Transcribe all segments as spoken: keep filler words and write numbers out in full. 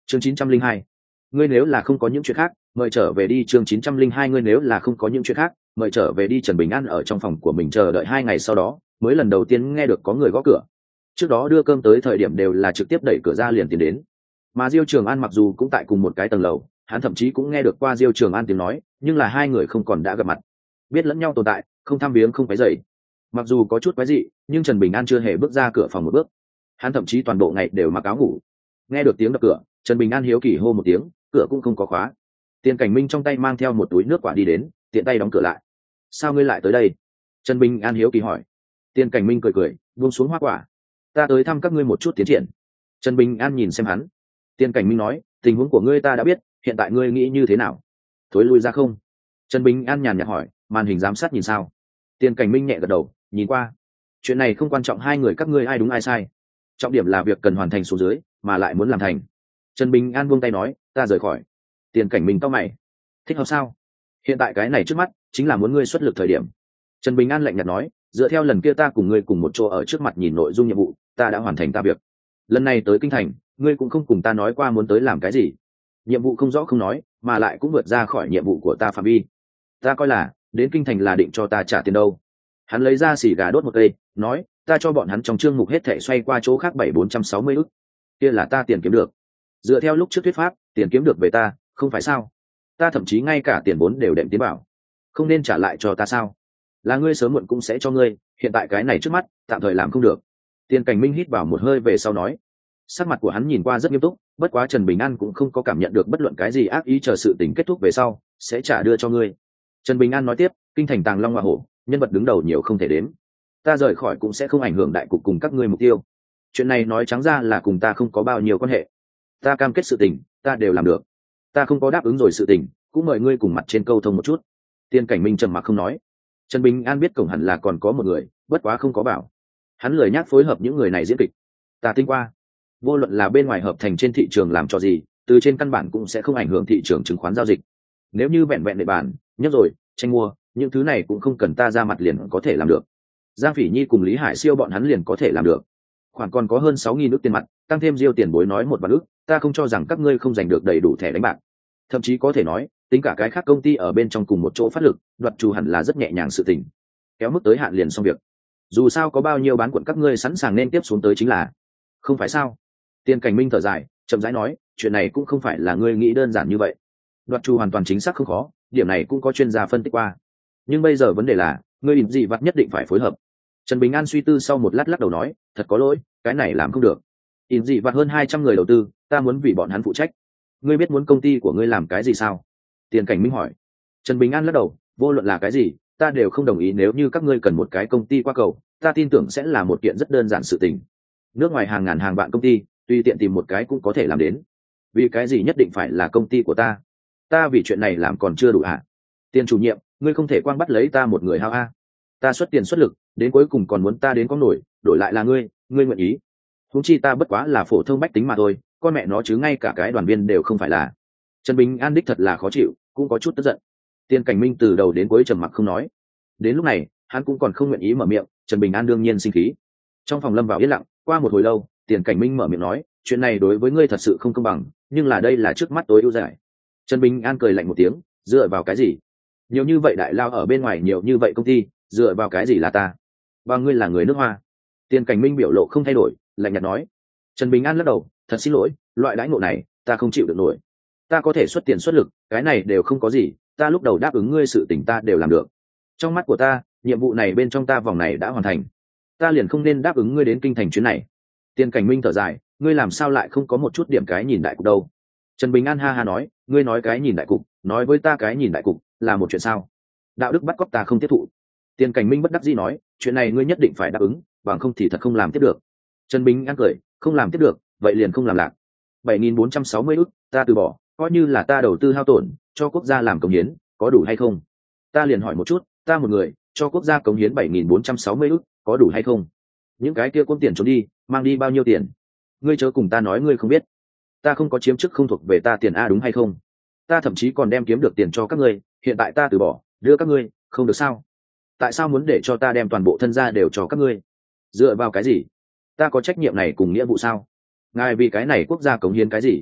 chương chín trăm linh hai, ngươi nếu là không có những chuyện khác mời trở về đi. Chương chín trăm linh hai, ngươi nếu là không có những chuyện khác mời trở về đi. Trần Bình An ở trong phòng của mình chờ đợi hai ngày sau đó mới lần đầu tiên nghe được có người gõ cửa. Trước đó đưa cơm tới thời điểm đều là trực tiếp đẩy cửa ra liền tiến đến, mà Diêu Trường An mặc dù cũng tại cùng một cái tầng lầu, hắn thậm chí cũng nghe được qua Diêu Trường An tiếng nói, nhưng là hai người không còn đã gặp mặt, biết lẫn nhau tồn tại, không thăm viếng không phải dậy. Mặc dù có chút quái dị, nhưng Trần Bình An chưa hề bước ra cửa phòng một bước, hắn thậm chí toàn bộ ngày đều mặc áo ngủ. Nghe được tiếng đập cửa, Trần Bình An hiếu kỳ hô một tiếng, cửa cũng không có khóa. Tiền Cảnh Minh trong tay mang theo một túi nước quả đi đến, tiện tay đóng cửa lại. Sao ngươi lại tới đây? Trần Bình An hiếu kỳ hỏi. Tiền Cảnh Minh cười cười, buông xuống hoa quả. Ta tới thăm các ngươi một chút tiến triển. Trần Bình An nhìn xem hắn. Tiền Cảnh Minh nói, tình huống của ngươi ta đã biết, hiện tại ngươi nghĩ như thế nào? Thối lui ra không? Trần Bình An nhàn nhạt hỏi, màn hình giám sát nhìn sao? Tiền Cảnh Minh nhẹ gật đầu, nhìn qua. Chuyện này không quan trọng hai người các ngươi ai đúng ai sai, trọng điểm là việc cần hoàn thành xuống dưới, mà lại muốn làm thành. Trần Bình An buông tay nói, ta rời khỏi. Tiền Cảnh Minh cau mày, thích hợp sao? Hiện tại cái này trước mắt chính là muốn ngươi xuất lực thời điểm. Trần Bình An lạnh nhạt nói, dựa theo lần kia ta cùng ngươi cùng một chỗ ở trước mặt nhìn nội dung nhiệm vụ, ta đã hoàn thành ta việc. Lần này tới kinh thành, ngươi cũng không cùng ta nói qua muốn tới làm cái gì, nhiệm vụ không rõ không nói, mà lại cũng vượt ra khỏi nhiệm vụ của ta phạm vi. Ta coi là đến kinh thành là định cho ta trả tiền đâu. Hắn lấy ra xì gà đốt một cây, nói, ta cho bọn hắn trong chương mục hết thảy xoay qua chỗ khác bảy bốn trăm sáu mươi ức, kia là ta tiền kiếm được. Dựa theo lúc trước thuyết pháp, tiền kiếm được về ta, không phải sao? Ta thậm chí ngay cả tiền vốn đều đệm tiến bảo, không nên trả lại cho ta sao? Là ngươi sớm muộn cũng sẽ cho ngươi, hiện tại cái này trước mắt tạm thời làm không được. Tiền Cảnh Minh hít vào một hơi về sau nói. Sắc mặt của hắn nhìn qua rất nghiêm túc, bất quá Trần Bình An cũng không có cảm nhận được bất luận cái gì ác ý, chờ sự tình kết thúc về sau sẽ trả đưa cho ngươi. Trần Bình An nói tiếp, kinh thành Tàng Long Hoa Hổ, nhân vật đứng đầu nhiều không thể đếm, ta rời khỏi cũng sẽ không ảnh hưởng đại cục cùng các ngươi mục tiêu. Chuyện này nói trắng ra là cùng ta không có bao nhiêu quan hệ, ta cam kết sự tình ta đều làm được, ta không có đáp ứng rồi sự tình cũng mời ngươi cùng mặt trên câu thông một chút. Tiên Cảnh Minh trầm mặc không nói. Trần Bình An biết cổng hẳn là còn có một người, bất quá không có bảo, hắn lười nhác phối hợp những người này diễn kịch. Ta tính qua, vô luận là bên ngoài hợp thành trên thị trường làm cho gì, từ trên căn bản cũng sẽ không ảnh hưởng thị trường chứng khoán giao dịch. Nếu như vẹn vẹn địa bàn nhất rồi tranh mua, những thứ này cũng không cần ta ra mặt liền có thể làm được. Giang Phỉ Nhi cùng Lý Hải Siêu bọn hắn liền có thể làm được. Khoản còn có hơn sáu nghìn ức tiền mặt, tăng thêm Diêu tiền bối nói một vạn ức, ta không cho rằng các ngươi không giành được đầy đủ thẻ đánh bạc. Thậm chí có thể nói, tính cả cái khác công ty ở bên trong cùng một chỗ phát lực, đoạt chủ hẳn là rất nhẹ nhàng sự tình. Kéo mức tới hạn liền xong việc. Dù sao có bao nhiêu bán quận các ngươi sẵn sàng nên tiếp xuống tới chính là. Không phải sao? Tiên Cảnh Minh thở dài, chậm rãi nói, chuyện này cũng không phải là ngươi nghĩ đơn giản như vậy. Đoạt chủ hoàn toàn chính xác không khó, điểm này cũng có chuyên gia phân tích qua. Nhưng bây giờ vấn đề là, ngươi ỉn dị vặt nhất định phải phối hợp. Trần Bình An suy tư sau một lát lắc đầu nói, thật có lỗi, cái này làm không được. ỉn dị vặt hơn hai trăm người đầu tư, ta muốn vì bọn hắn phụ trách. Ngươi biết muốn công ty của ngươi làm cái gì sao? Tiền Cảnh Minh hỏi. Trần Bình An lắc đầu, vô luận là cái gì, ta đều không đồng ý. Nếu như các ngươi cần một cái công ty qua cầu, ta tin tưởng sẽ là một kiện rất đơn giản sự tình. Nước ngoài hàng ngàn hàng vạn công ty, tùy tiện tìm một cái cũng có thể làm đến. Vì cái gì nhất định phải là công ty của ta? Ta vì chuyện này làm còn chưa đủ hả? Tiền chủ nhiệm, ngươi không thể quang bắt lấy ta một người hao a. Ta xuất tiền xuất lực, đến cuối cùng còn muốn ta đến có nổi, đổi lại là ngươi, ngươi nguyện ý? Huống chi ta bất quá là phổ thông bách tính mà thôi, con mẹ nó chứ ngay cả cái đoàn viên đều không phải là. Trần Bình An đích thật là khó chịu, cũng có chút tức giận. Tiền Cảnh Minh từ đầu đến cuối trầm mặc không nói. Đến lúc này, hắn cũng còn không nguyện ý mở miệng, Trần Bình An đương nhiên sinh khí. Trong phòng lâm vào yên lặng, qua một hồi lâu, Tiền Cảnh Minh mở miệng nói, chuyện này đối với ngươi thật sự không công bằng, nhưng là đây là trước mắt tối ưu giải. Trần Bình An cười lạnh một tiếng, dựa vào cái gì? Nhiều như vậy đại lao ở bên ngoài, nhiều như vậy công ty, dựa vào cái gì là ta? Và ngươi là người nước Hoa. Tiền Cảnh Minh biểu lộ không thay đổi, lạnh nhạt nói. Trần Bình An lắc đầu, thật xin lỗi, loại đãi ngộ này ta không chịu được nổi. Ta có thể xuất tiền xuất lực, cái này đều không có gì, ta lúc đầu đáp ứng ngươi sự tình ta đều làm được. Trong mắt của ta, nhiệm vụ này bên trong ta vòng này đã hoàn thành, ta liền không nên đáp ứng ngươi đến kinh thành chuyến này. Tiền Cảnh Minh thở dài, ngươi làm sao lại không có một chút điểm cái nhìn đại cục đâu? Trần Bình An ha ha nói, ngươi nói cái nhìn đại cục, nói với ta cái nhìn đại cục là một chuyện sao? Đạo đức bắt cóc ta không tiếp thụ. Tiền Cảnh Minh bất đắc dĩ nói, chuyện này ngươi nhất định phải đáp ứng, bằng không thì thật không làm tiếp được. Trần Bình An cười, không làm tiếp được, vậy liền không làm lạc. bảy nghìn bốn trăm sáu mươi ức, ta từ bỏ, coi như là ta đầu tư hao tổn, cho quốc gia làm cống hiến, có đủ hay không? Ta liền hỏi một chút, ta một người, cho quốc gia cống hiến bảy nghìn bốn trăm sáu mươi ức, có đủ hay không? Những cái kia quân tiền trốn đi, mang đi bao nhiêu tiền? Ngươi chớ cùng ta nói ngươi không biết. Ta không có chiếm chức không thuộc về ta tiền a, đúng hay không? Ta thậm chí còn đem kiếm được tiền cho các ngươi, hiện tại ta từ bỏ, đưa các ngươi, không được sao? Tại sao muốn để cho ta đem toàn bộ thân gia đều cho các ngươi? Dựa vào cái gì? Ta có trách nhiệm này cùng nghĩa vụ sao? Ngài vì cái này quốc gia cống hiến cái gì?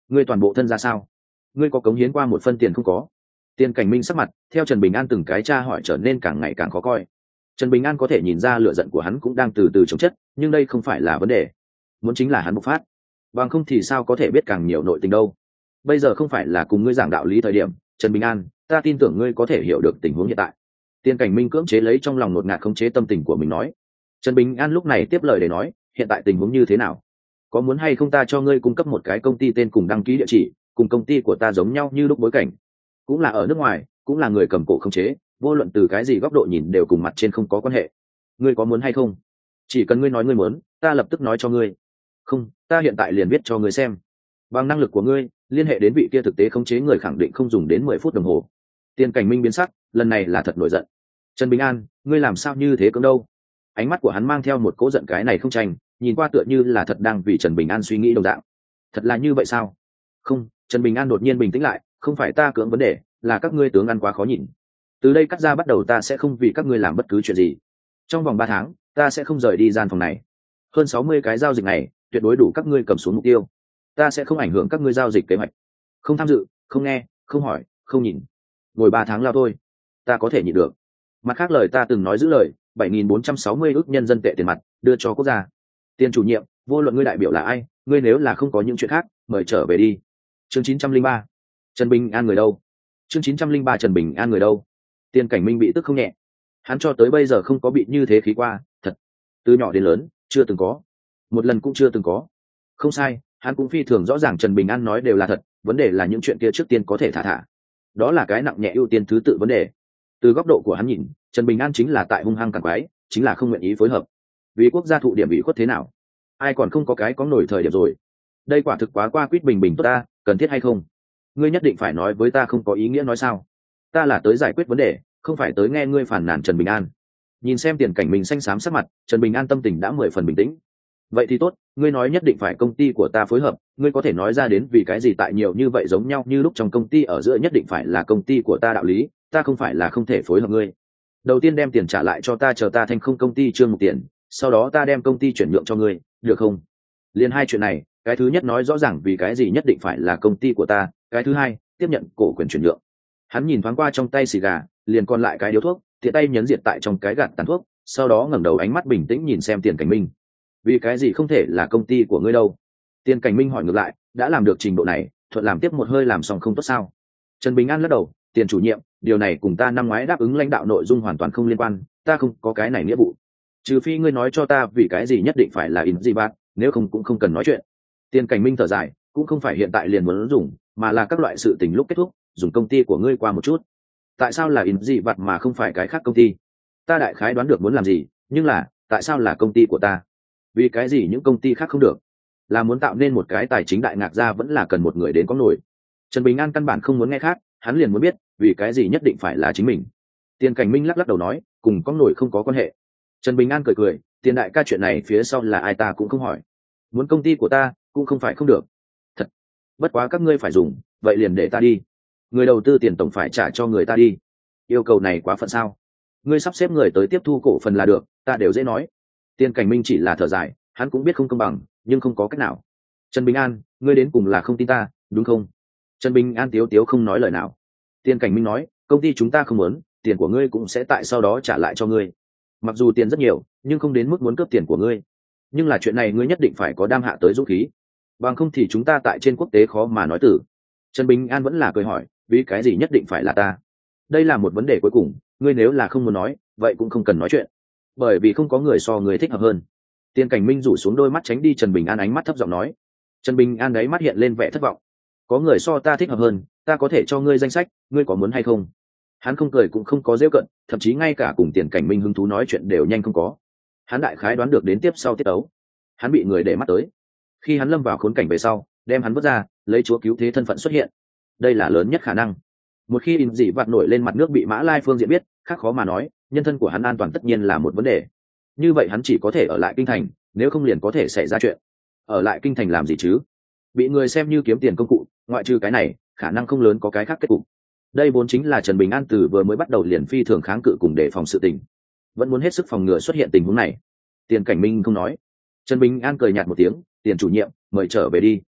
ngươi toàn bộ thân ra sao? Ngươi có cống hiến qua một phân tiền không có? Tiền Cảnh Minh sắc mặt theo Trần Bình An từng cái tra hỏi trở nên càng ngày càng khó coi. Trần Bình An có thể nhìn ra lửa giận của hắn cũng đang từ từ chống chất, nhưng đây không phải là vấn đề, muốn chính là hắn bộc phát, bằng không thì sao có thể biết càng nhiều nội tình đâu. Bây giờ không phải là cùng ngươi giảng đạo lý thời điểm. Trần Bình An, ta tin tưởng ngươi có thể hiểu được tình huống hiện tại. Tiền Cảnh Minh cưỡng chế lấy trong lòng ngột ngạt khống chế tâm tình của mình nói. Trần Bình An lúc này tiếp lời để nói, hiện tại tình huống như thế nào? Có muốn hay không ta cho ngươi cung cấp một cái công ty tên cùng đăng ký địa chỉ, cùng công ty của ta giống nhau như lúc bối cảnh, cũng là ở nước ngoài, cũng là người cầm cổ khống chế, vô luận từ cái gì góc độ nhìn đều cùng mặt trên không có quan hệ. Ngươi có muốn hay không? Chỉ cần ngươi nói ngươi muốn, ta lập tức nói cho ngươi. Không, ta hiện tại liền viết cho ngươi xem. Bằng năng lực của ngươi, liên hệ đến vị kia thực tế khống chế người khẳng định không dùng đến mười phút đồng hồ. Tiền Cảnh Minh biến sắc, lần này là thật nổi giận. Trần Bình An, ngươi làm sao như thế cưỡng đâu? Ánh mắt của hắn mang theo một cỗ giận, cái này không tranh, nhìn qua tựa như là thật đang vì Trần Bình An suy nghĩ đồng dạng. Thật là như vậy sao? Không, Trần Bình An đột nhiên bình tĩnh lại, không phải ta cưỡng vấn đề, là các ngươi tướng ăn quá khó nhìn. Từ đây cắt ra bắt đầu ta sẽ không vì các ngươi làm bất cứ chuyện gì. Trong vòng ba tháng, ta sẽ không rời đi gian phòng này. Hơn sáu mươi cái giao dịch này, tuyệt đối đủ các ngươi cầm xuống mục tiêu. Ta sẽ không ảnh hưởng các ngươi giao dịch kế hoạch. Không tham dự, không nghe, không hỏi, không nhìn. Ngồi ba tháng lao thôi, ta có thể nhịn được. Mặt khác lời ta từng nói giữ lời, bảy nghìn bốn trăm sáu mươi ước nhân dân tệ tiền mặt đưa cho quốc gia. Tiền chủ nhiệm, vô luận ngươi đại biểu là ai, ngươi nếu là không có những chuyện khác, mời trở về đi. Chương chín trăm linh ba, Trần Bình An người đâu? Chương chín trăm linh ba Trần Bình An người đâu? Tiền Cảnh Minh bị tức không nhẹ. Hắn cho tới bây giờ không có bị như thế khí qua, thật. Từ nhỏ đến lớn, chưa từng có. Một lần cũng chưa từng có. Không sai, hắn cũng phi thường rõ ràng Trần Bình An nói đều là thật, vấn đề là những chuyện kia trước tiên có thể thả thả. Đó là cái nặng nhẹ ưu tiên thứ tự vấn đề. Từ góc độ của hắn nhìn, Trần Bình An chính là tại hung hăng càng quái, chính là không nguyện ý phối hợp. Vì quốc gia thụ điểm ủy khuất thế nào? Ai còn không có cái có nổi thời điểm rồi. Đây quả thực quá qua quýt bình bình tốt ta, cần thiết hay không? Ngươi nhất định phải nói với ta không có ý nghĩa nói sao? Ta là tới giải quyết vấn đề, không phải tới nghe ngươi phàn nàn Trần Bình An. Nhìn xem Tiền Cảnh Minh xanh xám sắc mặt, Trần Bình An tâm tình đã mười phần bình tĩnh. Vậy thì tốt, ngươi nói nhất định phải công ty của ta phối hợp, ngươi có thể nói ra đến vì cái gì tại nhiều như vậy giống nhau như lúc trong công ty ở giữa nhất định phải là công ty của ta đạo lý, ta không phải là không thể phối hợp ngươi. Đầu tiên đem tiền trả lại cho ta, chờ ta thành không công ty trương mục tiền, sau đó ta đem công ty chuyển nhượng cho ngươi, được không? Liên hai chuyện này, cái thứ nhất nói rõ ràng vì cái gì nhất định phải là công ty của ta, cái thứ hai, tiếp nhận cổ quyền chuyển nhượng. Hắn nhìn thoáng qua trong tay xì gà, liền còn lại cái điếu thuốc, tiện tay nhấn diệt tại trong cái gạt tàn thuốc, sau đó ngẩng đầu ánh mắt bình tĩnh nhìn xem Tiền Cảnh Minh. Vì cái gì không thể là công ty của ngươi đâu? Tiền Cảnh Minh hỏi ngược lại, đã làm được trình độ này, thuận làm tiếp một hơi làm xong không tốt sao? Trần Bình An lắc đầu, Tiền chủ nhiệm, điều này cùng ta năm ngoái đáp ứng lãnh đạo nội dung hoàn toàn không liên quan, ta không có cái này nghĩa vụ. Trừ phi ngươi nói cho ta vì cái gì nhất định phải là in gì bạn, nếu không cũng không cần nói chuyện. Tiền Cảnh Minh thở dài, cũng không phải hiện tại liền muốn dùng, mà là các loại sự tình lúc kết thúc, dùng công ty của ngươi qua một chút. Tại sao là in gì vặt mà không phải cái khác công ty? Ta đại khái đoán được muốn làm gì, nhưng là, tại sao là công ty của ta? Vì cái gì những công ty khác không được? Là muốn tạo nên một cái tài chính đại ngạc ra vẫn là cần một người đến có nổi. Trần Bình An căn bản không muốn nghe khác, hắn liền muốn biết, vì cái gì nhất định phải là chính mình. Tiền Cảnh Minh lắc lắc đầu nói, cùng có nổi không có quan hệ. Trần Bình An cười cười, Tiền đại ca chuyện này phía sau là ai ta cũng không hỏi. Muốn công ty của ta, cũng không phải không được. Thật. Bất quá các ngươi phải dùng, vậy liền để ta đi. Người đầu tư tiền tổng phải trả cho người ta đi. Yêu cầu này quá phận sao? Ngươi sắp xếp người tới tiếp thu cổ phần là được, ta đều dễ nói. Tiền Cảnh Minh chỉ là thở dài, hắn cũng biết không công bằng, nhưng không có cách nào. Trần Bình An, ngươi đến cùng là không tin ta, đúng không? Trần Bình An tiếu tiếu không nói lời nào. Tiền Cảnh Minh nói, công ty chúng ta không muốn, tiền của ngươi cũng sẽ tại sau đó trả lại cho ngươi. Mặc dù tiền rất nhiều, nhưng không đến mức muốn cướp tiền của ngươi. Nhưng là chuyện này ngươi nhất định phải có đam hạ tới dũng khí, bằng không thì chúng ta tại trên quốc tế khó mà nói từ. Trần Bình An vẫn là cười hỏi, vì cái gì nhất định phải là ta? Đây là một vấn đề cuối cùng, ngươi nếu là không muốn nói, vậy cũng không cần nói chuyện, bởi vì không có người so người thích hợp hơn. Tiền Cảnh Minh rủ xuống đôi mắt tránh đi Trần Bình An ánh mắt, thấp giọng nói. Trần Bình An đấy mắt hiện lên vẻ thất vọng. Có người so ta thích hợp hơn, ta có thể cho ngươi danh sách, ngươi có muốn hay không? Hắn không cười cũng không có giễu cận, thậm chí ngay cả cùng Tiền Cảnh Minh hứng thú nói chuyện đều nhanh không có. Hắn đại khái đoán được đến tiếp sau tiết đấu. Hắn bị người để mắt tới. Khi hắn lâm vào khốn cảnh về sau, đem hắn vứt ra, lấy chúa cứu thế thân phận xuất hiện. Đây là lớn nhất khả năng. Một khi in dị vặt nổi lên mặt nước bị Mã Lai phương diện biết, khác khó mà nói, nhân thân của hắn an toàn tất nhiên là một vấn đề. Như vậy hắn chỉ có thể ở lại kinh thành, nếu không liền có thể xảy ra chuyện. Ở lại kinh thành làm gì chứ? Bị người xem như kiếm tiền công cụ, ngoại trừ cái này, khả năng không lớn có cái khác kết cục. Đây vốn chính là Trần Bình An từ vừa mới bắt đầu liền phi thường kháng cự cùng đề phòng sự tình, vẫn muốn hết sức phòng ngừa xuất hiện tình huống này. Tiền Cảnh Minh không nói. Trần Bình An cười nhạt một tiếng, Tiền chủ nhiệm, mời trở về đi.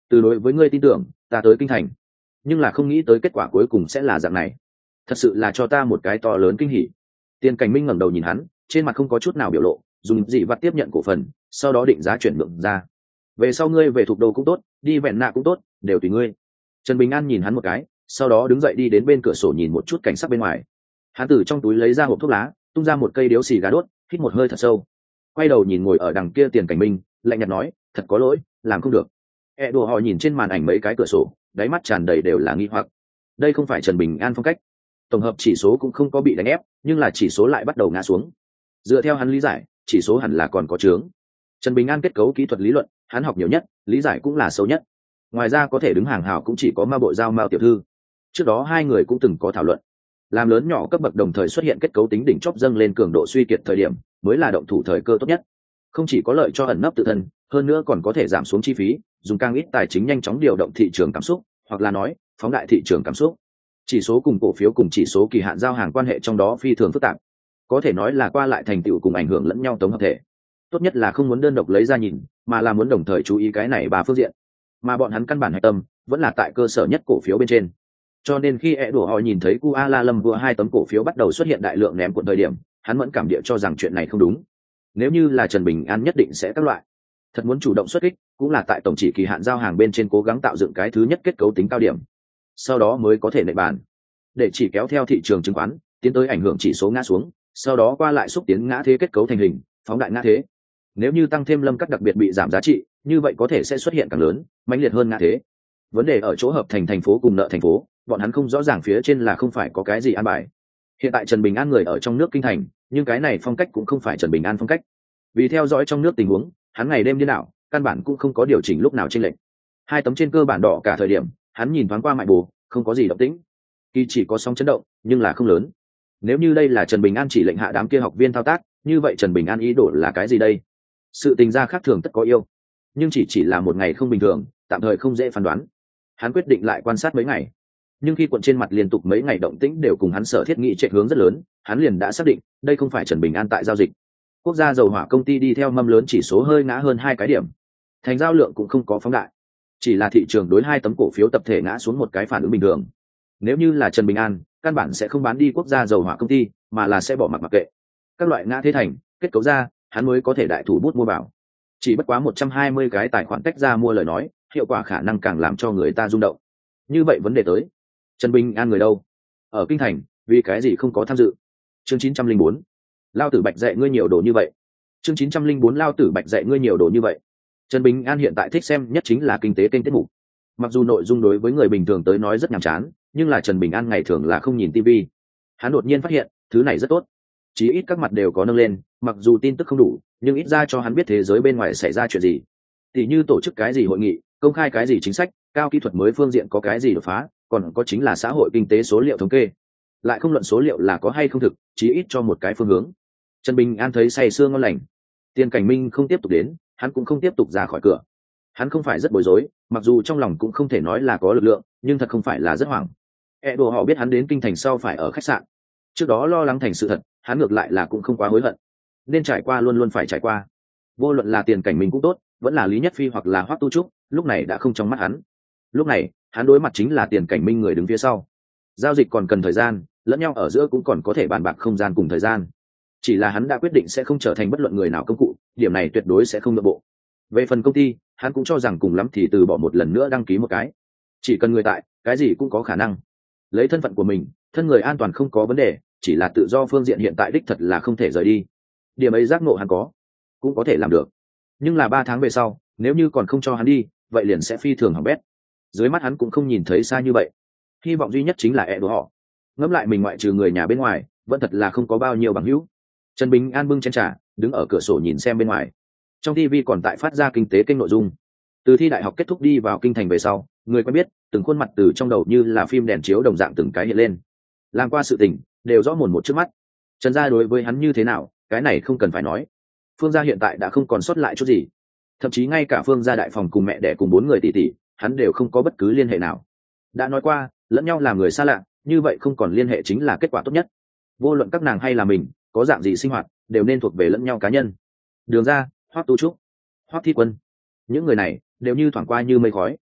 Từ đối với ngươi tin tưởng ta tới kinh thành, nhưng là không nghĩ tới kết quả cuối cùng sẽ là dạng này, thật sự là cho ta một cái to lớn kinh hỉ. Tiền Cảnh Minh ngẩng đầu nhìn hắn, trên mặt không có chút nào biểu lộ, dùng dị vật tiếp nhận cổ phần, sau đó định giá chuyển nhượng ra. Về sau ngươi về thuộc đô cũng tốt, đi vẹn nạ cũng tốt, đều tùy ngươi. Trần Bình An nhìn hắn một cái, sau đó đứng dậy đi đến bên cửa sổ nhìn một chút cảnh sắc bên ngoài. Hắn từ trong túi lấy ra hộp thuốc lá, tung ra một cây điếu xì gà đốt, hít một hơi thật sâu, quay đầu nhìn ngồi ở đằng kia Tiền Cảnh Minh, lạnh nhạt nói, thật có lỗi, làm không được. E đồ họ nhìn trên màn ảnh mấy cái cửa sổ, đáy mắt tràn đầy đều là nghi hoặc. Đây không phải Trần Bình An phong cách. Tổng hợp chỉ số cũng không có bị đánh ép, nhưng là chỉ số lại bắt đầu ngã xuống. Dựa theo hắn lý giải, chỉ số hẳn là còn có chướng. Trần Bình An kết cấu kỹ thuật lý luận, hắn học nhiều nhất, lý giải cũng là sâu nhất. Ngoài ra có thể đứng hàng hào cũng chỉ có Ma Bộ Giao Mao tiểu thư. Trước đó hai người cũng từng có thảo luận, làm lớn nhỏ cấp bậc đồng thời xuất hiện kết cấu tính đỉnh chóp dâng lên cường độ suy kiệt thời điểm, mới là động thủ thời cơ tốt nhất. Không chỉ có lợi cho ẩn nấp tự thân, hơn nữa còn có thể giảm xuống chi phí, dùng càng ít tài chính nhanh chóng điều động thị trường cảm xúc, hoặc là nói, phóng đại thị trường cảm xúc. Chỉ số cùng cổ phiếu cùng chỉ số kỳ hạn giao hàng quan hệ trong đó phi thường phức tạp, có thể nói là qua lại thành tựu cùng ảnh hưởng lẫn nhau tổng hợp thể. Tốt nhất là không muốn đơn độc lấy ra nhìn, mà là muốn đồng thời chú ý cái này ba phương diện, mà bọn hắn căn bản hạch tâm vẫn là tại cơ sở nhất cổ phiếu bên trên. Cho nên khi e đổ họ nhìn thấy Kuala Lumpur hai tấm cổ phiếu bắt đầu xuất hiện đại lượng ném cuộn thời điểm, hắn vẫn cảm địa cho rằng chuyện này không đúng. Nếu như là Trần Bình An nhất định sẽ các loại, thật muốn chủ động xuất kích, cũng là tại tổng chỉ kỳ hạn giao hàng bên trên cố gắng tạo dựng cái thứ nhất kết cấu tính cao điểm, sau đó mới có thể nệ bàn, để chỉ kéo theo thị trường chứng khoán tiến tới ảnh hưởng chỉ số ngã xuống, sau đó qua lại xúc tiến ngã thế kết cấu thành hình, phóng đại ngã thế. Nếu như tăng thêm lâm cắt đặc biệt bị giảm giá trị, như vậy có thể sẽ xuất hiện càng lớn, mãnh liệt hơn ngã thế. Vấn đề ở chỗ hợp thành thành phố cùng nợ thành phố, bọn hắn không rõ ràng phía trên là không phải có cái gì an bài. Hiện tại Trần Bình An người ở trong nước kinh thành, nhưng cái này phong cách cũng không phải Trần Bình An phong cách. Vì theo dõi trong nước tình huống, hắn ngày đêm đi nào, căn bản cũng không có điều chỉnh lúc nào chênh lệch. Hai tấm trên cơ bản đỏ cả thời điểm, hắn nhìn thoáng qua mại bù, không có gì động tĩnh. Kỳ chỉ có sóng chấn động, nhưng là không lớn. Nếu như đây là Trần Bình An chỉ lệnh hạ đám kia học viên thao tác, như vậy Trần Bình An ý đồ là cái gì đây? Sự tình gia khác thường tất có yêu, nhưng chỉ chỉ là một ngày không bình thường, tạm thời không dễ phán đoán. Hắn quyết định lại quan sát mấy ngày, nhưng khi cuộn trên mặt liên tục mấy ngày động tĩnh đều cùng hắn sở thiết nghị chạy hướng rất lớn, hắn liền đã xác định đây không phải Trần Bình An tại giao dịch. Quốc gia dầu hỏa công ty đi theo mâm lớn chỉ số hơi ngã hơn hai cái điểm, thành giao lượng cũng không có phóng đại, chỉ là thị trường đối hai tấm cổ phiếu tập thể ngã xuống một cái phản ứng bình thường. Nếu như là Trần Bình An, căn bản sẽ không bán đi quốc gia dầu hỏa công ty, mà là sẽ bỏ mặc mặc kệ. Các loại ngã thế thành, kết cấu ra, hắn mới có thể đại thủ bút mua vào. Chỉ bất quá một trăm hai mươi cái tài khoản tách ra mua lời nói, hiệu quả khả năng càng làm cho người ta rung động. Như vậy vấn đề tới, Trần Bình An người đâu? Ở kinh thành, vì cái gì không có tham dự? Chương chín trăm linh bốn, Lao Tử Bạch dạy ngươi nhiều đồ như vậy. Chương chín trăm linh bốn Lao Tử Bạch dạy ngươi nhiều đồ như vậy. Trần Bình An hiện tại thích xem nhất chính là kinh tế kênh tiết mục. Mặc dù nội dung đối với người bình thường tới nói rất nhàm chán, nhưng là Trần Bình An ngày thường là không nhìn tivi. Hắn đột nhiên phát hiện, thứ này rất tốt. Chí ít các mặt đều có nâng lên, mặc dù tin tức không đủ, nhưng ít ra cho hắn biết thế giới bên ngoài xảy ra chuyện gì. Tỷ như tổ chức cái gì hội nghị, công khai cái gì chính sách, cao kỹ thuật mới phương diện có cái gì đột phá, còn có chính là xã hội kinh tế số liệu thống kê. Lại không luận số liệu là có hay không thực, chí ít cho một cái phương hướng. Trần Bình An thấy say sưa ngon lành. Tiền Cảnh Minh không tiếp tục đến, hắn cũng không tiếp tục ra khỏi cửa. Hắn không phải rất bối rối, mặc dù trong lòng cũng không thể nói là có lực lượng, nhưng thật không phải là rất hoảng. E đồ họ biết hắn đến kinh thành sau phải ở khách sạn. Trước đó lo lắng thành sự thật, hắn ngược lại là cũng không quá hối hận. Nên trải qua luôn luôn phải trải qua. Vô luận là Tiền Cảnh Minh cũng tốt, vẫn là Lý Nhất Phi hoặc là Hoắc Tu Trúc, lúc này đã không trong mắt hắn. Lúc này, hắn đối mặt chính là Tiền Cảnh Minh người đứng phía sau. Giao dịch còn cần thời gian, lẫn nhau ở giữa cũng còn có thể bàn bạc không gian cùng thời gian. Chỉ là hắn đã quyết định sẽ không trở thành bất luận người nào công cụ, điểm này tuyệt đối sẽ không nhượng bộ. Về phần công ty, hắn cũng cho rằng cùng lắm thì từ bỏ một lần nữa đăng ký một cái. Chỉ cần người tại, cái gì cũng có khả năng. Lấy thân phận của mình, thân người an toàn không có vấn đề, chỉ là tự do phương diện hiện tại đích thật là không thể rời đi. Điểm ấy giác ngộ hắn có, cũng có thể làm được. Nhưng là ba tháng về sau, nếu như còn không cho hắn đi, vậy liền sẽ phi thường hỏng bét. Dưới mắt hắn cũng không nhìn thấy xa như vậy. Hy vọng duy nhất chính là e đồ họ. Ngẫm lại mình ngoại trừ người nhà bên ngoài, vẫn thật là không có bao nhiêu bằng hữu. Trần Bình An bưng chén trà, đứng ở cửa sổ nhìn xem bên ngoài. Trong ti vi còn tại phát ra kinh tế kênh nội dung. Từ thi đại học kết thúc đi vào kinh thành về sau, người quen biết, từng khuôn mặt từ trong đầu như là phim đèn chiếu đồng dạng từng cái hiện lên. Làm qua sự tình, đều rõ mồn một trước mắt. Trần gia đối với hắn như thế nào, cái này không cần phải nói. Phương gia hiện tại đã không còn sót lại chút gì. Thậm chí ngay cả Phương gia đại phòng cùng mẹ đẻ cùng bốn người tỷ tỷ, hắn đều không có bất cứ liên hệ nào. Đã nói qua, lẫn nhau làm người xa lạ, như vậy không còn liên hệ chính là kết quả tốt nhất. Vô luận các nàng hay là mình, có dạng gì sinh hoạt, đều nên thuộc về lẫn nhau cá nhân. Đường ra, Hoắc Tu Trúc, Hoắc Thi Quân, những người này đều như thoảng qua như mây khói.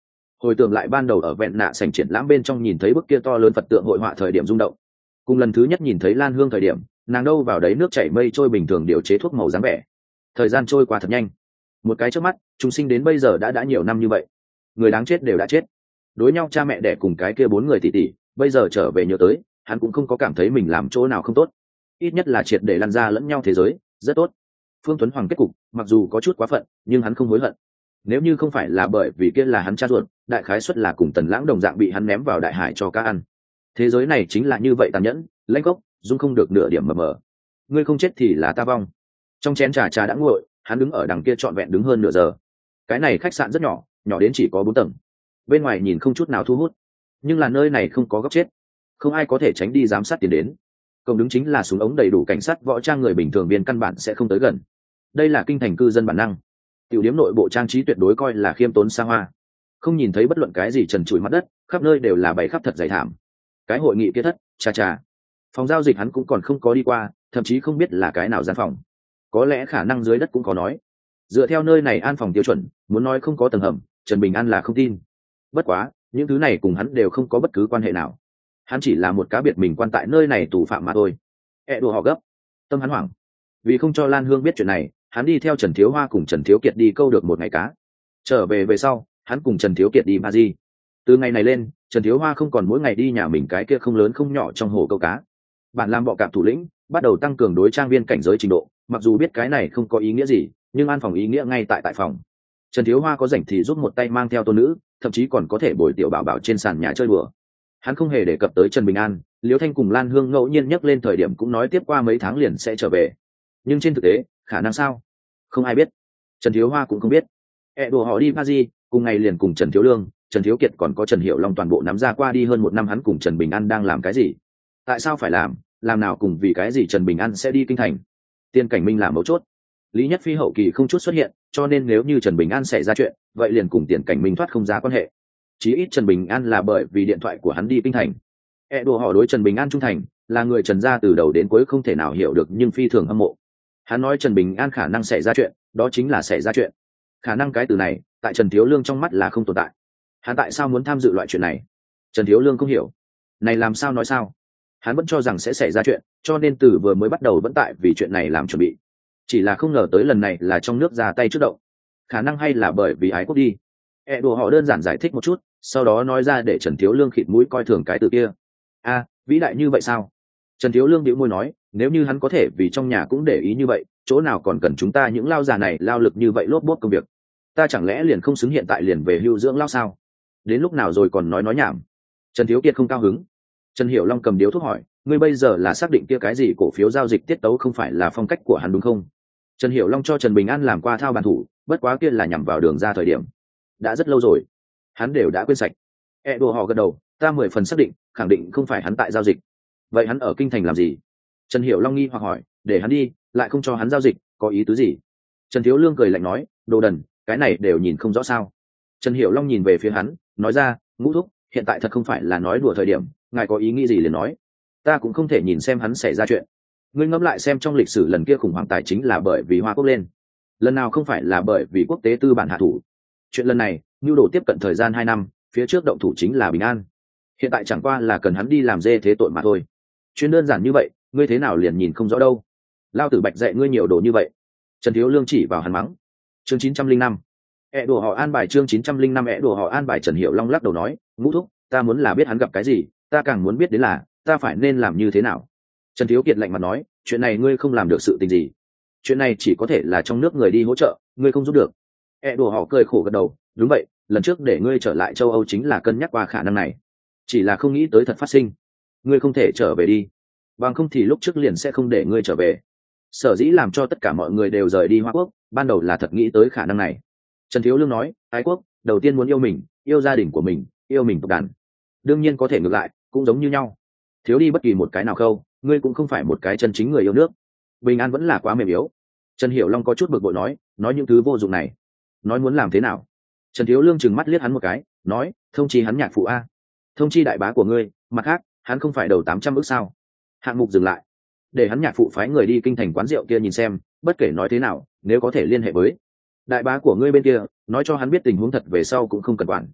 hồi tưởng lại ban đầu ở vẹn nạ sảnh triển lãm bên trong nhìn thấy bức kia to lớn Phật tượng hội họa thời điểm rung động, cùng lần thứ nhất nhìn thấy Lan Hương thời điểm nàng đâu vào đấy nước chảy mây trôi bình thường điều chế thuốc màu dáng vẻ. Thời gian trôi qua thật nhanh, một cái trước mắt chúng sinh đến bây giờ đã đã nhiều năm như vậy, người đáng chết đều đã chết, đối nhau cha mẹ đẻ cùng cái kia bốn người tỷ tỷ bây giờ trở về nhớ tới hắn cũng không có cảm thấy mình làm chỗ nào không tốt, ít nhất là triệt để lăn ra lẫn nhau thế giới rất tốt. Phương Tuấn Hoàng kết cục mặc dù có chút quá phận nhưng hắn không hối hận, nếu như không phải là bởi vì kia là hắn cha ruột, đại khái suất là cùng Tần Lãng đồng dạng bị hắn ném vào đại hải cho cá ăn. Thế giới này chính là như vậy tàn nhẫn, lãnh gốc dung không được nửa điểm mờ mờ. Ngươi không chết thì là ta vong. Trong chén trà trà đã nguội, hắn đứng ở đằng kia trọn vẹn đứng hơn nửa giờ. Cái này khách sạn rất nhỏ, nhỏ đến chỉ có bốn tầng, bên ngoài nhìn không chút nào thu hút, nhưng là nơi này không có góc chết, không ai có thể tránh đi giám sát tiến đến. Cổng đứng chính là súng ống đầy đủ cảnh sát võ trang, người bình thường viên căn bản sẽ không tới gần. Đây là kinh thành cư dân bản năng. Tiểu điểm nội bộ trang trí tuyệt đối coi là khiêm tốn xa hoa, không nhìn thấy bất luận cái gì trần trụi mặt đất, khắp nơi đều là bày khắp thật dày thảm. Cái hội nghị kia thất, chà chà, phòng giao dịch hắn cũng còn không có đi qua, thậm chí không biết là cái nào gian phòng, có lẽ khả năng dưới đất cũng có nói. Dựa theo nơi này an phòng tiêu chuẩn, muốn nói không có tầng hầm, Trần Bình An là không tin. Bất quá những thứ này cùng hắn đều không có bất cứ quan hệ nào, hắn chỉ là một cá biệt mình quan tại nơi này tù phạm mà thôi. E đùa họ gấp, tâm hắn hoảng, vì không cho Lan Hương biết chuyện này, hắn đi theo Trần Thiếu Hoa cùng Trần Thiếu Kiệt đi câu được một ngày cá. Trở về về sau hắn cùng Trần Thiếu Kiệt đi Ba Di. Từ ngày này lên, Trần Thiếu Hoa không còn mỗi ngày đi nhà mình cái kia không lớn không nhỏ trong hồ câu cá. Bản làm bọ cạp thủ lĩnh bắt đầu tăng cường đối trang viên cảnh giới trình độ, mặc dù biết cái này không có ý nghĩa gì, nhưng an phòng ý nghĩa ngay tại tại phòng. Trần Thiếu Hoa có rảnh thì giúp một tay mang theo tôn nữ, thậm chí còn có thể bồi tiểu bảo bảo trên sàn nhà chơi đùa. Hắn không hề đề cập tới Trần Bình An, Liễu Thanh cùng Lan Hương ngẫu nhiên nhắc lên thời điểm cũng nói tiếp qua mấy tháng liền sẽ trở về, nhưng trên thực tế khả năng sao không ai biết, Trần Thiếu Hoa cũng không biết. E đùa họ đi Paris, cùng ngày liền cùng Trần Thiếu Lương, Trần Thiếu Kiệt còn có Trần Hiểu Long toàn bộ nắm ra qua đi hơn một năm hắn cùng Trần Bình An đang làm cái gì, tại sao phải làm, làm nào cùng vì cái gì Trần Bình An sẽ đi kinh thành. Tiên Cảnh Minh là mấu chốt. Lý Nhất Phi hậu kỳ không chút xuất hiện, cho nên nếu như Trần Bình An xảy ra chuyện, vậy liền cùng Tiền Cảnh Minh thoát không ra quan hệ. Chí ít Trần Bình An là bởi vì điện thoại của hắn đi kinh thành. E đùa họ đối Trần Bình An trung thành, là người Trần gia từ đầu đến cuối không thể nào hiểu được nhưng phi thường hâm mộ. Hắn nói Trần Bình An khả năng xảy ra chuyện, đó chính là xảy ra chuyện. Khả năng cái từ này, tại Trần Thiếu Lương trong mắt là không tồn tại. Hắn tại sao muốn tham dự loại chuyện này? Trần Thiếu Lương không hiểu. Này làm sao nói sao? Hắn vẫn cho rằng sẽ xảy ra chuyện, cho nên từ vừa mới bắt đầu vẫn tại vì chuyện này làm chuẩn bị. Chỉ là không ngờ tới lần này là trong nước ra tay trước động. Khả năng hay là bởi vì ái quốc đi. E đùa họ đơn giản giải thích một chút, sau đó nói ra để Trần Thiếu Lương khịt mũi coi thường cái từ kia. A, vĩ đại như vậy sao? Trần Thiếu Lương bĩu môi nói, nếu như hắn có thể vì trong nhà cũng để ý như vậy, chỗ nào còn cần chúng ta những lao già này lao lực như vậy lốp bốt công việc. Ta chẳng lẽ liền không xứng hiện tại liền về hưu dưỡng lao sao? Đến lúc nào rồi còn nói nói nhảm. Trần Thiếu Kiệt không cao hứng. Trần Hiểu Long cầm điếu thuốc hỏi, ngươi bây giờ là xác định kia cái gì cổ phiếu giao dịch tiết tấu không phải là phong cách của hắn đúng không? Trần Hiểu Long cho Trần Bình An làm qua thao bàn thủ, bất quá kia là nhằm vào đường ra thời điểm, đã rất lâu rồi, hắn đều đã quên sạch. E đồ họ gật đầu, ta mười phần xác định, khẳng định không phải hắn tại giao dịch. Vậy hắn ở kinh thành làm gì? Trần Hiểu Long nghi hoặc hỏi, để hắn đi, lại không cho hắn giao dịch, có ý tứ gì? Trần Thiếu Lương cười lạnh nói, đồ đần, cái này đều nhìn không rõ sao? Trần Hiểu Long nhìn về phía hắn, nói ra, Ngũ thúc, hiện tại thật không phải là nói đùa thời điểm, ngài có ý nghĩ gì liền nói. Ta cũng không thể nhìn xem hắn xảy ra chuyện. Ngươi ngẫm lại xem, trong lịch sử lần kia khủng hoảng tài chính là bởi vì Hoa Quốc lên, lần nào không phải là bởi vì quốc tế tư bản hạ thủ. Chuyện lần này, nhu đồ tiếp cận thời gian hai năm, phía trước động thủ chính là Bình An. Hiện tại chẳng qua là cần hắn đi làm dê thế tội mà thôi. Chuyện đơn giản như vậy, ngươi thế nào liền nhìn không rõ đâu? Lao tử Bạch dạy ngươi nhiều đồ như vậy. Trần Thiếu Lương chỉ vào hắn mắng. Chương chín trăm linh năm. ẹ đùa họ an bài chương chín trăm linh năm ẹ đùa họ an bài. Trần Hiểu Long lắc đầu nói, Ngũ thúc, ta muốn là biết hắn gặp cái gì, ta càng muốn biết đến là ta phải nên làm như thế nào. Trần Thiếu Kiệt lạnh mặt nói, chuyện này ngươi không làm được sự tình gì, chuyện này chỉ có thể là trong nước người đi hỗ trợ, ngươi không giúp được. ẹ đùa họ cười khổ gật đầu, đúng vậy, lần trước để ngươi trở lại châu Âu chính là cân nhắc qua khả năng này, chỉ là không nghĩ tới thật phát sinh. Ngươi không thể trở về đi, bằng không thì lúc trước liền sẽ không để ngươi trở về. Sở dĩ làm cho tất cả mọi người đều rời đi Hoa Quốc, ban đầu là thật nghĩ tới khả năng này. Trần Thiếu Lương nói, ái quốc đầu tiên muốn yêu mình, yêu gia đình của mình, yêu mình tộc đàn. Đương nhiên có thể ngược lại, cũng giống như nhau. Thiếu đi bất kỳ một cái nào khâu, ngươi cũng không phải một cái chân chính người yêu nước. Bình An vẫn là quá mềm yếu. Trần Hiểu Long có chút bực bội nói, nói những thứ vô dụng này, nói muốn làm thế nào? Trần Thiếu Lương trừng mắt liếc hắn một cái, nói, thông chi hắn nhạc phụ a, thông chi đại bá của ngươi, mặt khác, hắn không phải đầu tám trăm ức sao? Hạng mục dừng lại, để hắn nhạc phụ phái người đi kinh thành quán rượu kia nhìn xem, bất kể nói thế nào, nếu có thể liên hệ với đại bá của ngươi bên kia, nói cho hắn biết tình huống thật về sau cũng không cần quản.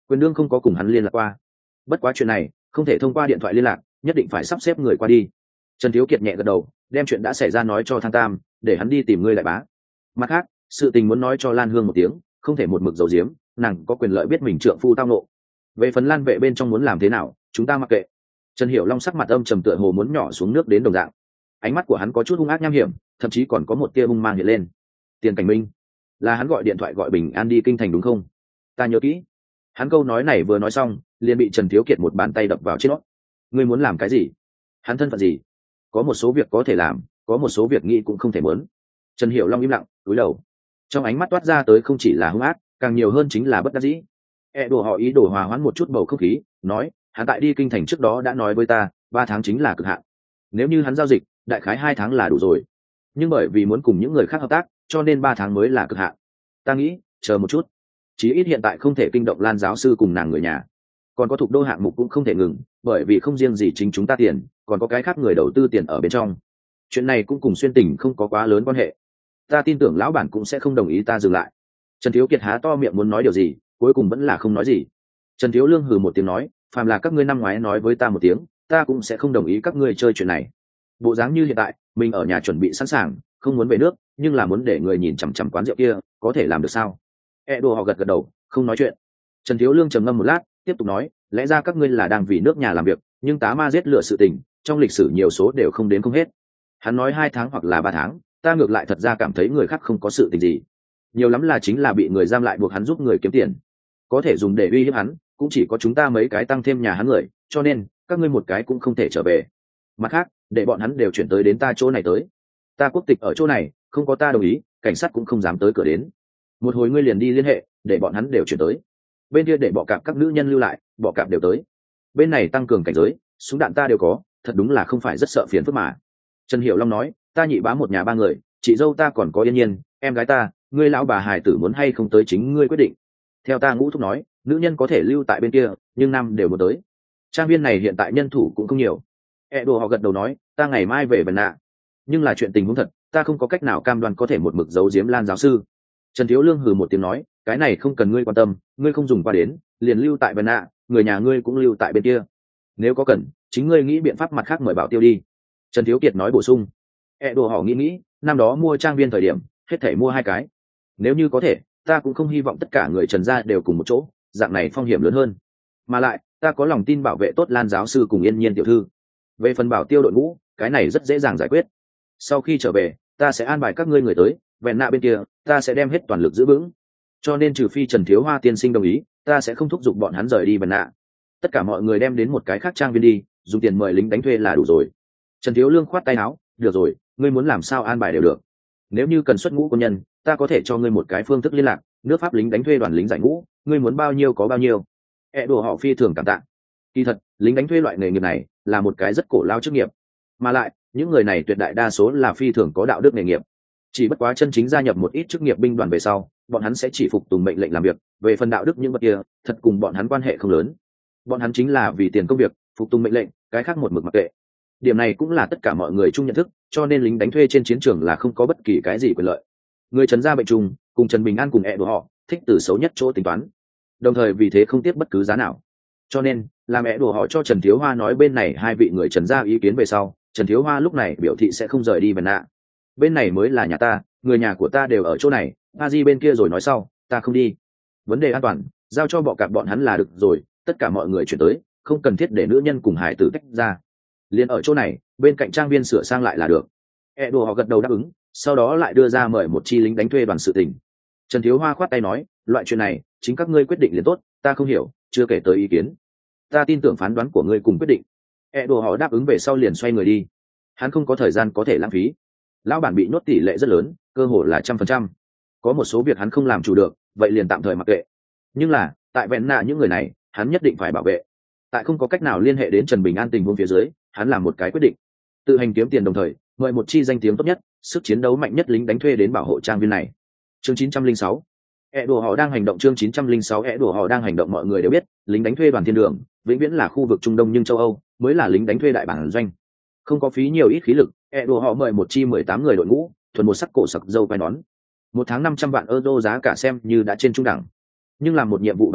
Quyền đương không có cùng hắn liên lạc qua, bất quá chuyện này không thể thông qua điện thoại liên lạc, nhất định phải sắp xếp người qua đi. Trần Thiếu Kiệt nhẹ gật đầu, đem chuyện đã xảy ra nói cho Thang Tam, để hắn đi tìm ngươi đại bá. Mặt khác, sự tình muốn nói cho Lan Hương một tiếng, không thể một mực giấu giếm, nàng có quyền lợi biết mình trượng phu tao nộ. Về phần Lan vệ bên trong muốn làm thế nào, chúng ta mặc kệ. Trần Hiểu Long sắc mặt âm trầm tựa hồ muốn nhỏ xuống nước đến đồng dạng, ánh mắt của hắn có chút hung ác nham hiểm, thậm chí còn có một tia hung mang hiện lên. Tiền Cảnh Minh, là hắn gọi điện thoại gọi Bình An đi kinh thành đúng không? Ta nhớ kỹ. Hắn câu nói này vừa nói xong, liền bị Trần Thiếu Kiệt một bàn tay đập vào trên nót. Ngươi muốn làm cái gì? Hắn thân phận gì? Có một số việc có thể làm, có một số việc nghĩ cũng không thể muốn. Trần Hiểu Long im lặng, cúi đầu. Trong ánh mắt toát ra tới không chỉ là hung ác, càng nhiều hơn chính là bất đắc dĩ. E đồ họ ý đồ hòa hoãn một chút bầu không khí, nói, hắn tại đi kinh thành trước đó đã nói với ta, ba tháng chính là cực hạn. Nếu như hắn giao dịch, đại khái hai tháng là đủ rồi. Nhưng bởi vì muốn cùng những người khác hợp tác, cho nên ba tháng mới là cực hạn. Ta nghĩ, chờ một chút. Chí ít hiện tại không thể kinh động Lan giáo sư cùng nàng người nhà. Còn có thuộc đô hạng mục cũng không thể ngừng, bởi vì không riêng gì chính chúng ta tiền, còn có cái khác người đầu tư tiền ở bên trong. Chuyện này cũng cùng Xuyên Tỉnh không có quá lớn quan hệ. Ta tin tưởng lão bản cũng sẽ không đồng ý ta dừng lại. Trần Thiếu Kiệt há to miệng muốn nói điều gì, cuối cùng vẫn là không nói gì. Trần Thiếu Lương hừ một tiếng nói, phàm là các ngươi năm ngoái nói với ta một tiếng, ta cũng sẽ không đồng ý các ngươi chơi chuyện này. Bộ dáng như hiện tại, mình ở nhà chuẩn bị sẵn sàng, không muốn về nước, nhưng là muốn để người nhìn chằm chằm quán rượu kia, có thể làm được sao? E đồ họ gật gật đầu, không nói chuyện. Trần Thiếu Lương trầm ngâm một lát, tiếp tục nói, lẽ ra các ngươi là đang vì nước nhà làm việc, nhưng tá ma giết lửa sự tình, trong lịch sử nhiều số đều không đến không hết. Hắn nói hai tháng hoặc là ba tháng, ta ngược lại thật ra cảm thấy người khác không có sự tình gì, nhiều lắm là chính là bị người giam lại buộc hắn giúp người kiếm tiền, có thể dùng để uy hiếp hắn, cũng chỉ có chúng ta mấy cái tăng thêm nhà hắn người, cho nên các ngươi một cái cũng không thể trở về. Mặt khác, để bọn hắn đều chuyển tới đến ta chỗ này tới. Ta quốc tịch ở chỗ này, không có ta đồng ý, cảnh sát cũng không dám tới cửa đến. Một hồi ngươi liền đi liên hệ, để bọn hắn đều chuyển tới. Bên kia để bọ cạp các nữ nhân lưu lại, bọ cạp đều tới. Bên này tăng cường cảnh giới, súng đạn ta đều có, thật đúng là không phải rất sợ phiền phức mà. Trần Hiểu Long nói, ta nhị bá một nhà ba người, chị dâu ta còn có Yên Nhiên, em gái ta, ngươi lão bà hài tử muốn hay không tới chính ngươi quyết định. Theo ta ngũ thúc nói, nữ nhân có thể lưu tại bên kia, nhưng nam đều muốn tới. Trang viên này hiện tại nhân thủ cũng không nhiều. E đồ họ gật đầu nói, ta ngày mai về Vân Nạ. Nhưng là chuyện tình huống thật, ta không có cách nào cam đoan có thể một mực giấu giếm Lan giáo sư. Trần Thiếu Lương hừ một tiếng nói, cái này không cần ngươi quan tâm, ngươi không dùng qua đến, liền lưu tại Vân Nạ, người nhà ngươi cũng lưu tại bên kia. Nếu có cần, chính ngươi nghĩ biện pháp mặt khác mời Bảo Tiêu đi. Trần Thiếu Kiệt nói bổ sung. E đồ họ nghĩ nghĩ, năm đó mua trang viên thời điểm, hết thể mua hai cái. Nếu như có thể, ta cũng không hy vọng tất cả người Trần gia đều cùng một chỗ, dạng này phong hiểm lớn hơn. Mà lại, ta có lòng tin bảo vệ tốt Lan giáo sư cùng Yên Nhiên tiểu thư. Về phần Bảo Tiêu đội ngũ, cái này rất dễ dàng giải quyết. Sau khi trở về, ta sẽ an bài các ngươi người tới, Vẹn Nạ bên kia, ta sẽ đem hết toàn lực giữ vững. Cho nên trừ phi Trần Thiếu Hoa tiên sinh đồng ý, ta sẽ không thúc giục bọn hắn rời đi Vẹn Nạ. Tất cả mọi người đem đến một cái khác trang viên đi, dùng tiền mời lính đánh thuê là đủ rồi. Trần Thiếu Lương khoát tay áo, được rồi, ngươi muốn làm sao an bài đều được. Nếu như cần xuất ngũ quân nhân, ta có thể cho ngươi một cái phương thức liên lạc, nước Pháp lính đánh thuê đoàn lính giải ngũ, ngươi muốn bao nhiêu có bao nhiêu. E đồ họ phi thường cảm tạ. Kỳ thật, lính đánh thuê loại nghề nghiệp này là một cái rất cổ lao chức nghiệp, mà lại những người này tuyệt đại đa số là phi thường có đạo đức nghề nghiệp. Chỉ bất quá chân chính gia nhập một ít chức nghiệp binh đoàn về sau, bọn hắn sẽ chỉ phục tùng mệnh lệnh làm việc, về phần đạo đức những vật kia, thật cùng bọn hắn quan hệ không lớn. Bọn hắn chính là vì tiền công việc, phục tùng mệnh lệnh, cái khác một mực mặc kệ. Điểm này cũng là tất cả mọi người chung nhận thức, cho nên lính đánh thuê trên chiến trường là không có bất kỳ cái gì quyền lợi. Người Trần gia bệnh trùng, cùng Trần Bình An cùng ẹ của họ, thích từ xấu nhất chỗ tính toán, đồng thời vì thế không tiếc bất cứ giá nào. Cho nên, làm ẹ đùa họ cho Trần Thiếu Hoa nói bên này hai vị người Trần gia ý kiến về sau, Trần Thiếu Hoa lúc này biểu thị sẽ không rời đi Vân Nạ. Bên này mới là nhà ta, người nhà của ta đều ở chỗ này, a di bên kia rồi nói sau, ta không đi. Vấn đề an toàn, giao cho bọ cạp bọn hắn là được rồi, tất cả mọi người chuyển tới, không cần thiết để nữ nhân cùng hải tử tách ra. Liền ở chỗ này, bên cạnh trang viên sửa sang lại là được. E đồ họ gật đầu đáp ứng, sau đó lại đưa ra mời một chi lính đánh thuê đoàn sự tình. Trần Thiếu Hoa khoát tay nói, loại chuyện này chính các ngươi quyết định liền tốt, ta không hiểu, chưa kể tới ý kiến. Ta tin tưởng phán đoán của ngươi cùng quyết định. E đồ họ đáp ứng về sau liền xoay người đi. Hắn không có thời gian có thể lãng phí. Lão bản bị nhốt tỷ lệ rất lớn, cơ hội là trăm phần trăm. Có một số việc hắn không làm chủ được, vậy liền tạm thời mặc kệ. Nhưng là, tại Vẹn Nạ những người này, hắn nhất định phải bảo vệ. Tại không có cách nào liên hệ đến Trần Bình An tình huống phía dưới, hắn làm một cái quyết định, tự hành kiếm tiền đồng thời mời một chi danh tiếng tốt nhất, sức chiến đấu mạnh nhất lính đánh thuê đến bảo hộ trang viên này. Chương chín trăm lẻ sáu, ẻ đùa họ đang hành động. Chương chín trăm lẻ sáu, ẻ đùa họ đang hành động. Mọi người đều biết, lính đánh thuê đoàn thiên đường vĩnh viễn là khu vực Trung Đông, nhưng châu Âu mới là lính đánh thuê đại bản doanh. Không có phí nhiều ít khí lực, ẻ đùa họ mời một chi mười tám người đội ngũ, thuần một sắc cổ sặc dâu quai nón. Một tháng năm trăm vạn euro giá cả xem như đã trên trung đẳng, nhưng làm một nhiệm vụ bảo vệ,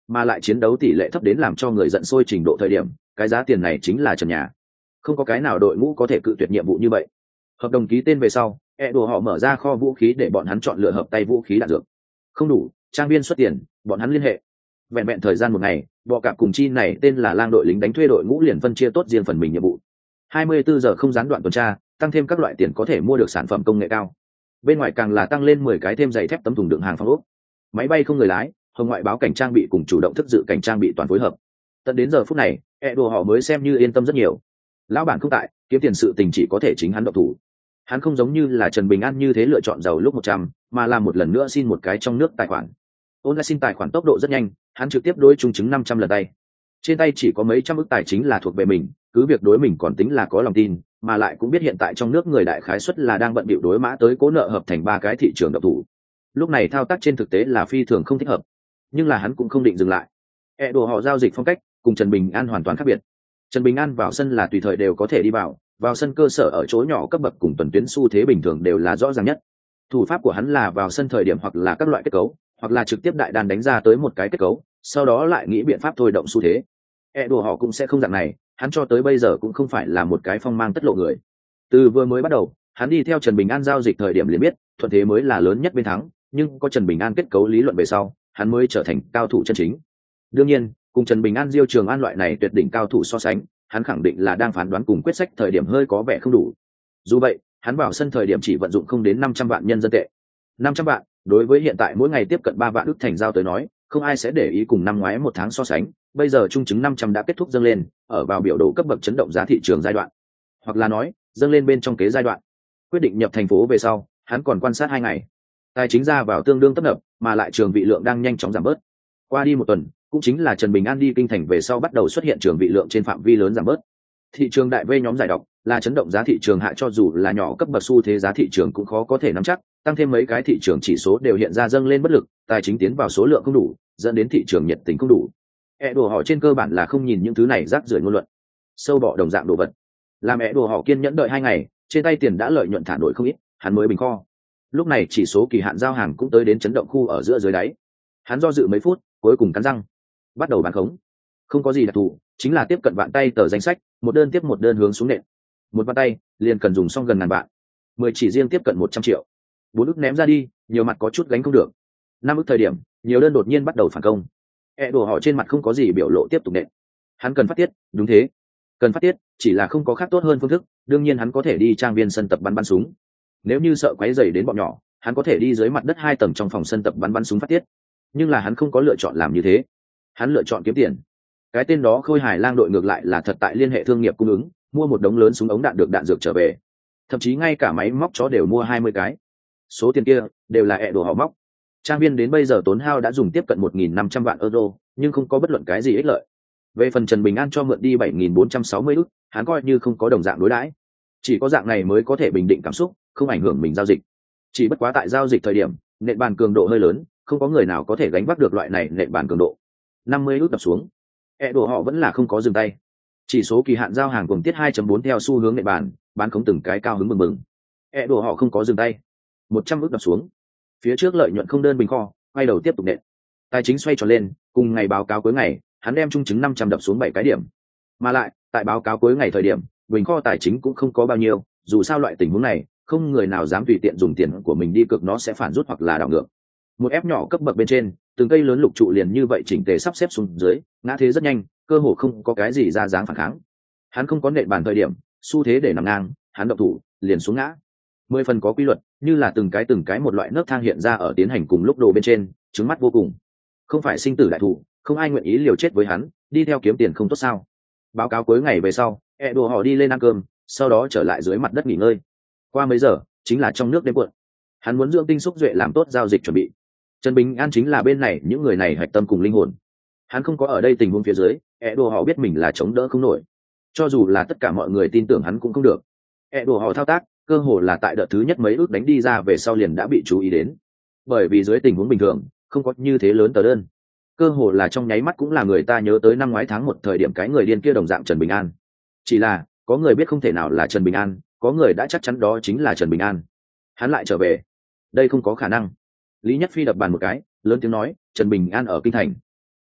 mà lại chiến đấu tỷ lệ thấp đến làm cho người giận sôi trình độ thời điểm, cái giá tiền này chính là trần nhà. Không có cái nào đội ngũ có thể cự tuyệt nhiệm vụ như vậy. Hợp đồng ký tên về sau, e đồ họ mở ra kho vũ khí để bọn hắn chọn lựa hợp tay vũ khí đạn dược. Không đủ, trang viên xuất tiền, bọn hắn liên hệ. Vẹn vẹn thời gian một ngày, bọ cạp cùng chi này tên là lang đội lính đánh thuê đội ngũ liền phân chia tốt riêng phần mình nhiệm vụ. hai mươi bốn giờ không gián đoạn tuần tra, tăng thêm các loại tiền có thể mua được sản phẩm công nghệ cao. Bên ngoài càng là tăng lên mười cái thêm giày thép tấm thùng đựng hàng phòng ốc. Máy bay không người lái, hồng ngoại báo cảnh trang bị cùng chủ động thức dự cảnh trang bị toàn phối hợp. Tận đến giờ phút này, e đồ họ mới xem như yên tâm rất nhiều. Lão bản không tại, kiếm tiền sự tình chỉ có thể chính hắn độc thủ. Hắn không giống như là Trần Bình An như thế lựa chọn giàu lúc một trăm, mà làm một lần nữa xin một cái trong nước tài khoản. Ôn lại xin tài khoản tốc độ rất nhanh, hắn trực tiếp đối trung chứng năm trăm lần tay. Trên tay chỉ có mấy trăm ức tài chính là thuộc về mình, cứ việc đối mình còn tính là có lòng tin, mà lại cũng biết hiện tại trong nước người đại khái suất là đang bận bịu đối mã tới cố nợ hợp thành ba cái thị trường độc thủ. Lúc này thao tác trên thực tế là phi thường không thích hợp, nhưng là hắn cũng không định dừng lại. E đồ họ giao dịch phong cách cùng Trần Bình An hoàn toàn khác biệt. Trần Bình An vào sân là tùy thời đều có thể đi vào, vào sân cơ sở ở chỗ nhỏ cấp bậc cùng tuần tuyến xu thế bình thường đều là rõ ràng nhất. Thủ pháp của hắn là vào sân thời điểm hoặc là các loại kết cấu, hoặc là trực tiếp đại đàn đánh ra tới một cái kết cấu, sau đó lại nghĩ biện pháp thôi động xu thế. E đồ họ cũng sẽ không dạng này, hắn cho tới bây giờ cũng không phải là một cái phong mang tất lộ người. Từ vừa mới bắt đầu, hắn đi theo Trần Bình An giao dịch thời điểm liền biết, thuận thế mới là lớn nhất bên thắng, nhưng có Trần Bình An kết cấu lý luận về sau, hắn mới trở thành cao thủ chân chính. Đương nhiên, cùng Trần Bình An, Diêu Trường An loại này tuyệt đỉnh cao thủ so sánh, hắn khẳng định là đang phán đoán cùng quyết sách thời điểm hơi có vẻ không đủ. Dù vậy, hắn vào sân thời điểm chỉ vận dụng không đến năm trăm vạn nhân dân tệ. năm trăm vạn, đối với hiện tại mỗi ngày tiếp cận ba vạn ức thành giao tới nói, không ai sẽ để ý cùng năm ngoái một tháng so sánh, bây giờ trung chứng năm trăm đã kết thúc dâng lên, ở vào biểu đồ cấp bậc chấn động giá thị trường giai đoạn. Hoặc là nói, dâng lên bên trong kế giai đoạn. Quyết định nhập thành phố về sau, hắn còn quan sát hai ngày. Tài chính ra vào tương đương tấp nập, mà lại trường vị lượng đang nhanh chóng giảm bớt. Qua đi một tuần, cũng chính là Trần Bình An đi kinh thành về sau bắt đầu xuất hiện trường vị lượng trên phạm vi lớn giảm bớt. Thị trường đại vây nhóm giải độc là chấn động giá thị trường hạ, cho dù là nhỏ cấp bậc xu thế giá thị trường cũng khó có thể nắm chắc, tăng thêm mấy cái thị trường chỉ số đều hiện ra dâng lên bất lực, tài chính tiến vào số lượng không đủ, dẫn đến thị trường nhiệt tình không đủ. E đồ họ trên cơ bản là không nhìn những thứ này rác rưởi ngôn luận, sâu bọ đồng dạng đồ vật. Làm e đồ họ kiên nhẫn đợi hai ngày, trên tay tiền đã lợi nhuận thả nổi không ít, hắn mới bình kho. Lúc này chỉ số kỳ hạn giao hàng cũng tới đến chấn động khu ở giữa dưới đáy. Hắn do dự mấy phút, cuối cùng cắn răng, bắt đầu bán khống. Không có gì đặc thù, chính là tiếp cận vạn tay tờ danh sách, một đơn tiếp một đơn hướng xuống nện. Một vạn tay liền cần dùng xong gần ngàn vạn, mười chỉ riêng tiếp cận một trăm triệu. Bốn ức ném ra đi, nhiều mặt có chút gánh không được. Năm ức thời điểm, nhiều đơn đột nhiên bắt đầu phản công. E đồ họ trên mặt không có gì biểu lộ tiếp tục nện. Hắn cần phát tiết, đúng thế, cần phát tiết, chỉ là không có khác tốt hơn phương thức. Đương nhiên hắn có thể đi trang viên sân tập bắn bắn súng. Nếu như sợ quấy rầy đến bọn nhỏ, hắn có thể đi dưới mặt đất hai tầng trong phòng sân tập bắn bắn súng phát tiết. Nhưng là hắn không có lựa chọn làm như thế. Hắn lựa chọn kiếm tiền. Cái tên đó Khôi Hải Lang đội ngược lại là thật tại liên hệ thương nghiệp cung ứng, mua một đống lớn súng ống đạn được đạn dược trở về. Thậm chí ngay cả máy móc chó đều mua hai mươi cái. Số tiền kia đều là ẹ đồ họ móc. Trang viên đến bây giờ tốn hao đã dùng tiếp cận một nghìn năm trăm vạn euro, nhưng không có bất luận cái gì ích lợi. Về phần Trần Bình An cho mượn đi bảy nghìn bốn trăm sáu mươi ức, hắn coi như không có đồng dạng đối đãi. Chỉ có dạng này mới có thể bình định cảm xúc, không ảnh hưởng mình giao dịch. Chỉ bất quá tại giao dịch thời điểm, nện bàn cường độ hơi lớn, không có người nào có thể gánh vác được loại này nện bàn cường độ. năm mươi ức đập xuống, e đồ họ vẫn là không có dừng tay. Chỉ số kỳ hạn giao hàng cùng tiết hai chấm bốn theo xu hướng nện bàn, bán không từng cái cao hứng mừng mừng. E đồ họ không có dừng tay. một trăm ức đập xuống. Phía trước lợi nhuận không đơn bình kho, quay đầu tiếp tục nện. Tài chính xoay tròn lên, cùng ngày báo cáo cuối ngày, hắn đem trung chứng năm trăm đập xuống bảy cái điểm. Mà lại, tại báo cáo cuối ngày thời điểm, bình kho tài chính cũng không có bao nhiêu, dù sao loại tình huống này, không người nào dám tùy tiện dùng tiền của mình đi cược, nó sẽ phản rút hoặc là đảo ngược. Một ép nhỏ cấp bậc bên trên, từng cây lớn lục trụ liền như vậy chỉnh tề sắp xếp xuống dưới, ngã thế rất nhanh, cơ hồ không có cái gì ra dáng phản kháng. Hắn không có nện bàn thời điểm, xu thế để nằm ngang, hắn động thủ, liền xuống ngã. Mười phần có quy luật, như là từng cái từng cái một loại nấc thang hiện ra ở tiến hành cùng lúc đồ bên trên, trứng mắt vô cùng. Không phải sinh tử đại thủ, không ai nguyện ý liều chết với hắn, đi theo kiếm tiền không tốt sao? Báo cáo cuối ngày về sau, e đồ họ đi lên ăn cơm, sau đó trở lại dưới mặt đất nghỉ ngơi. Qua mấy giờ, chính là trong nước đêm cuộn. Hắn muốn dưỡng tinh xúc duệ làm tốt giao dịch chuẩn bị. Trần Bình An chính là bên này những người này hạch tâm cùng linh hồn. Hắn không có ở đây tình huống phía dưới, e đồ họ biết mình là chống đỡ không nổi. Cho dù là tất cả mọi người tin tưởng hắn cũng không được. E đồ họ thao tác, cơ hồ là tại đợt thứ nhất mấy ước đánh đi ra về sau liền đã bị chú ý đến. Bởi vì dưới tình huống bình thường, không có như thế lớn tờ đơn. Cơ hồ là trong nháy mắt cũng là người ta nhớ tới năm ngoái tháng một thời điểm cái người điên kia đồng dạng Trần Bình An. Chỉ là, có người biết không thể nào là Trần Bình An, có người đã chắc chắn đó chính là Trần Bình An. Hắn lại trở về. Đây không có khả năng. Lý Nhất Phi đập bàn một cái, lớn tiếng nói, Trần Bình An ở kinh thành.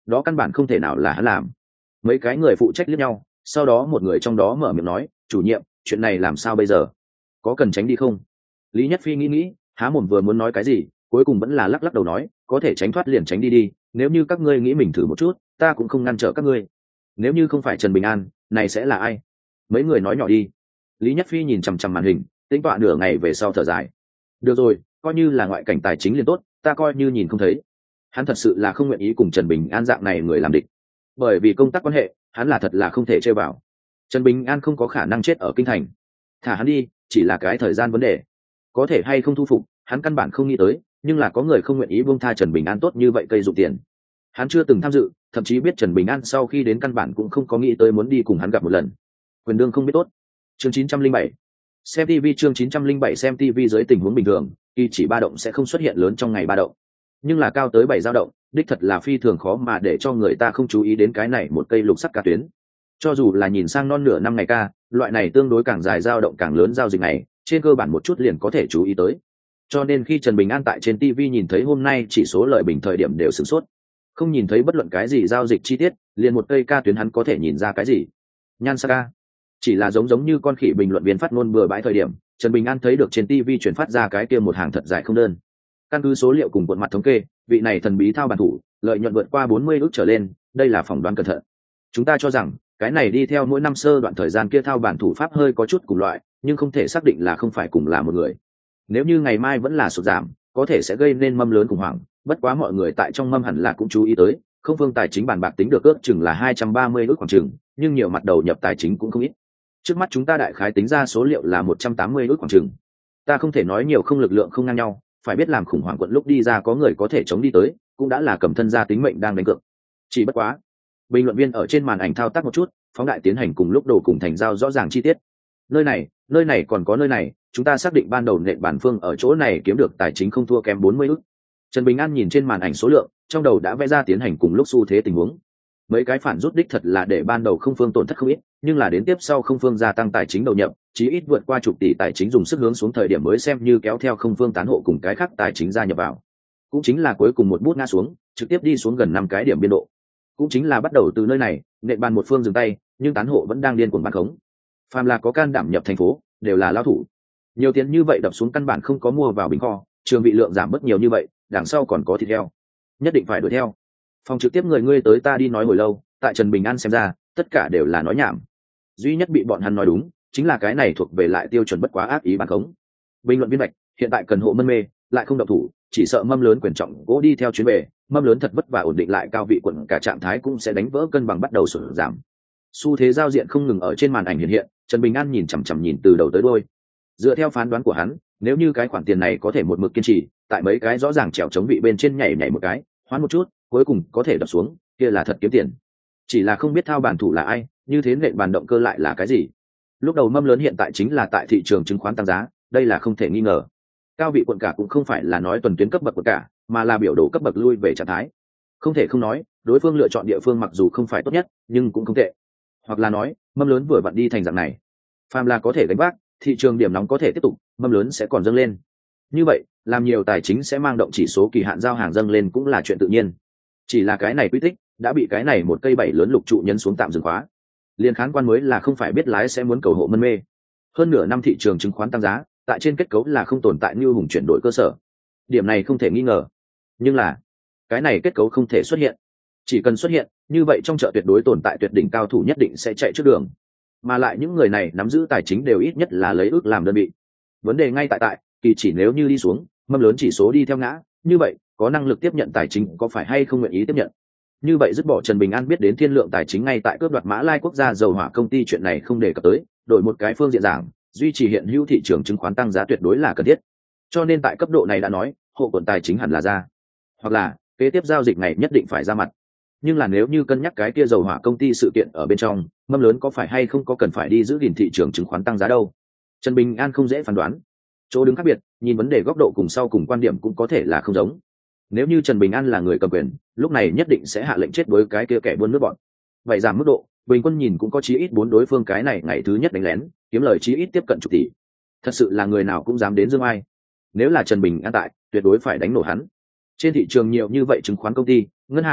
đó căn bản không thể nào là hắn làm. Mấy cái người phụ trách liếc nhau, sau đó một người trong đó mở miệng nói, chủ nhiệm, chuyện này làm sao bây giờ, có cần tránh đi không? Lý Nhất Phi nghĩ nghĩ, há mồm vừa muốn nói cái gì, cuối cùng vẫn là lắc lắc đầu nói, có thể tránh thoát liền tránh đi đi, nếu như các ngươi nghĩ mình thử một chút, ta cũng không ngăn trở các ngươi. Nếu như không phải Trần Bình An, này sẽ là ai? Mấy người nói nhỏ đi. Lý Nhất Phi nhìn chằm chằm màn hình, tính tọa nửa ngày về sau thở dài. Được rồi, coi như là ngoại cảnh tài chính liền tốt, ta coi như nhìn không thấy. Hắn thật sự là không nguyện ý cùng Trần Bình An dạng này người làm địch, bởi vì công tác quan hệ, hắn là thật là không thể chơi vào. Trần Bình An không có khả năng chết ở kinh thành, thả hắn đi chỉ là cái thời gian vấn đề. Có thể hay không thu phục, hắn căn bản không nghĩ tới, nhưng là có người không nguyện ý buông tha Trần Bình An tốt như vậy cây dụng tiền. Hắn chưa từng tham dự, thậm chí biết Trần Bình An sau khi đến căn bản cũng không có nghĩ tới muốn đi cùng hắn gặp một lần. Quyền đương không biết tốt. Chương chín trăm linh bảy, xem ti vi. Chương chín trăm linh bảy, xem ti vi. Dưới tình huống bình thường, kỳ chỉ ba động sẽ không xuất hiện lớn trong ngày ba động, nhưng là cao tới bảy dao động, đích thật là phi thường khó mà để cho người ta không chú ý đến cái này một cây lục sắc ca tuyến. Cho dù là nhìn sang non nửa năm ngày ca, loại này tương đối càng dài dao động càng lớn giao dịch này, trên cơ bản một chút liền có thể chú ý tới. Cho nên khi Trần Bình An tại trên ti vi nhìn thấy hôm nay chỉ số lợi bình thời điểm đều sửng sốt, không nhìn thấy bất luận cái gì giao dịch chi tiết, liền một cây ca tuyến hắn có thể nhìn ra cái gì? Nhan sắc ca. Chỉ là giống giống như con khỉ bình luận viên phát ngôn bừa bãi thời điểm, Trần Bình An thấy được trên ti vi chuyển phát ra cái kia một hàng thật dài không đơn. Căn cứ số liệu cùng cuộn mặt thống kê, vị này thần bí thao bản thủ, lợi nhuận vượt qua bốn mươi ức trở lên, đây là phỏng đoán cẩn thận. Chúng ta cho rằng, cái này đi theo mỗi năm sơ đoạn thời gian kia thao bản thủ pháp hơi có chút cùng loại, nhưng không thể xác định là không phải cùng là một người. Nếu như ngày mai vẫn là sụt giảm, có thể sẽ gây nên mâm lớn khủng hoảng, bất quá mọi người tại trong mâm hẳn là cũng chú ý tới, không phương tài chính bàn bạc tính được ước chừng là hai trăm ba mươi ức khoảng chừng, nhưng nhiều mặt đầu nhập tài chính cũng không ít. Trước mắt chúng ta đại khái tính ra số liệu là một trăm tám mươi ức khoảng chừng. Ta không thể nói nhiều không lực lượng không ngang nhau, phải biết làm khủng hoảng quận lúc đi ra có người có thể chống đi tới, cũng đã là cầm thân ra tính mệnh đang đánh cược. Chỉ bất quá, bình luận viên ở trên màn ảnh thao tác một chút, phóng đại tiến hành cùng lúc đầu cùng thành giao rõ ràng chi tiết. Nơi này, nơi này còn có nơi này, chúng ta xác định ban đầu nện bản phương ở chỗ này kiếm được tài chính không thua kém bốn mươi ức. Trần Bình An nhìn trên màn ảnh số lượng, trong đầu đã vẽ ra tiến hành cùng lúc xu thế tình huống. Mấy cái phản rút đích thật là để ban đầu không phương tổn thất không ít, nhưng là đến tiếp sau không phương gia tăng tài chính đầu nhập, chí ít vượt qua chục tỷ tài chính dùng sức hướng xuống thời điểm mới xem như kéo theo không phương tán hộ cùng cái khác tài chính gia nhập vào. Cũng chính là cuối cùng một bút ngã xuống, trực tiếp đi xuống gần năm cái điểm biên độ. Cũng chính là bắt đầu từ nơi này, nện bàn một phương dừng tay, nhưng tán hộ vẫn đang điên cuồng bán khống. Phàm là có can đảm nhập thành phố, đều là lao thủ. Nhiều tiền như vậy đập xuống căn bản không có mua vào bình kho, trường vị lượng giảm bớt nhiều như vậy, đằng sau còn có thịt heo, nhất định phải đuổi theo. Phòng trực tiếp người ngươi tới ta đi nói hồi lâu, tại Trần Bình An xem ra, tất cả đều là nói nhảm. Duy nhất bị bọn hắn nói đúng, chính là cái này thuộc về lại tiêu chuẩn bất quá ác ý bán khống. Bình luận viên Bạch, hiện tại cần hộ mân mê, lại không động thủ, chỉ sợ mâm lớn quyền trọng cố đi theo chuyến về, mâm lớn thật vất vả ổn định lại cao vị quận cả trạng thái cũng sẽ đánh vỡ cân bằng bắt đầu sụt giảm. Xu thế giao diện không ngừng ở trên màn ảnh hiện hiện, Trần Bình An nhìn chằm chằm nhìn từ đầu tới đuôi. Dựa theo phán đoán của hắn, nếu như cái khoản tiền này có thể một mực kiên trì, tại mấy cái rõ ràng trèo chống vị bên trên nhảy nhảy một cái, hoán một chút, cuối cùng có thể đập xuống, kia là thật kiếm tiền. Chỉ là không biết thao bản thủ là ai, như thế nện bàn động cơ lại là cái gì. Lúc đầu mâm lớn hiện tại chính là tại thị trường chứng khoán tăng giá, đây là không thể nghi ngờ. Cao vị quận cả cũng không phải là nói tuần tuyến cấp bậc quận cả, mà là biểu đồ cấp bậc lui về trạng thái. Không thể không nói, đối phương lựa chọn địa phương mặc dù không phải tốt nhất, nhưng cũng không tệ. Hoặc là nói, mâm lớn vừa vặn đi thành dạng này. Phàm là có thể gánh vác, thị trường điểm nóng có thể tiếp tục, mâm lớn sẽ còn dâng lên. Như vậy, làm nhiều tài chính sẽ mang động chỉ số kỳ hạn giao hàng dâng lên cũng là chuyện tự nhiên. Chỉ là cái này quy tích đã bị cái này một cây bảy lớn lục trụ nhấn xuống tạm dừng khóa. Liên khán quan mới là không phải biết lái sẽ muốn cầu hộ mân mê. Hơn nửa năm thị trường chứng khoán tăng giá, tại trên kết cấu là không tồn tại như hùng chuyển đổi cơ sở. Điểm này không thể nghi ngờ. Nhưng là, cái này kết cấu không thể xuất hiện. Chỉ cần xuất hiện, như vậy trong chợ tuyệt đối tồn tại tuyệt đỉnh cao thủ nhất định sẽ chạy trước đường. Mà lại những người này nắm giữ tài chính đều ít nhất là lấy ước làm đơn vị. Vấn đề ngay tại tại, kỳ chỉ nếu như đi xuống, mâm lớn chỉ số đi theo ngã, như vậy, có năng lực tiếp nhận tài chính có phải hay không nguyện ý tiếp nhận. Như vậy dứt bỏ Trần Bình An biết đến thiên lượng tài chính ngay tại cướp đoạt Mã Lai quốc gia dầu hỏa công ty chuyện này không đề cập tới, đổi một cái phương diện giảng, duy trì hiện hữu thị trường chứng khoán tăng giá tuyệt đối là cần thiết. Cho nên tại cấp độ này đã nói, hộ quận tài chính hẳn là ra, hoặc là kế tiếp giao dịch này nhất định phải ra mặt. Nhưng là nếu như cân nhắc cái kia dầu hỏa công ty sự kiện ở bên trong, mâm lớn có phải hay không có cần phải đi giữ gìn thị trường chứng khoán tăng giá đâu. Trần Bình An không dễ phán đoán. Chỗ đứng khác biệt, nhìn vấn đề góc độ cùng sau cùng quan điểm cũng có thể là không giống. Nếu như Trần Bình An là người cầm quyền, lúc này nhất định sẽ hạ lệnh chết với cái kia kẻ buôn nước bọn. Vậy giảm mức độ, bình quân nhìn cũng có chí ít bốn đối phương cái này ngày thứ nhất đánh lén, kiếm lời chí ít tiếp cận chục tỷ. Thật sự là người nào cũng dám đến dương ai. Nếu là Trần Bình An tại, tuyệt đối phải đánh nổ hắn. Trên thị trường nhiều như vậy chứng khoán công ty, ngân hàng,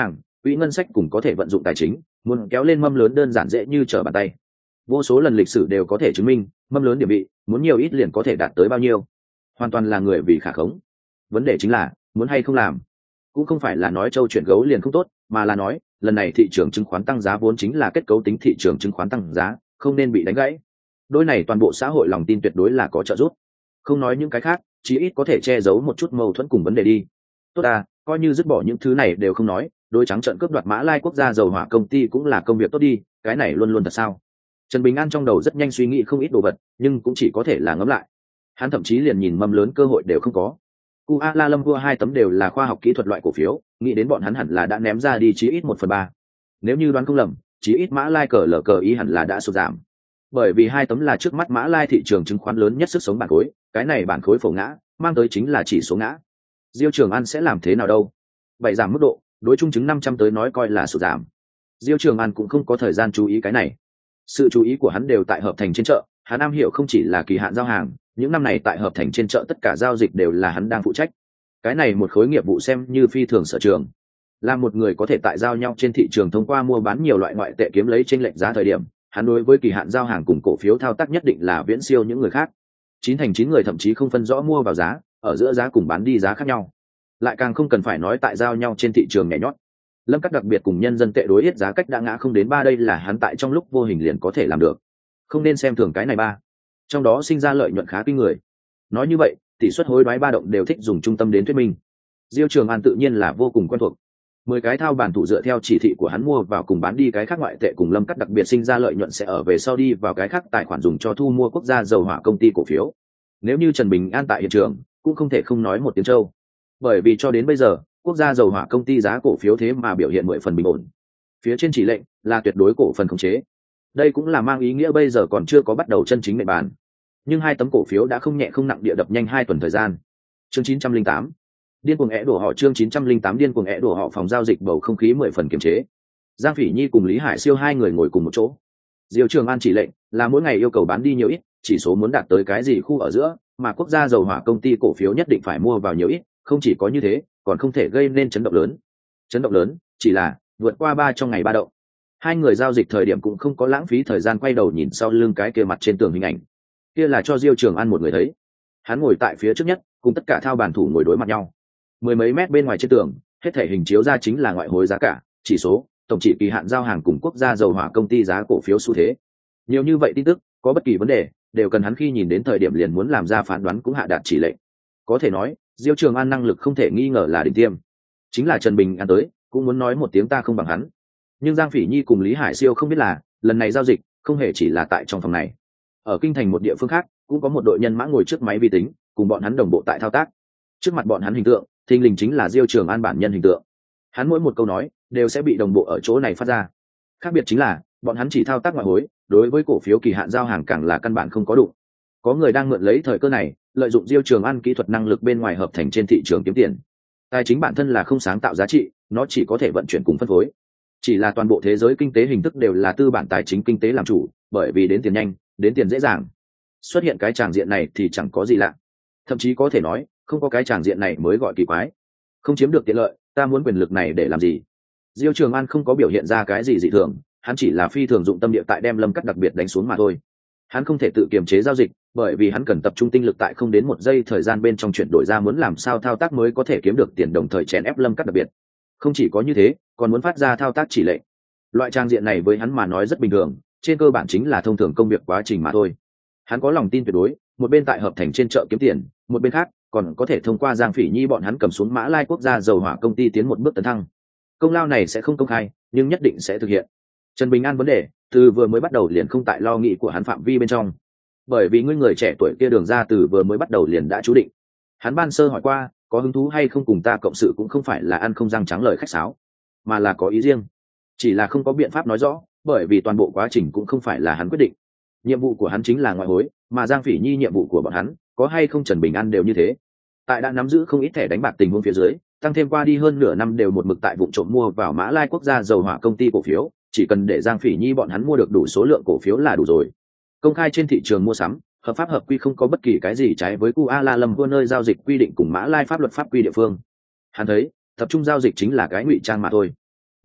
quỹ ngân sách cùng có thể vận dụng tài chính, muốn kéo lên mâm lớn đơn giản dễ như trở bàn tay. Vô số lần lịch sử đều có thể chứng minh, mâm lớn điểm vị, muốn nhiều ít liền có thể đạt tới bao nhiêu. Hoàn toàn là người vì khả khống. Vấn đề chính là, muốn hay không làm. Cũng không phải là nói trâu chuyển gấu liền không tốt, mà là nói, lần này thị trường chứng khoán tăng giá vốn chính là kết cấu tính thị trường chứng khoán tăng giá, không nên bị đánh gãy. Đôi này toàn bộ xã hội lòng tin tuyệt đối là có trợ giúp. Không nói những cái khác, chí ít có thể che giấu một chút mâu thuẫn cùng vấn đề đi. Tốt à, coi như dứt bỏ những thứ này đều không nói, đối trắng trợn cướp đoạt Mã Lai quốc gia dầu hỏa công ty cũng là công việc tốt đi, cái này luôn luôn thật sao? Trần Bình An trong đầu rất nhanh suy nghĩ không ít đồ vật, nhưng cũng chỉ có thể là ngẫm lại. Hắn thậm chí liền nhìn mầm lớn cơ hội đều không có. Kuala Lumpur hai tấm đều là khoa học kỹ thuật loại cổ phiếu, nghĩ đến bọn hắn hẳn là đã ném ra đi chí ít một phần ba. Nếu như đoán không lầm, chí ít Mã Lai cờ lở cờ ý hẳn là đã sụt giảm. Bởi vì hai tấm là trước mắt Mã Lai thị trường chứng khoán lớn nhất sức sống bản khối, cái này bản khối phổ ngã, mang tới chính là chỉ số ngã. Diêu Trường An sẽ làm thế nào đâu? Vậy giảm mức độ, đối trung chứng năm trăm tới nói coi là sụt giảm. Diêu Trường An cũng không có thời gian chú ý cái này. Sự chú ý của hắn đều tại hợp thành trên chợ, hắn am hiểu không chỉ là kỳ hạn giao hàng, những năm này tại hợp thành trên chợ tất cả giao dịch đều là hắn đang phụ trách. Cái này một khối nghiệp vụ xem như phi thường sở trường. Là một người có thể tại giao nhau trên thị trường thông qua mua bán nhiều loại ngoại tệ kiếm lấy chênh lệch giá thời điểm, hắn đối với kỳ hạn giao hàng cùng cổ phiếu thao tác nhất định là viễn siêu những người khác. Chín thành chín người thậm chí không phân rõ mua vào giá, ở giữa giá cùng bán đi giá khác nhau. Lại càng không cần phải nói tại giao nhau trên thị trường nhẹ nhót. Lâm Cắt đặc biệt cùng nhân dân tệ đối yết giá cách đã ngã không đến ba, đây là hắn tại trong lúc vô hình liền có thể làm được. Không nên xem thường cái này ba. Trong đó sinh ra lợi nhuận khá kinh người. Nói như vậy, tỷ suất hối đoái ba động đều thích dùng trung tâm đến thuyết minh. Diêu Trường An tự nhiên là vô cùng quen thuộc. Mười cái thao bản thủ dựa theo chỉ thị của hắn mua vào cùng bán đi cái khác ngoại tệ cùng Lâm Cắt đặc biệt sinh ra lợi nhuận sẽ ở về sau đi vào cái khác tài khoản dùng cho thu mua quốc gia dầu hỏa công ty cổ phiếu. Nếu như Trần Bình An tại hiện trường, cũng không thể không nói một tiếng trâu. Bởi vì cho đến bây giờ, quốc gia dầu hỏa công ty giá cổ phiếu thế mà biểu hiện mười phần bình ổn. Phía trên chỉ lệnh là tuyệt đối cổ phần khống chế. Đây cũng là mang ý nghĩa bây giờ còn chưa có bắt đầu chân chính mệnh bàn. Nhưng hai tấm cổ phiếu đã không nhẹ không nặng địa đập nhanh hai tuần thời gian. Chương chín trăm linh tám điên cuồng é đổ họ chương chín trăm linh tám điên cuồng é đổ họ phòng giao dịch bầu không khí mười phần kiềm chế. Giang Phỉ Nhi cùng Lý Hải Siêu hai người ngồi cùng một chỗ. Diêu Trường An chỉ lệnh là mỗi ngày yêu cầu bán đi nhiều ít, chỉ số muốn đạt tới cái gì khu ở giữa, mà quốc gia dầu hỏa công ty cổ phiếu nhất định phải mua vào nhiều ít, không chỉ có như thế, còn không thể gây nên chấn động lớn. Chấn động lớn chỉ là vượt qua ba trong ngày ba động. Hai người giao dịch thời điểm cũng không có lãng phí thời gian quay đầu nhìn sau lưng cái kia mặt trên tường hình ảnh. Kia là cho Diêu Trường An một người thấy. Hắn ngồi tại phía trước nhất, cùng tất cả thao bản thủ ngồi đối mặt nhau. Mười mấy mét bên ngoài trên tường, hết thể hình chiếu ra chính là ngoại hối giá cả, chỉ số, tổng chỉ kỳ hạn giao hàng cùng quốc gia dầu hỏa công ty giá cổ phiếu xu thế. Nhiều như vậy tin tức, có bất kỳ vấn đề, đều cần hắn khi nhìn đến thời điểm liền muốn làm ra phán đoán cũng hạ đạt chỉ lệnh. Có thể nói, Diêu Trường An năng lực không thể nghi ngờ là đỉnh tiêm. Chính là Trần Bình An tới, cũng muốn nói một tiếng ta không bằng hắn. Nhưng Giang Phỉ Nhi cùng Lý Hải Siêu không biết là, lần này giao dịch không hề chỉ là tại trong phòng này. Ở kinh thành một địa phương khác, cũng có một đội nhân mã ngồi trước máy vi tính, cùng bọn hắn đồng bộ tại thao tác. Trước mặt bọn hắn hình tượng, thình lình chính là Diêu Trường An bản nhân hình tượng. Hắn mỗi một câu nói đều sẽ bị đồng bộ ở chỗ này phát ra. Khác biệt chính là, bọn hắn chỉ thao tác ngoại hối, đối với cổ phiếu kỳ hạn giao hàng càng là căn bản không có đủ. Có người đang mượn lấy thời cơ này, lợi dụng Diêu Trường An kỹ thuật năng lực bên ngoài hợp thành trên thị trường kiếm tiền. Tài chính bản thân là không sáng tạo giá trị, nó chỉ có thể vận chuyển cùng phân phối. Chỉ là toàn bộ thế giới kinh tế hình thức đều là tư bản tài chính kinh tế làm chủ, bởi vì đến tiền nhanh, đến tiền dễ dàng. Xuất hiện cái tràng diện này thì chẳng có gì lạ. Thậm chí có thể nói, không có cái tràng diện này mới gọi kỳ quái. Không chiếm được tiện lợi, ta muốn quyền lực này để làm gì? Diêu Trường An không có biểu hiện ra cái gì dị thường, hắn chỉ là phi thường dụng tâm địa tại đem Lâm Cắt đặc biệt đánh xuống mà thôi. Hắn không thể tự kiềm chế giao dịch, bởi vì hắn cần tập trung tinh lực tại không đến một giây thời gian bên trong chuyển đổi ra muốn làm sao thao tác mới có thể kiếm được tiền, đồng thời chèn ép Lâm Cắt đặc biệt. Không chỉ có như thế, còn muốn phát ra thao tác chỉ lệnh. Loại trang diện này với hắn mà nói rất bình thường, trên cơ bản chính là thông thường công việc quá trình mà thôi. Hắn có lòng tin tuyệt đối, một bên tại hợp thành trên chợ kiếm tiền, một bên khác còn có thể thông qua Giang Phỉ Nhi bọn hắn cầm xuống Mã Lai quốc gia dầu hỏa công ty tiến một bước tấn thăng. Công lao này sẽ không công khai, nhưng nhất định sẽ thực hiện. Trần Bình An vấn đề, từ vừa mới bắt đầu liền không tại lo nghĩ của hắn phạm vi bên trong. Bởi vì ngươi người trẻ tuổi kia đường ra từ vừa mới bắt đầu liền đã chú định. Hắn ban sơ hỏi qua, có hứng thú hay không cùng ta cộng sự cũng không phải là ăn không răng trắng lời khách sáo, mà là có ý riêng. Chỉ là không có biện pháp nói rõ, bởi vì toàn bộ quá trình cũng không phải là hắn quyết định. Nhiệm vụ của hắn chính là ngoại hối, mà Giang Phỉ Nhi nhiệm vụ của bọn hắn, có hay không Trần Bình An đều như thế. Tại đã nắm giữ không ít thẻ đánh bạc tình huống phía dưới, tăng thêm qua đi hơn nửa năm đều một mực tại vụ trộm mua vào Mã Lai quốc gia dầu hỏa công ty cổ phiếu, chỉ cần để Giang Phỉ Nhi bọn hắn mua được đủ số lượng cổ phiếu là đủ rồi. Công khai trên thị trường mua sắm, hợp pháp hợp quy, không có bất kỳ cái gì trái với Kuala Lumpur nơi giao dịch quy định cùng Mã Lai pháp luật pháp quy địa phương. Hắn thấy, tập trung giao dịch chính là cái ngụy trang mà thôi.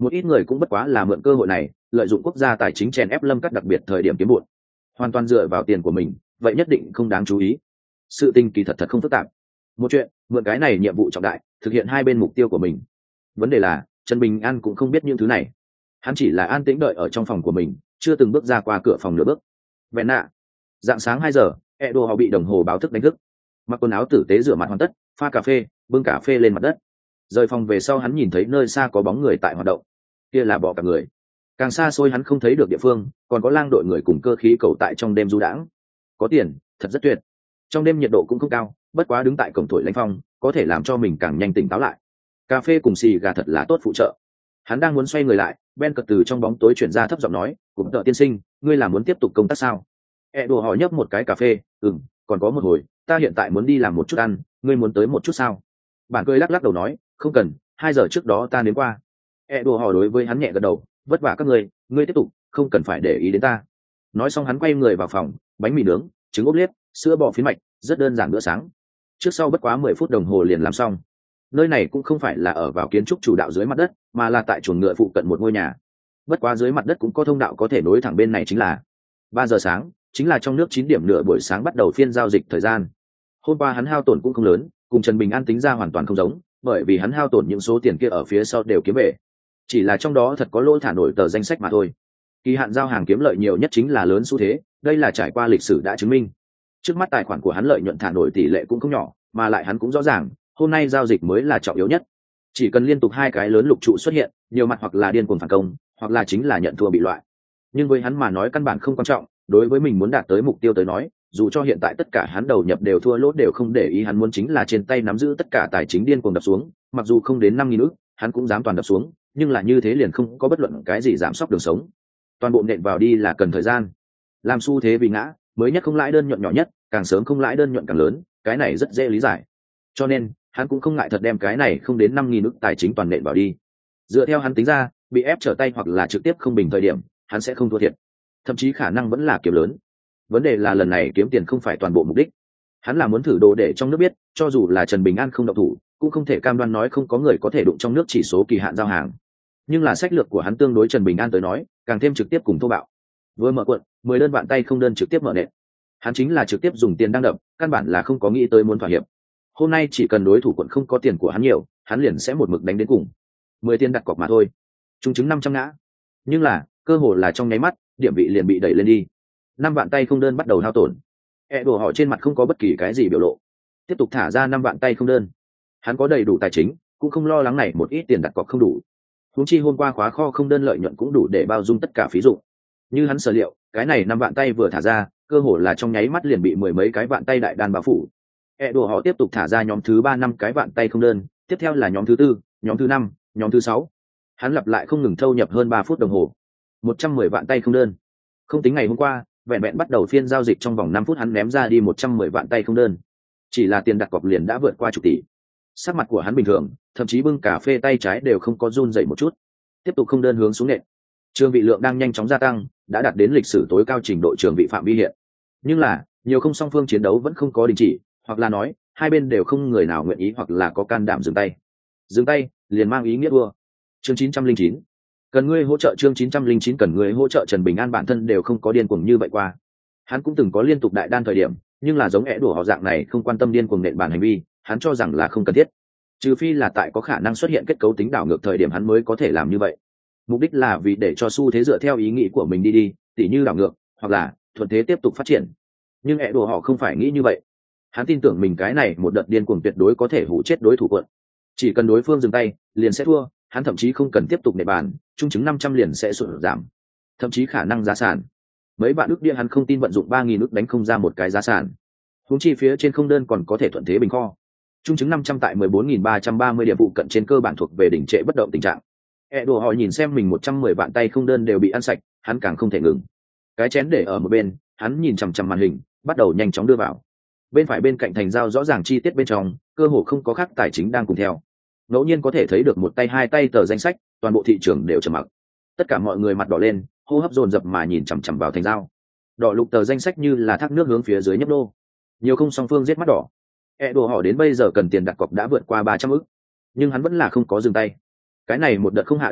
Một ít người cũng bất quá là mượn cơ hội này lợi dụng quốc gia tài chính chèn ép lâm cắt đặc biệt thời điểm kiếm bụn, hoàn toàn dựa vào tiền của mình, vậy nhất định không đáng chú ý. Sự tình kỳ thật thật không phức tạp. Một chuyện, mượn cái này nhiệm vụ trọng đại, thực hiện hai bên mục tiêu của mình. Vấn đề là Trần Bình An cũng không biết những thứ này, hắn chỉ là an tĩnh đợi ở trong phòng của mình, chưa từng bước ra qua cửa phòng nửa bước. Vẹn nạ, dạng sáng hai giờ, Edo họ bị đồng hồ báo thức đánh thức, mặc quần áo tử tế rửa mặt hoàn tất, pha cà phê, bưng cà phê lên mặt đất. Rời phòng về sau hắn nhìn thấy nơi xa có bóng người tại hoạt động, kia là bọ cạp người. Càng xa xôi hắn không thấy được địa phương, còn có lang đội người cùng cơ khí cầu tại trong đêm du đãng. Có tiền, thật rất tuyệt. Trong đêm nhiệt độ cũng không cao, bất quá đứng tại cổng thổi lãnh phong, có thể làm cho mình càng nhanh tỉnh táo lại. Cà phê cùng xì gà thật là tốt phụ trợ. Hắn đang muốn xoay người lại, Ben cật từ trong bóng tối chuyển ra thấp giọng nói, "Cũng tợ tiên sinh, ngươi là muốn tiếp tục công tác sao?" E đùa hỏi nhấp một cái cà phê, "Ừm, còn có một hồi, ta hiện tại muốn đi làm một chút ăn, ngươi muốn tới một chút sao?" Bạn cười lắc lắc đầu nói, "Không cần, hai giờ trước đó ta đến qua." E đùa hỏi đối với hắn nhẹ gật đầu, "Vất vả các ngươi, ngươi tiếp tục, không cần phải để ý đến ta." Nói xong hắn quay người vào phòng, bánh mì nướng, trứng ốp liếp, sữa bò phiến mạch, rất đơn giản bữa sáng. Trước sau bất quá mười phút đồng hồ liền làm xong. Nơi này cũng không phải là ở vào kiến trúc chủ đạo dưới mặt đất, mà là tại chuồng ngựa phụ cận một ngôi nhà. Bất quá dưới mặt đất cũng có thông đạo có thể nối thẳng bên này, chính là ba giờ sáng, chính là trong nước chín điểm nửa buổi sáng bắt đầu phiên giao dịch thời gian. Hôm qua hắn hao tổn cũng không lớn, cùng Trần Bình An tính ra hoàn toàn không giống, bởi vì hắn hao tổn những số tiền kia ở phía sau đều kiếm về. Chỉ là trong đó thật có lỗ thả nổi tờ danh sách mà thôi. Kỳ hạn giao hàng kiếm lợi nhiều nhất chính là lớn xu thế, đây là trải qua lịch sử đã chứng minh. Trước mắt tài khoản của hắn lợi nhuận thả nổi tỷ lệ cũng không nhỏ, mà lại hắn cũng rõ ràng, hôm nay giao dịch mới là trọng yếu nhất. Chỉ cần liên tục hai cái lớn lục trụ xuất hiện, nhiều mặt hoặc là điên cuồng phản công, hoặc là chính là nhận thua bị loại. Nhưng với hắn mà nói căn bản không quan trọng, đối với mình muốn đạt tới mục tiêu tới nói, dù cho hiện tại tất cả hắn đầu nhập đều thua lỗ đều không để ý, hắn muốn chính là trên tay nắm giữ tất cả tài chính điên cuồng đập xuống, mặc dù không đến năm nghìn ức, hắn cũng dám toàn đập xuống, nhưng là như thế liền không có bất luận cái gì giảm sốc đường sống. Toàn bộ nện vào đi là cần thời gian. Làm xu thế vì ngã, mới nhất không lãi đơn nhuận nhỏ nhất, càng sớm không lãi đơn nhuận càng lớn, cái này rất dễ lý giải. Cho nên, hắn cũng không ngại thật đem cái này không đến năm nghìn ức tài chính toàn nện vào đi. Dựa theo hắn tính ra, bị ép trở tay hoặc là trực tiếp không bình thời điểm, hắn sẽ không thua thiệt, thậm chí khả năng vẫn là kiếm lớn. Vấn đề là lần này kiếm tiền không phải toàn bộ mục đích, hắn là muốn thử đồ để trong nước biết, cho dù là Trần Bình An không động thủ, cũng không thể cam đoan nói không có người có thể đụng trong nước chỉ số kỳ hạn giao hàng. Nhưng là sách lược của hắn tương đối Trần Bình An tới nói, càng thêm trực tiếp cùng thô bạo. Vừa mở cuộn, mười đơn vạn tay không đơn trực tiếp mở nện. Hắn chính là trực tiếp dùng tiền đang đập, căn bản là không có nghĩ tới muốn thỏa hiệp. Hôm nay chỉ cần đối thủ quận không có tiền của hắn nhiều, hắn liền sẽ một mực đánh đến cùng. Mười tiền đặt cọc mà thôi, trung chứng năm trăm ngã. Nhưng là cơ hội là trong nháy mắt, điểm vị liền bị đẩy lên đi. Năm vạn tay không đơn bắt đầu hao tổn. E đổ họ trên mặt không có bất kỳ cái gì biểu lộ, tiếp tục thả ra năm vạn tay không đơn. Hắn có đầy đủ tài chính, cũng không lo lắng này một ít tiền đặt cọc không đủ. Huống chi hôm qua khóa kho không đơn lợi nhuận cũng đủ để bao dung tất cả phí dụng. Như hắn sở liệu, cái này năm vạn tay vừa thả ra, cơ hội là trong nháy mắt liền bị mười mấy cái vạn tay đại đàn bao phủ. E đùa họ tiếp tục thả ra nhóm thứ ba năm cái vạn tay không đơn, tiếp theo là nhóm thứ tư, nhóm thứ năm, nhóm thứ sáu. Hắn lặp lại không ngừng thâu nhập hơn ba phút đồng hồ. một trăm mười vạn tay không đơn. Không tính ngày hôm qua, vẹn vẹn bắt đầu phiên giao dịch trong vòng năm phút hắn ném ra đi một trăm mười vạn tay không đơn. Chỉ là tiền đặt cọc liền đã vượt qua chục tỷ. Sắc mặt của hắn bình thường, thậm chí bưng cà phê tay trái đều không có run dậy một chút. Tiếp tục không đơn hướng xuống nện. Trường vị lượng đang nhanh chóng gia tăng, đã đạt đến lịch sử tối cao trình độ trường vị phạm vi hiện. Nhưng là, nhiều không song phương chiến đấu vẫn không có đình chỉ, hoặc là nói, hai bên đều không người nào nguyện ý hoặc là có can đảm dừng tay. Dừng tay, liền mang ý nghĩa vua. Chương chín trăm linh chín. Cần ngươi hỗ trợ chương chín trăm linh chín cần ngươi hỗ trợ Trần Bình An bản thân đều không có điên cuồng như vậy qua. Hắn cũng từng có liên tục đại đan thời điểm, nhưng là giống ẻ đùa họ dạng này không quan tâm điên cuồng nện bản hành vi, hắn cho rằng là không cần thiết. Trừ phi là tại có khả năng xuất hiện kết cấu tính đảo ngược thời điểm hắn mới có thể làm như vậy. Mục đích là vì để cho xu thế dựa theo ý nghĩ của mình đi đi, tỉ như đảo ngược, hoặc là thuận thế tiếp tục phát triển. Nhưng ẻ đùa họ không phải nghĩ như vậy. Hắn tin tưởng mình cái này một đợt điên cuồng tuyệt đối có thể hủ chết đối thủ quận. Chỉ cần đối phương dừng tay, liền sẽ thua, hắn thậm chí không cần tiếp tục nệ bàn, trung chứng năm trăm liền sẽ sụt giảm. Thậm chí khả năng giá sản. Mấy bạn ước địa hắn không tin vận dụng ba nghìn ước đánh không ra một cái giá sản. Huống chi phía trên không đơn còn có thể thuận thế bình kho. Trung chứng năm trăm tại mười bốn nghìn ba trăm ba mươi điểm phụ cận trên cơ bản thuộc về đỉnh trệ bất động tình trạng. E đùa họ nhìn xem mình một trăm mười vạn tay không đơn đều bị ăn sạch, hắn càng không thể ngừng. Cái chén để ở một bên, hắn nhìn chằm chằm màn hình, bắt đầu nhanh chóng đưa vào. Bên phải bên cạnh thành giao rõ ràng chi tiết bên trong, cơ hồ không có khác tài chính đang cùng theo. Ngẫu nhiên có thể thấy được một tay hai tay tờ danh sách, toàn bộ thị trường đều trầm mặc. Tất cả mọi người mặt đỏ lên, hô hấp dồn dập mà nhìn chằm chằm vào thành giao. Đỏ lục tờ danh sách như là thác nước hướng phía dưới nhấp đô. Nhiều không song phương giết mắt đỏ. E đùa họ đến bây giờ cần tiền đặt cọc đã vượt qua ba trăm ức, nhưng hắn vẫn là không có dừng tay. Cái này một đợt không hạ được đi,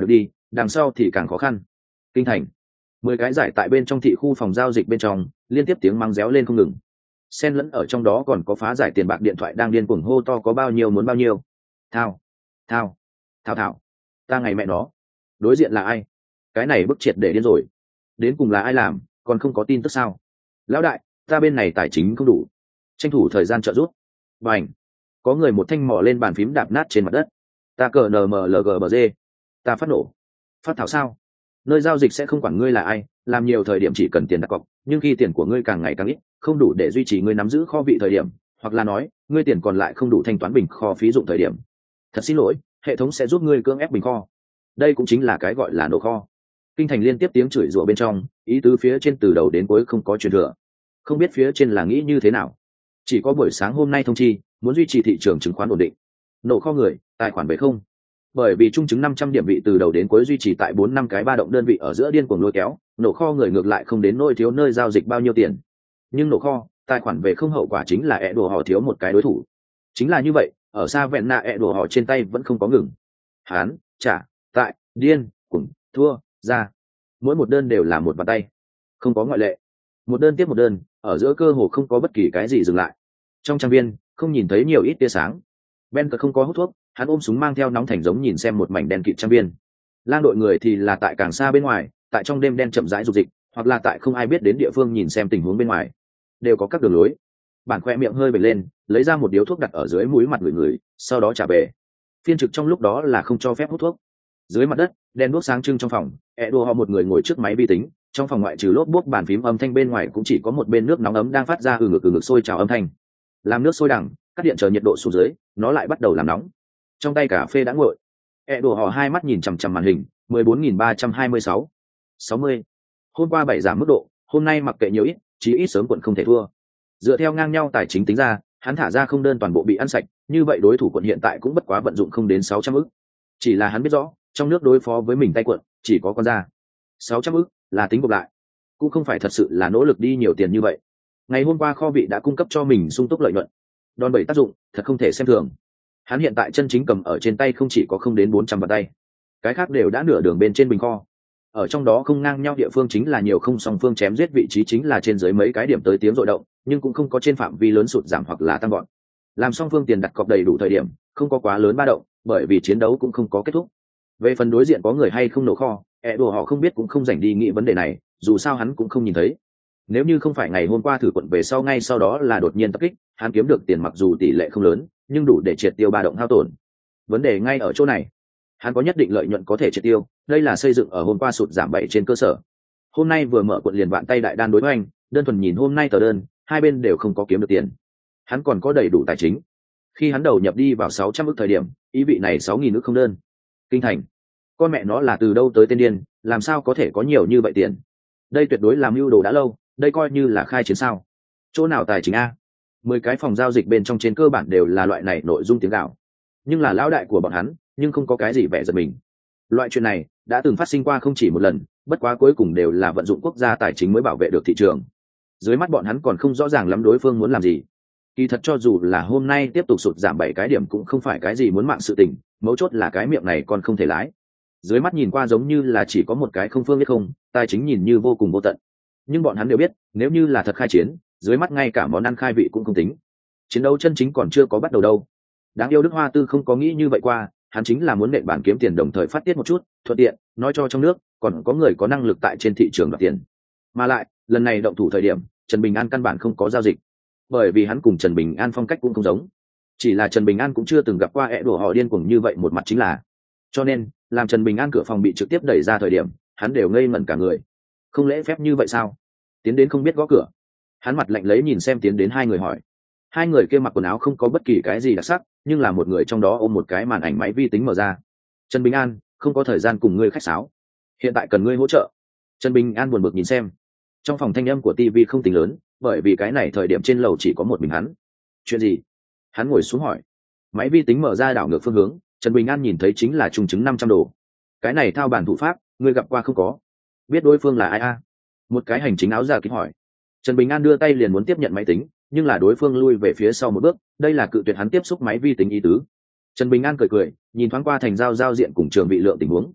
đằng sau thì càng khó khăn. Kinh thành, mười cái giải tại bên trong thị khu phòng giao dịch bên trong liên tiếp tiếng mắng réo lên không ngừng, xen lẫn ở trong đó còn có phá giải tiền bạc điện thoại đang điên cuồng hô to có bao nhiêu muốn bao nhiêu. Thao, thao, thao thảo, ta ngày mẹ nó, đối diện là ai? Cái này bức triệt để điên rồi, đến cùng là ai làm, còn không có tin tức sao? Lão đại, ta bên này tài chính không đủ, tranh thủ thời gian trợ giúp. Và ảnh, có người một thanh mỏ lên bàn phím đạp nát trên mặt đất. Ta cờ nmlgbg, ta phát nổ. Phát thảo sao? Nơi giao dịch sẽ không quản ngươi là ai, làm nhiều thời điểm chỉ cần tiền đặt cọc, nhưng khi tiền của ngươi càng ngày càng ít, không đủ để duy trì ngươi nắm giữ kho vị thời điểm, hoặc là nói ngươi tiền còn lại không đủ thanh toán bình kho phí dụng thời điểm, thật xin lỗi, hệ thống sẽ giúp ngươi cưỡng ép bình kho. Đây cũng chính là cái gọi là nổ kho. Kinh thành liên tiếp tiếng chửi rủa bên trong, ý tứ phía trên từ đầu đến cuối không có truyền thừa. Không biết phía trên là nghĩ như thế nào, chỉ có buổi sáng hôm nay thông chi muốn duy trì thị trường chứng khoán ổn định, nổ kho người tài khoản về không. Bởi vì trung chứng năm trăm điểm vị từ đầu đến cuối duy trì tại bốn năm cái ba động đơn vị ở giữa điên cuồng lôi kéo, nổ kho người ngược lại không đến nỗi thiếu nơi giao dịch bao nhiêu tiền. Nhưng nổ kho tài khoản về không hậu quả chính là ẹ đồ họ thiếu một cái đối thủ. Chính là như vậy, ở xa vẹn nạ ẹ đồ họ trên tay vẫn không có ngừng. Hán trả tại điên cuồng thua ra, mỗi một đơn đều là một bàn tay, không có ngoại lệ, một đơn tiếp một đơn, ở giữa cơ hồ không có bất kỳ cái gì dừng lại. Trong trang viên không nhìn thấy nhiều ít tia sáng. Ben cờ không có hút thuốc, hắn ôm súng mang theo nóng thành giống nhìn xem một mảnh đen kịt trang viên. Lang đội người thì là tại càng xa bên ngoài, tại trong đêm đen chậm rãi dục dịch, hoặc là tại không ai biết đến địa phương nhìn xem tình huống bên ngoài, đều có các đường lối. Bản khoe miệng hơi bật lên, lấy ra một điếu thuốc đặt ở dưới mũi mặt người người, sau đó trả về. Phiên trực trong lúc đó là không cho phép hút thuốc. Dưới mặt đất đen đuốc sáng trưng trong phòng, Edo họ một người ngồi trước máy vi tính, trong phòng ngoại trừ lốp bút bàn phím âm thanh bên ngoài cũng chỉ có một bên nước nóng ấm đang phát ra ừ ngực ừ ngực sôi trào âm thanh. Làm nước sôi đằng, cắt điện chờ nhiệt độ xuống dưới, nó lại bắt đầu làm nóng. Trong tay cà phê đã nguội, Edo họ hai mắt nhìn chằm chằm màn hình, mười bốn nghìn ba trăm hai mươi sáu, sáu mươi. Hôm qua bảy giảm mức độ, hôm nay mặc kệ nhiều ít, chí ít sớm quận không thể thua. Dựa theo ngang nhau tài chính tính ra, hắn thả ra không đơn toàn bộ bị ăn sạch, như vậy đối thủ quận hiện tại cũng bất quá vận dụng không đến sáu trăm ức. Chỉ là hắn biết rõ, trong nước đối phó với mình tay quận chỉ có con ra sáu trăm ức là tính gộp lại, cũng không phải thật sự là nỗ lực đi nhiều tiền như vậy. Ngày hôm qua kho vị đã cung cấp cho mình sung túc lợi nhuận, đòn bẩy tác dụng thật không thể xem thường. Hắn hiện tại chân chính cầm ở trên tay không chỉ có không đến bốn trăm bàn tay, cái khác đều đã nửa đường bên trên bình kho. Ở trong đó không ngang nhau địa phương chính là nhiều không song phương chém giết vị trí chính là trên dưới mấy cái điểm tới tiếng dội động, nhưng cũng không có trên phạm vi lớn sụt giảm hoặc là tăng gọn. Làm song phương tiền đặt cọc đầy đủ thời điểm, không có quá lớn ba động, bởi vì chiến đấu cũng không có kết thúc. Về phần đối diện có người hay không nổ kho, ẹ đồ họ không biết cũng không dành đi nghĩ vấn đề này, dù sao hắn cũng không nhìn thấy. Nếu như không phải ngày hôm qua thử quận về sau ngay sau đó là đột nhiên tập kích, hắn kiếm được tiền mặc dù tỷ lệ không lớn, nhưng đủ để triệt tiêu ba động hao tổn. Vấn đề ngay ở chỗ này, hắn có nhất định lợi nhuận có thể triệt tiêu, đây là xây dựng ở hôm qua sụt giảm bảy trên cơ sở. Hôm nay vừa mở quận liền vạn tay đại đan đối với anh, đơn thuần nhìn hôm nay tờ đơn, hai bên đều không có kiếm được tiền. Hắn còn có đầy đủ tài chính. Khi hắn đầu nhập đi vào sáu trăm ức thời điểm, ý vị này sáu nghìn ức không đơn. Kinh thành, con mẹ nó là từ đâu tới tên điên, làm sao có thể có nhiều như vậy tiền? Đây tuyệt đối làm mưu đồ đã lâu, đây coi như là khai chiến sao? Chỗ nào tài chính a? Mười cái phòng giao dịch bên trong trên cơ bản đều là loại này nội dung tiếng gạo, nhưng là lão đại của bọn hắn, nhưng không có cái gì vẻ giật mình. Loại chuyện này đã từng phát sinh qua không chỉ một lần, bất quá cuối cùng đều là vận dụng quốc gia tài chính mới bảo vệ được thị trường. Dưới mắt bọn hắn còn không rõ ràng lắm đối phương muốn làm gì. Kỳ thật cho dù là hôm nay tiếp tục sụt giảm bảy cái điểm cũng không phải cái gì muốn mạng sự tình, mấu chốt là cái miệng này còn không thể lái. Dưới mắt nhìn qua giống như là chỉ có một cái không phương biết không, tài chính nhìn như vô cùng vô tận. Nhưng bọn hắn đều biết, nếu như là thật khai chiến, dưới mắt ngay cả món ăn khai vị cũng không tính. Chiến đấu chân chính còn chưa có bắt đầu đâu. Đáng yêu Đức Hoa Tư không có nghĩ như vậy qua, hắn chính là muốn nện bản kiếm tiền đồng thời phát tiết một chút, thuận tiện nói cho trong nước còn có người có năng lực tại trên thị trường đoạt tiền. Mà lại, lần này động thủ thời điểm, Trần Bình An căn bản không có giao dịch, bởi vì hắn cùng Trần Bình An phong cách cũng không giống. Chỉ là Trần Bình An cũng chưa từng gặp qua ẹ đổ họ điên cuồng như vậy một mặt chính là. Cho nên, làm Trần Bình An cửa phòng bị trực tiếp đẩy ra thời điểm, hắn đều ngây ngẩn cả người. Không lễ phép như vậy sao? Tiến đến không biết gõ cửa. Hắn mặt lạnh lấy nhìn xem tiến đến hai người hỏi. Hai người kia mặc quần áo không có bất kỳ cái gì đặc sắc, nhưng là một người trong đó ôm một cái màn ảnh máy vi tính mở ra. Trần Bình An, không có thời gian cùng ngươi khách sáo, hiện tại cần ngươi hỗ trợ. Trần Bình An buồn bực nhìn xem. Trong phòng thanh âm của ti vi không tính lớn, bởi vì cái này thời điểm trên lầu chỉ có một mình hắn. Chuyện gì? Hắn ngồi xuống hỏi. Máy vi tính mở ra đảo ngược phương hướng, Trần Bình An nhìn thấy chính là trung chứng năm trăm đồ. Cái này thao bản thủ pháp, ngươi gặp qua không có? Biết đối phương là ai a? Một cái hành chính áo da kính hỏi. Trần Bình An đưa tay liền muốn tiếp nhận máy tính, nhưng là đối phương lui về phía sau một bước, đây là cự tuyệt hắn tiếp xúc máy vi tính ý tứ. Trần Bình An cười cười, nhìn thoáng qua thành giao giao diện cùng Trường Vị Lượng tình huống.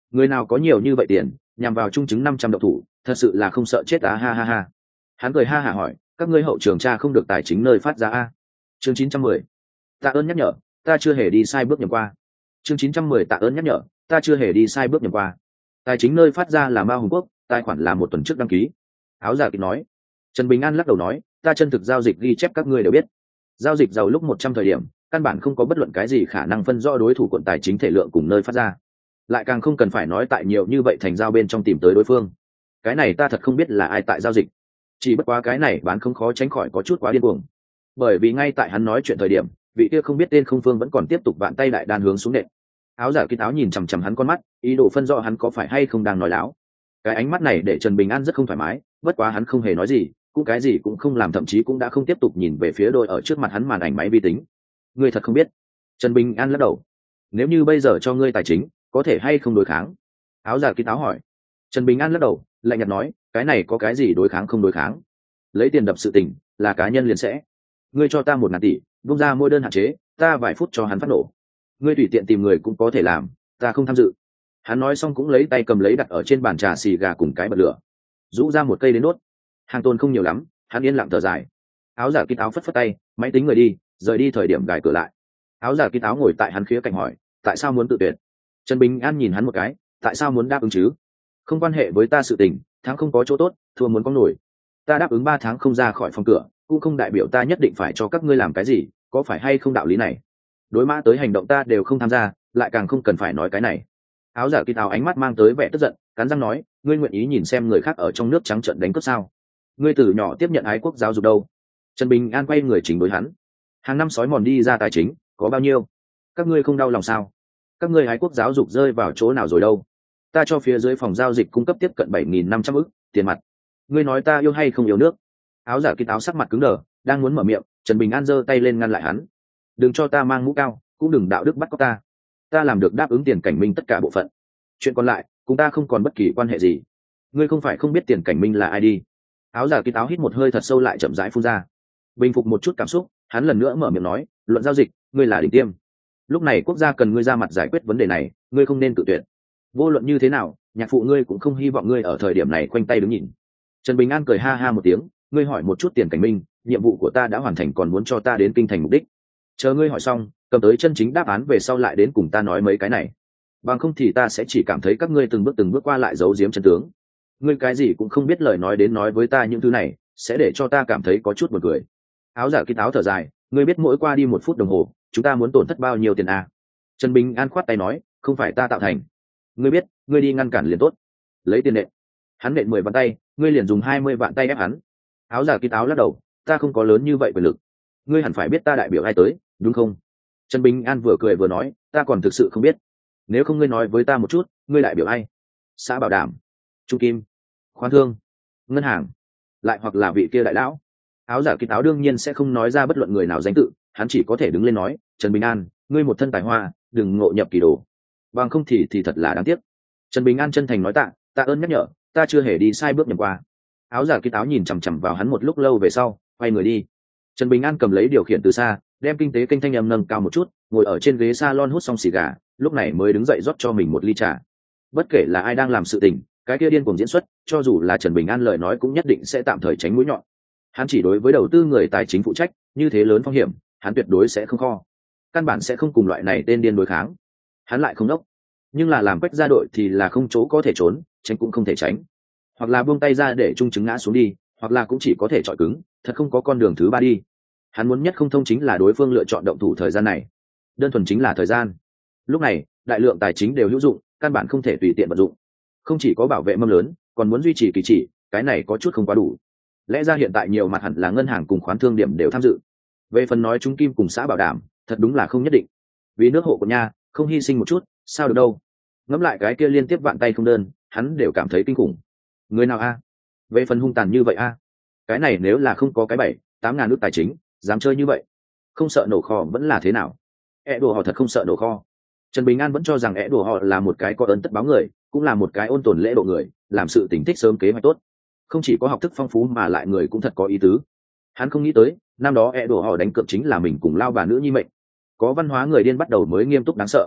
người nào có nhiều như vậy tiền nhằm vào trung chứng năm trăm độc thủ, thật sự là không sợ chết á, ha ha ha. Hắn cười ha hả hỏi, các ngươi hậu trường tra không được tài chính nơi phát ra a? Chương chín trăm mười, tạ ơn nhắc nhở, ta chưa hề đi sai bước nhầm qua. Chương chín trăm mười, tạ ơn nhắc nhở, ta chưa hề đi sai bước nhầm qua. Tài chính nơi phát ra là Ma Hùng Quốc, tài khoản là một tuần trước đăng ký. Áo giả kịp nói. Trần Bình An lắc đầu nói, ta chân thực giao dịch ghi chép các ngươi đều biết. Giao dịch giàu lúc một trăm thời điểm, căn bản không có bất luận cái gì khả năng phân rõ đối thủ quận tài chính thể lượng cùng nơi phát ra. Lại càng không cần phải nói tại nhiều như vậy thành giao bên trong tìm tới đối phương. Cái này ta thật không biết là ai tại giao dịch. Chỉ bất quá cái này bán không khó tránh khỏi có chút quá điên cuồng. Bởi vì ngay tại hắn nói chuyện thời điểm, vị kia không biết tên không phương vẫn còn tiếp tục vạn tay đại đan hướng xuống nệm. Áo giả kín áo nhìn chằm chằm hắn con mắt, ý đồ phân rõ hắn có phải hay không đang nói láo. Cái ánh mắt này để Trần Bình An rất không thoải mái, bất quá hắn không hề nói gì, cũng cái gì cũng không làm, thậm chí cũng đã không tiếp tục nhìn về phía đôi ở trước mặt hắn màn ảnh máy vi tính. Ngươi thật không biết. Trần Bình An lắc đầu. Nếu như bây giờ cho ngươi tài chính, có thể hay không đối kháng? Áo giả kín áo hỏi. Trần Bình An lắc đầu, lạnh nhạt nói, cái này có cái gì đối kháng không đối kháng? Lấy tiền đập sự tình, là cá nhân liền sẽ. Ngươi cho ta một ngàn tỷ, bung ra mỗi đơn hạn chế, ta vài phút cho hắn phát nổ. Ngươi tùy tiện tìm người cũng có thể làm, ta không tham dự. Hắn nói xong cũng lấy tay cầm lấy đặt ở trên bàn trà xì gà cùng cái bật lửa, rũ ra một cây đến đốt. Hàng tồn không nhiều lắm, hắn yên lặng thở dài. Áo giả kín áo phất phất tay, máy tính người đi, rời đi thời điểm gài cửa lại. Áo giả kín áo ngồi tại hắn khía cạnh hỏi, tại sao muốn tự tuyệt? Trần Bình An nhìn hắn một cái, tại sao muốn đáp ứng chứ? Không quan hệ với ta sự tình, thắng không có chỗ tốt, thua muốn có nổi. Ta đáp ứng ba tháng không ra khỏi phòng cửa, cũng không đại biểu ta nhất định phải cho các ngươi làm cái gì, có phải hay không đạo lý này? Đối mã tới hành động ta đều không tham gia, lại càng không cần phải nói cái này. Áo giả kín áo ánh mắt mang tới vẻ tức giận, cắn răng nói, ngươi nguyện ý nhìn xem người khác ở trong nước trắng trợn đánh cướp sao? Ngươi từ nhỏ tiếp nhận ái quốc giáo dục đâu? Trần Bình An quay người chính đối hắn. Hàng năm sói mòn đi ra tài chính, có bao nhiêu? Các ngươi không đau lòng sao? Các ngươi ái quốc giáo dục rơi vào chỗ nào rồi đâu? Ta cho phía dưới phòng giao dịch cung cấp tiếp cận bảy nghìn năm trăm ức tiền mặt. Ngươi nói ta yêu hay không yêu nước? Áo giả kín áo sắc mặt cứng đờ, đang muốn mở miệng, Trần Bình An giơ tay lên ngăn lại hắn. Đừng cho ta mang mũ cao, cũng đừng đạo đức bắt cóc ta. Ta làm được đáp ứng Tiền Cảnh Minh tất cả bộ phận, chuyện còn lại cùng ta không còn bất kỳ quan hệ gì. Ngươi không phải không biết Tiền Cảnh Minh là ai đi? Áo giả kín áo hít một hơi thật sâu lại chậm rãi phun ra. Bình phục một chút cảm xúc, hắn lần nữa mở miệng nói, luận giao dịch, ngươi là đỉnh tiêm. Lúc này quốc gia cần ngươi ra mặt giải quyết vấn đề này, ngươi không nên tự tuyệt. Vô luận như thế nào, nhạc phụ ngươi cũng không hy vọng ngươi ở thời điểm này khoanh tay đứng nhìn. Trần Bình An cười ha ha một tiếng, ngươi hỏi một chút Tiền Cảnh Minh, nhiệm vụ của ta đã hoàn thành, còn muốn cho ta đến kinh thành mục đích. Chờ ngươi hỏi xong, cầm tới chân chính đáp án về sau lại đến cùng ta nói mấy cái này. Bằng không thì ta sẽ chỉ cảm thấy các ngươi từng bước từng bước qua lại giấu giếm chân tướng. Ngươi cái gì cũng không biết, lời nói đến nói với ta những thứ này, sẽ để cho ta cảm thấy có chút buồn cười. Áo giả kín áo thở dài, ngươi biết mỗi qua đi một phút đồng hồ, chúng ta muốn tổn thất bao nhiêu tiền à? Trần Bình An khoát tay nói, không phải ta tạo thành. Ngươi biết, ngươi đi ngăn cản liền tốt. Lấy tiền nện. Hắn nện mười vạn tay, ngươi liền dùng hai mươi vạn tay ép hắn. Áo giả kín áo lắc đầu, ta không có lớn như vậy quyền lực. Ngươi hẳn phải biết ta đại biểu ai tới, đúng không? Trần Bình An vừa cười vừa nói, ta còn thực sự không biết. Nếu không ngươi nói với ta một chút, ngươi đại biểu ai? Xã Bảo Đảm, Trung Kim, Khoán Thương, Ngân hàng, lại hoặc là vị kia đại lão. Áo giả kín áo đương nhiên sẽ không nói ra bất luận người nào danh tự, hắn chỉ có thể đứng lên nói, Trần Bình An, ngươi một thân tài hoa, đừng ngộ nhập kỳ đồ. Bằng không thì thì thật là đáng tiếc. Trần Bình An chân thành nói, tạ, tạ ơn nhắc nhở, ta chưa hề đi sai bước nhầm qua. Áo giả kín áo nhìn chằm chằm vào hắn một lúc lâu về sau, quay người đi. Trần Bình An cầm lấy điều khiển từ xa, đem kinh tế kênh thanh âm nâng cao một chút, ngồi ở trên ghế salon hút xong xì gà, lúc này mới đứng dậy rót cho mình một ly trà. Bất kể là ai đang làm sự tình, cái kia điên cuồng diễn xuất, cho dù là Trần Bình An lời nói cũng nhất định sẽ tạm thời tránh mũi nhọn. Hắn chỉ đối với đầu tư người tài chính phụ trách, như thế lớn phong hiểm, hắn tuyệt đối sẽ không kho. Căn bản sẽ không cùng loại này tên điên đối kháng. Hắn lại không đốc, nhưng là làm quách gia đội thì là không chỗ có thể trốn, tránh cũng không thể tránh. Hoặc là buông tay ra để trung chứng ngã xuống đi, hoặc là cũng chỉ có thể chọi cứng, thật không có con đường thứ ba đi. Hắn muốn nhất không thông chính là đối phương lựa chọn động thủ thời gian này, đơn thuần chính là thời gian. Lúc này đại lượng tài chính đều hữu dụng, căn bản không thể tùy tiện vận dụng. Không chỉ có bảo vệ mâm lớn, còn muốn duy trì kỳ chỉ, cái này có chút không quá đủ. Lẽ ra hiện tại nhiều mặt hẳn là ngân hàng cùng khoán thương điểm đều tham dự. Về phần nói Trung Kim cùng Xã Bảo Đảm, thật đúng là không nhất định. Vì nước hộ của nha, không hy sinh một chút, sao được đâu. Ngẫm lại cái kia liên tiếp vạn tay không đơn, hắn đều cảm thấy kinh khủng. Người nào a? Về phần hung tàn như vậy a? Cái này nếu là không có cái bảy, tám ngàn nước tài chính, dám chơi như vậy, không sợ nổ kho vẫn là thế nào? É đồ họ thật không sợ nổ kho. Trần Bình An vẫn cho rằng é đồ họ là một cái có ơn tất báo người, cũng là một cái ôn tồn lễ độ người, làm sự tỉnh thích sớm kế hoạch tốt. Không chỉ có học thức phong phú mà lại người cũng thật có ý tứ. Hắn không nghĩ tới, năm đó é đồ họ đánh cược chính là mình cùng lao bà nữ nhi mệnh. Có văn hóa người điên bắt đầu mới nghiêm túc đáng sợ.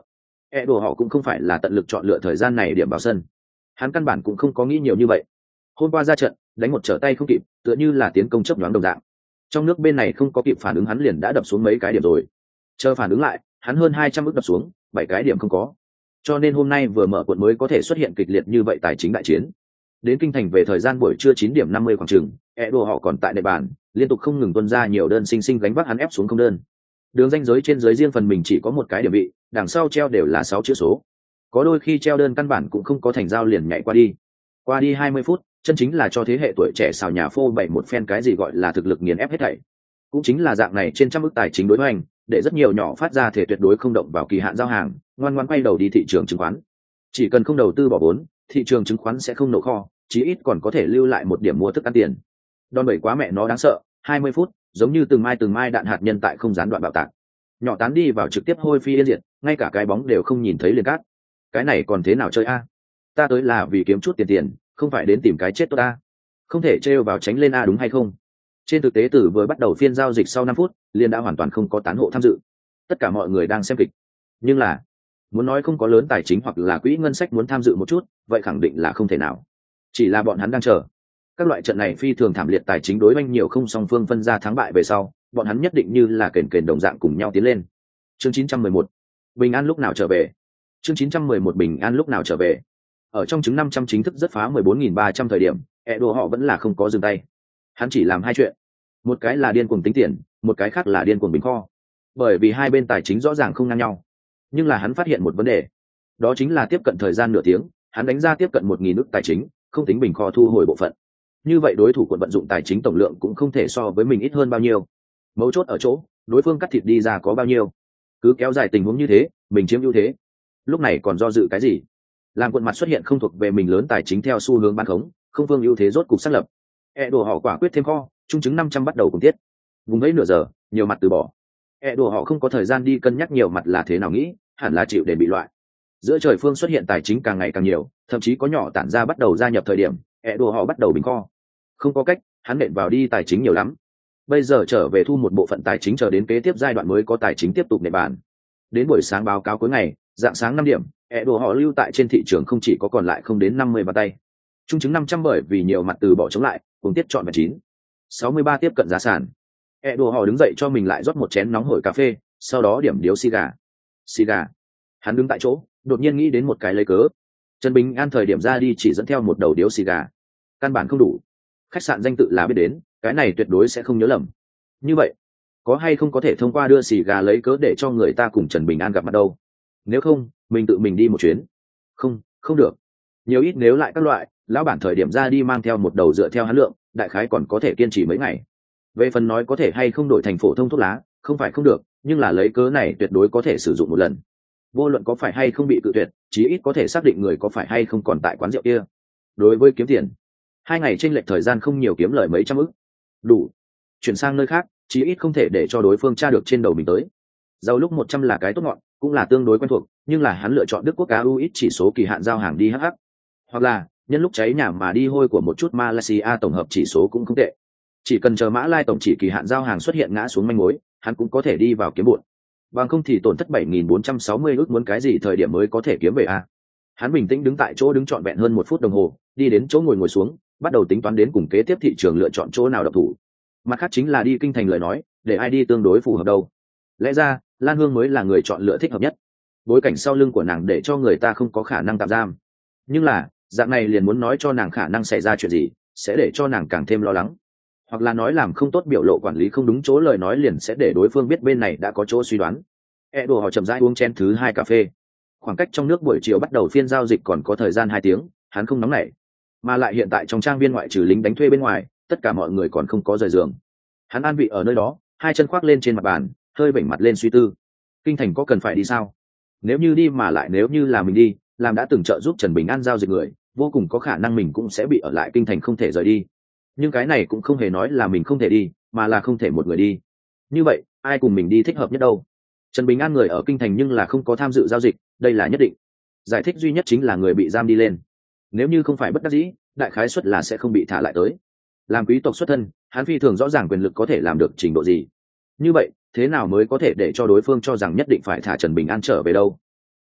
E đồ họ cũng không phải là tận lực chọn lựa thời gian này điểm vào sân, hắn căn bản cũng không có nghĩ nhiều như vậy. Hôm qua ra trận đánh một trở tay không kịp, tựa như là tiến công chấp nhoáng đồng dạng, trong nước bên này không có kịp phản ứng hắn liền đã đập xuống mấy cái điểm rồi, chờ phản ứng lại hắn hơn hai trăm ức đập xuống bảy cái điểm không có, cho nên hôm nay vừa mở cuộn mới có thể xuất hiện kịch liệt như vậy tài chính đại chiến. Đến kinh thành về thời gian buổi trưa chín điểm năm mươi khoảng chừng, E đồ họ còn tại địa bàn liên tục không ngừng tuân ra nhiều đơn sinh sinh gánh vác hắn ép xuống không đơn. Đường ranh giới trên giới riêng phần mình chỉ có một cái điểm vị, đằng sau treo đều là sáu chữ số, có đôi khi treo đơn căn bản cũng không có thành giao liền nhảy qua đi. Qua đi hai mươi phút, chân chính là cho thế hệ tuổi trẻ xào nhà phô bày một phen cái gì gọi là thực lực nghiền ép hết thảy. Cũng chính là dạng này trên trăm ức tài chính đối hoành, để rất nhiều nhỏ phát ra thể tuyệt đối không động vào kỳ hạn giao hàng, ngoan ngoãn quay đầu đi thị trường chứng khoán. Chỉ cần không đầu tư bỏ vốn, thị trường chứng khoán sẽ không nổ kho, chí ít còn có thể lưu lại một điểm mua thức ăn tiền. Đòn bẩy quá mẹ nó đáng sợ, hai mươi phút, giống như từng mai từng mai đạn hạt nhân tại không gián đoạn bạo tạc. Nhỏ tán đi vào trực tiếp hôi phi yên diệt, ngay cả cái bóng đều không nhìn thấy liền cát. Cái này còn thế nào chơi a? Ta tới là vì kiếm chút tiền tiền, không phải đến tìm cái chết tốt ta. Không thể trêu vào tránh lên a đúng hay không? Trên thực tế từ vừa bắt đầu phiên giao dịch sau năm phút, liền đã hoàn toàn không có tán hộ tham dự. Tất cả mọi người đang xem kịch. Nhưng là, muốn nói không có lớn tài chính hoặc là quỹ ngân sách muốn tham dự một chút, vậy khẳng định là không thể nào. Chỉ là bọn hắn đang chờ. Các loại trận này phi thường thảm liệt tài chính đối oanh nhiều không song phương phân ra thắng bại về sau, bọn hắn nhất định như là kền kền đồng dạng cùng nhau tiến lên. Chương chín trăm mười một, Bình An lúc nào trở về? Chương chín trăm mười một Bình An lúc nào trở về? Ở trong chứng năm trăm chính thức rất phá mười bốn nghìn ba trăm thời điểm, E đồ họ vẫn là không có dừng tay. Hắn chỉ làm hai chuyện, một cái là điên cuồng tính tiền, một cái khác là điên cuồng bình kho. Bởi vì hai bên tài chính rõ ràng không ngang nhau, nhưng là hắn phát hiện một vấn đề, đó chính là tiếp cận thời gian nửa tiếng, hắn đánh ra tiếp cận một nghìn ức tài chính, không tính bình kho thu hồi bộ phận. Như vậy đối thủ quận vận dụng tài chính tổng lượng cũng không thể so với mình ít hơn bao nhiêu. Mấu chốt ở chỗ, đối phương cắt thịt đi ra có bao nhiêu. Cứ kéo dài tình huống như thế, mình chiếm ưu thế. Lúc này còn do dự cái gì? Làm quận mặt xuất hiện không thuộc về mình lớn tài chính theo xu hướng bán khống, không phương ưu thế rốt cục xác lập. E đồ họ quả quyết thêm kho, trung chứng năm trăm bắt đầu cùng tiết. Vùng ấy nửa giờ, nhiều mặt từ bỏ. E đồ họ không có thời gian đi cân nhắc nhiều mặt là thế nào nghĩ, hẳn là chịu để bị loại. Giữa trời phương xuất hiện tài chính càng ngày càng nhiều, thậm chí có nhỏ tản ra bắt đầu gia nhập thời điểm, E đồ họ bắt đầu bình kho. Không có cách, hắn nện vào đi tài chính nhiều lắm. Bây giờ trở về thu một bộ phận tài chính chờ đến kế tiếp giai đoạn mới có tài chính tiếp tục nện bàn. Đến buổi sáng báo cáo cuối ngày, dạng sáng năm điểm, E đồ họ lưu tại trên thị trường không chỉ có còn lại không đến năm mươi bàn tay. Trung chứng năm trăm bởi vì nhiều mặt từ bỏ chống lại, cùng tiết chọn vào chín sáu mươi ba tiếp cận giá sàn. E đồ họ đứng dậy cho mình lại rót một chén nóng hổi cà phê, sau đó điểm điếu xì gà. Xì gà. Hắn đứng tại chỗ, đột nhiên nghĩ đến một cái lấy cớ. Trần Bình An thời điểm ra đi chỉ dẫn theo một đầu điếu xì gà, căn bản không đủ. Khách sạn danh tự là biết đến, cái này tuyệt đối sẽ không nhớ lầm. Như vậy, có hay không có thể thông qua đưa xì gà lấy cớ để cho người ta cùng Trần Bình An gặp mặt đâu? Nếu không, mình tự mình đi một chuyến. Không, không được. Nhiều ít nếu lại các loại, lão bản thời điểm ra đi mang theo một đầu dựa theo hắn lượng, đại khái còn có thể kiên trì mấy ngày. Về phần nói có thể hay không đổi thành phổ thông thuốc lá, không phải không được, nhưng là lấy cớ này tuyệt đối có thể sử dụng một lần. Vô luận có phải hay không bị cự tuyệt, chí ít có thể xác định người có phải hay không còn tại quán rượu kia. Đối với kiếm tiền, hai ngày chênh lệch thời gian không nhiều kiếm lời mấy trăm ức, đủ. Chuyển sang nơi khác, chí ít không thể để cho đối phương tra được trên đầu mình tới. Giàu lúc một trăm là cái tốt ngọn, cũng là tương đối quen thuộc, nhưng là hắn lựa chọn Đức Quốc cá u ít chỉ số kỳ hạn giao hàng đi hắc hắc, hoặc là nhân lúc cháy nhà mà đi hôi của một chút Malaysia tổng hợp chỉ số cũng không tệ. Chỉ cần chờ Mã Lai tổng chỉ kỳ hạn giao hàng xuất hiện ngã xuống manh mối, hắn cũng có thể đi vào kiếm bụn. Bằng không thì tổn thất bảy nghìn bốn trăm sáu mươi ước muốn cái gì thời điểm mới có thể kiếm về a? Hắn bình tĩnh đứng tại chỗ đứng trọn vẹn hơn một phút đồng hồ, đi đến chỗ ngồi ngồi xuống, bắt đầu tính toán đến cùng kế tiếp thị trường lựa chọn chỗ nào độc thủ. Mặt khác chính là đi kinh thành lời nói, để ai đi tương đối phù hợp đâu. Lẽ ra, Lan Hương mới là người chọn lựa thích hợp nhất. Bối cảnh sau lưng của nàng để cho người ta không có khả năng tạm giam. Nhưng là, dạng này liền muốn nói cho nàng khả năng xảy ra chuyện gì, sẽ để cho nàng càng thêm lo lắng. Hoặc là nói làm không tốt biểu lộ quản lý không đúng chỗ lời nói liền sẽ để đối phương biết bên này đã có chỗ suy đoán. E đồ họ chậm rãi uống chén thứ hai cà phê. Khoảng cách trong nước buổi chiều bắt đầu phiên giao dịch còn có thời gian hai tiếng, hắn không nóng nảy. Mà lại hiện tại trong trang viên ngoại trừ lính đánh thuê bên ngoài, tất cả mọi người còn không có rời giường. Hắn an vị ở nơi đó, hai chân khoác lên trên mặt bàn, hơi vểnh mặt lên suy tư. Kinh thành có cần phải đi sao? Nếu như đi mà lại nếu như là mình đi, làm đã từng trợ giúp Trần Bình An giao dịch người, vô cùng có khả năng mình cũng sẽ bị ở lại kinh thành không thể rời đi. Nhưng cái này cũng không hề nói là mình không thể đi, mà là không thể một người đi. Như vậy, ai cùng mình đi thích hợp nhất đâu? Trần Bình An người ở kinh thành nhưng là không có tham dự giao dịch, đây là nhất định. Giải thích duy nhất chính là người bị giam đi lên. Nếu như không phải bất đắc dĩ, đại khái suất là sẽ không bị thả lại tới. Làm quý tộc xuất thân, hắn phi thường rõ ràng quyền lực có thể làm được trình độ gì. Như vậy, thế nào mới có thể để cho đối phương cho rằng nhất định phải thả Trần Bình An trở về đâu?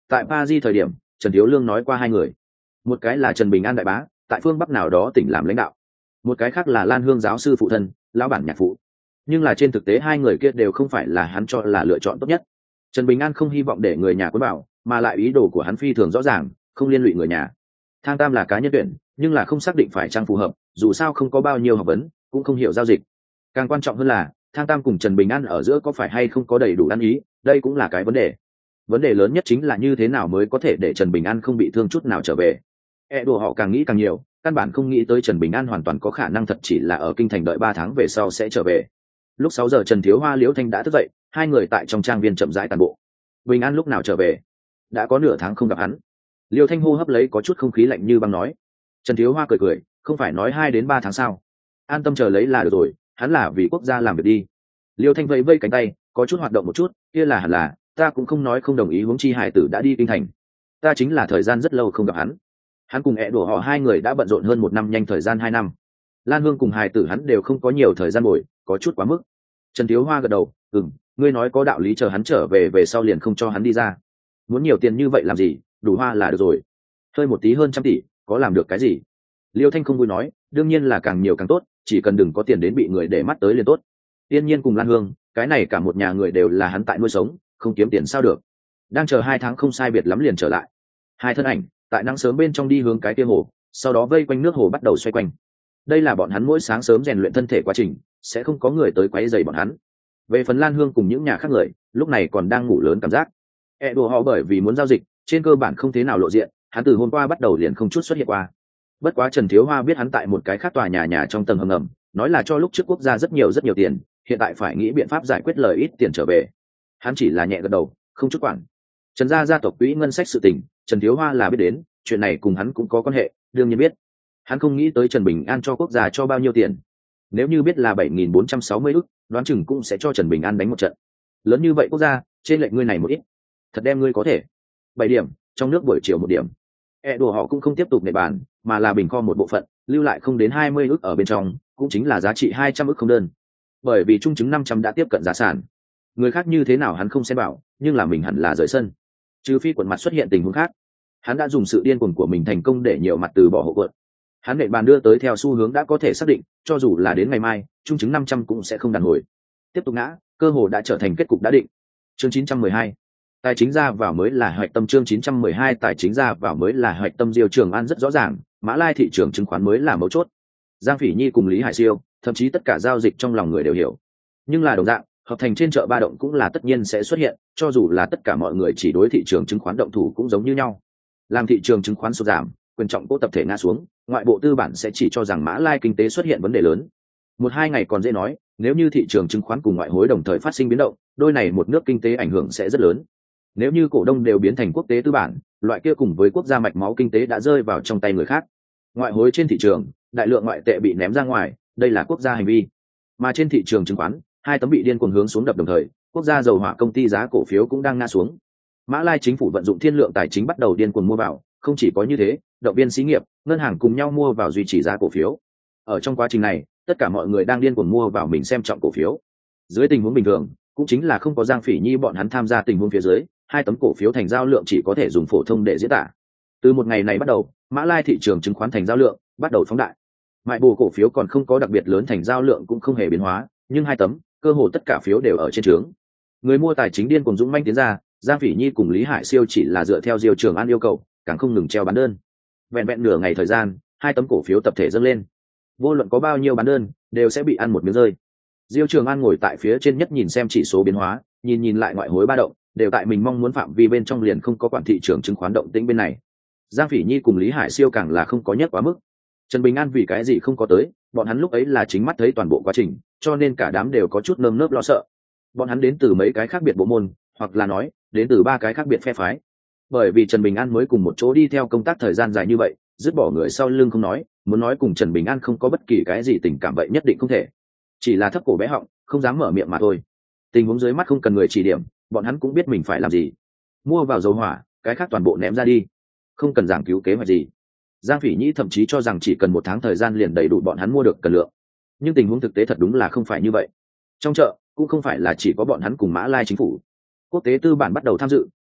Tại Paris thời điểm, Trần Thiếu Lương nói qua hai người. Một cái là Trần Bình An đại bá, tại phương Bắc nào đó tỉnh làm lãnh đạo. Một cái khác là Lan Hương giáo sư phụ thân, lão bản nhạc phụ. Nhưng là trên thực tế hai người kia đều không phải là hắn cho là lựa chọn tốt nhất. Trần Bình An không hy vọng để người nhà cuốn vào, mà lại ý đồ của hắn phi thường rõ ràng, không liên lụy người nhà. Thang Tam là cá nhân tuyển, nhưng là không xác định phải chăng phù hợp, dù sao không có bao nhiêu học vấn, cũng không hiểu giao dịch. Càng quan trọng hơn là, Thang Tam cùng Trần Bình An ở giữa có phải hay không có đầy đủ ăn ý, đây cũng là cái vấn đề. Vấn đề lớn nhất chính là như thế nào mới có thể để Trần Bình An không bị thương chút nào trở về. E đùa họ càng nghĩ càng nhiều, căn bản không nghĩ tới Trần Bình An hoàn toàn có khả năng thật chỉ là ở kinh thành đợi ba tháng về sau sẽ trở về. Lúc sáu giờ Trần Thiếu Hoa Liễu Thanh đã thức dậy, hai người tại trong trang viên chậm rãi tàn bộ. Bình An lúc nào trở về? Đã có nửa tháng không gặp hắn. Liễu Thanh hô hấp lấy có chút không khí lạnh như băng nói. Trần Thiếu Hoa cười cười, không phải nói hai đến ba tháng sao? An tâm chờ lấy là được rồi, hắn là vì quốc gia làm việc đi. Liễu Thanh vẫy vẫy cánh tay, có chút hoạt động một chút, kia là hẳn là, ta cũng không nói không đồng ý huống chi hải tử đã đi kinh thành. Ta chính là thời gian rất lâu không gặp hắn. Hắn cùng ẹ đùa họ hai người đã bận rộn hơn một năm, nhanh thời gian hai năm. Lan Hương cùng hải tử hắn đều không có nhiều thời gian bồi, có chút quá mức. Trần Thiếu Hoa gật đầu, ừm, ngươi nói có đạo lý, chờ hắn trở về về sau liền không cho hắn đi ra. Muốn nhiều tiền như vậy làm gì, đủ hoa là được rồi. Hơi một tí hơn trăm tỷ, có làm được cái gì? Liêu Thanh không vui nói, đương nhiên là càng nhiều càng tốt, chỉ cần đừng có tiền đến bị người để mắt tới liền tốt. Tiên nhiên cùng Lan Hương, cái này cả một nhà người đều là hắn tại nuôi sống, không kiếm tiền sao được. Đang chờ hai tháng không sai biệt lắm liền trở lại. Hai thân ảnh tại nắng sớm bên trong đi hướng cái kia hồ, sau đó vây quanh nước hồ bắt đầu xoay quanh. Đây là bọn hắn mỗi sáng sớm rèn luyện thân thể quá trình, sẽ không có người tới quấy rầy bọn hắn. Về phần Lan Hương cùng những nhà khác người, lúc này còn đang ngủ lớn cảm giác. E đùa họ bởi vì muốn giao dịch, trên cơ bản không thế nào lộ diện, hắn từ hôm qua bắt đầu liền không chút xuất hiện qua. Bất quá Trần Thiếu Hoa biết hắn tại một cái khác tòa nhà nhà trong tầng hầm ngầm, nói là cho lúc trước quốc gia rất nhiều rất nhiều tiền, hiện tại phải nghĩ biện pháp giải quyết lời ít tiền trở về. Hắn chỉ là nhẹ gật đầu, không chút quản. Trần gia gia tộc quỹ ngân sách sự tình, Trần Thiếu Hoa là biết đến, chuyện này cùng hắn cũng có quan hệ, đương nhiên biết. Hắn không nghĩ tới Trần Bình An cho quốc gia cho bao nhiêu tiền. Nếu như biết là bảy nghìn bốn trăm sáu mươi ức, đoán chừng cũng sẽ cho Trần Bình An đánh một trận. Lớn như vậy quốc gia, trên lệnh ngươi này một ít. Thật đem ngươi có thể. bảy điểm, trong nước buổi chiều một điểm. E đùa họ cũng không tiếp tục nệ bàn, mà là bình kho một bộ phận, lưu lại không đến hai mươi ức ở bên trong, cũng chính là giá trị hai trăm ức không đơn. Bởi vì trung chứng năm trăm đã tiếp cận giá sản. Người khác như thế nào hắn không xem bảo, nhưng là mình hẳn là rời sân. Trừ phi quận mặt xuất hiện tình huống khác. Hắn đã dùng sự điên cuồng của mình thành công để nhiều mặt từ bỏ hộ quận. Hắn nệ bàn đưa tới theo xu hướng đã có thể xác định, cho dù là đến ngày mai, trung chứng năm trăm cũng sẽ không đàn hồi. Tiếp tục ngã, cơ hồ đã trở thành kết cục đã định. Chương chín trăm mười hai, tài chính ra vào mới là hoạch tâm. Chương chín trăm mười hai, tài chính ra vào mới là hoạch tâm. Diêu Trường An rất rõ ràng, Mã Lai thị trường chứng khoán mới là mấu chốt. Giang Phỉ Nhi cùng Lý Hải Siêu, thậm chí tất cả giao dịch trong lòng người đều hiểu. Nhưng là đồng dạng, hợp thành trên chợ ba động cũng là tất nhiên sẽ xuất hiện, cho dù là tất cả mọi người chỉ đối thị trường chứng khoán động thủ cũng giống như nhau. Làm thị trường chứng khoán sụt giảm, quyền trọng cố tập thể ngã xuống, ngoại bộ tư bản sẽ chỉ cho rằng Mã Lai kinh tế xuất hiện vấn đề lớn. Một hai ngày còn dễ nói, nếu như thị trường chứng khoán cùng ngoại hối đồng thời phát sinh biến động, đôi này một nước kinh tế ảnh hưởng sẽ rất lớn. Nếu như cổ đông đều biến thành quốc tế tư bản, loại kia cùng với quốc gia mạch máu kinh tế đã rơi vào trong tay người khác. Ngoại hối trên thị trường, đại lượng ngoại tệ bị ném ra ngoài, đây là quốc gia hành vi. Mà trên thị trường chứng khoán, hai tấm bị điên cuồng hướng xuống đập đồng thời, quốc gia dầu hỏa công ty giá cổ phiếu cũng đang ngã xuống. Mã Lai chính phủ vận dụng thiên lượng tài chính bắt đầu điên cuồng mua vào, không chỉ có như thế, động viên xí nghiệp, ngân hàng cùng nhau mua vào duy trì giá cổ phiếu. Ở trong quá trình này, tất cả mọi người đang điên cuồng mua vào mình xem trọng cổ phiếu. Dưới tình huống bình thường, cũng chính là không có Giang Phỉ Nhi bọn hắn tham gia tình huống phía dưới, hai tấm cổ phiếu thành giao lượng chỉ có thể dùng phổ thông để diễn tả. Từ một ngày này bắt đầu, Mã Lai thị trường chứng khoán thành giao lượng bắt đầu phóng đại. Mại bù cổ phiếu còn không có đặc biệt lớn thành giao lượng cũng không hề biến hóa, nhưng hai tấm, cơ hồ tất cả phiếu đều ở trên trướng. Người mua tài chính điên cuồng dũng manh tiến ra, Giang Phỉ Nhi cùng Lý Hải Siêu chỉ là dựa theo Diêu Trường An yêu cầu, càng không ngừng treo bán đơn. Vẹn vẹn nửa ngày thời gian, hai tấm cổ phiếu tập thể dâng lên. Vô luận có bao nhiêu bán đơn, đều sẽ bị ăn một miếng rơi. Diêu Trường An ngồi tại phía trên nhất nhìn xem chỉ số biến hóa, nhìn nhìn lại ngoại hối ba động, đều tại mình mong muốn phạm vi bên trong, liền không có quản thị trường chứng khoán động tĩnh bên này. Giang Phỉ Nhi cùng Lý Hải Siêu càng là không có nhất quá mức. Trần Bình An vì cái gì không có tới, bọn hắn lúc ấy là chính mắt thấy toàn bộ quá trình, cho nên cả đám đều có chút nơm nớp lo sợ. Bọn hắn đến từ mấy cái khác biệt bộ môn, hoặc là nói, đến từ ba cái khác biệt phe phái. Bởi vì Trần Bình An mới cùng một chỗ đi theo công tác thời gian dài như vậy, dứt bỏ người sau lưng không nói, muốn nói cùng Trần Bình An không có bất kỳ cái gì tình cảm vậy nhất định không thể. Chỉ là thấp cổ bé họng, không dám mở miệng mà thôi. Tình huống dưới mắt không cần người chỉ điểm, bọn hắn cũng biết mình phải làm gì. Mua vào dầu hỏa, cái khác toàn bộ ném ra đi, không cần giảng cứu kế hoạch gì. Giang Phỉ Nhi thậm chí cho rằng chỉ cần một tháng thời gian liền đầy đủ bọn hắn mua được cần lượng, nhưng tình huống thực tế thật đúng là không phải như vậy. Trong chợ cũng không phải là chỉ có bọn hắn cùng Mã Lai chính phủ, quốc tế tư bản bắt đầu tham dự,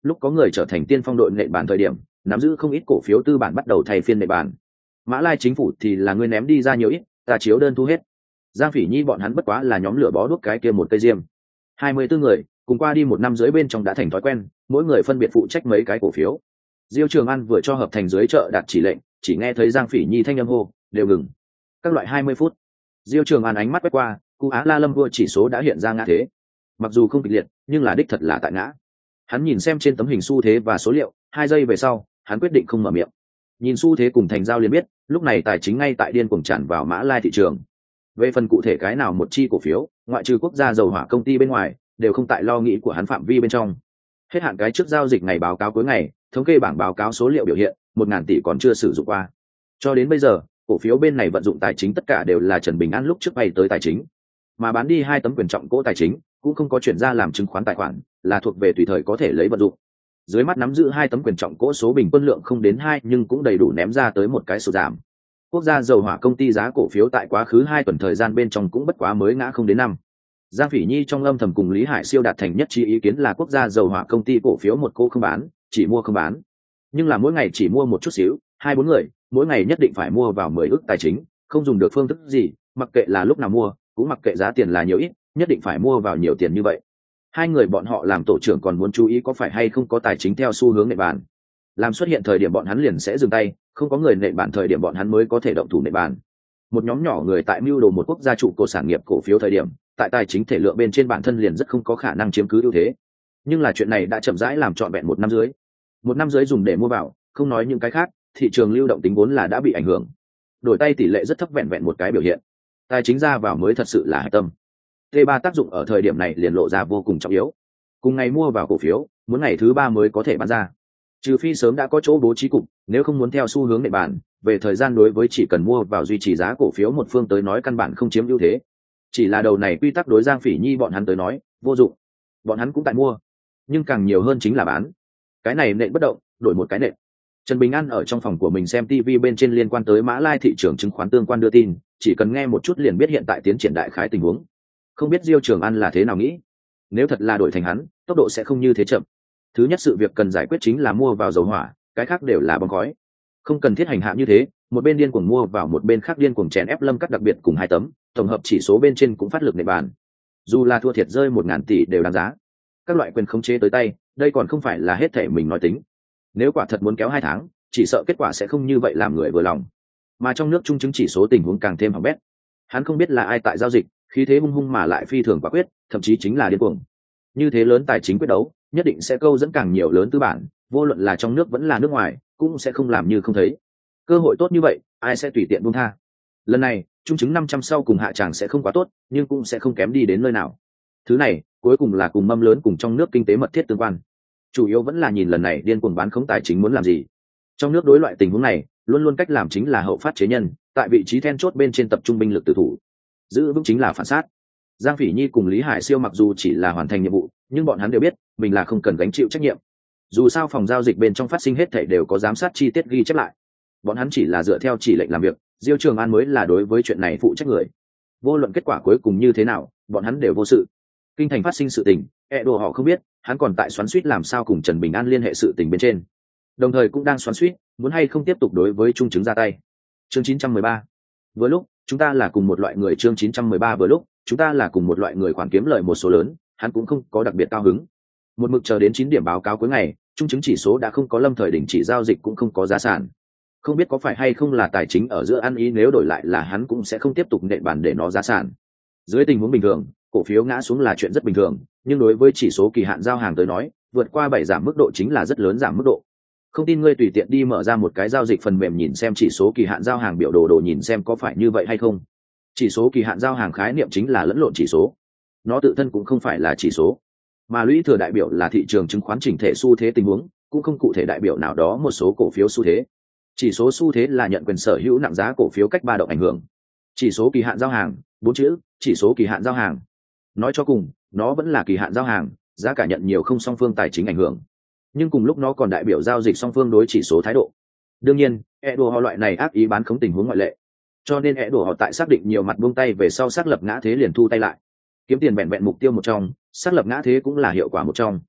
lúc có người trở thành tiên phong đội nệ bản thời điểm nắm giữ không ít cổ phiếu tư bản bắt đầu thay phiên nệ bản. Mã Lai chính phủ thì là người ném đi ra nhiều ít, ta chiếu đơn thu hết. Giang Phỉ Nhi bọn hắn bất quá là nhóm lửa bó đuốc cái kia một cây diêm. hai mươi bốn người cùng qua đi một năm dưới bên trong đã thành thói quen, mỗi người phân biệt phụ trách mấy cái cổ phiếu. Diêu Trường An vừa cho hợp thành dưới chợ đạt chỉ lệnh, chỉ nghe thấy Giang Phỉ Nhi thanh âm hô, đều ngừng. Các loại hai mươi phút. Diêu Trường An ánh mắt quét qua, Cú Á La Lâm vua chỉ số đã hiện ra ngã thế. Mặc dù không kịch liệt, nhưng là đích thật là tại ngã. Hắn nhìn xem trên tấm hình xu thế và số liệu, hai giây về sau, hắn quyết định không mở miệng. Nhìn xu thế cùng thành giao liền biết, lúc này tài chính ngay tại điên cuồng tràn vào Mã Lai thị trường. Về phần cụ thể cái nào một chi cổ phiếu, ngoại trừ quốc gia dầu hỏa công ty bên ngoài, đều không tại lo nghĩ của hắn phạm vi bên trong. Hết hạn cái trước giao dịch ngày báo cáo cuối ngày, thống kê bảng báo cáo số liệu biểu hiện, một ngàn tỷ còn chưa sử dụng qua. Cho đến bây giờ, cổ phiếu bên này vận dụng tài chính tất cả đều là Trần Bình An lúc trước vay tới tài chính, mà bán đi hai tấm quyền trọng cỗ tài chính, cũng không có chuyển ra làm chứng khoán tài khoản, là thuộc về tùy thời có thể lấy vận dụng. Dưới mắt nắm giữ hai tấm quyền trọng cỗ số bình quân lượng không đến hai, nhưng cũng đầy đủ ném ra tới một cái sụt giảm. Quốc gia dầu hỏa công ty giá cổ phiếu tại quá khứ hai tuần thời gian bên trong cũng bất quá mới ngã không đến năm. Giang Phỉ Nhi trong âm thầm cùng Lý Hải Siêu đạt thành nhất trí ý kiến là quốc gia dầu hỏa công ty cổ phiếu một cô không bán, chỉ mua không bán. Nhưng là mỗi ngày chỉ mua một chút xíu, hai bốn người, mỗi ngày nhất định phải mua vào mười ức tài chính, không dùng được phương thức gì, mặc kệ là lúc nào mua, cũng mặc kệ giá tiền là nhiều ít, nhất định phải mua vào nhiều tiền như vậy. Hai người bọn họ làm tổ trưởng còn muốn chú ý có phải hay không có tài chính theo xu hướng nệ bàn. Làm xuất hiện thời điểm bọn hắn liền sẽ dừng tay, không có người nệ bàn thời điểm bọn hắn mới có thể động thủ nệ bàn. Một nhóm nhỏ người tại mưu đồ một quốc gia trụ cột sản nghiệp cổ phiếu thời điểm, tại tài chính thể lượng bên trên bản thân liền rất không có khả năng chiếm cứ ưu thế. Nhưng là chuyện này đã chậm rãi làm trọn vẹn một năm dưới. Một năm dưới dùng để mua vào, không nói những cái khác, thị trường lưu động tính vốn là đã bị ảnh hưởng. Đổi tay tỷ lệ rất thấp, vẹn vẹn một cái biểu hiện. Tài chính ra vào mới thật sự là hạch tâm. T ba tác dụng ở thời điểm này liền lộ ra vô cùng trọng yếu. Cùng ngày mua vào cổ phiếu, muốn ngày thứ ba mới có thể bán ra. Trừ phi sớm đã có chỗ bố trí cục, nếu không muốn theo xu hướng nệ bản, về thời gian đối với chỉ cần mua vào duy trì giá cổ phiếu một phương tới nói căn bản không chiếm ưu thế. Chỉ là đầu này quy tắc đối Giang Phỉ Nhi bọn hắn tới nói, vô dụng. Bọn hắn cũng tại mua, nhưng càng nhiều hơn chính là bán. Cái này nện bất động, đổi một cái nện. Trần Bình An ở trong phòng của mình xem ti vi bên trên liên quan tới Mã Lai thị trường chứng khoán tương quan đưa tin, chỉ cần nghe một chút liền biết hiện tại tiến triển đại khái tình huống. Không biết Diêu Trường An là thế nào nghĩ. Nếu thật là đổi thành hắn, tốc độ sẽ không như thế chậm. Thứ nhất sự việc cần giải quyết chính là mua vào dầu hỏa, cái khác đều là bóng khói. Không cần thiết hành hạ như thế, một bên điên cuồng mua vào một bên khác điên cuồng chèn ép Lâm Cắt đặc biệt cùng hai tấm, tổng hợp chỉ số bên trên cũng phát lực nệ bàn. Dù là thua thiệt rơi một ngàn tỷ đều đáng giá. Các loại quyền khống chế tới tay, đây còn không phải là hết thể mình nói tính. Nếu quả thật muốn kéo hai tháng, chỉ sợ kết quả sẽ không như vậy làm người vừa lòng. Mà trong nước trung chứng chỉ số tình huống càng thêm hỏng bét. Hắn không biết là ai tại giao dịch, khí thế hung hung mà lại phi thường quả quyết, thậm chí chính là điên cuồng. Như thế lớn tài chính quyết đấu, nhất định sẽ câu dẫn càng nhiều lớn tư bản, vô luận là trong nước vẫn là nước ngoài, cũng sẽ không làm như không thấy. Cơ hội tốt như vậy, ai sẽ tùy tiện buông tha. Lần này, trung chứng năm trăm sau cùng hạ tràng sẽ không quá tốt, nhưng cũng sẽ không kém đi đến nơi nào. Thứ này, cuối cùng là cùng mâm lớn cùng trong nước kinh tế mật thiết tương quan. Chủ yếu vẫn là nhìn lần này điên cuồng bán khống tài chính muốn làm gì. Trong nước đối loại tình huống này, luôn luôn cách làm chính là hậu phát chế nhân, tại vị trí then chốt bên trên tập trung binh lực tự thủ, giữ vững chính là phản sát. Giang Phỉ Nhi cùng Lý Hải Siêu mặc dù chỉ là hoàn thành nhiệm vụ, nhưng bọn hắn đều biết mình là không cần gánh chịu trách nhiệm. Dù sao phòng giao dịch bên trong phát sinh hết thảy đều có giám sát chi tiết ghi chép lại, bọn hắn chỉ là dựa theo chỉ lệnh làm việc. Diêu Trường An mới là đối với chuyện này phụ trách người. Vô luận kết quả cuối cùng như thế nào, bọn hắn đều vô sự. Kinh thành phát sinh sự tình, e đồ họ không biết, hắn còn tại xoắn xuýt làm sao cùng Trần Bình An liên hệ sự tình bên trên, đồng thời cũng đang xoắn xuýt muốn hay không tiếp tục đối với trung chứng ra tay. Chương chín trăm mười ba. Vừa lúc chúng ta là cùng một loại người. Chương chín trăm mười ba. Vừa lúc chúng ta là cùng một loại người, khoản kiếm lợi một số lớn, hắn cũng không có đặc biệt cao hứng. Một mực chờ đến chín điểm báo cáo cuối ngày, trung chứng chỉ số đã không có lâm thời đình chỉ giao dịch, cũng không có giá sản. Không biết có phải hay không là tài chính ở giữa ăn ý, nếu đổi lại là hắn cũng sẽ không tiếp tục nện bàn để nó giá sản. Dưới tình huống bình thường, cổ phiếu ngã xuống là chuyện rất bình thường, nhưng đối với chỉ số kỳ hạn giao hàng tới nói, vượt qua bảy giảm mức độ chính là rất lớn giảm mức độ. Không tin ngươi tùy tiện đi mở ra một cái giao dịch phần mềm nhìn xem chỉ số kỳ hạn giao hàng biểu đồ đồ nhìn xem có phải như vậy hay không. Chỉ số kỳ hạn giao hàng khái niệm chính là lẫn lộn chỉ số, nó tự thân cũng không phải là chỉ số, mà lũy thừa đại biểu là thị trường chứng khoán chỉnh thể xu thế tình huống, cũng không cụ thể đại biểu nào đó một số cổ phiếu xu thế. Chỉ số xu thế là nhận quyền sở hữu nặng giá cổ phiếu cách ba động ảnh hưởng. Chỉ số kỳ hạn giao hàng, bốn chữ, chỉ số kỳ hạn giao hàng. Nói cho cùng, nó vẫn là kỳ hạn giao hàng, giá cả nhận nhiều không song phương tài chính ảnh hưởng, nhưng cùng lúc nó còn đại biểu giao dịch song phương đối chỉ số thái độ. Đương nhiên, e đồ họ loại này ác ý bán khống tình huống ngoại lệ, cho nên e đồ họ tại xác định nhiều mặt buông tay về sau xác lập ngã thế liền thu tay lại. Kiếm tiền vẹn vẹn mục tiêu một trong, xác lập ngã thế cũng là hiệu quả một trong.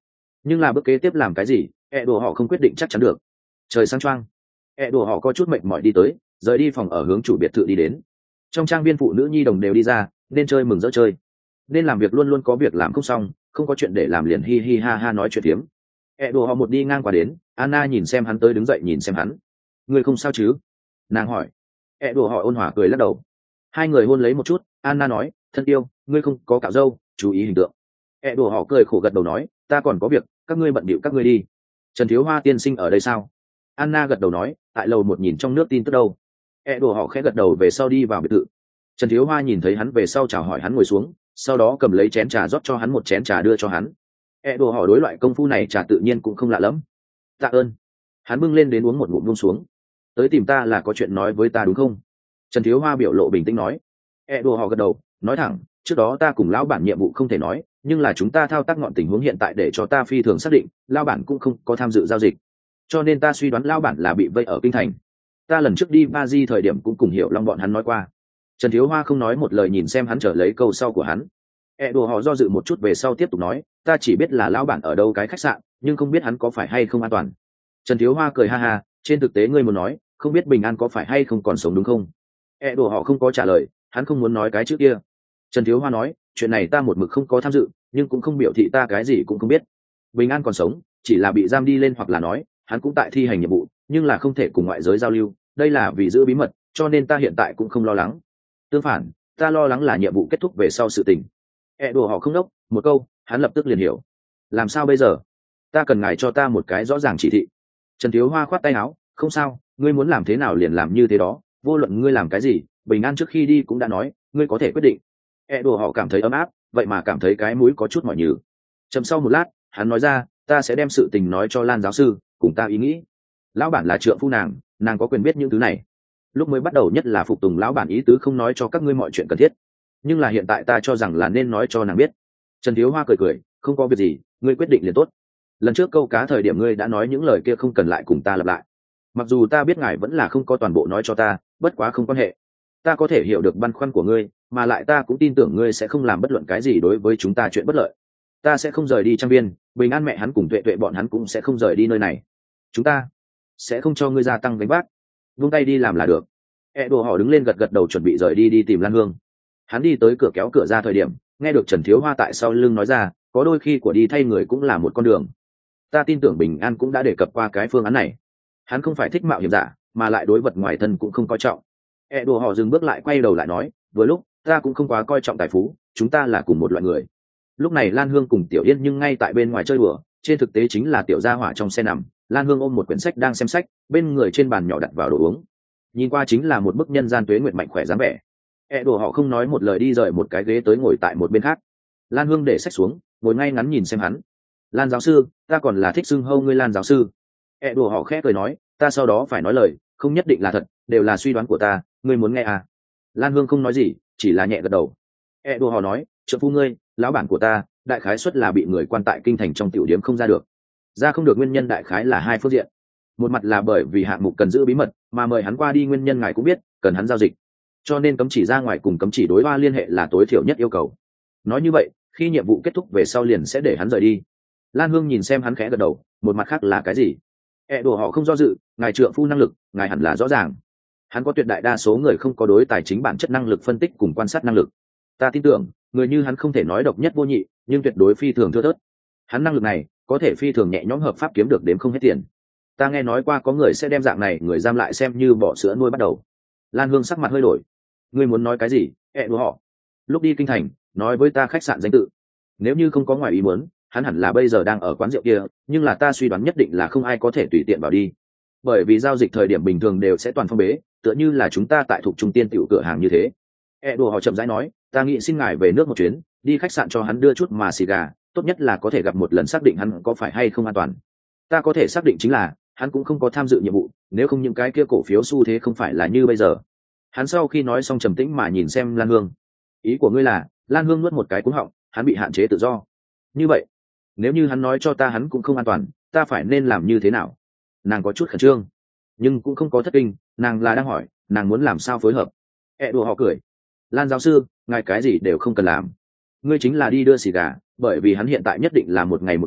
nhưng là bước kế tiếp làm cái gì ẹ đồ họ không quyết định chắc chắn được. Trời sáng choang, ẹ đồ họ có chút mệt mỏi đi tới, rời đi phòng ở hướng chủ biệt thự đi đến. Trong trang viên phụ nữ nhi đồng đều đi ra, nên chơi mừng rỡ chơi, nên làm việc luôn luôn có việc làm không xong, không có chuyện để làm liền hi hi ha ha nói chuyện phiếm. ẹ đồ họ một đi ngang qua đến, Anna nhìn xem hắn tới đứng dậy nhìn xem hắn. Ngươi không sao chứ? Nàng hỏi. ẹ đồ họ ôn hòa cười lắc đầu. Hai người hôn lấy một chút, Anna nói, thân yêu, ngươi không có cạo râu, chú ý hình tượng. ẹ đồ họ cười khổ gật đầu nói, ta còn có việc, các ngươi bận bịu các ngươi đi. Trần Thiếu Hoa tiên sinh ở đây sao? Anna gật đầu nói, tại lầu một nhìn trong nước tin tức đâu. ẹ đồ họ khẽ gật đầu về sau đi vào biệt thự. Trần Thiếu Hoa nhìn thấy hắn về sau chào hỏi hắn ngồi xuống, sau đó cầm lấy chén trà rót cho hắn một chén trà đưa cho hắn. ẹ đồ họ đối loại công phu này trà tự nhiên cũng không lạ lắm. Tạ ơn. Hắn bưng lên đến uống một ngụm buông xuống. Tới tìm ta là có chuyện nói với ta đúng không? Trần Thiếu Hoa biểu lộ bình tĩnh nói. ẹ đồ họ gật đầu, nói thẳng, trước đó ta cùng lão bản nhiệm vụ không thể nói, nhưng là chúng ta thao tác ngọn tình huống hiện tại để cho ta phi thường xác định, lão bản cũng không có tham dự giao dịch, cho nên ta suy đoán lão bản là bị vây ở kinh thành. Ta lần trước đi ba di thời điểm cũng cùng hiểu long bọn hắn nói qua. Trần Thiếu Hoa không nói một lời nhìn xem hắn trở lấy câu sau của hắn. ẹ đồ họ do dự một chút về sau tiếp tục nói, ta chỉ biết là lão bản ở đâu cái khách sạn, nhưng không biết hắn có phải hay không an toàn. Trần Thiếu Hoa cười ha ha, trên thực tế ngươi muốn nói, không biết bình an có phải hay không còn sống đúng không? ẹ đồ họ không có trả lời, hắn không muốn nói cái trước kia. Trần Thiếu Hoa nói, chuyện này ta một mực không có tham dự, nhưng cũng không biểu thị ta cái gì cũng không biết. Bình an còn sống, chỉ là bị giam đi lên, hoặc là nói hắn cũng tại thi hành nhiệm vụ, nhưng là không thể cùng ngoại giới giao lưu, đây là vì giữ bí mật, cho nên ta hiện tại cũng không lo lắng. Tương phản, ta lo lắng là nhiệm vụ kết thúc về sau sự tình. ẹ đồ họ không đốc, một câu, hắn lập tức liền hiểu. Làm sao bây giờ? Ta cần ngài cho ta một cái rõ ràng chỉ thị. Trần Thiếu Hoa khoát tay áo, không sao, ngươi muốn làm thế nào liền làm như thế đó, vô luận ngươi làm cái gì, bình an trước khi đi cũng đã nói, ngươi có thể quyết định. ẹ đồ họ cảm thấy ấm áp, vậy mà cảm thấy cái mũi có chút mỏi nhừ. Chầm sau một lát, hắn nói ra, ta sẽ đem sự tình nói cho Lan giáo sư, cùng ta ý nghĩ. Lão bản là trượng phu nàng, nàng có quyền biết những thứ này. Lúc mới bắt đầu nhất là phục tùng lão bản ý tứ, không nói cho các ngươi mọi chuyện cần thiết, nhưng là hiện tại ta cho rằng là nên nói cho nàng biết. Trần Thiếu Hoa cười cười, không có việc gì, ngươi quyết định liền tốt. Lần trước câu cá thời điểm ngươi đã nói những lời kia không cần lại cùng ta lặp lại. Mặc dù ta biết ngài vẫn là không có toàn bộ nói cho ta, bất quá không quan hệ. Ta có thể hiểu được băn khoăn của ngươi, mà lại ta cũng tin tưởng ngươi sẽ không làm bất luận cái gì đối với chúng ta chuyện bất lợi. Ta sẽ không rời đi trang viên, bình an mẹ hắn cùng tuệ tuệ bọn hắn cũng sẽ không rời đi nơi này. Chúng ta sẽ không cho ngươi gia tăng gánh vác. Vung tay đi làm là được. ẹ đồ họ đứng lên gật gật đầu chuẩn bị rời đi đi tìm Lan Hương. Hắn đi tới cửa kéo cửa ra thời điểm, nghe được Trần Thiếu Hoa tại sau lưng nói ra, có đôi khi của đi thay người cũng là một con đường. Ta tin tưởng bình an cũng đã đề cập qua cái phương án này. Hắn không phải thích mạo hiểm giả, mà lại đối vật ngoài thân cũng không coi trọng. ẹ đồ họ dừng bước lại, quay đầu lại nói, vừa lúc ta cũng không quá coi trọng tài phú, chúng ta là cùng một loại người. Lúc này Lan Hương cùng Tiểu Yên nhưng ngay tại bên ngoài chơi đùa, trên thực tế chính là Tiểu Gia Hỏa trong xe nằm. Lan Hương ôm một quyển sách đang xem sách, bên người trên bàn nhỏ đặt vào đồ uống, nhìn qua chính là một bức nhân gian tuế nguyệt mạnh khỏe dáng vẻ. ẹ đồ họ không nói một lời đi rời một cái ghế tới ngồi tại một bên khác. Lan Hương để sách xuống, ngồi ngay ngắn nhìn xem hắn. Lan giáo sư, ta còn là thích xưng hô ngươi Lan giáo sư. ẹ đồ họ khẽ cười nói, ta sau đó phải nói lời, không nhất định là thật, đều là suy đoán của ta, ngươi muốn nghe à? Lan Hương không nói gì, chỉ là nhẹ gật đầu. ẹ đồ họ nói, trợ phu ngươi, lão bản của ta, đại khái suất là bị người quan tại kinh thành trong tiểu điếm không ra được. Ra không được nguyên nhân đại khái là hai phương diện. Một mặt là bởi vì hạng mục cần giữ bí mật, mà mời hắn qua đi nguyên nhân ngài cũng biết, cần hắn giao dịch, cho nên cấm chỉ ra ngoài cùng cấm chỉ đối hoa liên hệ là tối thiểu nhất yêu cầu. Nói như vậy, khi nhiệm vụ kết thúc về sau liền sẽ để hắn rời đi. Lan Hương nhìn xem hắn khẽ gật đầu, một mặt khác là cái gì? ẹ đồ họ không do dự, ngài trượng phu năng lực, ngài hẳn là rõ ràng. Hắn có tuyệt đại đa số người không có đối tài chính bản chất năng lực phân tích cùng quan sát năng lực. Ta tin tưởng, người như hắn không thể nói độc nhất vô nhị, nhưng tuyệt đối phi thường thưa thớt. Hắn năng lực này có thể phi thường nhẹ nhõm hợp pháp kiếm được đếm không hết tiền. Ta nghe nói qua có người sẽ đem dạng này người giam lại xem như bỏ sữa nuôi bắt đầu. Lan Hương sắc mặt hơi đổi. Ngươi muốn nói cái gì? ẹ đồ họ. Lúc đi kinh thành, nói với ta khách sạn danh tự. Nếu như không có ngoài ý muốn, hắn hẳn là bây giờ đang ở quán rượu kia, nhưng là ta suy đoán nhất định là không ai có thể tùy tiện vào đi, bởi vì giao dịch thời điểm bình thường đều sẽ toàn phong bế, tựa như là chúng ta tại thuộc trung tiên tiểu cửa hàng như thế. ẹ đồ họ chậm rãi nói, ta nghĩ xin ngài về nước một chuyến, đi khách sạn cho hắn đưa chút mà xì gà, tốt nhất là có thể gặp một lần xác định hắn có phải hay không an toàn. Ta có thể xác định chính là hắn cũng không có tham dự nhiệm vụ, nếu không những cái kia cổ phiếu xu thế không phải là như bây giờ. Hắn sau khi nói xong trầm tĩnh mà nhìn xem Lan Hương. Ý của ngươi là? Lan Hương nuốt một cái cuống họng, hắn bị hạn chế tự do. Như vậy, nếu như hắn nói cho ta hắn cũng không an toàn, ta phải nên làm như thế nào? Nàng có chút khẩn trương, nhưng cũng không có thất kinh, nàng là đang hỏi, nàng muốn làm sao phối hợp. ẹ đùa họ cười. Lan giáo sư, ngài cái gì đều không cần làm. Ngươi chính là đi đưa xì gà, bởi vì hắn hiện tại nhất định là một ngày một bao,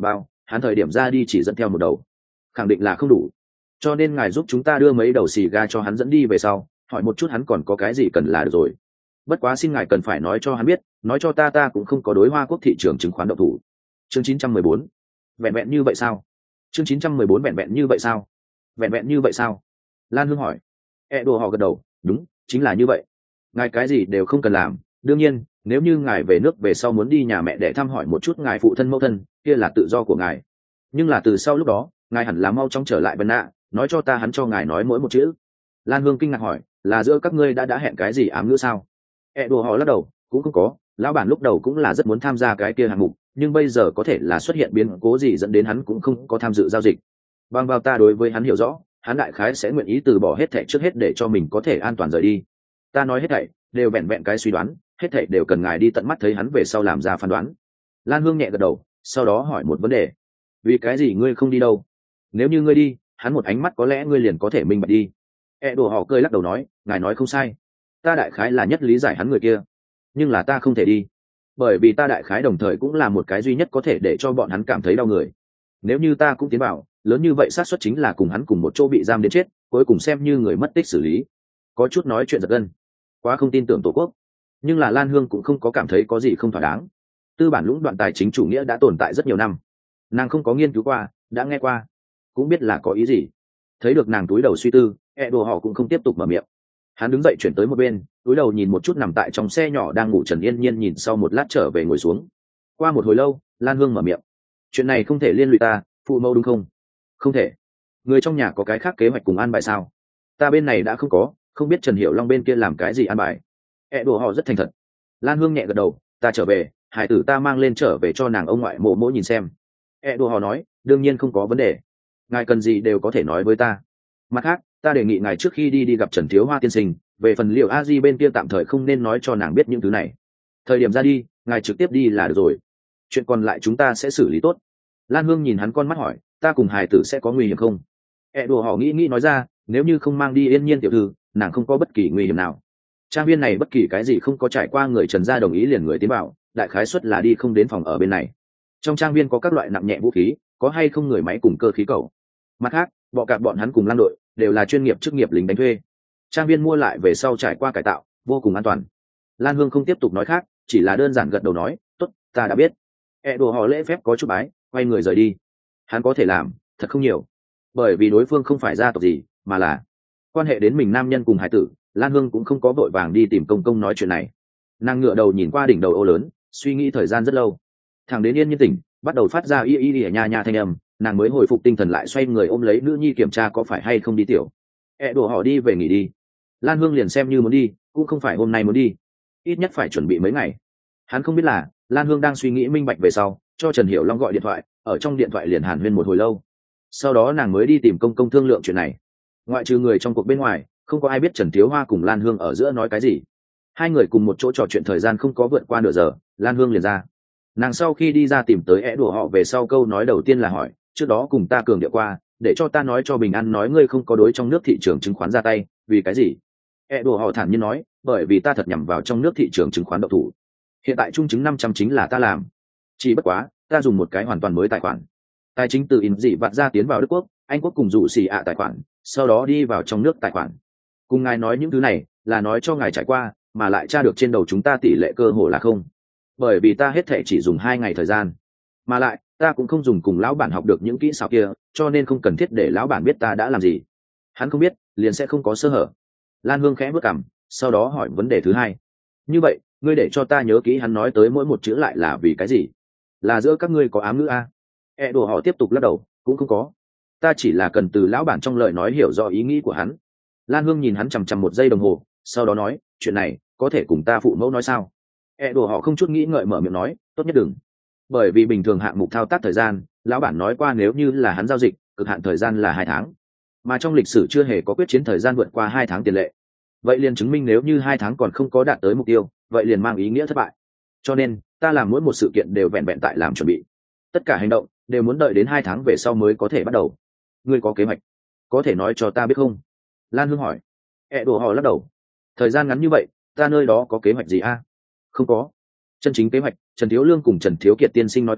hắn thời điểm ra đi chỉ dẫn theo một đầu, khẳng định là không đủ, cho nên ngài giúp chúng ta đưa mấy đầu xì ga cho hắn dẫn đi về sau, hỏi một chút hắn còn có cái gì cần là được rồi. Bất quá xin ngài cần phải nói cho hắn biết, nói cho ta ta cũng không có đối Hoa Quốc thị trường chứng khoán động thủ. Chương chín trăm mười bốn, vẹn vẹn như vậy sao? Chương chín trăm mười bốn vẹn vẹn như vậy sao? Vẹn vẹn như vậy sao? Lan Hương hỏi. E đồ họ gật đầu, đúng, chính là như vậy. Ngài cái gì đều không cần làm, đương nhiên, nếu như ngài về nước về sau muốn đi nhà mẹ để thăm hỏi một chút ngài phụ thân mẫu thân, kia là tự do của ngài. Nhưng là từ sau lúc đó, ngài hẳn là mau chóng trở lại Bần Nạ, nói cho ta hắn cho ngài nói mỗi một chữ. Lan Hương kinh ngạc hỏi, là giữa các ngươi đã đã hẹn cái gì ám ngữ sao? E đồ họ lắc đầu, cũng không có, lão bản lúc đầu cũng là rất muốn tham gia cái kia hạng mục, nhưng bây giờ có thể là xuất hiện biến cố gì dẫn đến hắn cũng không có tham dự giao dịch. Bằng vào ta đối với hắn hiểu rõ, hắn đại khái sẽ nguyện ý từ bỏ hết thảy trước hết để cho mình có thể an toàn rời đi. Ta nói hết thảy đều vẹn vẹn cái suy đoán, hết thảy đều cần ngài đi tận mắt thấy hắn về sau làm ra phán đoán. Lan Hương nhẹ gật đầu, sau đó hỏi một vấn đề: vì cái gì ngươi không đi đâu? Nếu như ngươi đi, hắn một ánh mắt có lẽ ngươi liền có thể minh bạch đi. E đồ họ cười lắc đầu nói, ngài nói không sai, ta đại khái là nhất lý giải hắn người kia, nhưng là ta không thể đi, bởi vì ta đại khái đồng thời cũng là một cái duy nhất có thể để cho bọn hắn cảm thấy đau người. Nếu như ta cũng tiến vào, lớn như vậy xác suất chính là cùng hắn cùng một chỗ bị giam đến chết, cuối cùng xem như người mất tích xử lý. Có chút nói chuyện giật gân, quá không tin tưởng tổ quốc. Nhưng là Lan Hương cũng không có cảm thấy có gì không thỏa đáng. Tư bản lũng đoạn tài chính chủ nghĩa đã tồn tại rất nhiều năm, nàng không có nghiên cứu qua, đã nghe qua, cũng biết là có ý gì. Thấy được nàng túi đầu suy tư, e đồ họ cũng không tiếp tục mở miệng. Hắn đứng dậy chuyển tới một bên, túi đầu nhìn một chút nằm tại trong xe nhỏ đang ngủ Trần Yên Nhiên, nhìn sau một lát trở về ngồi xuống. Qua một hồi lâu, Lan Hương mở miệng, chuyện này không thể liên lụy ta, phụ mẫu đúng không? Không thể. Người trong nhà có cái khác kế hoạch cùng an bài sao? Ta bên này đã không có, không biết Trần Hiểu Long bên kia làm cái gì an bài. E đồ họ rất thành thật. Lan Hương nhẹ gật đầu, ta trở về, hải tử ta mang lên trở về cho nàng ông ngoại mộ mỗ nhìn xem. E đồ họ nói, đương nhiên không có vấn đề, ngài cần gì đều có thể nói với ta. Mặt khác, ta đề nghị ngài trước khi đi đi gặp Trần Thiếu Hoa tiên sinh, về phần liệu a di bên kia tạm thời không nên nói cho nàng biết những thứ này. Thời điểm ra đi, ngài trực tiếp đi là được rồi, chuyện còn lại chúng ta sẽ xử lý tốt. Lan Hương nhìn hắn con mắt hỏi, ta cùng hài tử sẽ có nguy hiểm không? E đồ họ nghĩ nghĩ nói ra, nếu như không mang đi Yên Nhiên tiểu thư, nàng không có bất kỳ nguy hiểm nào. Trang viên này bất kỳ cái gì không có trải qua người Trần gia đồng ý liền người tiến vào, đại khái suất là đi không đến phòng ở bên này. Trong trang viên có các loại nặng nhẹ vũ khí, có hay không người máy cùng cơ khí cầu. Mặt khác, bọ cạp bọn hắn cùng Lan đội đều là chuyên nghiệp chức nghiệp lính đánh thuê. Trang viên mua lại về sau trải qua cải tạo, vô cùng an toàn. Lan Hương không tiếp tục nói khác, chỉ là đơn giản gật đầu nói, tốt, ta đã biết. E đồ họ lễ phép có chút bái, quay người rời đi. Hắn có thể làm thật không nhiều, bởi vì đối phương không phải gia tộc gì, mà là quan hệ đến mình nam nhân cùng hải tử. Lan Hương cũng không có vội vàng đi tìm công công nói chuyện này. Nàng ngựa đầu nhìn qua đỉnh đầu ô lớn, suy nghĩ thời gian rất lâu, thẳng đến Yên Nhiên tỉnh, bắt đầu phát ra y y y nha nha thanh âm, nàng mới hồi phục tinh thần lại, xoay người ôm lấy nữ nhi kiểm tra có phải hay không đi tiểu. E đồ họ đi về nghỉ đi. Lan Hương liền xem như muốn đi, cũng không phải hôm nay muốn đi, ít nhất phải chuẩn bị mấy ngày. Hắn không biết là Lan Hương đang suy nghĩ minh bạch về sau, cho Trần Hiểu Long gọi điện thoại, ở trong điện thoại liền hàn huyên một hồi lâu. Sau đó nàng mới đi tìm công công thương lượng chuyện này. Ngoại trừ người trong cuộc bên ngoài, không có ai biết Trần Thiếu Hoa cùng Lan Hương ở giữa nói cái gì. Hai người cùng một chỗ trò chuyện thời gian không có vượt qua nửa giờ, Lan Hương liền ra. Nàng sau khi đi ra tìm tới é đùa họ về sau, câu nói đầu tiên là hỏi, trước đó cùng ta cường điệu qua, để cho ta nói cho Bình An nói ngươi không có đối trong nước thị trường chứng khoán ra tay, vì cái gì? É đùa họ thản nhiên nói, bởi vì ta thật nhằm vào trong nước thị trường chứng khoán độc thủ. Hiện tại trung chứng năm trăm chính là ta làm, chỉ bất quá ta dùng một cái hoàn toàn mới tài khoản tài chính từ in dị vặt ra tiến vào Đức Quốc, Anh Quốc cùng dụ xì ạ tài khoản, sau đó đi vào trong nước tài khoản. Cùng ngài nói những thứ này là nói cho ngài trải qua, mà lại tra được trên đầu chúng ta tỷ lệ cơ hồ là không, bởi vì ta hết thể chỉ dùng hai ngày thời gian, mà lại ta cũng không dùng cùng lão bản học được những kỹ xảo kia, cho nên không cần thiết để lão bản biết ta đã làm gì. Hắn không biết liền sẽ không có sơ hở. Lan Hương khẽ bước cằm, sau đó hỏi vấn đề thứ hai, như vậy ngươi để cho ta nhớ kỹ hắn nói tới mỗi một chữ lại là vì cái gì? Là giữa các ngươi có ám ngữ a? E đồ họ tiếp tục lắc đầu, cũng không có, ta chỉ là cần từ lão bản trong lời nói hiểu rõ ý nghĩ của hắn. Lan Hương nhìn hắn chằm chằm một giây đồng hồ, sau đó nói, chuyện này có thể cùng ta phụ mẫu nói sao? E đồ họ không chút nghĩ ngợi mở miệng nói, tốt nhất đừng, bởi vì bình thường hạng mục thao tác thời gian, lão bản nói qua nếu như là hắn giao dịch, cực hạn thời gian là hai tháng, mà trong lịch sử chưa hề có quyết chiến thời gian vượt qua hai tháng tiền lệ. Vậy liền chứng minh nếu như hai tháng còn không có đạt tới mục tiêu, vậy liền mang ý nghĩa thất bại. Cho nên ta làm mỗi một sự kiện đều vẹn vẹn tại làm chuẩn bị, tất cả hành động đều muốn đợi đến hai tháng về sau mới có thể bắt đầu. Ngươi có kế hoạch có thể nói cho ta biết không? Lan Hương hỏi. E đồ họ lắc đầu, thời gian ngắn như vậy ta nơi đó có kế hoạch gì a? Không có chân chính kế hoạch. Trần Thiếu Lương cùng Trần Thiếu Kiệt tiên sinh nói qua,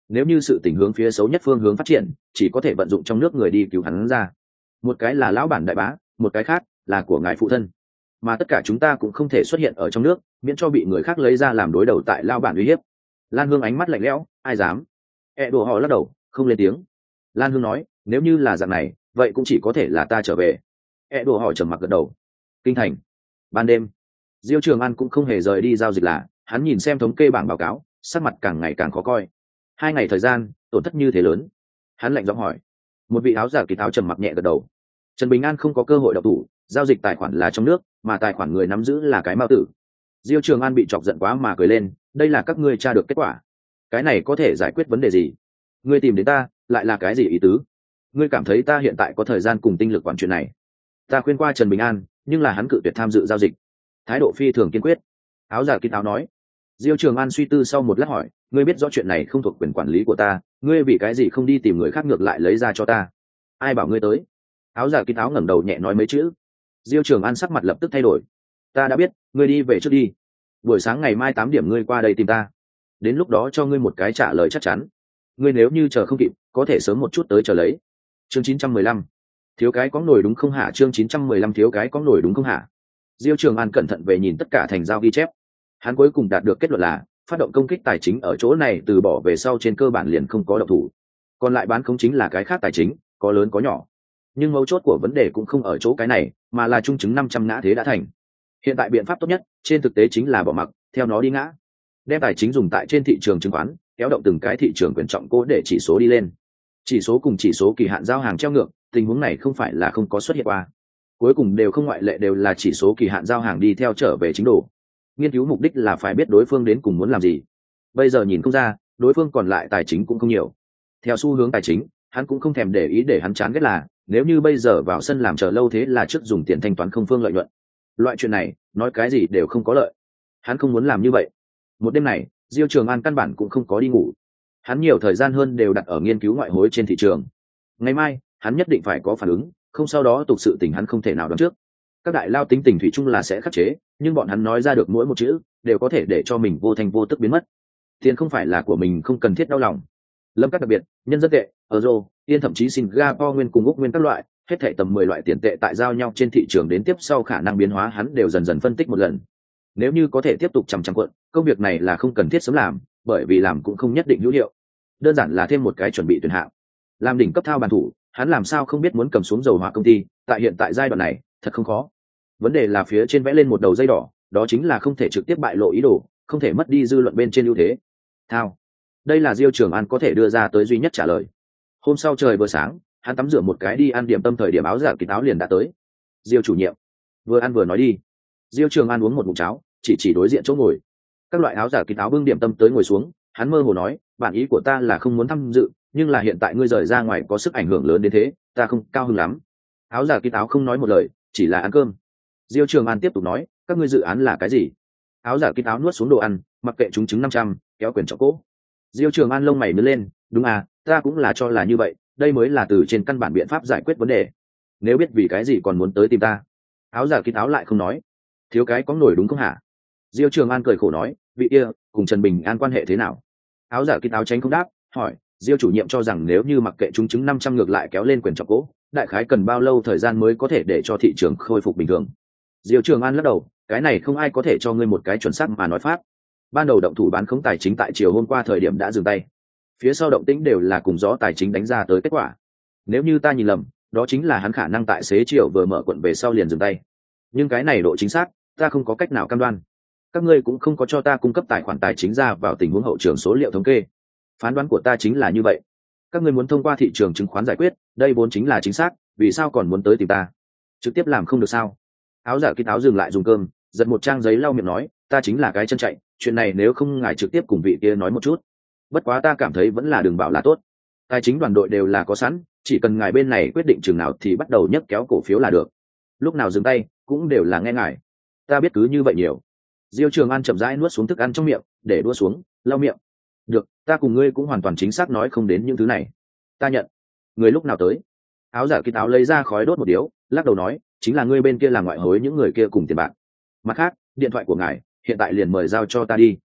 nếu như sự tình hướng phía xấu nhất phương hướng phát triển chỉ có thể vận dụng trong nước người đi cứu hắn ra. Một cái là lão bản đại bá, một cái khác là của ngài phụ thân, mà tất cả chúng ta cũng không thể xuất hiện ở trong nước miễn cho bị người khác lấy ra làm đối đầu tại lao bản uy hiếp. Lan Hương ánh mắt lạnh lẽo, ai dám? E đồ họ lắc đầu không lên tiếng. Lan Hương nói, nếu như là dạng này vậy cũng chỉ có thể là ta trở về. E đồ họ trầm mặc gật đầu. Kinh thành ban đêm, Diêu Trường An cũng không hề rời đi giao dịch, là hắn nhìn xem thống kê bảng báo cáo, sắc mặt càng ngày càng khó coi. Hai ngày thời gian tổn thất như thế lớn, hắn lạnh giọng hỏi. Một vị áo giả kỳ tháo trầm mặc nhẹ gật đầu. Trần Bình An không có cơ hội đọc thủ, giao dịch tài khoản là trong nước mà tài khoản người nắm giữ là cái mao tử. Diêu Trường An bị chọc giận quá mà cười lên, đây là các ngươi tra được kết quả, cái này có thể giải quyết vấn đề gì? Ngươi tìm đến ta lại là cái gì ý tứ? Ngươi cảm thấy ta hiện tại có thời gian cùng tinh lực quản chuyện này? Ta khuyên qua Trần Bình An nhưng là hắn cự tuyệt tham dự giao dịch, thái độ phi thường kiên quyết. Áo giả kín áo nói. Diêu Trường An suy tư sau một lát hỏi, ngươi biết rõ chuyện này không thuộc quyền quản lý của ta, ngươi vì cái gì không đi tìm người khác ngược lại lấy ra cho ta? Ai bảo ngươi tới? Áo giả kín áo ngẩng đầu nhẹ nói mấy chữ. Diêu Trường An sắc mặt lập tức thay đổi. Ta đã biết, ngươi đi về trước đi, buổi sáng ngày mai tám điểm ngươi qua đây tìm ta, đến lúc đó cho ngươi một cái trả lời chắc chắn. Ngươi nếu như chờ không kịp có thể sớm một chút tới chờ lấy. Chương chín trăm mười lăm, thiếu cái có nổi đúng không hả? Chương chín trăm mười lăm, thiếu cái có nổi đúng không hả? Diêu Trường An cẩn thận về nhìn tất cả thành giao ghi chép, hắn cuối cùng đạt được kết luận là phát động công kích tài chính ở chỗ này từ bỏ về sau trên cơ bản liền không có động thủ, còn lại bán không chính là cái khác tài chính, có lớn có nhỏ. Nhưng mấu chốt của vấn đề cũng không ở chỗ cái này, mà là trung chứng năm trăm ngã thế đã thành. Hiện tại biện pháp tốt nhất trên thực tế chính là bỏ mặc, theo nó đi ngã, đem tài chính dùng tại trên thị trường chứng khoán kéo động từng cái thị trường quyền trọng cố để chỉ số đi lên. Chỉ số cùng chỉ số kỳ hạn giao hàng treo ngược, tình huống này không phải là không có xuất hiện qua, cuối cùng đều không ngoại lệ đều là chỉ số kỳ hạn giao hàng đi theo trở về chính đồ. Nghiên cứu mục đích là phải biết đối phương đến cùng muốn làm gì. Bây giờ nhìn không ra, đối phương còn lại tài chính cũng không nhiều. Theo xu hướng tài chính, hắn cũng không thèm để ý, để hắn chán ghét là nếu như bây giờ vào sân làm chờ lâu thế là trước dùng tiền thanh toán không phương lợi nhuận. Loại chuyện này nói cái gì đều không có lợi, hắn không muốn làm như vậy. Một đêm này Diêu Trường An căn bản cũng không có đi ngủ, hắn nhiều thời gian hơn đều đặt ở nghiên cứu ngoại hối trên thị trường. Ngày mai hắn nhất định phải có phản ứng, không sau đó tục sự tình hắn không thể nào đoán trước. Các đại lao tính tình thủy chung là sẽ khắc chế, nhưng bọn hắn nói ra được mỗi một chữ đều có thể để cho mình vô thành vô tức biến mất. Tiền không phải là của mình, không cần thiết đau lòng. Lâm các đặc biệt, nhân dân tệ, euro, yên, thậm chí Singapore nguyên cùng Úc nguyên các loại, hết thảy tầm mười loại tiền tệ tại giao nhau trên thị trường đến tiếp sau khả năng biến hóa hắn đều dần dần phân tích một lần. Nếu như có thể tiếp tục chằm chằm cuộn, công việc này là không cần thiết sớm làm, bởi vì làm cũng không nhất định hữu hiệu. Đơn giản là thêm một cái chuẩn bị tuyển hạng. Làm đỉnh cấp thao bàn thủ, hắn làm sao không biết muốn cầm xuống dầu hỏa công ty, tại hiện tại giai đoạn này, thật không khó. Vấn đề là phía trên vẽ lên một đầu dây đỏ, đó chính là không thể trực tiếp bại lộ ý đồ, không thể mất đi dư luận bên trên ưu thế. Thao. Đây là Diêu Trường An có thể đưa ra tới duy nhất trả lời. Hôm sau trời vừa sáng, hắn tắm rửa một cái đi ăn điểm tâm, thời điểm áo giả kín áo liền đã tới. Diêu chủ nhiệm. Vừa ăn vừa nói đi. Diêu Trường An uống một ngụm cháo, chỉ chỉ đối diện chỗ ngồi. Các loại áo giả kín áo bưng điểm tâm tới ngồi xuống, hắn mơ hồ nói, bản ý của ta là không muốn tham dự, nhưng là hiện tại ngươi rời ra ngoài có sức ảnh hưởng lớn đến thế, ta không cao hứng lắm. Áo giả kín áo không nói một lời, chỉ là ăn cơm. Diêu Trường An tiếp tục nói, các ngươi dự án là cái gì? Áo giả kín áo nuốt xuống đồ ăn, mặc kệ chúng chứng năm trăm, kéo quyền trọng cố. Diêu Trường An lông mày nhướng lên, đúng à, ta cũng là cho là như vậy, đây mới là từ trên căn bản biện pháp giải quyết vấn đề. Nếu biết vì cái gì còn muốn tới tìm ta? Áo giả kín áo lại không nói. Thiếu cái có nổi đúng không hả? Diêu Trường An cười khổ nói, vị kia cùng Trần Bình An quan hệ thế nào? Áo giả kín áo tránh không đáp, hỏi, Diêu chủ nhiệm cho rằng nếu như mặc kệ chúng chứng năm trăm ngược lại kéo lên quyền trọng cố, đại khái cần bao lâu thời gian mới có thể để cho thị trường khôi phục bình thường? Diêu Trường An lắc đầu, cái này không ai có thể cho ngươi một cái chuẩn xác mà nói pháp. Ban đầu động thủ bán khống tài chính tại chiều hôm qua thời điểm đã dừng tay, phía sau động tĩnh đều là cùng gió tài chính đánh ra tới kết quả. Nếu như ta nhìn lầm, đó chính là hắn khả năng tại xế chiều vừa mở quận về sau liền dừng tay. Nhưng cái này độ chính xác, ta không có cách nào cam đoan. Các ngươi cũng không có cho ta cung cấp tài khoản tài chính ra vào tình huống hậu trường số liệu thống kê. Phán đoán của ta chính là như vậy. Các ngươi muốn thông qua thị trường chứng khoán giải quyết, đây vốn chính là chính xác, vì sao còn muốn tới tìm ta? Trực tiếp làm không được sao? Áo giả kín áo dừng lại dùng cơm, giật một trang giấy lau miệng nói, ta chính là cái chân chạy, chuyện này nếu không ngài trực tiếp cùng vị kia nói một chút. Bất quá ta cảm thấy vẫn là đừng bảo là tốt. Tài chính đoàn đội đều là có sẵn, chỉ cần ngài bên này quyết định chừng nào thì bắt đầu nhấc kéo cổ phiếu là được. Lúc nào dừng tay cũng đều là nghe ngài. Ta biết cứ như vậy nhiều. Diêu Trường An chậm rãi nuốt xuống thức ăn trong miệng, để đũa xuống, lau miệng. Được, ta cùng ngươi cũng hoàn toàn chính xác nói không đến những thứ này. Ta nhận. Người lúc nào tới? Áo giả kín áo lấy ra khói đốt một điếu, lắc đầu nói, chính là ngươi bên kia làm ngoại hối những người kia cùng tiền bạc. Mặt khác, điện thoại của ngài hiện tại liền mời giao cho ta đi.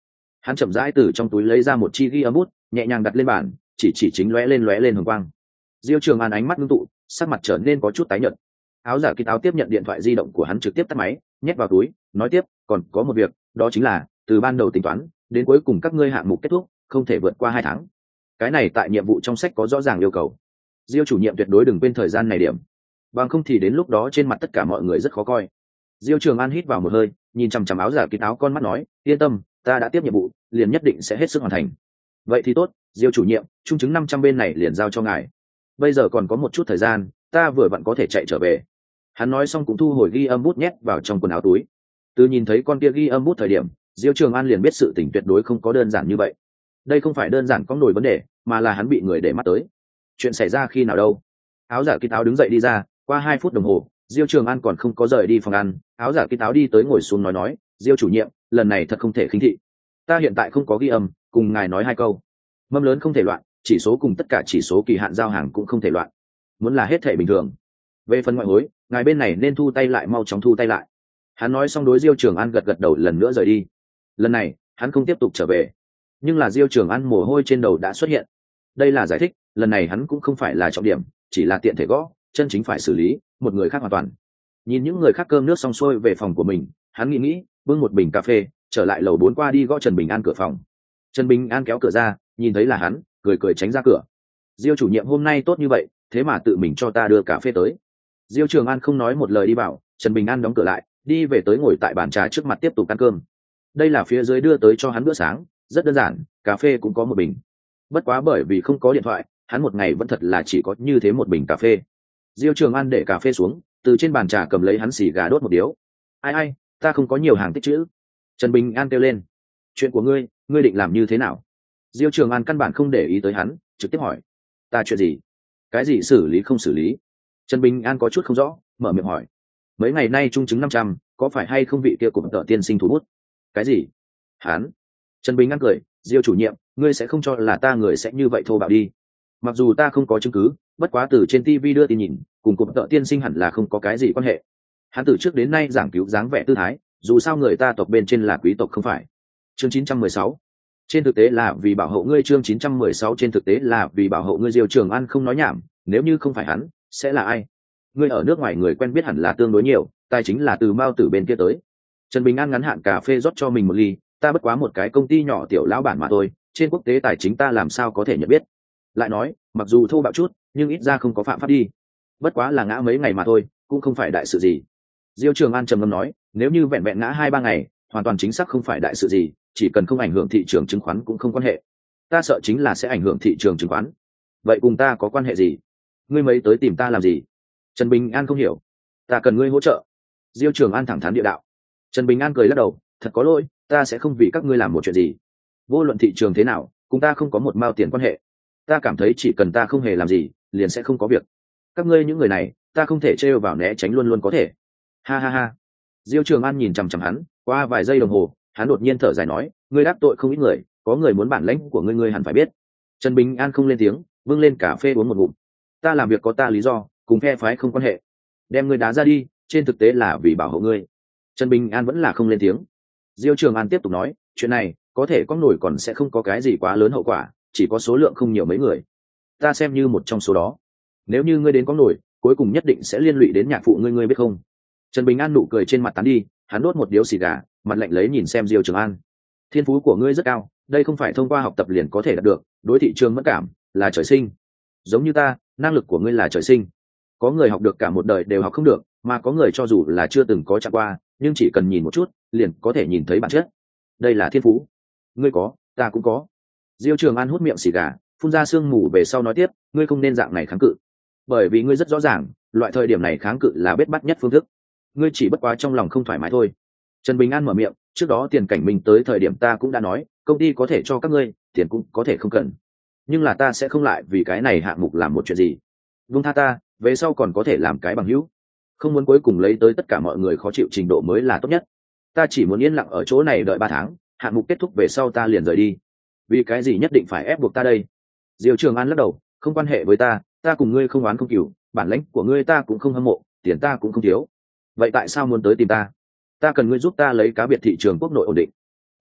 Hắn chậm rãi từ trong túi lấy ra một chi ghi âm bút, nhẹ nhàng đặt lên bàn, chỉ chỉ chính lóe lên lóe lên hồng quang. Diêu Trường An ánh mắt ngưng tụ, sắc mặt trở nên có chút tái nhợt. Áo giả kít áo tiếp nhận điện thoại di động của hắn, trực tiếp tắt máy, nhét vào túi, nói tiếp, còn có một việc, đó chính là từ ban đầu tính toán đến cuối cùng các ngươi hạng mục kết thúc không thể vượt qua hai tháng. Cái này tại nhiệm vụ trong sách có rõ ràng yêu cầu. Diêu chủ nhiệm tuyệt đối đừng quên thời gian này điểm, bằng không thì đến lúc đó trên mặt tất cả mọi người rất khó coi. Diêu Trường An hít vào một hơi, nhìn chằm chằm áo giả kít áo con mắt nói, yên tâm, ta đã tiếp nhiệm vụ, liền nhất định sẽ hết sức hoàn thành. Vậy thì tốt, Diêu chủ nhiệm, trung chứng năm trăm bên này liền giao cho ngài. Bây giờ còn có một chút thời gian, ta vừa vặn có thể chạy trở về. Hắn nói xong cũng thu hồi ghi âm bút nhét vào trong quần áo túi. Từ nhìn thấy con kia ghi âm bút thời điểm, Diêu Trường An liền biết sự tình tuyệt đối không có đơn giản như vậy. Đây không phải đơn giản có nổi vấn đề, mà là hắn bị người để mắt tới. Chuyện xảy ra khi nào đâu? Áo giả kít áo đứng dậy đi ra, qua hai phút đồng hồ, Diêu Trường An còn không có rời đi phòng ăn, áo giả kít áo đi tới ngồi xuống nói nói, Diêu chủ nhiệm, lần này thật không thể khinh thị. Ta hiện tại không có ghi âm, cùng ngài nói hai câu. Mâm lớn không thể loạn, chỉ số cùng tất cả chỉ số kỳ hạn giao hàng cũng không thể loạn. Muốn là hết thể bình thường. Về phần ngoại hối, ngài bên này nên thu tay lại, mau chóng thu tay lại. Hắn nói xong đối Diêu Trường An gật gật đầu, lần nữa rời đi. Lần này hắn không tiếp tục trở về, nhưng là Diêu Trường An mồ hôi trên đầu đã xuất hiện. Đây là giải thích, lần này hắn cũng không phải là trọng điểm, chỉ là tiện thể gõ, chân chính phải xử lý một người khác hoàn toàn. Nhìn những người khác cơm nước xong xuôi về phòng của mình, hắn nghĩ nghĩ, bưng một bình cà phê trở lại lầu bốn qua đi gõ Trần Bình An cửa phòng. Trần Bình An kéo cửa ra, nhìn thấy là hắn, cười cười tránh ra cửa. Diêu chủ nhiệm hôm nay tốt như vậy, thế mà tự mình cho ta đưa cà phê tới. Diêu Trường An không nói một lời đi vào, Trần Bình An đóng cửa lại, đi về tới ngồi tại bàn trà trước mặt tiếp tục ăn cơm. Đây là phía dưới đưa tới cho hắn bữa sáng, rất đơn giản, cà phê cũng có một bình. Bất quá bởi vì không có điện thoại, hắn một ngày vẫn thật là chỉ có như thế một bình cà phê. Diêu Trường An để cà phê xuống, từ trên bàn trà cầm lấy hắn xì gà đốt một điếu. Ai ai, ta không có nhiều hàng tích trữ. Trần Bình An kêu lên. Chuyện của ngươi, ngươi định làm như thế nào? Diêu Trường An căn bản không để ý tới hắn, trực tiếp hỏi. Ta chuyện gì? Cái gì xử lý không xử lý? Trần Bình An có chút không rõ, mở miệng hỏi. Mấy ngày nay trung chứng năm trăm, có phải hay không vị kia cùng tợ tiên sinh thủ bút? Cái gì? Hắn? Trần Bình An cười, Diêu chủ nhiệm, ngươi sẽ không cho là ta người sẽ như vậy thô bạo đi. Mặc dù ta không có chứng cứ, bất quá từ trên ti vi đưa tin nhìn, cùng cùng tợ tiên sinh hẳn là không có cái gì quan hệ. Hắn từ trước đến nay giảng cứu dáng vẻ tư thái, dù sao người ta tộc bên trên là quý tộc không phải. Chương chín trăm mười sáu. Trên thực tế là vì bảo hộ ngươi, chương chín trăm mười sáu trên thực tế là vì bảo hộ ngươi. Diêu Trường An không nói nhảm, nếu như không phải hắn, sẽ là ai? Ngươi ở nước ngoài người quen biết hẳn là tương đối nhiều, tài chính là từ Mao Tử bên kia tới. Trần Bình An ngắn hạn cà phê rót cho mình một ly, ta bất quá một cái công ty nhỏ tiểu lão bản mà thôi, trên quốc tế tài chính ta làm sao có thể nhận biết. Lại nói, mặc dù thô bạo chút, nhưng ít ra không có phạm pháp đi. Bất quá là ngã mấy ngày mà thôi, cũng không phải đại sự gì. Diêu Trường An trầm ngâm nói, nếu như vẹn vẹn ngã hai ba ngày, hoàn toàn chính xác không phải đại sự gì, chỉ cần không ảnh hưởng thị trường chứng khoán cũng không quan hệ. Ta sợ chính là sẽ ảnh hưởng thị trường chứng khoán. Vậy cùng ta có quan hệ gì? Ngươi mấy tới tìm ta làm gì? Trần Bình An không hiểu. Ta cần ngươi hỗ trợ. Diêu Trường An thẳng thắn địa đạo. Trần Bình An cười lắc đầu, thật có lỗi, ta sẽ không vì các ngươi làm một chuyện gì. Vô luận thị trường thế nào, cùng ta không có một mao tiền quan hệ. Ta cảm thấy chỉ cần ta không hề làm gì, liền sẽ không có việc. Các ngươi những người này, ta không thể trêu vào né tránh luôn luôn có thể. Ha ha ha. Diêu Trường An nhìn chằm chằm hắn, qua vài giây đồng hồ, hắn đột nhiên thở dài nói, ngươi đắc tội không ít người, có người muốn bản lãnh của ngươi, ngươi hẳn phải biết. Trần Bình An không lên tiếng, vâng lên cà phê uống một ngụm. Ta làm việc có ta lý do, cùng phe phái không quan hệ. Đem ngươi đá ra đi, trên thực tế là vì bảo hộ ngươi. Trần Bình An vẫn là không lên tiếng. Diêu Trường An tiếp tục nói, chuyện này có thể có nổi còn sẽ không có cái gì quá lớn hậu quả, chỉ có số lượng không nhiều mấy người. Ta xem như một trong số đó. Nếu như ngươi đến có nổi, cuối cùng nhất định sẽ liên lụy đến nhạc phụ ngươi, ngươi biết không? Trần Bình An nụ cười trên mặt tán đi, hắn đốt một điếu xì gà, mặt lạnh lấy nhìn xem Diêu Trường An. Thiên phú của ngươi rất cao, đây không phải thông qua học tập liền có thể đạt được, đối thị trường mất cảm là trời sinh. Giống như ta, năng lực của ngươi là trời sinh. Có người học được cả một đời đều học không được, mà có người cho dù là chưa từng có chạm qua, nhưng chỉ cần nhìn một chút, liền có thể nhìn thấy bản chất. Đây là thiên phú. Ngươi có, ta cũng có. Diêu Trường An hút miệng xì gà, phun ra sương mù về sau nói tiếp, ngươi không nên dạng này kháng cự. Bởi vì ngươi rất rõ ràng, loại thời điểm này kháng cự là bết bắt nhất phương thức. Ngươi chỉ bất quá trong lòng không thoải mái thôi. Trần Bình An mở miệng, trước đó Tiền Cảnh Minh tới thời điểm ta cũng đã nói, công ty có thể cho các ngươi, tiền cũng có thể không cần. Nhưng là ta sẽ không lại vì cái này hạng mục làm một chuyện gì. Vung tha ta, về sau còn có thể làm cái bằng hữu. Không muốn cuối cùng lấy tới tất cả mọi người khó chịu trình độ mới là tốt nhất. Ta chỉ muốn yên lặng ở chỗ này đợi ba tháng, hạng mục kết thúc về sau ta liền rời đi. Vì cái gì nhất định phải ép buộc ta đây? Diêu Trường An lắc đầu, không quan hệ với ta, ta cùng ngươi không oán không cừu, bản lãnh của ngươi ta cũng không hâm mộ, tiền ta cũng không thiếu. Vậy tại sao muốn tới tìm ta? Ta cần ngươi giúp ta lấy cá biệt thị trường quốc nội ổn định.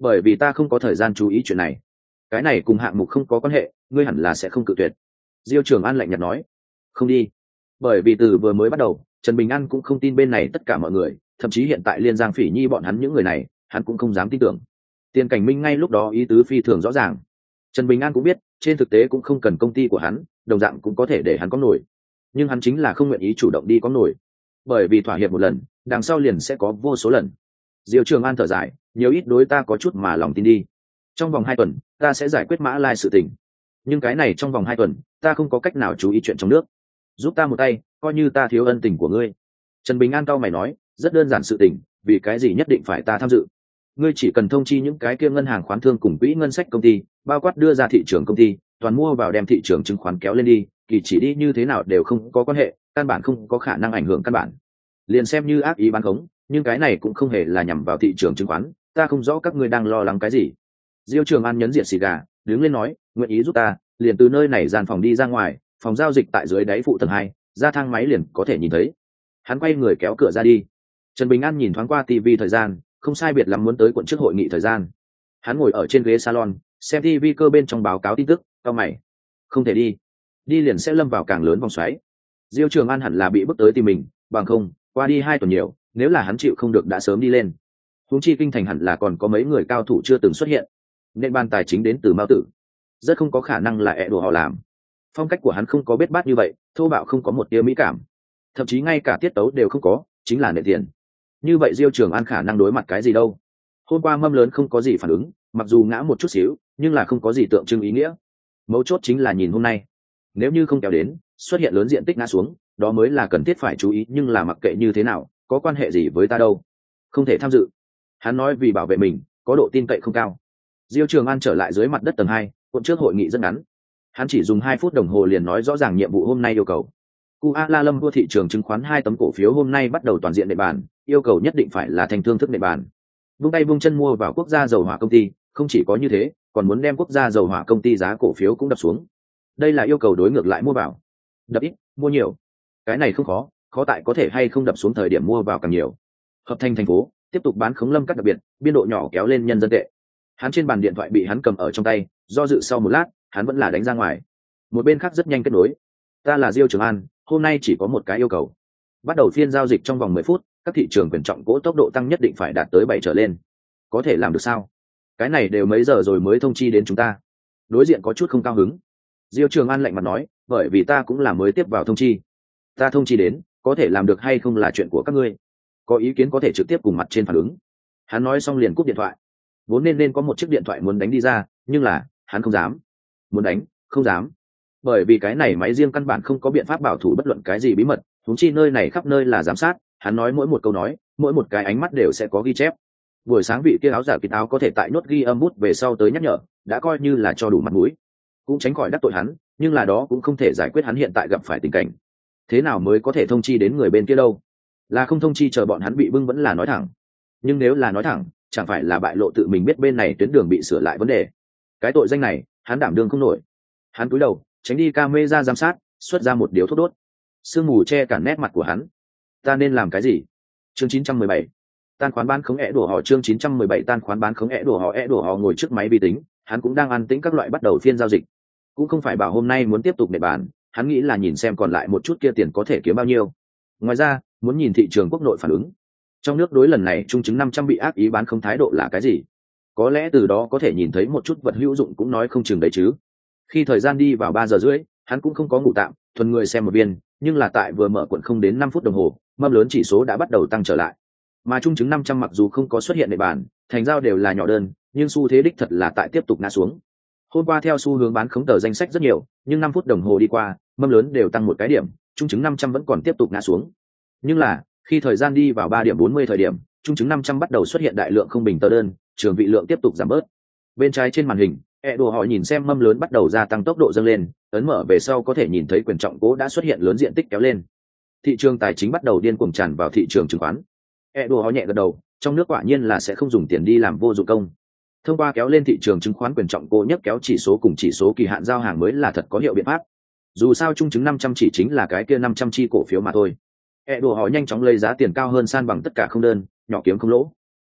bởi vì ta không có thời gian chú ý chuyện này. Cái này cùng hạng mục không có quan hệ, ngươi hẳn là sẽ không cự tuyệt. Diêu Trường An lạnh nhạt nói. Không đi. Bởi vì từ vừa mới bắt đầu, Trần Bình An cũng không tin bên này tất cả mọi người, thậm chí hiện tại Liên Giang Phỉ Nhi bọn hắn những người này, hắn cũng không dám tin tưởng. Tiền Cảnh Minh ngay lúc đó ý tứ phi thường rõ ràng. Trần Bình An cũng biết, trên thực tế cũng không cần công ty của hắn, đồng dạng cũng có thể để hắn có nổi. Nhưng hắn chính là không nguyện ý chủ động đi có nổi. Bởi vì thỏa hiệp một lần, đằng sau liền sẽ có vô số lần. Diêu Trường An thở dài, nhiều ít đối ta có chút mà lòng tin đi. Trong vòng hai tuần, ta sẽ giải quyết Mã Lai sự tình. Nhưng cái này trong vòng hai tuần, ta không có cách nào chú ý chuyện trong nước. Giúp ta một tay, coi như ta thiếu ân tình của ngươi. Trần Bình An cau mày nói, rất đơn giản sự tình, vì cái gì nhất định phải ta tham dự? Ngươi chỉ cần thông chi những cái kia ngân hàng khoán thương cùng quỹ ngân sách công ty, bao quát đưa ra thị trường công ty, toàn mua vào đem thị trường chứng khoán kéo lên đi, kỳ chỉ đi như thế nào đều không có quan hệ, căn bản không có khả năng ảnh hưởng căn bản. Liền xem như ác ý bán khống, nhưng cái này cũng không hề là nhằm vào thị trường chứng khoán, ta không rõ các ngươi đang lo lắng cái gì. Diêu Trường An nhấn diệt xì gà, đứng lên nói, nguyện ý giúp ta, liền từ nơi này gian phòng đi ra ngoài, phòng giao dịch tại dưới đáy phụ tầng hai, ra thang máy liền có thể nhìn thấy. Hắn quay người kéo cửa ra đi. Trần Bình An nhìn thoáng qua tivi thời gian, không sai biệt lắm muốn tới quận trước hội nghị thời gian. Hắn ngồi ở trên ghế salon, xem tivi cơ bên trong báo cáo tin tức, cau mày. Không thể đi, đi liền sẽ lâm vào càng lớn vòng xoáy. Diêu Trường An hẳn là bị bức tới tìm mình, bằng không, qua đi hai tuần nhiều, nếu là hắn chịu không được đã sớm đi lên. Huống chi kinh thành hẳn là còn có mấy người cao thủ chưa từng xuất hiện. Nên ban tài chính đến từ Mao Tử, rất không có khả năng là ẻ đùa họ làm. Phong cách của hắn không có bết bát như vậy, thô bạo không có một tia mỹ cảm, thậm chí ngay cả tiết tấu đều không có, chính là nệ tiền. Như vậy Diêu Trường An khả năng đối mặt cái gì đâu? Hôm qua Mâm Lớn không có gì phản ứng, mặc dù ngã một chút xíu, nhưng là không có gì tượng trưng ý nghĩa. Mấu chốt chính là nhìn hôm nay, nếu như không kéo đến, xuất hiện lớn diện tích ngã xuống, đó mới là cần thiết phải chú ý, nhưng là mặc kệ như thế nào, có quan hệ gì với ta đâu? Không thể tham dự. Hắn nói vì bảo vệ mình, có độ tin cậy không cao. Diêu Trường An trở lại dưới mặt đất tầng hai, cuộn trước hội nghị rất ngắn. Hắn chỉ dùng hai phút đồng hồ liền nói rõ ràng nhiệm vụ hôm nay yêu cầu. Kuala Lumpur thị trường chứng khoán hai tấm cổ phiếu hôm nay bắt đầu toàn diện đệ bàn, yêu cầu nhất định phải là thành thương thức đệ bàn. Vung tay vung chân mua vào quốc gia dầu hỏa công ty, không chỉ có như thế, còn muốn đem quốc gia dầu hỏa công ty giá cổ phiếu cũng đập xuống. Đây là yêu cầu đối ngược lại mua vào. Đập ít, mua nhiều. Cái này không khó, khó tại có thể hay không đập xuống thời điểm mua vào càng nhiều. Hợp thành thành phố, tiếp tục bán khống lâm các đặc biệt, biên độ nhỏ kéo lên nhân dân tệ. Hắn trên bàn điện thoại bị hắn cầm ở trong tay, do dự sau một lát, hắn vẫn là đánh ra ngoài. Một bên khác rất nhanh kết nối. Ta là Diêu Trường An, hôm nay chỉ có một cái yêu cầu. Bắt đầu phiên giao dịch trong vòng mười phút, các thị trường quyền trọng cố tốc độ tăng nhất định phải đạt tới bảy trở lên. Có thể làm được sao? Cái này đều mấy giờ rồi mới thông chi đến chúng ta. Đối diện có chút không cao hứng. Diêu Trường An lạnh mặt nói, bởi vì ta cũng là mới tiếp vào thông chi. Ta thông chi đến, có thể làm được hay không là chuyện của các ngươi. Có ý kiến có thể trực tiếp cùng mặt trên phản ứng. Hắn nói xong liền cúp điện thoại. Vốn nên nên có một chiếc điện thoại muốn đánh đi ra, nhưng là hắn không dám. Muốn đánh, không dám. Bởi vì cái này máy riêng căn bản không có biện pháp bảo thủ bất luận cái gì bí mật, huống chi nơi này khắp nơi là giám sát, hắn nói mỗi một câu nói, mỗi một cái ánh mắt đều sẽ có ghi chép. Buổi sáng vị kia áo giả kín áo có thể tại nốt ghi âm bút về sau tới nhắc nhở, đã coi như là cho đủ mặt mũi. Cũng tránh khỏi đắc tội hắn, nhưng là đó cũng không thể giải quyết hắn hiện tại gặp phải tình cảnh. Thế nào mới có thể thông chi đến người bên kia đâu? Là không thông chi chờ bọn hắn bị bưng vẫn là nói thẳng. Nhưng nếu là nói thẳng, chẳng phải là bại lộ tự mình biết bên này tuyến đường bị sửa lại vấn đề. Cái tội danh này, hắn đảm đương không nổi. Hắn cúi đầu, tránh đi camera giám sát, xuất ra một điếu thuốc đốt. Sương mù che cả nét mặt của hắn. Ta nên làm cái gì? Chương chín trăm mười bảy. Tan khoán bán khống ẻ đùa họ chương chín trăm mười bảy tan khoán bán khống ẻ đùa họ ẻ đùa họ ngồi trước máy vi tính, hắn cũng đang an tĩnh các loại bắt đầu phiên giao dịch. Cũng không phải bảo hôm nay muốn tiếp tục nệ bàn, hắn nghĩ là nhìn xem còn lại một chút kia tiền có thể kiếm bao nhiêu. Ngoài ra, muốn nhìn thị trường quốc nội phản ứng. Trong nước đối lần này trung chứng năm trăm bị ác ý bán không thái độ là cái gì? Có lẽ từ đó có thể nhìn thấy một chút vật hữu dụng cũng nói không chừng đấy chứ. Khi thời gian đi vào ba giờ rưỡi, hắn cũng không có ngủ tạm, thuần người xem một viên, nhưng là tại vừa mở cuộn không đến năm phút đồng hồ, mâm lớn chỉ số đã bắt đầu tăng trở lại. Mà trung chứng năm trăm mặc dù không có xuất hiện địa bàn, thành giao đều là nhỏ đơn, nhưng xu thế đích thật là tại tiếp tục ngã xuống. Hôm qua theo xu hướng bán khống tờ danh sách rất nhiều, nhưng năm phút đồng hồ đi qua, mâm lớn đều tăng một cái điểm, trung chứng năm trăm vẫn còn tiếp tục ngã xuống. Nhưng là, khi thời gian đi vào ba điểm bốn mươi thời điểm, trung chứng năm trăm bắt đầu xuất hiện đại lượng không bình tờ đơn, trường vị lượng tiếp tục giảm bớt. Bên trái trên màn hình, e đồ họ nhìn xem mâm lớn bắt đầu gia tăng tốc độ dâng lên, ấn mở về sau có thể nhìn thấy quyền trọng cố đã xuất hiện lớn diện tích kéo lên. Thị trường tài chính bắt đầu điên cuồng tràn vào thị trường chứng khoán. E đồ họ nhẹ gật đầu, trong nước quả nhiên là sẽ không dùng tiền đi làm vô dụng công. Thông qua kéo lên thị trường chứng khoán quyền trọng cố nhất kéo chỉ số cùng chỉ số kỳ hạn giao hàng mới là thật có hiệu biện pháp. Dù sao trung chứng năm trăm chỉ chính là cái kia năm trăm chi cổ phiếu mà thôi. E đồ họ nhanh chóng lấy giá tiền cao hơn san bằng tất cả không đơn, nhỏ kiếm không lỗ.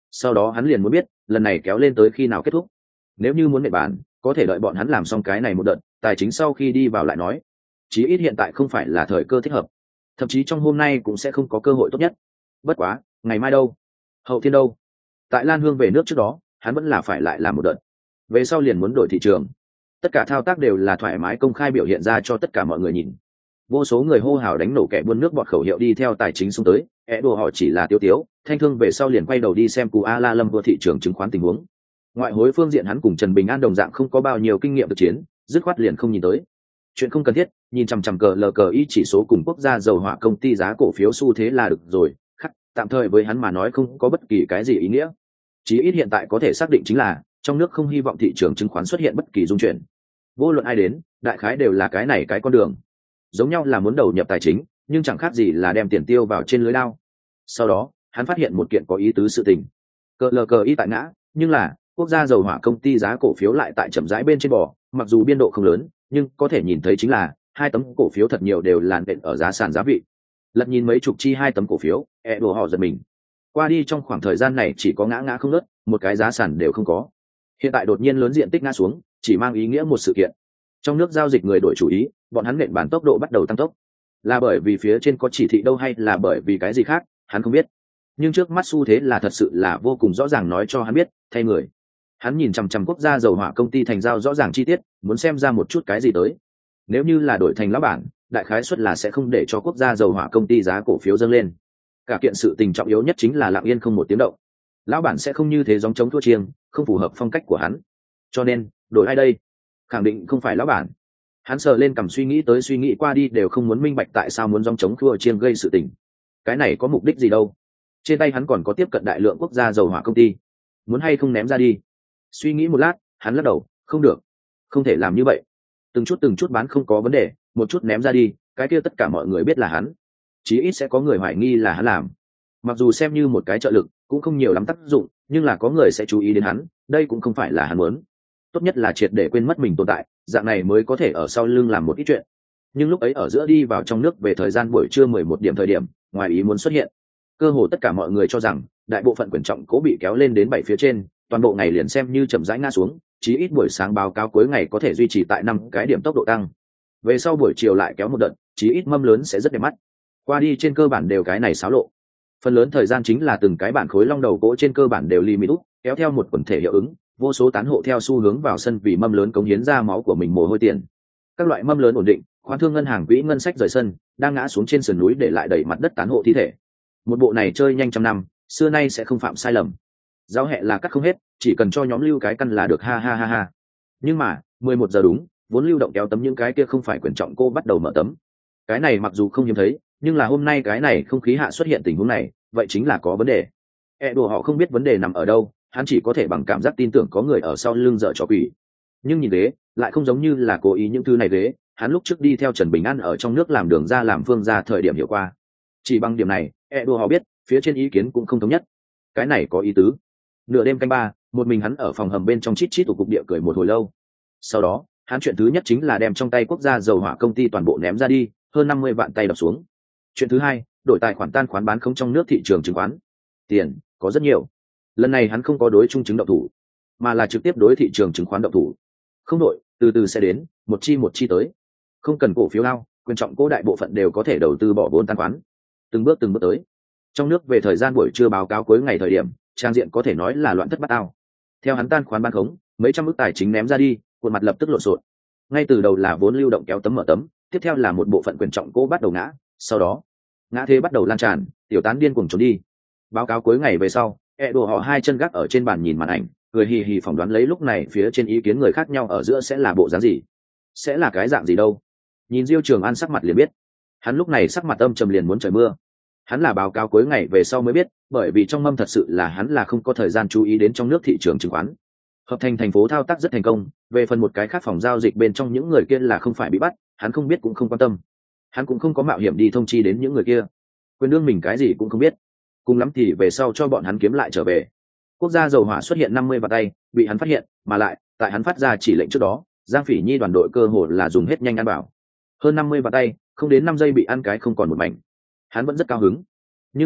sau đó hắn liền muốn biết lần này kéo lên tới khi nào kết thúc. Nếu như muốn nệ bàn, có thể đợi bọn hắn làm xong cái này một đợt tài chính sau khi đi vào lại nói. Chí ít hiện tại không phải là thời cơ thích hợp, thậm chí trong hôm nay cũng sẽ không có cơ hội tốt nhất. Bất quá ngày mai đâu, hậu thiên đâu, tại Lan Hương về nước trước đó hắn vẫn là phải lại làm một đợt, về sau liền muốn đổi thị trường. Tất cả thao tác đều là thoải mái công khai biểu hiện ra cho tất cả mọi người nhìn. Vô số người hô hào đánh nổ kẻ buôn nước bọt khẩu hiệu đi theo tài chính xuống tới, é đồ họ chỉ là tiêu tiếu thanh thương về sau liền quay đầu đi xem cú a la lâm vua thị trường chứng khoán tình huống. Ngoại hối phương diện hắn cùng Trần Bình An đồng dạng không có bao nhiêu kinh nghiệm thực chiến, dứt khoát liền không nhìn tới. Chuyện không cần thiết, nhìn chằm chằm cờ lờ cờ y chỉ số cùng quốc gia dầu hỏa công ty giá cổ phiếu xu thế là được rồi. Khắc, tạm thời với hắn mà nói không có bất kỳ cái gì ý nghĩa. Chí ít hiện tại có thể xác định chính là trong nước không hy vọng thị trường chứng khoán xuất hiện bất kỳ dung chuyển. Vô luận ai đến, đại khái đều là cái này cái con đường. Giống nhau là muốn đầu nhập tài chính, nhưng chẳng khác gì là đem tiền tiêu vào trên lưới lao. Sau đó, hắn phát hiện một kiện có ý tứ sự tình. Cờ lờ cờ y tại ngã, nhưng là quốc gia dầu hỏa công ty giá cổ phiếu lại tại chậm rãi bên trên bò, mặc dù biên độ không lớn, nhưng có thể nhìn thấy chính là hai tấm cổ phiếu thật nhiều đều làn đện ở giá sàn giá vị. Lật nhìn mấy chục chi hai tấm cổ phiếu, e đồ họ giật mình. Qua đi trong khoảng thời gian này chỉ có ngã ngã không ngớt, một cái giá sàn đều không có. Hiện tại đột nhiên lớn diện tích ngã xuống, chỉ mang ý nghĩa một sự kiện. Trong nước giao dịch người đổi chủ ý, bọn hắn nện bản tốc độ bắt đầu tăng tốc. Là bởi vì phía trên có chỉ thị đâu hay là bởi vì cái gì khác, hắn không biết. Nhưng trước mắt xu thế là thật sự là vô cùng rõ ràng nói cho hắn biết, thay người. Hắn nhìn chằm chằm quốc gia dầu hỏa công ty thành giao rõ ràng chi tiết, muốn xem ra một chút cái gì tới. Nếu như là đổi thành lão bản, đại khái suất là sẽ không để cho quốc gia dầu hỏa công ty giá cổ phiếu dâng lên. Cả kiện sự tình trọng yếu nhất chính là lặng yên không một tiếng động. Lão bản sẽ không như thế gióng chống thua chiêng, không phù hợp phong cách của hắn. Cho nên, đổi ai đây? Khẳng định không phải lão bản. Hắn sờ lên cầm suy nghĩ tới suy nghĩ qua đi đều không muốn minh bạch tại sao muốn gióng chống thua chiêng gây sự tình. Cái này có mục đích gì đâu? Trên tay hắn còn có tiếp cận đại lượng quốc gia dầu hỏa công ty, muốn hay không ném ra đi? Suy nghĩ một lát, hắn lắc đầu, không được, không thể làm như vậy. Từng chút từng chút bán không có vấn đề, một chút ném ra đi, cái kia tất cả mọi người biết là hắn, chí ít sẽ có người hoài nghi là hắn làm. Mặc dù xem như một cái trợ lực, cũng không nhiều lắm tác dụng, nhưng là có người sẽ chú ý đến hắn, đây cũng không phải là hắn muốn. Tốt nhất là triệt để quên mất mình tồn tại, dạng này mới có thể ở sau lưng làm một ít chuyện. Nhưng lúc ấy ở giữa đi vào trong nước về thời gian buổi trưa mười một điểm thời điểm, ngoài ý muốn xuất hiện. Cơ hồ tất cả mọi người cho rằng đại bộ phận quyền trọng cố bị kéo lên đến bảy phía trên, toàn bộ ngày liền xem như chậm rãi ngã xuống, chí ít buổi sáng báo cáo cuối ngày có thể duy trì tại năm cái điểm tốc độ tăng. Về sau buổi chiều lại kéo một đợt, chí ít mâm lớn sẽ rất đẹp mắt. Qua đi trên cơ bản đều cái này xáo lộ. Phần lớn thời gian chính là từng cái bản khối long đầu gỗ trên cơ bản đều limit út, kéo theo một quần thể hiệu ứng, vô số tán hộ theo xu hướng vào sân vì mâm lớn cống hiến ra máu của mình mồ hôi tiền. Các loại mâm lớn ổn định, khoán thương ngân hàng quỹ ngân sách rời sân, đang ngã xuống trên sườn núi để lại đầy mặt đất tán hộ thi thể. Một bộ này chơi nhanh trăm năm, xưa nay sẽ không phạm sai lầm. Giao hẹ là cắt không hết, chỉ cần cho nhóm lưu cái căn là được, ha ha ha ha. Nhưng mà mười một giờ đúng, vốn lưu động kéo tấm những cái kia không phải quyền trọng cô bắt đầu mở tấm. Cái này mặc dù không hiếm thấy, nhưng là hôm nay cái này không khí hạ xuất hiện tình huống này, vậy chính là có vấn đề. E đùa họ không biết vấn đề nằm ở đâu, hắn chỉ có thể bằng cảm giác tin tưởng có người ở sau lưng dở trò quỷ. Nhưng nhìn ghế, lại không giống như là cố ý những thứ này ghế, hắn lúc trước đi theo Trần Bình An ở trong nước làm đường ra làm phương ra thời điểm hiểu qua. Chỉ bằng điểm này, E đùa họ biết, phía trên ý kiến cũng không thống nhất. Cái này có ý tứ. Nửa đêm canh ba, một mình hắn ở phòng hầm bên trong chít chít tụ cục địa cười một hồi lâu. Sau đó, hắn chuyện thứ nhất chính là đem trong tay quốc gia dầu hỏa công ty toàn bộ ném ra đi, hơn năm mươi vạn tay đập xuống. Chuyện thứ hai, đổi tài khoản tan khoán bán không trong nước thị trường chứng khoán. Tiền có rất nhiều. Lần này hắn không có đối trung chứng động thủ, mà là trực tiếp đối thị trường chứng khoán động thủ. Không đổi, từ từ sẽ đến, một chi một chi tới. Không cần cổ phiếu nào, quyền trọng cố đại bộ phận đều có thể đầu tư bỏ vốn tan khoán. Từng bước từng bước tới. Trong nước về thời gian buổi trưa báo cáo cuối ngày thời điểm, trang diện có thể nói là loạn thất bát ao. Theo hắn tan khoán bán khống, mấy trăm ức tài chính ném ra đi, khuôn mặt lập tức lộn xộn. Ngay từ đầu là vốn lưu động kéo tấm mở tấm, tiếp theo là một bộ phận quyền trọng cố bắt đầu ngã, sau đó ngã thế bắt đầu lan tràn, tiểu tán điên cuồng trốn đi. Báo cáo cuối ngày về sau, e đồ họ hai chân gác ở trên bàn nhìn màn ảnh, cười hì hì phỏng đoán lấy lúc này phía trên ý kiến người khác nhau ở giữa sẽ là bộ dáng gì, sẽ là cái dạng gì đâu. Nhìn Diêu Trường An sắc mặt liền biết, hắn lúc này sắc mặt âm trầm liền muốn trời mưa. Hắn là báo cáo cuối ngày về sau mới biết, bởi vì trong mâm thật sự là hắn là không có thời gian chú ý đến trong nước thị trường chứng khoán. Hợp thành thành phố thao tác rất thành công, về phần một cái khác phòng giao dịch bên trong những người kia là không phải bị bắt, hắn không biết cũng không quan tâm. Hắn cũng không có mạo hiểm đi thông chi đến những người kia. Quyền đương mình cái gì cũng không biết. Cùng lắm thì về sau cho bọn hắn kiếm lại trở về. Quốc gia dầu hỏa xuất hiện năm mươi vạn tay, bị hắn phát hiện, mà lại, tại hắn phát ra chỉ lệnh trước đó, Giang Phỉ Nhi đoàn đội cơ hội là dùng hết nhanh ăn bảo. Hơn năm mươi vạn tay, không đến năm giây bị ăn cái không còn một mảnh. Hắn vẫn rất cao hứng. Nhưng là,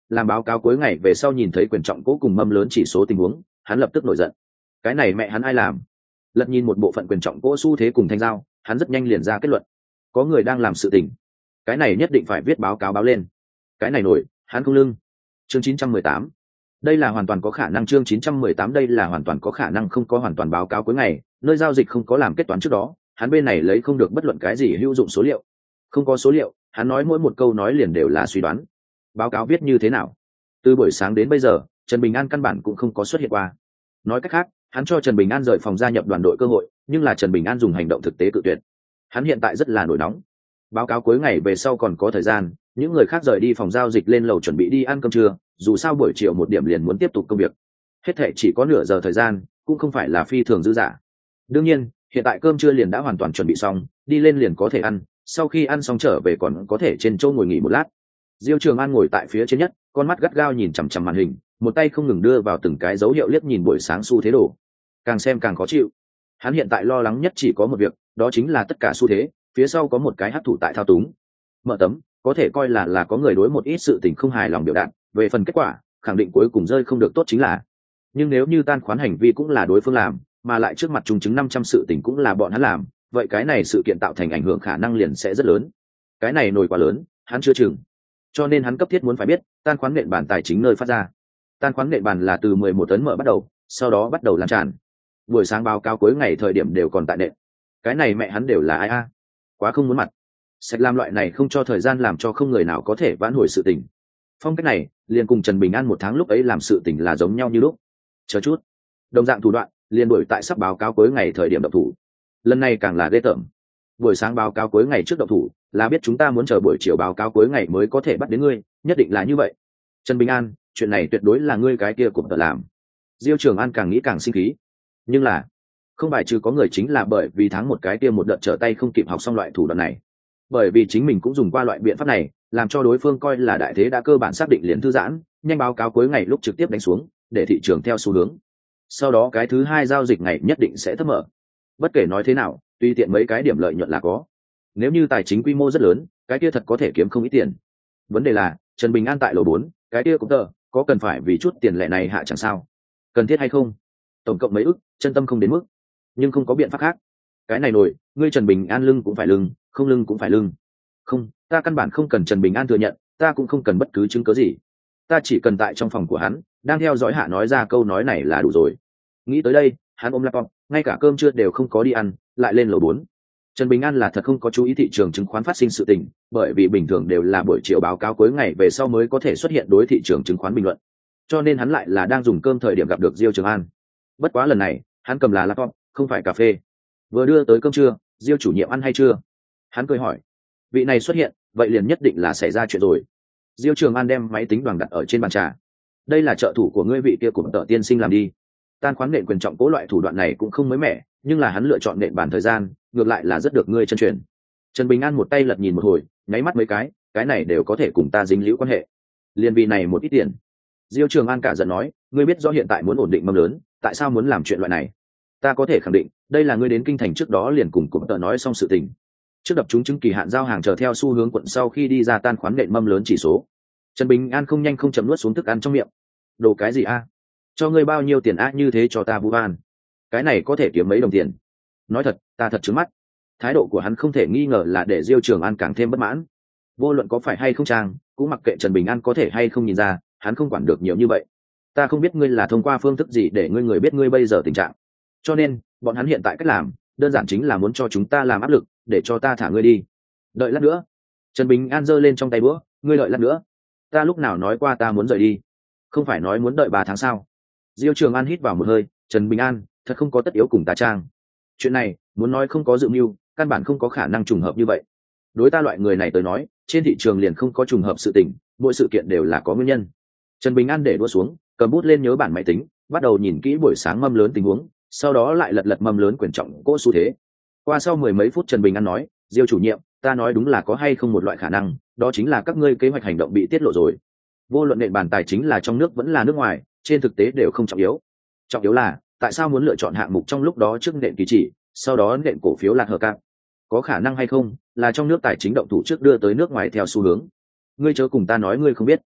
làm báo cáo cuối ngày về sau nhìn thấy quyền trọng cố cùng mâm lớn chỉ số tình huống, hắn lập tức nổi giận. Cái này mẹ hắn ai làm? Lật nhìn một bộ phận quyền trọng cố xu thế cùng thanh giao, hắn rất nhanh liền ra kết luận. Có người đang làm sự tình. Cái này nhất định phải viết báo cáo báo lên. Cái này nổi, hắn không lưng. Chương chín trăm mười tám. Đây là hoàn toàn có khả năng chương chín trăm mười tám đây là hoàn toàn có khả năng không có hoàn toàn báo cáo cuối ngày, nơi giao dịch không có làm kết toán trước đó, hắn bên này lấy không được bất luận cái gì hữu dụng số liệu. Không có số liệu, hắn nói mỗi một câu nói liền đều là suy đoán. Báo cáo viết như thế nào? Từ buổi sáng đến bây giờ, Trần Bình An căn bản cũng không có xuất hiện qua. Nói cách khác, hắn cho Trần Bình An rời phòng gia nhập đoàn đội cơ hội, nhưng là Trần Bình An dùng hành động thực tế cự tuyệt. Hắn hiện tại rất là nổi nóng. Báo cáo cuối ngày về sau còn có thời gian, những người khác rời đi phòng giao dịch lên lầu chuẩn bị đi ăn cơm trưa, dù sao buổi chiều một điểm liền muốn tiếp tục công việc. Hết thể chỉ có nửa giờ thời gian, cũng không phải là phi thường dư dả. Đương nhiên, hiện tại cơm trưa liền đã hoàn toàn chuẩn bị xong, đi lên liền có thể ăn, sau khi ăn xong trở về còn có thể trên chỗ ngồi nghỉ một lát. Diêu Trường An ngồi tại phía trên nhất, con mắt gắt gao nhìn chằm chằm màn hình, một tay không ngừng đưa vào từng cái dấu hiệu liếc nhìn buổi sáng xu thế đồ. Càng xem càng khó chịu. Hắn hiện tại lo lắng nhất chỉ có một việc, đó chính là tất cả xu thế, phía sau có một cái hắc thủ tại thao túng. Mở tấm, có thể coi là là có người đối một ít sự tình không hài lòng biểu đạt, về phần kết quả, khẳng định cuối cùng rơi không được tốt chính là. Nhưng nếu như tan khoán hành vi cũng là đối phương làm, mà lại trước mặt trung chứng năm trăm sự tình cũng là bọn hắn làm, vậy cái này sự kiện tạo thành ảnh hưởng khả năng liền sẽ rất lớn. Cái này nổi quá lớn, hắn chưa chừng. Cho nên hắn cấp thiết muốn phải biết, tan khoán nền bàn tài chính nơi phát ra. Tan khoán nền bàn là từ mười một tấn mở bắt đầu, sau đó bắt đầu lan tràn. Buổi sáng báo cáo cuối ngày thời điểm đều còn tại nền. Cái này mẹ hắn đều là ai a? Quá không muốn mặt. Sạch làm loại này không cho thời gian làm cho không người nào có thể vãn hồi sự tình. Phong cách này, liền cùng Trần Bình An một tháng lúc ấy làm sự tình là giống nhau như lúc. Chờ chút. Đồng dạng thủ đoạn, liền đuổi tại sắp báo cáo cuối ngày thời điểm động thủ. Lần này càng là ghê tởm. Buổi sáng báo cáo cuối ngày trước động thủ, là biết chúng ta muốn chờ buổi chiều báo cáo cuối ngày mới có thể bắt đến ngươi, nhất định là như vậy. Trần Bình An, chuyện này tuyệt đối là ngươi cái kia cũng tự làm. Diêu Trường An càng nghĩ càng sinh khí. Nhưng là, không bài trừ có người chính là bởi vì tháng một cái kia một đợt trở tay không kịp học xong loại thủ đoạn này. Bởi vì chính mình cũng dùng qua loại biện pháp này, làm cho đối phương coi là đại thế đã cơ bản xác định liền thư giãn, nhanh báo cáo cuối ngày lúc trực tiếp đánh xuống, để thị trường theo xu hướng. Sau đó cái thứ hai giao dịch ngày nhất định sẽ thấp mở. Bất kể nói thế nào, tùy tiện mấy cái điểm lợi nhuận là có. Nếu như tài chính quy mô rất lớn, cái kia thật có thể kiếm không ít tiền. Vấn đề là, Trần Bình An tại lầu bốn, cái kia cũng tờ, có cần phải vì chút tiền lệ này hạ chẳng sao? Cần thiết hay không? Tổng cộng mấy ức, chân tâm không đến mức, nhưng không có biện pháp khác. Cái này nổi, ngươi Trần Bình An lưng cũng phải lưng, không lưng cũng phải lưng. Không, ta căn bản không cần Trần Bình An thừa nhận, ta cũng không cần bất cứ chứng cớ gì. Ta chỉ cần tại trong phòng của hắn, đang theo dõi hạ nói ra câu nói này là đủ rồi. Nghĩ tới đây, hắn ôm laptop, ngay cả cơm trưa đều không có đi ăn, lại lên lầu bốn. Trần Bình An là thật không có chú ý thị trường chứng khoán phát sinh sự tình, bởi vì bình thường đều là buổi chiều báo cáo cuối ngày về sau mới có thể xuất hiện đối thị trường chứng khoán bình luận. Cho nên hắn lại là đang dùng cơm thời điểm gặp được Diêu Trường An. Bất quá lần này, hắn cầm là laptop, không phải cà phê. Vừa đưa tới cơm trưa, Diêu chủ nhiệm ăn hay chưa? Hắn cười hỏi. Vị này xuất hiện, vậy liền nhất định là xảy ra chuyện rồi. Diêu Trường An đem máy tính đoàn đặt ở trên bàn trà. Đây là trợ thủ của ngươi vị kia của Tợ tiên sinh làm đi. Tan khoán nện quyền trọng cố loại thủ đoạn này cũng không mới mẻ, nhưng là hắn lựa chọn nện bản thời gian, ngược lại là rất được ngươi chân truyền. Trần Bình An một tay lật nhìn một hồi, nháy mắt mấy cái, cái này đều có thể cùng ta dính liễu quan hệ. Liên vì này một ít tiền. Diêu Trường An cả giận nói, ngươi biết rõ hiện tại muốn ổn định mâm lớn, tại sao muốn làm chuyện loại này? Ta có thể khẳng định, đây là ngươi đến kinh thành trước đó liền cùng cùng Tợ nói xong sự tình. Trước đập chúng chứng kỳ hạn giao hàng chờ theo xu hướng quận sau khi đi ra tan khoán nện mâm lớn chỉ số. Trần Bình An không nhanh không chậm nuốt xuống thức ăn trong miệng. Đồ cái gì a? Cho ngươi bao nhiêu tiền a như thế cho ta vu van? Cái này có thể kiếm mấy đồng tiền. Nói thật, ta thật trứng mắt. Thái độ của hắn không thể nghi ngờ là để Diêu Trường An càng thêm bất mãn. Vô luận có phải hay không trang, cũng mặc kệ Trần Bình An có thể hay không nhìn ra, hắn không quản được nhiều như vậy. Ta không biết ngươi là thông qua phương thức gì để ngươi người biết ngươi bây giờ tình trạng. Cho nên, bọn hắn hiện tại cách làm, đơn giản chính là muốn cho chúng ta làm áp lực, để cho ta thả ngươi đi. Đợi lát nữa. Trần Bình An giơ lên trong tay bữa, ngươi đợi lát nữa. Ta lúc nào nói qua ta muốn rời đi? Không phải nói muốn đợi ba tháng sao? Diêu Trường An hít vào một hơi, Trần Bình An, thật không có tất yếu cùng ta trang. Chuyện này, muốn nói không có dự mưu, căn bản không có khả năng trùng hợp như vậy. Đối ta loại người này tới nói, trên thị trường liền không có trùng hợp sự tình, mỗi sự kiện đều là có nguyên nhân. Trần Bình An để đua xuống, cầm bút lên nhớ bản máy tính, bắt đầu nhìn kỹ buổi sáng mâm lớn tình huống, sau đó lại lật lật mâm lớn quyền trọng cố xu thế. Qua sau mười mấy phút Trần Bình An nói, Diêu chủ nhiệm, ta nói đúng là có hay không một loại khả năng, đó chính là các ngươi kế hoạch hành động bị tiết lộ rồi. Vô luận nền bàn tài chính là trong nước vẫn là nước ngoài, trên thực tế đều không trọng yếu. Trọng yếu là, tại sao muốn lựa chọn hạng mục trong lúc đó trước nền kỳ chỉ, sau đó nền cổ phiếu lạc hở cạn? Có khả năng hay không, là trong nước tài chính động thủ trước đưa tới nước ngoài theo xu hướng? Ngươi chớ cùng ta nói ngươi không biết.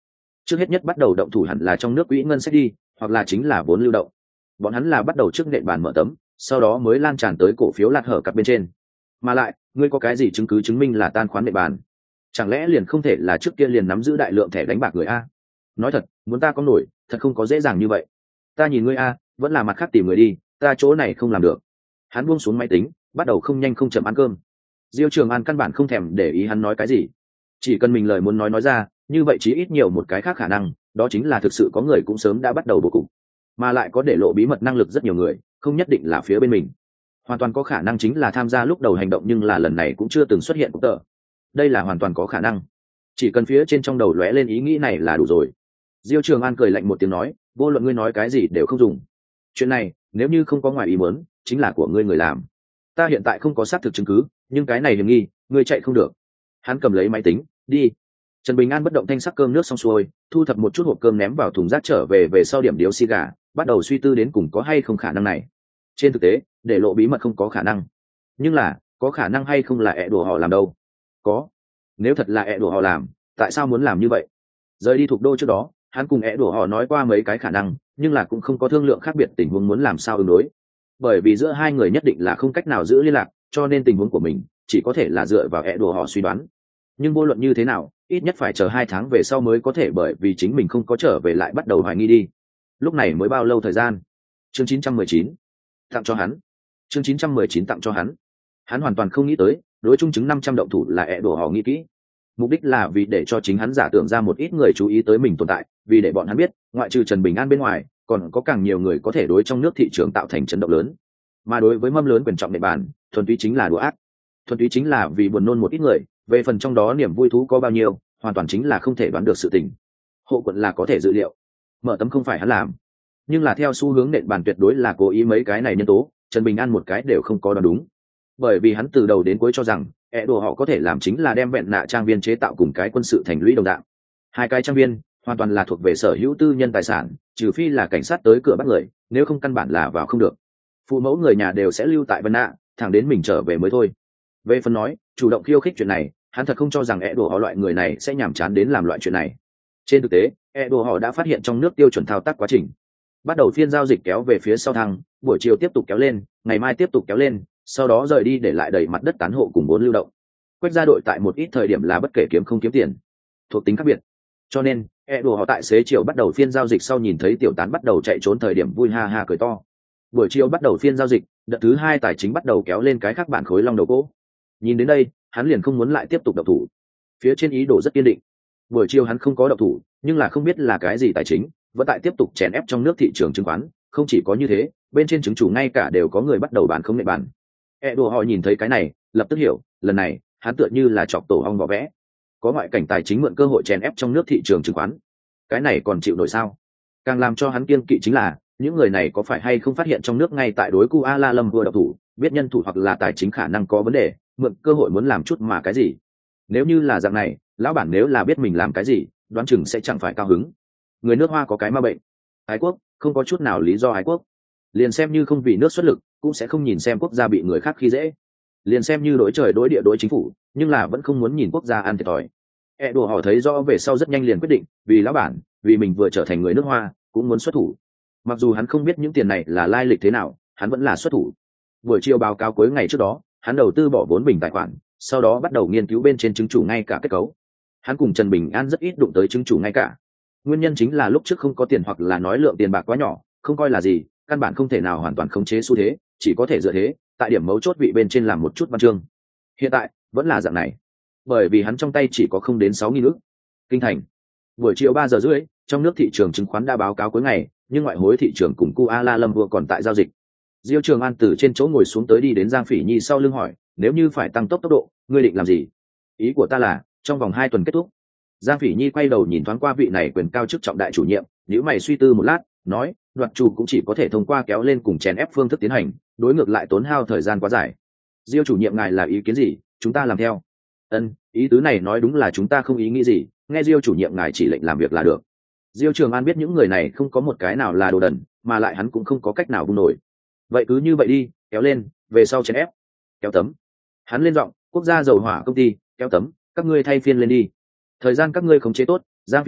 trước hết nhất bắt đầu động thủ hẳn là trong nước quỹ ngân sách đi, hoặc là chính là vốn lưu động. Bọn hắn là bắt đầu trước nện bàn mở tấm, sau đó mới lan tràn tới cổ phiếu lạt hở cặp bên trên. Mà lại ngươi có cái gì chứng cứ chứng minh là tan khoán nện bàn? Chẳng lẽ liền không thể là trước kia liền nắm giữ đại lượng thẻ đánh bạc người a? Nói thật, muốn ta có nổi thật không có dễ dàng như vậy. Ta nhìn ngươi a, vẫn là mặt khác tìm người đi, ta chỗ này không làm được. Hắn buông xuống máy tính, bắt đầu không nhanh không chậm ăn cơm. Diêu Trường An căn bản không thèm để ý hắn nói cái gì, chỉ cần mình lời muốn nói nói ra, như vậy chí ít nhiều một cái khác khả năng, đó chính là thực sự có người cũng sớm đã bắt đầu bố cục, mà lại có để lộ bí mật năng lực rất nhiều người, không nhất định là phía bên mình, hoàn toàn có khả năng chính là tham gia lúc đầu hành động nhưng là lần này cũng chưa từng xuất hiện cũng tờ. Đây là hoàn toàn có khả năng, chỉ cần phía trên trong đầu lóe lên ý nghĩ này là đủ rồi. Diêu Trường An cười lạnh một tiếng nói, vô luận ngươi nói cái gì đều không dùng. Chuyện này nếu như không có ngoài ý muốn, chính là của ngươi người làm. Ta hiện tại không có xác thực chứng cứ, nhưng cái này hiểm nghi, ngươi chạy không được. Hắn cầm lấy máy tính, đi. Trần Bình An bất động thanh sắc cơm nước xong xuôi, thu thập một chút hộp cơm ném vào thùng rác trở về về sau điểm điếu xì gà, bắt đầu suy tư đến cùng có hay không khả năng này. Trên thực tế, để lộ bí mật không có khả năng, nhưng là có khả năng hay không là ẹ đùa họ làm đâu? Có. Nếu thật là ẹ đùa họ làm, tại sao muốn làm như vậy? Rời đi thuộc đô trước đó, hắn cùng ẹ đùa họ nói qua mấy cái khả năng, nhưng là cũng không có thương lượng khác biệt tình huống muốn làm sao ứng đối. Bởi vì giữa hai người nhất định là không cách nào giữ liên lạc, cho nên tình huống của mình chỉ có thể là dựa vào ẹ đùa họ suy đoán. Nhưng vô luận như thế nào, ít nhất phải chờ hai tháng về sau mới có thể, bởi vì chính mình không có trở về lại bắt đầu hoài nghi đi. Lúc này mới bao lâu thời gian? Chương chín trăm mười chín tặng cho hắn. Chương chín trăm mười chín tặng cho hắn. Hắn hoàn toàn không nghĩ tới, đối chung chứng năm trăm động thủ là ẹ đùa họ nghĩ kỹ. Mục đích là vì để cho chính hắn giả tưởng ra một ít người chú ý tới mình tồn tại, vì để bọn hắn biết, ngoại trừ Trần Bình An bên ngoài, còn có càng nhiều người có thể đối trong nước thị trường tạo thành chấn động lớn. Mà đối với mâm lớn quyền trọng địa bàn, thuần túy chính là đùa ác. Thuần túy chính là vì buồn nôn một ít người, về phần trong đó niềm vui thú có bao nhiêu, hoàn toàn chính là không thể đoán được sự tình. Hộ quận là có thể dự liệu, mở tấm không phải hắn làm, nhưng là theo xu hướng nện bàn tuyệt đối là cố ý, mấy cái này nhân tố Trần Bình An một cái đều không có đoán đúng, bởi vì hắn từ đầu đến cuối cho rằng ẹ đồ họ có thể làm chính là đem vẹn nạ trang viên chế tạo cùng cái quân sự thành lũy đồng dạng. Hai cái trang viên hoàn toàn là thuộc về sở hữu tư nhân tài sản, trừ phi là cảnh sát tới cửa bắt người, nếu không căn bản là vào không được. Phụ mẫu người nhà đều sẽ lưu tại vẹn nạ, thẳng đến mình trở về mới thôi. Về phần nói chủ động khiêu khích chuyện này, hắn thật không cho rằng ẹ đồ họ loại người này sẽ nhàm chán đến làm loại chuyện này. Trên thực tế, ẹ đồ họ đã phát hiện trong nước tiêu chuẩn thao tác quá trình, bắt đầu phiên giao dịch kéo về phía sau thăng, buổi chiều tiếp tục kéo lên, ngày mai tiếp tục kéo lên, sau đó rời đi để lại đầy mặt đất tán hộ cùng vốn lưu động. Quét ra đội tại một ít thời điểm là bất kể kiếm không kiếm tiền, thuộc tính khác biệt. Cho nên e đồ họ tại xế chiều bắt đầu phiên giao dịch sau nhìn thấy tiểu tán bắt đầu chạy trốn thời điểm vui ha ha cười to. Buổi chiều bắt đầu phiên giao dịch, đợt thứ hai tài chính bắt đầu kéo lên cái khác bản khối long đầu cỗ. Nhìn đến đây, hắn liền không muốn lại tiếp tục độc thủ. Phía trên ý đồ rất kiên định. Buổi chiều hắn không có độc thủ, nhưng là không biết là cái gì tài chính, vẫn tại tiếp tục chèn ép trong nước thị trường chứng khoán. Không chỉ có như thế, bên trên chứng chủ ngay cả đều có người bắt đầu bán không nệ bán. E đồ họ nhìn thấy cái này, lập tức hiểu, lần này hắn tựa như là chọc tổ ong vỏ vẽ, có ngoại cảnh tài chính mượn cơ hội chèn ép trong nước thị trường chứng khoán. Cái này còn chịu nổi sao? Càng làm cho hắn kiêng kỵ chính là những người này có phải hay không phát hiện trong nước ngay tại đối Kuala Lumpur độc thủ, biết nhân thủ hoặc là tài chính khả năng có vấn đề, mượn cơ hội muốn làm chút mà cái gì. Nếu như là dạng này, lão bản nếu là biết mình làm cái gì, đoán chừng sẽ chẳng phải cao hứng. Người nước Hoa có cái ma bệnh, ái quốc, không có chút nào lý do ái quốc. Liền xem như không vì nước xuất lực, cũng sẽ không nhìn xem quốc gia bị người khác khi dễ. Liền xem như đối trời đối địa đối chính phủ, nhưng là vẫn không muốn nhìn quốc gia ăn thiệt thòi. E đùa họ thấy rõ về sau rất nhanh liền quyết định, vì lão bản, vì mình vừa trở thành người nước Hoa, cũng muốn xuất thủ. Mặc dù hắn không biết những tiền này là lai lịch thế nào, hắn vẫn là xuất thủ. Buổi chiều báo cáo cuối ngày trước đó, hắn đầu tư bỏ vốn bình tài khoản, sau đó bắt đầu nghiên cứu bên trên chứng chủ ngay cả kết cấu. Hắn cùng Trần Bình An rất ít đụng tới chứng chủ ngay cả. Nguyên nhân chính là lúc trước không có tiền, hoặc là nói lượng tiền bạc quá nhỏ, không coi là gì, căn bản không thể nào hoàn toàn khống chế xu thế, chỉ có thể dựa thế tại điểm mấu chốt vị bên trên làm một chút văn chương. Hiện tại vẫn là dạng này, bởi vì hắn trong tay chỉ có không đến sáu nghìn ức. Kinh thành, buổi chiều ba giờ rưỡi, trong nước thị trường chứng khoán đã báo cáo cuối ngày, nhưng ngoại hối thị trường cùng Kuala Lumpur còn tại giao dịch. Diêu Trường An từ trên chỗ ngồi xuống tới, đi đến Giang Phỉ Nhi sau lưng hỏi, nếu như phải tăng tốc tốc độ, ngươi định làm gì? Ý của ta là trong vòng hai tuần kết thúc. Giang Phỉ Nhi quay đầu nhìn thoáng qua vị này quyền cao chức trọng đại chủ nhiệm, nếu mày suy tư một lát, nói, đoạt chủ cũng chỉ có thể thông qua kéo lên cùng chèn ép phương thức tiến hành, đối ngược lại tốn hao thời gian quá dài. Diêu chủ nhiệm ngài là ý kiến gì, chúng ta làm theo? Ân, ý tứ này nói đúng là chúng ta không ý nghĩ gì, nghe Diêu chủ nhiệm ngài chỉ lệnh làm việc là được. Diêu Trường An biết những người này không có một cái nào là đồ đần, mà lại hắn cũng không có cách nào vung nổi. Vậy cứ như vậy đi, kéo lên, về sau chèn ép, kéo tấm. Hắn lên giọng, quốc gia dầu hỏa công ty, kéo tấm, các ngươi thay phiên lên đi. Thời gian các ngươi khống chế tốt, Giang Phỉ Nhi,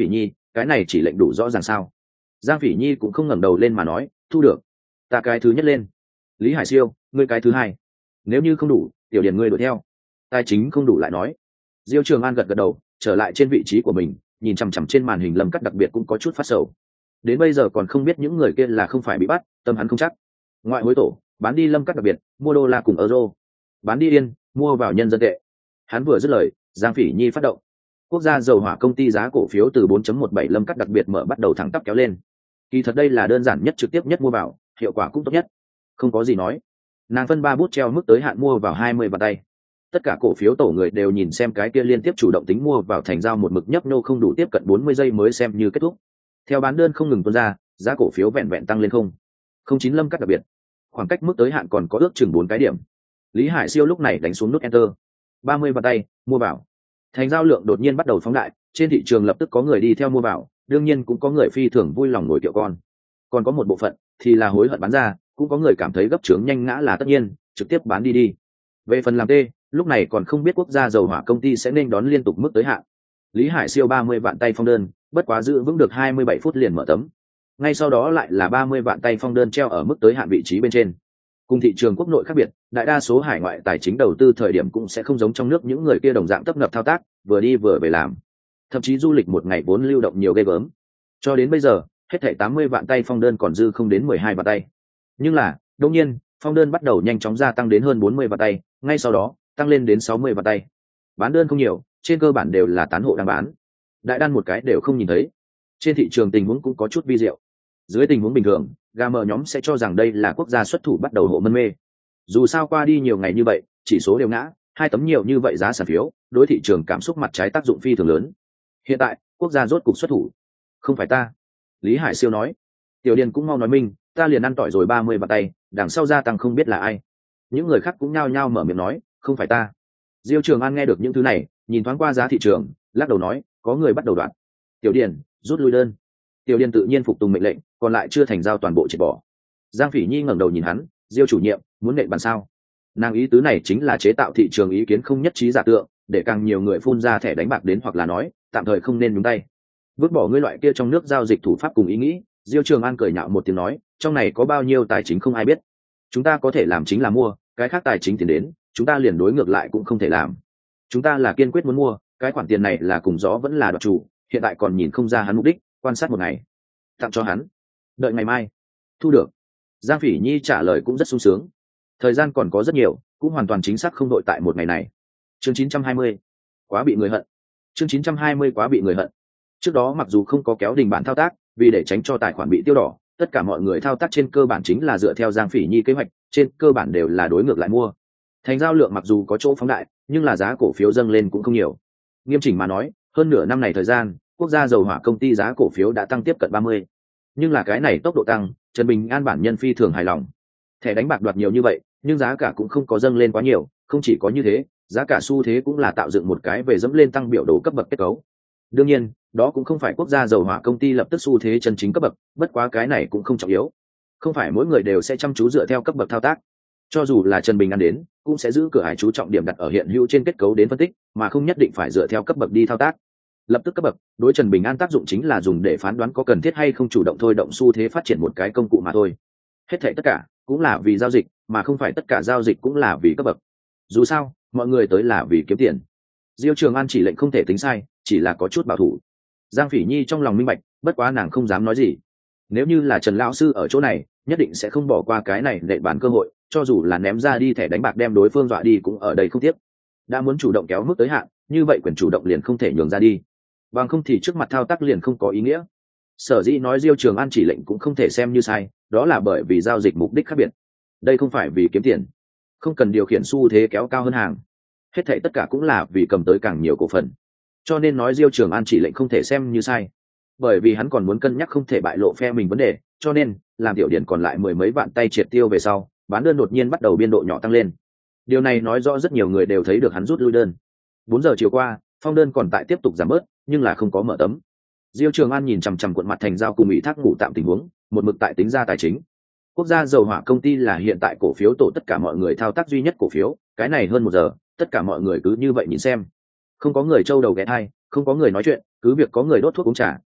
cái này chỉ lệnh đủ rõ ràng sao? Giang Phỉ Nhi cũng không ngẩng đầu lên mà nói, thu được, ta cái thứ nhất lên. Lý Hải Siêu, ngươi cái thứ hai. Nếu như không đủ, Tiểu Điền ngươi đuổi theo. Tài chính không đủ lại nói. Diêu Trường An gật gật đầu, trở lại trên vị trí của mình, nhìn chằm chằm trên màn hình Lâm Cắt đặc biệt cũng có chút phát sầu. Đến bây giờ còn không biết những người kia là không phải bị bắt, tâm hắn không chắc. Ngoại hối tổ, bán đi Lâm Cắt đặc biệt, mua đô la cùng euro. Bán đi yên, mua vào nhân dân tệ. Hắn vừa dứt lời, Giang Phỉ Nhi phát động. Quốc gia dầu hỏa công ty giá cổ phiếu từ bốn chấm mười bảy Lâm Cắt đặc biệt mở bắt đầu thẳng tắp kéo lên. Kỳ thật đây là đơn giản nhất, trực tiếp nhất mua vào, hiệu quả cũng tốt nhất. Không có gì nói. Nàng phân ba bút treo mức tới hạn mua vào hai mươi bàn tay. Tất cả cổ phiếu tổ người đều nhìn xem cái kia liên tiếp chủ động tính mua vào thành giao một mực nhấp nô không đủ tiếp cận bốn mươi giây mới xem như kết thúc. Theo bán đơn không ngừng tuôn ra, giá cổ phiếu vẹn vẹn tăng lên không không chín Lâm Cắt đặc biệt. Khoảng cách mức tới hạn còn có ước chừng bốn cái điểm. Lý Hải Siêu lúc này đánh xuống nút enter. ba mươi bàn tay, mua vào. Thành giao lượng đột nhiên bắt đầu phóng đại, trên thị trường lập tức có người đi theo mua vào, đương nhiên cũng có người phi thường vui lòng nổi kiệu con. Còn có một bộ phận thì là hối hận bán ra, cũng có người cảm thấy gấp trướng nhanh ngã là tất nhiên, trực tiếp bán đi đi. Về phần làm tê, lúc này còn không biết quốc gia dầu hỏa công ty sẽ nên đón liên tục mức tới hạn. Lý Hải Siêu ba mươi vạn tay phong đơn, bất quá giữ vững được hai mươi bảy phút liền mở tấm. Ngay sau đó lại là ba mươi vạn tay phong đơn treo ở mức tới hạn vị trí bên trên. Cùng thị trường quốc nội khác biệt, đại đa số hải ngoại tài chính đầu tư thời điểm cũng sẽ không giống trong nước những người kia đồng dạng tấp nập thao tác, vừa đi vừa về làm. Thậm chí du lịch một ngày vốn lưu động nhiều ghê gớm. Cho đến bây giờ, hết thảy tám mươi vạn tay phong đơn còn dư không đến mười hai vạn tay. Nhưng là, đương nhiên, phong đơn bắt đầu nhanh chóng gia tăng đến hơn bốn mươi vạn tay, ngay sau đó, tăng lên đến sáu mươi vạn tay. Bán đơn không nhiều, trên cơ bản đều là tán hộ đang bán. Đại đan một cái đều không nhìn thấy. Trên thị trường tình huống cũng có chút vi diệu. Dưới tình huống bình thường, gà mờ nhóm sẽ cho rằng đây là quốc gia xuất thủ bắt đầu hộ mân mê. Dù sao qua đi nhiều ngày như vậy, chỉ số đều ngã, hai tấm nhiều như vậy giá sản phiếu, đối thị trường cảm xúc mặt trái tác dụng phi thường lớn. Hiện tại, quốc gia rốt cục xuất thủ. Không phải ta. Lý Hải Siêu nói. Tiểu Điền cũng mau nói minh, ta liền ăn tỏi rồi ba mươi vạn tay, đằng sau gia tăng không biết là ai. Những người khác cũng nhao nhao mở miệng nói, không phải ta. Diêu Trường An nghe được những thứ này, nhìn thoáng qua giá thị trường, lắc đầu nói, có người bắt đầu đoạn. Tiểu Điền, rút lui đơn. Tiểu Điền tự nhiên phục tùng mệnh lệnh, còn lại chưa thành giao toàn bộ triệt bỏ. Giang Phỉ Nhi ngẩng đầu nhìn hắn, Diêu chủ nhiệm, muốn nện bàn sao? Nàng ý tứ này chính là chế tạo thị trường ý kiến không nhất trí giả tượng, để càng nhiều người phun ra thẻ đánh bạc đến, hoặc là nói, tạm thời không nên nhúng tay. Vứt bỏ ngươi loại kia trong nước giao dịch thủ pháp cùng ý nghĩ. Diêu Trường An cười nhạo một tiếng nói, trong này có bao nhiêu tài chính không ai biết. Chúng ta có thể làm chính là mua, cái khác tài chính tiền đến, chúng ta liền đối ngược lại cũng không thể làm. Chúng ta là kiên quyết muốn mua, cái khoản tiền này là cùng gió vẫn là đoạt chủ, hiện tại còn nhìn không ra hắn mục đích, quan sát một ngày, tặng cho hắn, đợi ngày mai thu được. Giang Phỉ Nhi trả lời cũng rất sung sướng. Thời gian còn có rất nhiều, cũng hoàn toàn chính xác không đội tại một ngày này. Chương chín trăm hai mươi, quá bị người hận. Chương chín trăm hai mươi quá bị người hận. Trước đó mặc dù không có kéo đình bản thao tác, vì để tránh cho tài khoản bị tiêu đỏ, tất cả mọi người thao tác trên cơ bản chính là dựa theo Giang Phỉ Nhi kế hoạch, trên cơ bản đều là đối ngược lại mua. Thành giao lượng mặc dù có chỗ phóng đại, nhưng là giá cổ phiếu dâng lên cũng không nhiều. Nghiêm chỉnh mà nói, hơn nửa năm này thời gian, quốc gia dầu hỏa công ty giá cổ phiếu đã tăng tiếp cận ba mươi. Nhưng là cái này tốc độ tăng, Trần Bình An bản nhân phi thường hài lòng. Thẻ đánh bạc đoạt nhiều như vậy, nhưng giá cả cũng không có dâng lên quá nhiều, không chỉ có như thế, giá cả xu thế cũng là tạo dựng một cái về dẫm lên tăng biểu đồ cấp bậc kết cấu. Đương nhiên, đó cũng không phải quốc gia dầu hỏa công ty lập tức xu thế chân chính cấp bậc, bất quá cái này cũng không trọng yếu. Không phải mỗi người đều sẽ chăm chú dựa theo cấp bậc thao tác. Cho dù là Trần Bình An đến, cũng sẽ giữ cửa hải chú trọng điểm đặt ở hiện hữu trên kết cấu đến phân tích, mà không nhất định phải dựa theo cấp bậc đi thao tác. Lập tức cấp bậc, đối Trần Bình An tác dụng chính là dùng để phán đoán có cần thiết hay không chủ động thôi động xu thế phát triển một cái công cụ mà thôi. Hết thảy tất cả cũng là vì giao dịch, mà không phải tất cả giao dịch cũng là vì cấp bậc. Dù sao, mọi người tới là vì kiếm tiền. Diêu Trường An chỉ lệnh không thể tính sai, chỉ là có chút bảo thủ. Giang Phỉ Nhi trong lòng minh bạch, bất quá nàng không dám nói gì. Nếu như là Trần lão sư ở chỗ này, nhất định sẽ không bỏ qua cái này để bán cơ hội, cho dù là ném ra đi thẻ đánh bạc đem đối phương dọa đi cũng ở đây không tiếc. Đã muốn chủ động kéo mức tới hạn, như vậy quyền chủ động liền không thể nhường ra đi. Bằng không thì trước mặt thao tác liền không có ý nghĩa. Sở dĩ nói Diêu Trường An chỉ lệnh cũng không thể xem như sai, đó là bởi vì giao dịch mục đích khác biệt. Đây không phải vì kiếm tiền, không cần điều khiển xu thế kéo cao hơn hàng. Hết thảy tất cả cũng là vì cầm tới càng nhiều cổ phần. Cho nên nói Diêu Trường An chỉ lệnh không thể xem như sai, bởi vì hắn còn muốn cân nhắc không thể bại lộ phe mình vấn đề, cho nên làm Tiểu Điển còn lại mười mấy vạn tay triệt tiêu về sau, bán đơn đột nhiên bắt đầu biên độ nhỏ tăng lên. Điều này nói rõ rất nhiều người đều thấy được hắn rút lui đơn. Bốn giờ chiều qua, phong đơn còn tại tiếp tục giảm bớt, nhưng là không có mở tấm. Diêu Trường An nhìn chằm chằm cuộn mặt thành giao cùng ủy thác ngủ tạm tình huống, một mực tại tính ra tài chính. Quốc gia dầu hỏa công ty là hiện tại cổ phiếu tổ tất cả mọi người thao tác duy nhất cổ phiếu, cái này hơn một giờ, tất cả mọi người cứ như vậy nhìn xem. Không có người trâu đầu ghé thai, không có người nói chuyện, cứ việc có người đốt thuốc uống trà,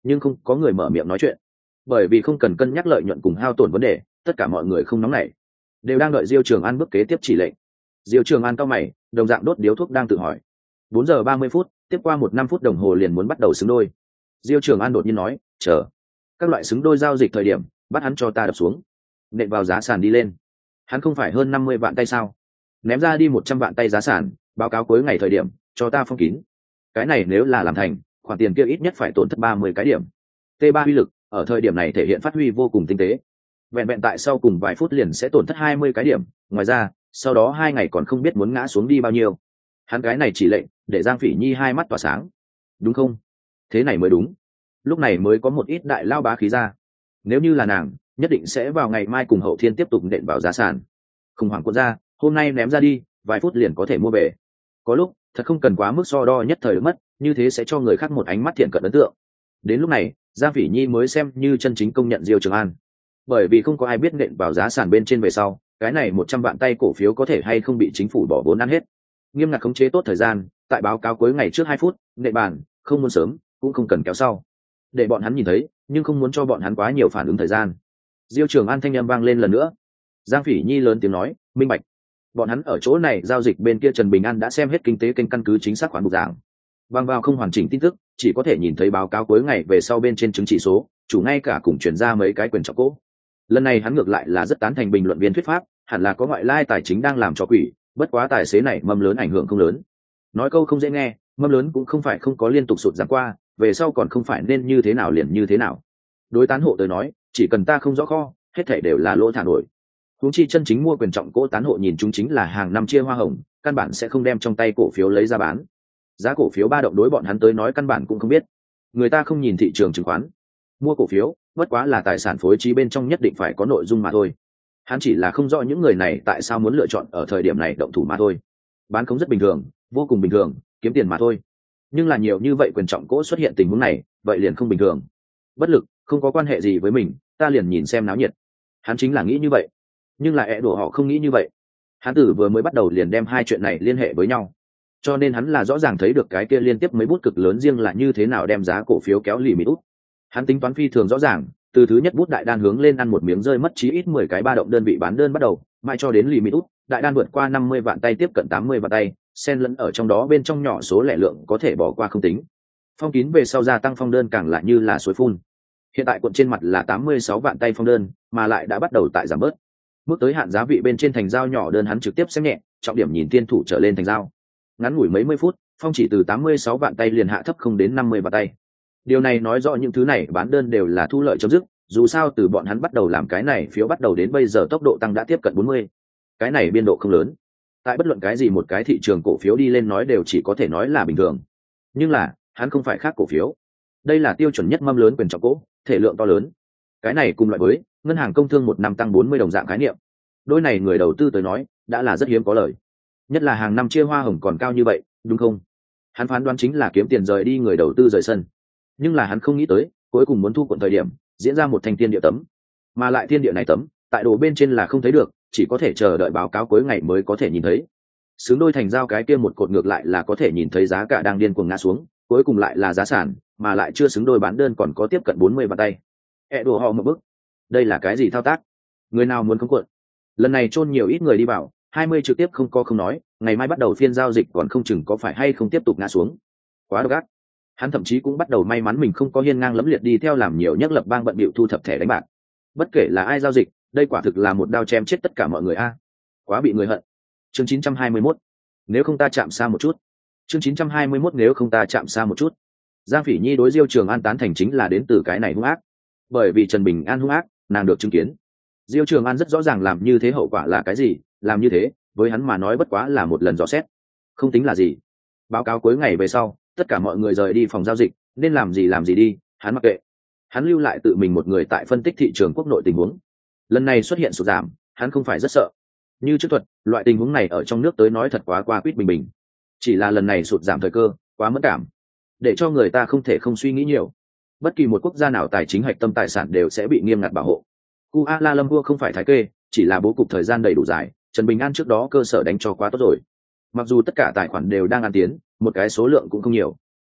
nhưng không có người mở miệng nói chuyện, bởi vì không cần cân nhắc lợi nhuận cùng hao tổn vấn đề, tất cả mọi người không nóng nảy, đều đang đợi Diêu Trường An bước kế tiếp chỉ lệnh. Diêu Trường An cao mày, đồng dạng đốt điếu thuốc đang tự hỏi. Bốn giờ ba mươi phút, tiếp qua một năm phút đồng hồ liền muốn bắt đầu xứng đôi. Diêu Trường An đột nhiên nói, chờ các loại xứng đôi giao dịch thời điểm, bắt hắn cho ta đập xuống, nện vào giá sàn đi lên. Hắn không phải hơn năm mươi vạn tay sao? Ném ra đi một trăm vạn tay giá sàn, báo cáo cuối ngày thời điểm, cho ta phong kín. Cái này nếu là làm thành, khoản tiền kia ít nhất phải tổn thất ba mươi cái điểm. T ba uy lực ở thời điểm này thể hiện phát huy vô cùng tinh tế. Vẹn vẹn tại sau cùng vài phút liền sẽ tổn thất hai mươi cái điểm, ngoài ra, sau đó hai ngày còn không biết muốn ngã xuống đi bao nhiêu. Hắn cái này chỉ lệnh, để Giang Phỉ Nhi hai mắt tỏa sáng. Đúng không? Thế này mới đúng. Lúc này mới có một ít đại lao bá khí ra. Nếu như là nàng, nhất định sẽ vào ngày mai cùng Hậu Thiên tiếp tục nện vào giá sàn. Khủng hoảng cuộn ra, hôm nay ném ra đi, vài phút liền có thể mua về. Có lúc, thật không cần quá mức so đo nhất thời mất, như thế sẽ cho người khác một ánh mắt thiện cận ấn tượng. Đến lúc này, Giang Phỉ Nhi mới xem như chân chính công nhận Diêu Trường An. Bởi vì không có ai biết nện vào giá sàn bên trên về sau, cái này một trăm vạn tay cổ phiếu có thể hay không bị chính phủ bỏ vốn ăn hết. Nghiêm ngặt khống chế tốt thời gian, tại báo cáo cuối ngày trước hai phút, nện bàn, không muốn sớm, cũng không cần kéo sau. Để bọn hắn nhìn thấy, nhưng không muốn cho bọn hắn quá nhiều phản ứng thời gian. Diêu Trường An thanh âm vang lên lần nữa. Giang Phỉ Nhi lớn tiếng nói, minh bạch. Bọn hắn ở chỗ này giao dịch bên kia Trần Bình An đã xem hết kinh tế kênh căn cứ chính xác khoản mục giảng. Bằng vào không hoàn chỉnh tin tức, chỉ có thể nhìn thấy báo cáo cuối ngày về sau bên trên chứng chỉ số, chủ ngay cả cùng chuyển ra mấy cái quyền trọng cố. Lần này hắn ngược lại là rất tán thành bình luận viên thuyết pháp, hẳn là có ngoại lai tài chính đang làm cho quỷ, bất quá tài xế này mâm lớn ảnh hưởng không lớn. Nói câu không dễ nghe, mâm lớn cũng không phải không có liên tục sụt giảm qua, về sau còn không phải nên như thế nào liền như thế nào. Đối tán hộ tới nói, chỉ cần ta không rõ kho, hết thảy đều là lỗ thả nổi. Huống chi chân chính mua quyền trọng cố tán hộ nhìn chúng chính là hàng năm chia hoa hồng, căn bản sẽ không đem trong tay cổ phiếu lấy ra bán. Giá cổ phiếu ba động đối bọn hắn tới nói căn bản cũng không biết. Người ta không nhìn thị trường chứng khoán, mua cổ phiếu bất quá là tài sản phối trí bên trong nhất định phải có nội dung mà thôi. Hắn chỉ là không rõ những người này tại sao muốn lựa chọn ở thời điểm này động thủ mà thôi. Bán không rất bình thường, vô cùng bình thường, kiếm tiền mà thôi. Nhưng là nhiều như vậy quyền trọng cố xuất hiện tình huống này, vậy liền không bình thường. Bất lực, không có quan hệ gì với mình, ta liền nhìn xem náo nhiệt. Hắn chính là nghĩ như vậy, nhưng là ẻ đổ họ không nghĩ như vậy. Hắn tử vừa mới bắt đầu liền đem hai chuyện này liên hệ với nhau, cho nên hắn là rõ ràng thấy được cái kia liên tiếp mấy bút cực lớn riêng là như thế nào đem giá cổ phiếu kéo lì mít út. Hắn tính toán phi thường rõ ràng, từ thứ nhất bút đại đan hướng lên ăn một miếng rơi mất chí ít mười cái ba động đơn vị bán đơn bắt đầu, mãi cho đến lì mít út, đại đan vượt qua năm mươi vạn tay tiếp cận tám mươi vạn tay, xen lẫn ở trong đó bên trong nhỏ số lẻ lượng có thể bỏ qua không tính. Phong kín về sau gia tăng phong đơn càng lại như là suối phun. Hiện tại cuộn trên mặt là tám mươi sáu vạn tay phong đơn, mà lại đã bắt đầu tại giảm bớt. Mức tới hạn giá vị bên trên thành giao nhỏ đơn hắn trực tiếp xem nhẹ, trọng điểm nhìn tiên thủ trở lên thành giao. Ngắn ngủi mấy mươi phút, phong chỉ từ tám mươi sáu vạn tay liền hạ thấp không đến năm mươi vạn tay. Điều này nói rõ những thứ này bán đơn đều là thu lợi chấm dứt, dù sao từ bọn hắn bắt đầu làm cái này phiếu bắt đầu đến bây giờ tốc độ tăng đã tiếp cận bốn mươi. Cái này biên độ không lớn. Tại bất luận cái gì một cái thị trường cổ phiếu đi lên nói đều chỉ có thể nói là bình thường. Nhưng là, hắn không phải khác cổ phiếu. Đây là tiêu chuẩn nhất mâm lớn quyền trọng cố, thể lượng to lớn. Cái này cùng loại với ngân hàng công thương một năm tăng bốn mươi đồng dạng khái niệm. Đôi này người đầu tư tới nói, đã là rất hiếm có lời. Nhất là hàng năm chia hoa hồng còn cao như vậy, đúng không? Hắn phán đoán chính là kiếm tiền rời đi người đầu tư rời sân. Nhưng là hắn không nghĩ tới, cuối cùng muốn thu cuộn thời điểm, diễn ra một thành thiên địa tấm. Mà lại thiên địa này tấm, tại đồ bên trên là không thấy được, chỉ có thể chờ đợi báo cáo cuối ngày mới có thể nhìn thấy. Xứng đôi thành giao cái kia một cột ngược lại là có thể nhìn thấy giá cả đang điên cuồng ngã xuống, cuối cùng lại là giá sản, mà lại chưa xứng đôi bán đơn còn có tiếp cận bốn mươi vạn tay. E đồ họ một bức. Đây là cái gì thao tác? Người nào muốn không cuộn? Lần này chôn nhiều ít người đi vào, hai mươi trực tiếp không có không nói, ngày mai bắt đầu phiên giao dịch còn không chừng có phải hay không tiếp tục ngã xuống. Quá độc ác. Hắn thậm chí cũng bắt đầu may mắn mình không có hiên ngang lẫm liệt đi theo làm nhiều nhất lập bang bận bịu thu thập thẻ đánh bạc. Bất kể là ai giao dịch, đây quả thực là một đao chém chết tất cả mọi người a. Quá bị người hận. Chương chín trăm hai mươi mốt. Nếu không ta chạm xa một chút. Chương chín trăm hai mươi mốt nếu không ta chạm xa một chút. Giang Phỉ Nhi đối Diêu Trường An tán thành chính là đến từ cái này hung ác. Bởi vì Trần Bình An hung ác, nàng được chứng kiến. Diêu Trường An rất rõ ràng làm như thế hậu quả là cái gì, làm như thế, với hắn mà nói bất quá là một lần dò xét, không tính là gì. Báo cáo cuối ngày về sau, tất cả mọi người rời đi phòng giao dịch, nên làm gì làm gì đi, hắn mặc kệ. Hắn lưu lại tự mình một người tại phân tích thị trường quốc nội tình huống. Lần này xuất hiện sụt giảm, hắn không phải rất sợ. Như trước thuật, loại tình huống này ở trong nước tới nói thật quá qua quýt bình bình. Chỉ là lần này sụt giảm thời cơ, quá mất cảm, để cho người ta không thể không suy nghĩ nhiều. Bất kỳ một quốc gia nào tài chính hạch tâm tài sản đều sẽ bị nghiêm ngặt bảo hộ. Kuala Lumpur không phải thái kê, chỉ là bố cục thời gian đầy đủ dài, Trần Bình An trước đó cơ sở đánh cho quá tốt rồi. Mặc dù tất cả tài khoản đều đang ăn tiến, một cái số lượng cũng không nhiều,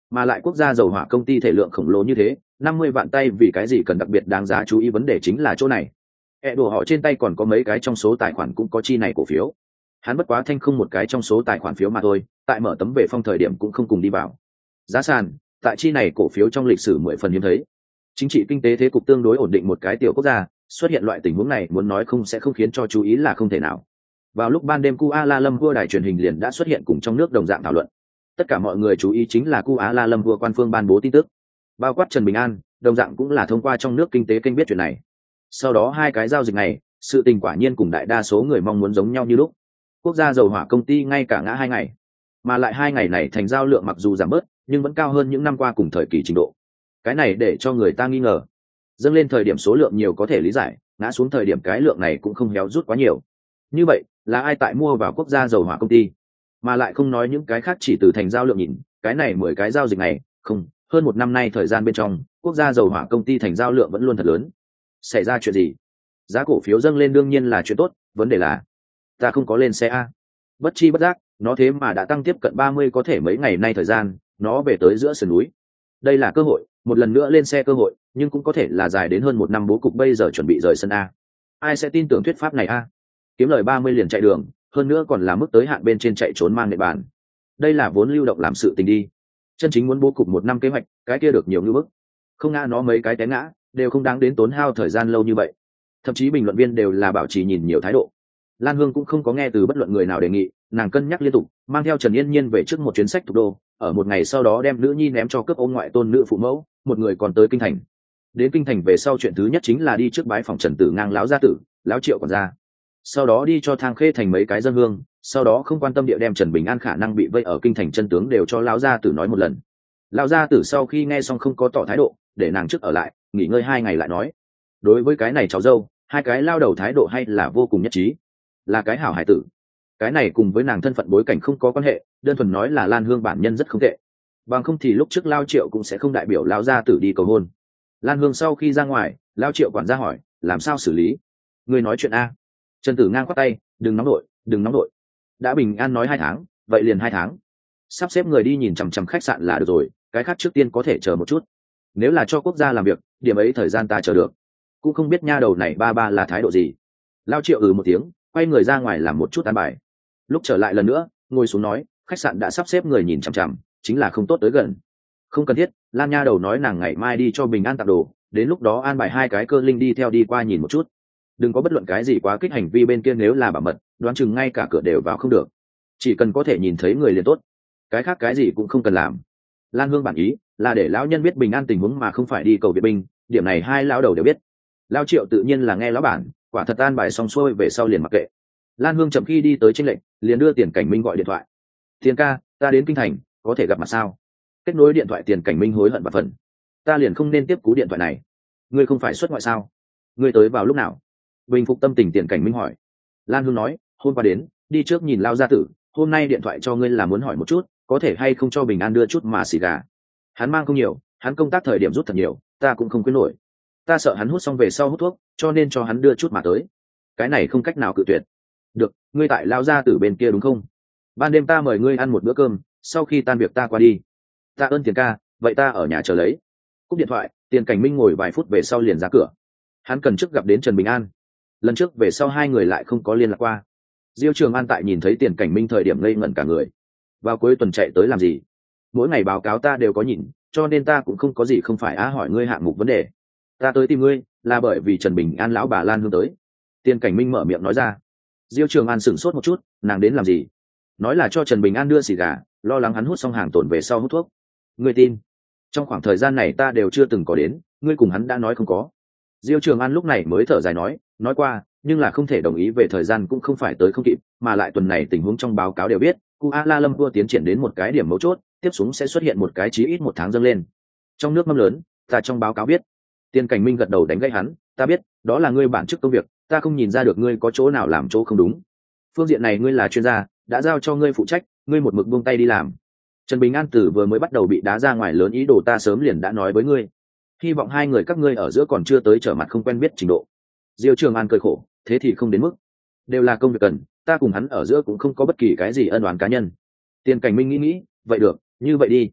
mà lại quốc gia dầu hỏa công ty thể lượng khổng lồ như thế, năm mươi vạn tay vì cái gì cần đặc biệt đáng giá chú ý, vấn đề chính là chỗ này. E đồ họ trên tay còn có mấy cái trong số tài khoản cũng có chi này cổ phiếu. Hắn bất quá thanh không một cái trong số tài khoản phiếu mà thôi, tại mở tấm về phong thời điểm cũng không cùng đi vào. Giá sàn, tại chi này cổ phiếu trong lịch sử mười phần hiếm thấy. Chính trị kinh tế thế cục tương đối ổn định một cái tiểu quốc gia, xuất hiện loại tình huống này muốn nói không sẽ không khiến cho chú ý là không thể nào. Vào lúc ban đêm Kuala Lumpur đài truyền hình liền đã xuất hiện cùng trong nước đồng dạng thảo luận. Tất cả mọi người chú ý chính là Kuala Lumpur quan phương ban bố tin tức, bao quát Trần Bình An, đồng dạng cũng là thông qua trong nước kinh tế kênh biết chuyện này. Sau đó hai cái giao dịch này, sự tình quả nhiên cùng đại đa số người mong muốn giống nhau như lúc. Quốc gia dầu hỏa công ty ngay cả ngã hai ngày, mà lại hai ngày này thành giao lượng mặc dù giảm bớt, nhưng vẫn cao hơn những năm qua cùng thời kỳ trình độ. Cái này để cho người ta nghi ngờ. Dâng lên thời điểm số lượng nhiều có thể lý giải, ngã xuống thời điểm cái lượng này cũng không héo rút quá nhiều. Như vậy, là ai tại mua vào quốc gia dầu hỏa công ty? Mà lại không nói những cái khác, chỉ từ thành giao lượng nhìn, cái này mười cái giao dịch này, không, hơn một năm nay thời gian bên trong, quốc gia dầu hỏa công ty thành giao lượng vẫn luôn thật lớn. Xảy ra chuyện gì? Giá cổ phiếu dâng lên đương nhiên là chuyện tốt, vấn đề là ta không có lên xe a. Bất chi bất giác, nó thế mà đã tăng tiếp cận ba mươi, có thể mấy ngày nay thời gian, nó về tới giữa sườn núi. Đây là cơ hội, một lần nữa lên xe cơ hội, nhưng cũng có thể là dài đến hơn một năm bố cục bây giờ chuẩn bị rời sân a. Ai sẽ tin tưởng thuyết pháp này a? Kiếm lời ba mươi liền chạy đường, hơn nữa còn là mức tới hạn bên trên chạy trốn mang nệ bàn. Đây là vốn lưu động làm sự tình đi. Chân chính muốn bố cục một năm kế hoạch, cái kia được nhiều như bức. Không ngã nó mấy cái té ngã, đều không đáng đến tốn hao thời gian lâu như vậy. Thậm chí bình luận viên đều là bảo trì nhìn nhiều thái độ. Lan Hương cũng không có nghe từ bất luận người nào đề nghị, nàng cân nhắc liên tục, mang theo Trần Yên Nhiên về trước một chuyến sách thủ đô, ở một ngày sau đó đem nữ nhi ném cho cướp ôm ngoại tôn nữ phụ mẫu, một người còn tới kinh thành. Đến kinh thành về sau chuyện thứ nhất chính là đi trước bái phòng Trần Tử Ngang lão gia tử, lão Triệu còn ra. Sau đó đi cho Thang Khê thành mấy cái dân hương, sau đó không quan tâm địa đem Trần Bình An khả năng bị vây ở kinh thành chân tướng đều cho lão gia tử nói một lần. Lão gia tử sau khi nghe xong không có tỏ thái độ, để nàng trước ở lại, nghỉ ngơi hai ngày lại nói. Đối với cái này cháu dâu, hai cái lao đầu thái độ hay là vô cùng nhất trí, là cái hảo hải tử. Cái này cùng với nàng thân phận bối cảnh không có quan hệ, đơn thuần nói là Lan Hương bản nhân rất không tệ, bằng không thì lúc trước Lao Triệu cũng sẽ không đại biểu lão gia tử đi cầu hôn. Lan Hương sau khi ra ngoài, Lao Triệu quản gia hỏi, làm sao xử lý? Người nói chuyện a. Trần Tử Ngang quát tay, đừng nóng đội, đừng nóng đội. Đã Bình An nói hai tháng, vậy liền hai tháng. Sắp xếp người đi nhìn chằm chằm khách sạn là được rồi, cái khác trước tiên có thể chờ một chút. Nếu là cho quốc gia làm việc, điểm ấy thời gian ta chờ được. Cũng không biết nha đầu này ba ba là thái độ gì. Lao Triệu ừ một tiếng, quay người ra ngoài làm một chút tán bài. Lúc trở lại lần nữa, ngồi xuống nói, khách sạn đã sắp xếp người nhìn chằm chằm, chính là không tốt tới gần. Không cần thiết, Lan nha đầu nói nàng ngày mai đi cho Bình An tặng đồ, đến lúc đó an bài hai cái cơ linh đi theo đi qua nhìn một chút. Đừng có bất luận cái gì quá kích hành vi bên kia, nếu là bảo mật, đoán chừng ngay cả cửa đều vào không được. Chỉ cần có thể nhìn thấy người liền tốt, cái khác cái gì cũng không cần làm. Lan Hương bản ý là để lão nhân biết Bình An tình huống mà không phải đi cầu viện binh, điểm này hai lão đầu đều biết. Lao Triệu tự nhiên là nghe lão bản, quả thật an bài xong xuôi về sau liền mặc kệ. Lan Hương chậm khi đi tới trên lệnh, liền đưa Tiền Cảnh Minh gọi điện thoại. Tiền ca, ta đến kinh thành, có thể gặp mặt sao? Kết nối điện thoại, Tiền Cảnh Minh hối hận và phần. Ta liền không nên tiếp cú điện thoại này. Ngươi không phải xuất ngoại sao? Ngươi tới vào lúc nào? Bình phục tâm tình, Tiền Cảnh Minh hỏi. Lan Hương nói, hôm qua đến, đi trước nhìn Lao gia tử, hôm nay điện thoại cho ngươi là muốn hỏi một chút, có thể hay không cho Bình An đưa chút mà xì gà. Hắn mang không nhiều, hắn công tác thời điểm rút thật nhiều, ta cũng không quyết nổi. Ta sợ hắn hút xong về sau hút thuốc, cho nên cho hắn đưa chút mà tới. Cái này không cách nào cự tuyệt. Được, ngươi tại Lao gia tử bên kia đúng không? Ban đêm ta mời ngươi ăn một bữa cơm, sau khi tan việc ta qua đi. Ta ơn Tiền ca, vậy ta ở nhà chờ lấy. Cúp điện thoại, Tiền Cảnh Minh ngồi vài phút về sau liền ra cửa. Hắn cần trước gặp đến Trần Bình An. Lần trước về sau hai người lại không có liên lạc qua. Diêu Trường An tại nhìn thấy Tiền Cảnh Minh thời điểm ngây ngẩn cả người. Vào cuối tuần chạy tới làm gì? Mỗi ngày báo cáo ta đều có nhìn, cho nên ta cũng không có gì không phải á hỏi ngươi hạng mục vấn đề. Ta tới tìm ngươi là bởi vì Trần Bình An lão bà Lan Hương tới. Tiền Cảnh Minh mở miệng nói ra. Diêu Trường An sửng sốt một chút, nàng đến làm gì? Nói là cho Trần Bình An đưa xì gà, lo lắng hắn hút xong hàng tổn về sau hút thuốc. Ngươi tin? Trong khoảng thời gian này ta đều chưa từng có đến, ngươi cùng hắn đã nói không có. Diêu Trường An lúc này mới thở dài nói, nói qua, nhưng là không thể đồng ý về thời gian cũng không phải tới không kịp, mà lại tuần này tình huống trong báo cáo đều biết, Kuala Lumpur tiến triển đến một cái điểm mấu chốt, tiếp xuống sẽ xuất hiện một cái chí ít một tháng dâng lên. Trong nước mâm lớn, ta trong báo cáo biết. Tiền Cảnh Minh gật đầu đánh gãy hắn, ta biết, đó là ngươi bản chức công việc, ta không nhìn ra được ngươi có chỗ nào làm chỗ không đúng. Phương diện này ngươi là chuyên gia, đã giao cho ngươi phụ trách, ngươi một mực buông tay đi làm. Trần Bình An Tử vừa mới bắt đầu bị đá ra ngoài lớn ý đồ ta sớm liền đã nói với ngươi. Hy vọng hai người các ngươi ở giữa còn chưa tới trở mặt không quen biết trình độ. Diêu Trường An cười khổ, thế thì không đến mức. Đều là công việc cần, ta cùng hắn ở giữa cũng không có bất kỳ cái gì ân oán cá nhân. Tiền Cảnh Minh nghĩ nghĩ, vậy được, như vậy đi.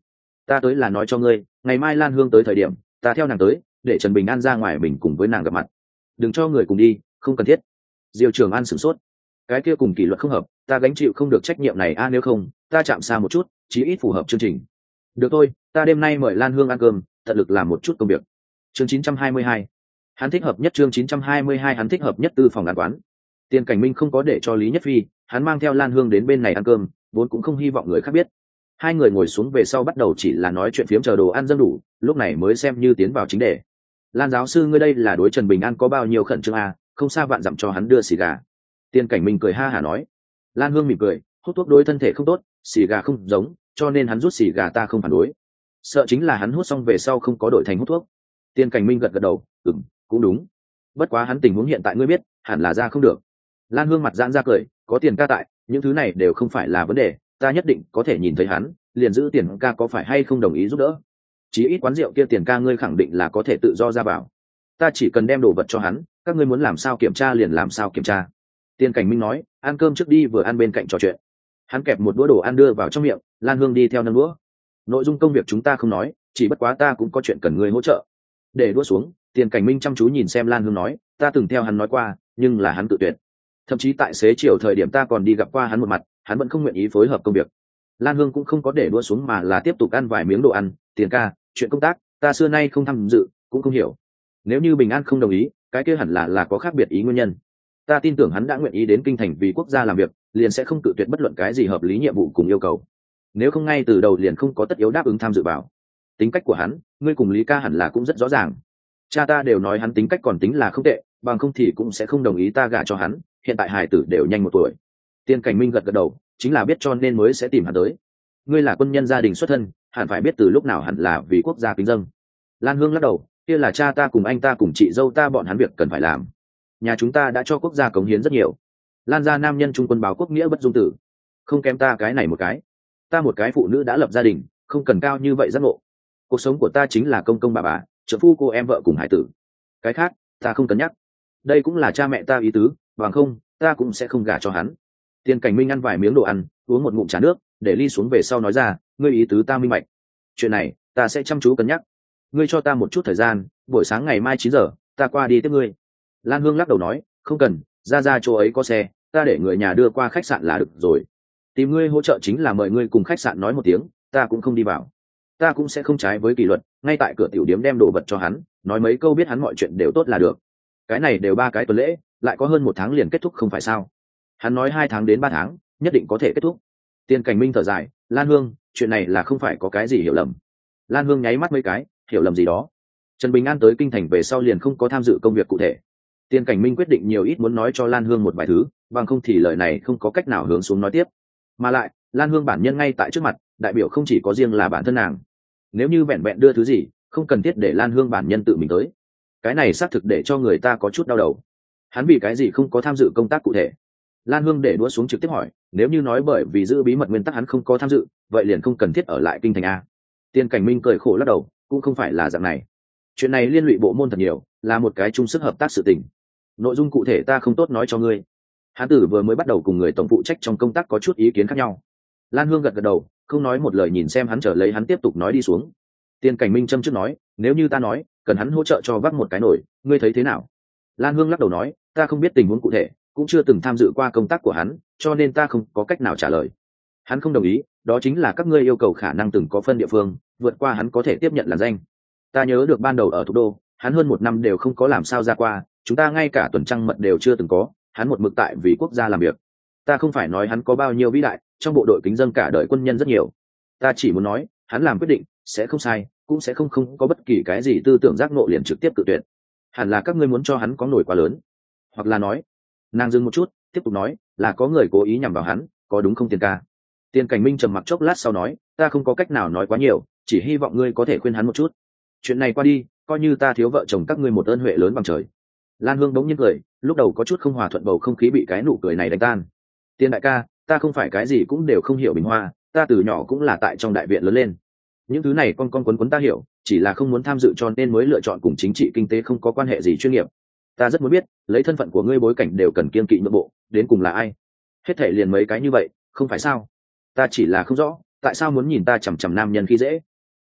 Ta tới là nói cho ngươi, ngày mai Lan Hương tới thời điểm ta theo nàng tới, để Trần Bình An ra ngoài mình cùng với nàng gặp mặt. Đừng cho người cùng đi, không cần thiết. Diêu Trường An sửng sốt. Cái kia cùng kỷ luật không hợp, ta gánh chịu không được trách nhiệm này a, nếu không ta chạm xa một chút, chí ít phù hợp chương trình. Được thôi, ta đêm nay mời Lan Hương ăn cơm, tận lực làm một chút công việc. Chương chín trăm hai mươi hai, hắn thích hợp nhất. Chương chín trăm hai mươi hai, hắn thích hợp nhất tư phòng ăn quán. Tiền Cảnh Minh không có để cho Lý Nhất Phi, hắn mang theo Lan Hương đến bên này ăn cơm, vốn cũng không hy vọng người khác biết. Hai người ngồi xuống về sau bắt đầu chỉ là nói chuyện phiếm chờ đồ ăn dâng đủ, lúc này mới xem như tiến vào chính đề. Lan giáo sư, ngươi đây là đối Trần Bình An có bao nhiêu khẩn trương à, không xa vạn dặm cho hắn đưa xì gà. Tiền Cảnh Minh cười ha hả nói. Lan Hương mỉm cười, hút thuốc đối thân thể không tốt, xì gà không giống, cho nên hắn rút xì gà ta không phản đối. Sợ chính là hắn hút xong về sau không có đổi thành hút thuốc. Tiền Cảnh Minh gật gật đầu, ừm, cũng đúng. Bất quá hắn tình huống hiện tại ngươi biết, hẳn là ra không được. Lan Hương mặt giãn ra cười, có tiền ca tại, những thứ này đều không phải là vấn đề, ta nhất định có thể nhìn thấy hắn, liền giữ tiền ca có phải hay không đồng ý giúp đỡ. Chí ít quán rượu kia tiền ca ngươi khẳng định là có thể tự do ra vào. Ta chỉ cần đem đồ vật cho hắn, các ngươi muốn làm sao kiểm tra liền làm sao kiểm tra. Tiền Cảnh Minh nói, ăn cơm trước đi vừa ăn bên cạnh trò chuyện. Hắn kẹp một đũa đồ ăn đưa vào trong miệng, Lan Hương đi theo nâng đũa. Nội dung công việc chúng ta không nói, chỉ bất quá ta cũng có chuyện cần ngươi hỗ trợ. Để đũa xuống, Tiền Cảnh Minh chăm chú nhìn xem Lan Hương nói, ta từng theo hắn nói qua, nhưng là hắn tự tuyệt. Thậm chí tại xế chiều thời điểm ta còn đi gặp qua hắn một mặt, hắn vẫn không nguyện ý phối hợp công việc. Lan Hương cũng không có để đũa xuống mà là tiếp tục ăn vài miếng đồ ăn. Tiền ca, chuyện công tác ta xưa nay không tham dự, cũng không hiểu. Nếu như Bình An không đồng ý, cái kia hẳn là là có khác biệt ý nguyên nhân. Ta tin tưởng hắn đã nguyện ý đến kinh thành vì quốc gia làm việc, liền sẽ không cự tuyệt bất luận cái gì hợp lý nhiệm vụ cùng yêu cầu. Nếu không ngay từ đầu liền không có tất yếu đáp ứng tham dự vào. Tính cách của hắn, ngươi cùng Lý ca hẳn là cũng rất rõ ràng. Cha ta đều nói hắn tính cách còn tính là không tệ, bằng không thì cũng sẽ không đồng ý ta gả cho hắn. Hiện tại hài tử đều nhanh một tuổi. Tiền Cảnh Minh gật gật đầu, chính là biết cho nên mới sẽ tìm hắn tới. Ngươi là quân nhân gia đình xuất thân, hẳn phải biết từ lúc nào hẳn là vì quốc gia kính dâng. Lan Hương lắc đầu, kia là cha ta cùng anh ta cùng chị dâu ta bọn hắn việc cần phải làm. Nhà chúng ta đã cho quốc gia cống hiến rất nhiều. Lan gia nam nhân trung quân báo quốc nghĩa bất dung tử, không kém ta cái này một cái. Ta một cái phụ nữ đã lập gia đình, không cần cao như vậy giác ngộ. Cuộc sống của ta chính là công công bà bà, trợ phu cô em vợ cùng hải tử. Cái khác ta không cân nhắc. Đây cũng là cha mẹ ta ý tứ, bằng không ta cũng sẽ không gả cho hắn. Tiền Cảnh Minh ăn vài miếng đồ ăn, uống một ngụm trà nước, để ly xuống về sau nói ra, ngươi ý tứ ta minh bạch. Chuyện này ta sẽ chăm chú cân nhắc. Ngươi cho ta một chút thời gian, buổi sáng ngày mai chín giờ ta qua đi tiếp ngươi. Lan Hương lắc đầu nói, không cần, ra ra chỗ ấy có xe, ta để người nhà đưa qua khách sạn là được rồi. Tìm ngươi hỗ trợ chính là mời ngươi cùng khách sạn nói một tiếng, ta cũng không đi vào. Ta cũng sẽ không trái với kỷ luật, ngay tại cửa tiểu điếm đem đồ vật cho hắn, nói mấy câu biết hắn mọi chuyện đều tốt là được. Cái này đều ba cái tuần lễ, lại có hơn một tháng liền kết thúc không phải sao? Hắn nói hai tháng đến ba tháng, nhất định có thể kết thúc. Tiền Cảnh Minh thở dài, Lan Hương, chuyện này là không phải có cái gì hiểu lầm. Lan Hương nháy mắt mấy cái, hiểu lầm gì đó. Trần Bình An tới kinh thành về sau liền không có tham dự công việc cụ thể. Tiền Cảnh Minh quyết định nhiều ít muốn nói cho Lan Hương một vài thứ, bằng không thì lời này không có cách nào hướng xuống nói tiếp. Mà lại, Lan Hương bản nhân ngay tại trước mặt, đại biểu không chỉ có riêng là bản thân nàng. Nếu như vẹn vẹn đưa thứ gì, không cần thiết để Lan Hương bản nhân tự mình tới. Cái này xác thực để cho người ta có chút đau đầu. Hắn vì cái gì không có tham dự công tác cụ thể? Lan Hương để đũa xuống trực tiếp hỏi, nếu như nói bởi vì giữ bí mật nguyên tắc hắn không có tham dự, vậy liền không cần thiết ở lại kinh thành a. Tiền Cảnh Minh cười khổ lắc đầu, cũng không phải là dạng này. Chuyện này liên lụy bộ môn thật nhiều, là một cái chung sức hợp tác sự tình. Nội dung cụ thể ta không tốt nói cho ngươi. Hán tử vừa mới bắt đầu cùng người tổng phụ trách trong công tác có chút ý kiến khác nhau. Lan Hương gật gật đầu, không nói một lời nhìn xem hắn trở lấy hắn tiếp tục nói đi xuống. Tiền Cảnh Minh châm trước nói, nếu như ta nói cần hắn hỗ trợ cho vác một cái nồi, ngươi thấy thế nào? Lan Hương lắc đầu nói, ta không biết tình huống cụ thể, cũng chưa từng tham dự qua công tác của hắn, cho nên ta không có cách nào trả lời. Hắn không đồng ý, đó chính là các ngươi yêu cầu khả năng từng có phân địa phương, vượt qua hắn có thể tiếp nhận là danh. Ta nhớ được ban đầu ở thủ đô, hắn hơn một năm đều không có làm sao ra qua, chúng ta ngay cả tuần trăng mật đều chưa từng có, hắn một mực tại vì quốc gia làm việc. Ta không phải nói hắn có bao nhiêu vĩ đại, trong bộ đội kính dân cả đời quân nhân rất nhiều. Ta chỉ muốn nói, hắn làm quyết định sẽ không sai, cũng sẽ không không có bất kỳ cái gì tư tưởng giác ngộ liền trực tiếp tự tuyệt. Hẳn là các ngươi muốn cho hắn có nổi quá lớn, hoặc là nói, nàng dừng một chút, tiếp tục nói, là có người cố ý nhằm vào hắn, có đúng không Tiền ca? Tiền Cảnh Minh trầm mặc chốc lát sau nói, ta không có cách nào nói quá nhiều, chỉ hy vọng ngươi có thể khuyên hắn một chút. Chuyện này qua đi, coi như ta thiếu vợ chồng các ngươi một ơn huệ lớn bằng trời. Lan Hương đống nhiên cười, lúc đầu có chút không hòa thuận bầu không khí bị cái nụ cười này đánh tan. Tiền đại ca, ta không phải cái gì cũng đều không hiểu Bình Hoa, ta từ nhỏ cũng là tại trong đại viện lớn lên. Những thứ này con con quấn quấn ta hiểu, chỉ là không muốn tham dự cho nên mới lựa chọn cùng chính trị kinh tế không có quan hệ gì chuyên nghiệp. Ta rất muốn biết, lấy thân phận của ngươi bối cảnh đều cần kiên kỵ nội bộ, đến cùng là ai? Hết thể liền mấy cái như vậy, không phải sao? Ta chỉ là không rõ, tại sao muốn nhìn ta chằm chằm nam nhân khi dễ?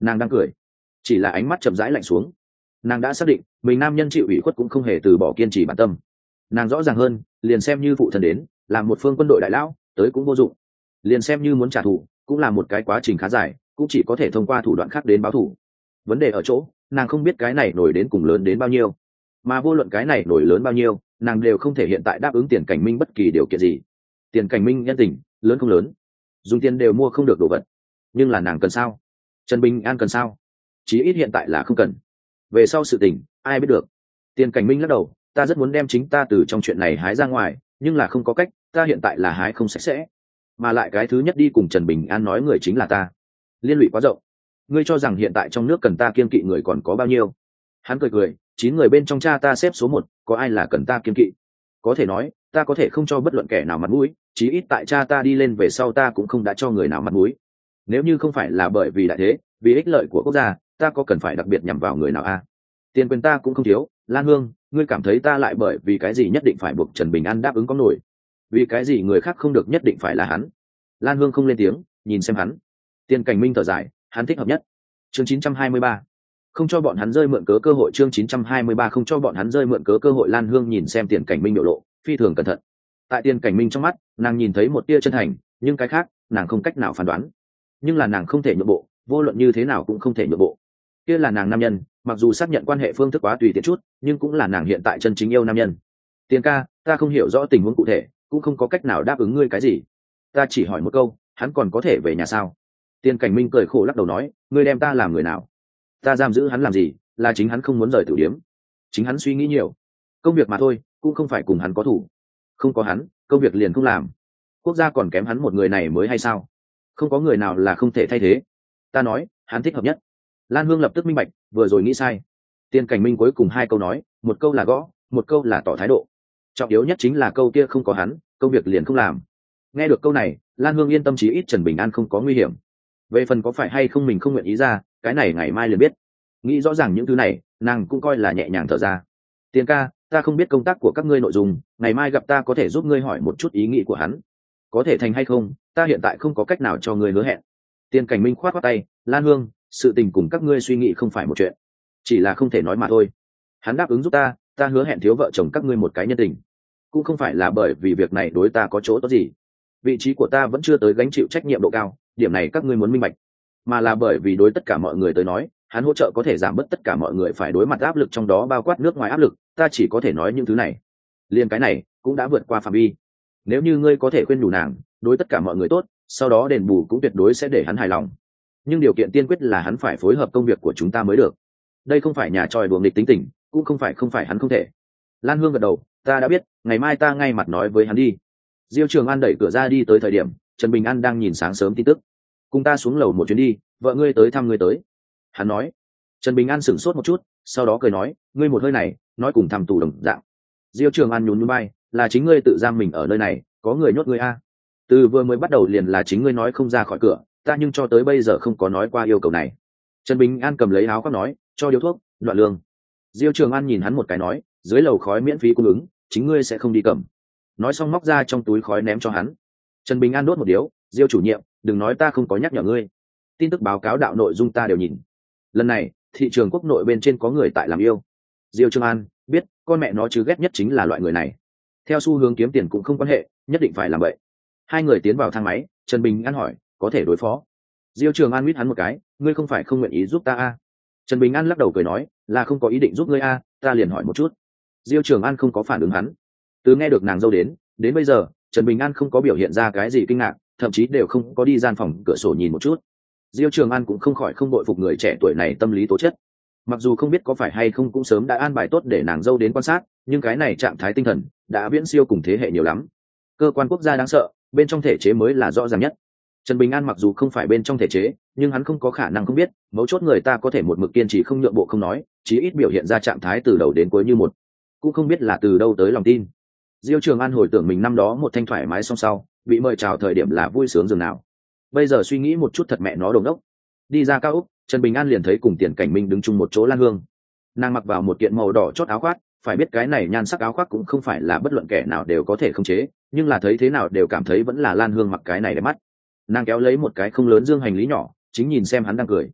Nàng đang cười, chỉ là ánh mắt chậm rãi lạnh xuống. Nàng đã xác định mình nam nhân chịu ủy khuất cũng không hề từ bỏ kiên trì bản tâm. Nàng rõ ràng hơn, liền xem như phụ thần đến làm một phương quân đội đại lão tới cũng vô dụng, liền xem như muốn trả thù cũng là một cái quá trình khá dài, cũng chỉ có thể thông qua thủ đoạn khác đến báo thù. Vấn đề ở chỗ nàng không biết cái này nổi đến cùng lớn đến bao nhiêu, mà vô luận cái này nổi lớn bao nhiêu, nàng đều không thể hiện tại đáp ứng Tiền Cảnh Minh bất kỳ điều kiện gì. Tiền Cảnh Minh nhân tình lớn không lớn, dùng tiền đều mua không được đồ vật, nhưng là nàng cần sao? Trần Bình An cần sao? Chí ít hiện tại là không cần, về sau sự tình ai biết được. Tiền Cảnh Minh lắc đầu, ta rất muốn đem chính ta từ trong chuyện này hái ra ngoài, nhưng là không có cách, ta hiện tại là hái không sạch sẽ, mà lại cái thứ nhất đi cùng Trần Bình An nói người chính là ta, liên lụy quá rộng. Ngươi cho rằng hiện tại trong nước cần ta kiên kỵ người còn có bao nhiêu? Hắn cười cười, chín người bên trong cha ta xếp số một, có ai là cần ta kiên kỵ? Có thể nói ta có thể không cho bất luận kẻ nào mặt mũi, chí ít tại cha ta đi lên về sau ta cũng không đã cho người nào mặt mũi. Nếu như không phải là bởi vì đại thế, vì ích lợi của quốc gia, ta có cần phải đặc biệt nhằm vào người nào a? À? Tiền quyền ta cũng không thiếu. Lan Hương, ngươi cảm thấy ta lại bởi vì cái gì nhất định phải buộc Trần Bình An đáp ứng có nổi? Vì cái gì người khác không được nhất định phải là hắn? Lan Hương không lên tiếng, nhìn xem hắn. Tiền Cảnh Minh thở dài, hắn thích hợp nhất. Chương chín trăm hai mươi ba, không cho bọn hắn rơi mượn cớ cơ hội. Chương chín trăm hai mươi ba, không cho bọn hắn rơi mượn cớ cơ hội. Lan Hương nhìn xem Tiền Cảnh Minh biểu lộ, phi thường cẩn thận. Tại Tiền Cảnh Minh trong mắt, nàng nhìn thấy một tia chân thành, nhưng cái khác, nàng không cách nào phán đoán. Nhưng là nàng không thể nhượng bộ, vô luận như thế nào cũng không thể nhượng bộ. Kia là nàng nam nhân, mặc dù xác nhận quan hệ phương thức quá tùy tiện chút, nhưng cũng là nàng hiện tại chân chính yêu nam nhân. Tiền ca, ta không hiểu rõ tình huống cụ thể, cũng không có cách nào đáp ứng ngươi cái gì. Ta chỉ hỏi một câu, hắn còn có thể về nhà sao? Tiền Cảnh Minh cười khổ lắc đầu nói, ngươi đem ta làm người nào? Ta giam giữ hắn làm gì? Là chính hắn không muốn rời tử điếm, chính hắn suy nghĩ nhiều, công việc mà thôi, cũng không phải cùng hắn có thủ. Không có hắn, công việc liền không làm. Quốc gia còn kém hắn một người này mới hay sao? Không có người nào là không thể thay thế. Ta nói, hắn thích hợp nhất. Lan Hương lập tức minh bạch, vừa rồi nghĩ sai. Tiền Cảnh Minh cuối cùng hai câu nói, một câu là gõ, một câu là tỏ thái độ. Trọng yếu nhất chính là câu kia không có hắn, công việc liền không làm. Nghe được câu này, Lan Hương yên tâm, chí ít Trần Bình An không có nguy hiểm. Về phần có phải hay không mình không nguyện ý ra, cái này ngày mai liền biết. Nghĩ rõ ràng những thứ này, nàng cũng coi là nhẹ nhàng thở ra. Tiền ca, ta không biết công tác của các ngươi nội dung, ngày mai gặp ta có thể giúp ngươi hỏi một chút ý nghĩ của hắn. Có thể thành hay không, ta hiện tại không có cách nào cho ngươi hứa hẹn. Tiền Cảnh Minh khoát khoát tay, Lan Hương, sự tình cùng các ngươi suy nghĩ không phải một chuyện, chỉ là không thể nói mà thôi. Hắn đáp ứng giúp ta, ta hứa hẹn thiếu vợ chồng các ngươi một cái nhân tình, cũng không phải là bởi vì việc này đối ta có chỗ tốt gì. Vị trí của ta vẫn chưa tới gánh chịu trách nhiệm độ cao, điểm này các ngươi muốn minh bạch, mà là bởi vì đối tất cả mọi người tới nói, hắn hỗ trợ có thể giảm bớt tất cả mọi người phải đối mặt áp lực, trong đó bao quát nước ngoài áp lực. Ta chỉ có thể nói những thứ này, liền cái này cũng đã vượt qua phạm vi. Nếu như ngươi có thể khuyên đủ nàng đối tất cả mọi người tốt, sau đó đền bù cũng tuyệt đối sẽ để hắn hài lòng, nhưng điều kiện tiên quyết là hắn phải phối hợp công việc của chúng ta mới được. Đây không phải nhà tròi đùa nghịch tính tình, cũng không phải không phải hắn không thể. Lan Hương gật đầu, ta đã biết, ngày mai ta ngay mặt nói với hắn đi. Diêu Trường An đẩy cửa ra đi tới thời điểm, Trần Bình An đang nhìn sáng sớm tin tức. Cùng ta xuống lầu một chuyến đi, vợ ngươi tới thăm ngươi tới. Hắn nói. Trần Bình An sửng sốt một chút, sau đó cười nói, ngươi một hơi này, nói cùng thăm tù đồng dạng. Diêu Trường An nhún nhún vai, là chính ngươi tự giam mình ở nơi này, có người nhốt ngươi a. Từ vừa mới bắt đầu liền là chính ngươi nói không ra khỏi cửa, ta nhưng cho tới bây giờ không có nói qua yêu cầu này. Trần Bình An cầm lấy áo khoác nói, cho điếu thuốc, đoạn lương. Diêu Trường An nhìn hắn một cái nói, dưới lầu khói miễn phí cung ứng, chính ngươi sẽ không đi cầm. Nói xong móc ra trong túi khói ném cho hắn. Trần Bình An đốt một điếu, Diêu chủ nhiệm, đừng nói ta không có nhắc nhở ngươi. Tin tức báo cáo đạo nội dung ta đều nhìn. Lần này, thị trường quốc nội bên trên có người tại làm yêu. Diêu Trường An biết, con mẹ nó chứ ghét nhất chính là loại người này. Theo xu hướng kiếm tiền cũng không quan hệ, nhất định phải làm vậy. Hai người tiến vào thang máy, Trần Bình An hỏi, có thể đối phó? Diêu Trường An mít hắn một cái, ngươi không phải không nguyện ý giúp ta a? À? Trần Bình An lắc đầu cười nói, là không có ý định giúp ngươi a, à, ta liền hỏi một chút. Diêu Trường An không có phản ứng hắn. Từ nghe được nàng dâu đến, đến bây giờ, Trần Bình An không có biểu hiện ra cái gì kinh ngạc, thậm chí đều không có đi gian phòng cửa sổ nhìn một chút. Diêu Trường An cũng không khỏi không bội phục người trẻ tuổi này tâm lý tố chất. Mặc dù không biết có phải hay không cũng sớm đã an bài tốt để nàng dâu đến quan sát, nhưng cái này trạng thái tinh thần đã viễn siêu cùng thế hệ nhiều lắm. Cơ quan quốc gia đáng sợ, bên trong thể chế mới là rõ ràng nhất. Trần Bình An mặc dù không phải bên trong thể chế, nhưng hắn không có khả năng không biết, mấu chốt người ta có thể một mực kiên trì không nhượng bộ không nói, chí ít biểu hiện ra trạng thái từ đầu đến cuối như một, cũng không biết là từ đâu tới lòng tin. Diêu Trường An hồi tưởng mình năm đó một thanh thoải mái song sau, bị mời chào thời điểm là vui sướng dường nào. Bây giờ suy nghĩ một chút thật mẹ nó đồ ngốc. Đi ra cao úc, Trần Bình An liền thấy cùng Tiền Cảnh Minh đứng chung một chỗ Lan Hương. Nàng mặc vào một kiện màu đỏ chót áo khoác, phải biết cái này nhan sắc áo khoác cũng không phải là bất luận kẻ nào đều có thể khống chế, nhưng là thấy thế nào đều cảm thấy vẫn là Lan Hương mặc cái này đẹp mắt. Nàng kéo lấy một cái không lớn dương hành lý nhỏ, chính nhìn xem hắn đang cười.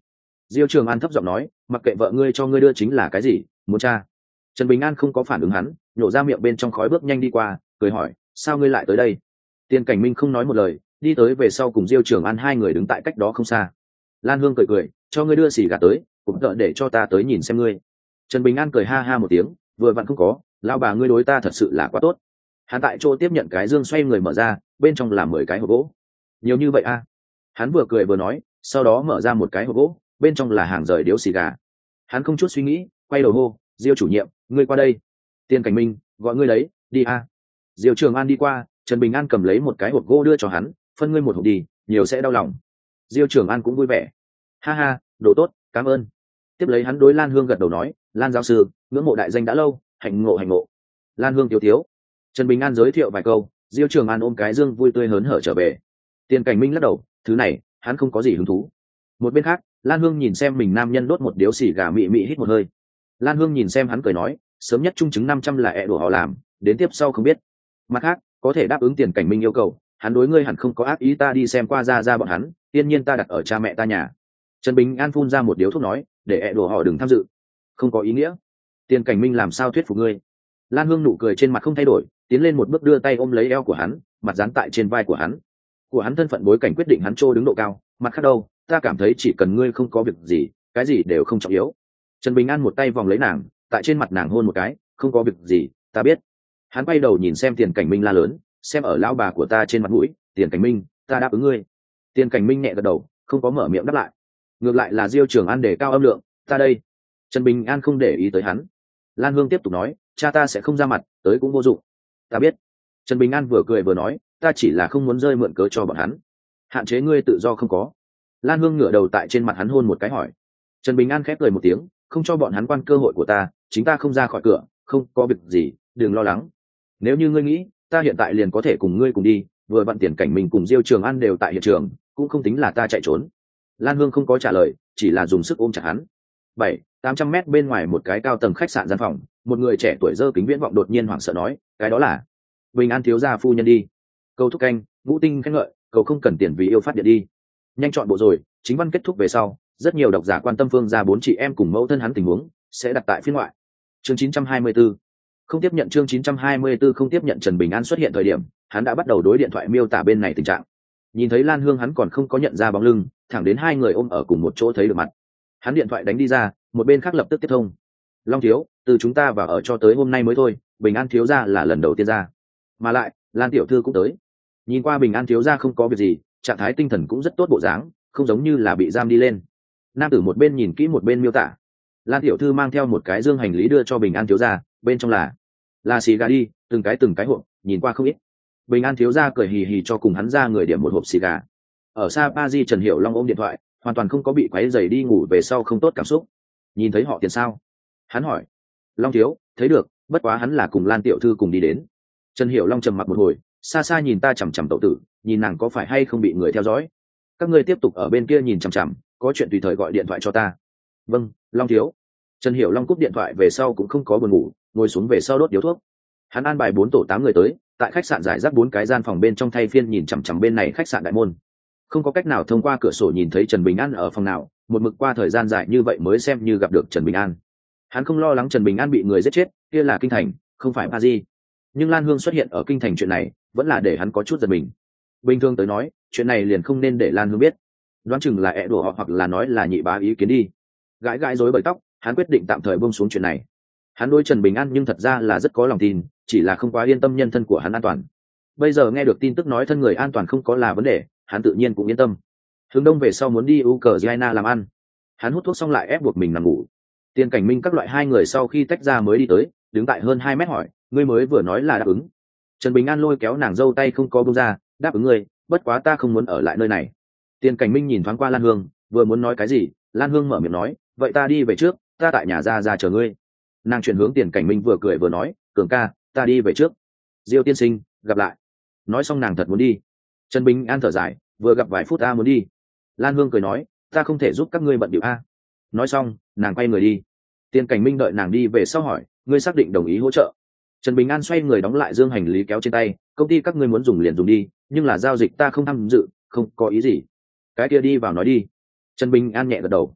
Diêu Trường An thấp giọng nói, mặc kệ vợ ngươi cho ngươi đưa chính là cái gì, muốn cha. Trần Bình An không có phản ứng hắn, nhổ ra miệng bên trong khói bước nhanh đi qua, cười hỏi, sao ngươi lại tới đây? Tiền Cảnh Minh không nói một lời, đi tới về sau cùng Diêu Trường An hai người đứng tại cách đó không xa. Lan Hương cười cười, cho ngươi đưa xì gà tới, cũng đợi để cho ta tới nhìn xem ngươi. Trần Bình An cười ha ha một tiếng, vừa vặn không có, lão bà ngươi đối ta thật sự là quá tốt. Hắn tại chỗ tiếp nhận cái dương xoay người mở ra, bên trong là mười cái hộp gỗ. Nhiều như vậy a? À? Hắn vừa cười vừa nói, sau đó mở ra một cái hộp gỗ, bên trong là hàng rời điếu xì gà. Hắn không chút suy nghĩ, quay đầu hô, Diêu chủ nhiệm, ngươi qua đây. Tiền Cảnh Minh, gọi ngươi lấy, đi a. À. Diêu Trường An đi qua, Trần Bình An cầm lấy một cái hộp gỗ đưa cho hắn, phân ngươi một hộp đi, nhiều sẽ đau lòng. Diêu Trường An cũng vui vẻ, ha ha, đồ tốt, cảm ơn. Tiếp lấy hắn đối Lan Hương gật đầu nói, Lan giáo sư, ngưỡng mộ đại danh đã lâu, hạnh ngộ hạnh ngộ. Lan Hương tiêu tiếu. Trần Bình An giới thiệu vài câu, Diêu Trường An ôm cái dương vui tươi hớn hở trở về. Tiền Cảnh Minh lắc đầu, thứ này hắn không có gì hứng thú. Một bên khác, Lan Hương nhìn xem mình nam nhân đốt một điếu xì gà mị mị hít một hơi. Lan Hương nhìn xem hắn cười nói, sớm nhất trung chứng năm trăm là ẹ đùa họ làm, đến tiếp sau không biết. Mặt khác, có thể đáp ứng Tiền Cảnh Minh yêu cầu, hắn đối ngươi hẳn không có ác ý, ta đi xem qua ra ra bọn hắn, tiên nhiên ta đặt ở cha mẹ ta nhà. Trần Bình An phun ra một điếu thuốc nói, để ẹ đùa họ đừng tham dự, không có ý nghĩa. Tiền Cảnh Minh làm sao thuyết phục ngươi? Lan Hương nụ cười trên mặt không thay đổi, tiến lên một bước đưa tay ôm lấy eo của hắn, mặt dán tại trên vai của hắn. Của hắn thân phận bối cảnh quyết định hắn trô đứng độ cao, mặt khác đâu, ta cảm thấy chỉ cần ngươi không có việc gì, cái gì đều không trọng yếu. Trần Bình An một tay vòng lấy nàng, tại trên mặt nàng hôn một cái, không có việc gì, ta biết. Hắn quay đầu nhìn xem Tiền Cảnh Minh la lớn, xem ở lão bà của ta trên mặt mũi, Tiền Cảnh Minh, ta đáp ứng ngươi. Tiền Cảnh Minh nhẹ gật đầu, không có mở miệng đáp lại. Ngược lại là Diêu Trường An để cao âm lượng, ta đây. Trần Bình An không để ý tới hắn. Lan Hương tiếp tục nói, cha ta sẽ không ra mặt, tới cũng vô dụng. Ta biết. Trần Bình An vừa cười vừa nói, ta chỉ là không muốn rơi mượn cớ cho bọn hắn. Hạn chế ngươi tự do không có. Lan Hương ngửa đầu tại trên mặt hắn hôn một cái hỏi. Trần Bình An khép cười một tiếng, không cho bọn hắn quan cơ hội của ta, chính ta không ra khỏi cửa, không có việc gì, đừng lo lắng. Nếu như ngươi nghĩ, ta hiện tại liền có thể cùng ngươi cùng đi, vừa vặn Tiền Cảnh Minh cùng Diêu Trường An đều tại hiện trường, cũng không tính là ta chạy trốn. Lan Hương không có trả lời, chỉ là dùng sức ôm chặt hắn. Bảy, tám trăm mét bên ngoài một cái cao tầng khách sạn gian phòng, một người trẻ tuổi dơ kính viễn vọng đột nhiên hoảng sợ nói, cái đó là Bình An thiếu gia phu nhân đi. Câu thúc canh, ngũ tinh khen ngợi, cầu không cần tiền vì yêu phát điện đi. Nhanh chọn bộ rồi, chính văn kết thúc về sau, rất nhiều độc giả quan tâm Phương gia bốn chị em cùng mẫu thân hắn tình huống, sẽ đặt tại phiên ngoại. Chương chín trăm hai mươi tư. Không tiếp nhận chương chín trăm hai mươi tư không tiếp nhận Trần Bình An xuất hiện thời điểm, hắn đã bắt đầu đối điện thoại miêu tả bên này tình trạng. Nhìn thấy Lan Hương hắn còn không có nhận ra bóng lưng, thẳng đến hai người ôm ở cùng một chỗ thấy được mặt. Hắn điện thoại đánh đi ra, một bên khác lập tức tiếp thông. Long thiếu, từ chúng ta vào ở cho tới hôm nay mới thôi, Bình An thiếu gia là lần đầu tiên ra. Mà lại, Lan tiểu thư cũng tới. Nhìn qua Bình An thiếu gia không có việc gì, trạng thái tinh thần cũng rất tốt bộ dáng, không giống như là bị giam đi lên. Nam tử một bên nhìn kỹ một bên miêu tả. Lan tiểu thư mang theo một cái dương hành lý đưa cho Bình An thiếu gia, bên trong là là xì gà đi, từng cái từng cái hộp, nhìn qua không ít. Bình An thiếu gia cười hì hì cho cùng hắn ra người điểm một hộp xì gà. Ở xa Paris Trần Hiểu Long ôm điện thoại, hoàn toàn không có bị quấy rầy đi ngủ về sau không tốt cảm xúc. Nhìn thấy họ tiền sao? Hắn hỏi. Long thiếu, thấy được, bất quá hắn là cùng Lan tiểu thư cùng đi đến. Trần Hiểu Long trầm mặc một hồi, xa xa nhìn ta chằm chằm tẩu tử, nhìn nàng có phải hay không bị người theo dõi. Các ngươi tiếp tục ở bên kia nhìn chằm chằm, có chuyện tùy thời gọi điện thoại cho ta. Vâng, Long thiếu. Trần Hiểu Long cúp điện thoại về sau cũng không có buồn ngủ, ngồi xuống về sau đốt điếu thuốc. Hắn an bài bốn tổ tám người tới, tại khách sạn giải rác bốn cái gian phòng bên trong thay phiên nhìn chằm chằm bên này khách sạn đại môn. Không có cách nào thông qua cửa sổ nhìn thấy Trần Bình An ở phòng nào, một mực qua thời gian dài như vậy mới xem như gặp được Trần Bình An. Hắn không lo lắng Trần Bình An bị người giết chết, kia là kinh thành, không phải Paris. Nhưng Lan Hương xuất hiện ở kinh thành chuyện này, vẫn là để hắn có chút giật mình. Bình thường tới nói, chuyện này liền không nên để Lan Hương biết. Đoán chừng là ẹ đùa họ hoặc là nói là nhị bá ý kiến đi. Gãi gãi rối bời tóc, hắn quyết định tạm thời buông xuống chuyện này. Hắn đối Trần Bình An nhưng thật ra là rất có lòng tin, chỉ là không quá yên tâm nhân thân của hắn an toàn. Bây giờ nghe được tin tức nói thân người an toàn không có là vấn đề, hắn tự nhiên cũng yên tâm. Hướng đông về sau muốn đi Ukraine làm ăn. Hắn hút thuốc xong lại ép buộc mình nằm ngủ. Tiền Cảnh Minh các loại hai người sau khi tách ra mới đi tới, đứng tại hơn hai mét hỏi, ngươi mới vừa nói là đáp ứng. Trần Bình An lôi kéo nàng dâu tay không có buông ra, đáp ứng ngươi, bất quá ta không muốn ở lại nơi này. Tiền Cảnh Minh nhìn thoáng qua Lan Hương, vừa muốn nói cái gì, Lan Hương mở miệng nói, vậy ta đi về trước, ta tại nhà ra ra chờ ngươi. Nàng chuyển hướng Tiền Cảnh Minh vừa cười vừa nói, cường ca, ta đi về trước. Diêu tiên sinh, gặp lại. Nói xong nàng thật muốn đi. Trần Bình An thở dài, vừa gặp vài phút ta muốn đi. Lan Hương cười nói, ta không thể giúp các ngươi bận điệu a. Nói xong nàng quay người đi. Tiền Cảnh Minh đợi nàng đi về sau hỏi, ngươi xác định đồng ý hỗ trợ? Trần Bình An xoay người đóng lại dương hành lý kéo trên tay, công ty các ngươi muốn dùng liền dùng đi, nhưng là giao dịch ta không tham dự, không có ý gì. Cái kia đi vào nói đi. Trần Bình An nhẹ gật đầu.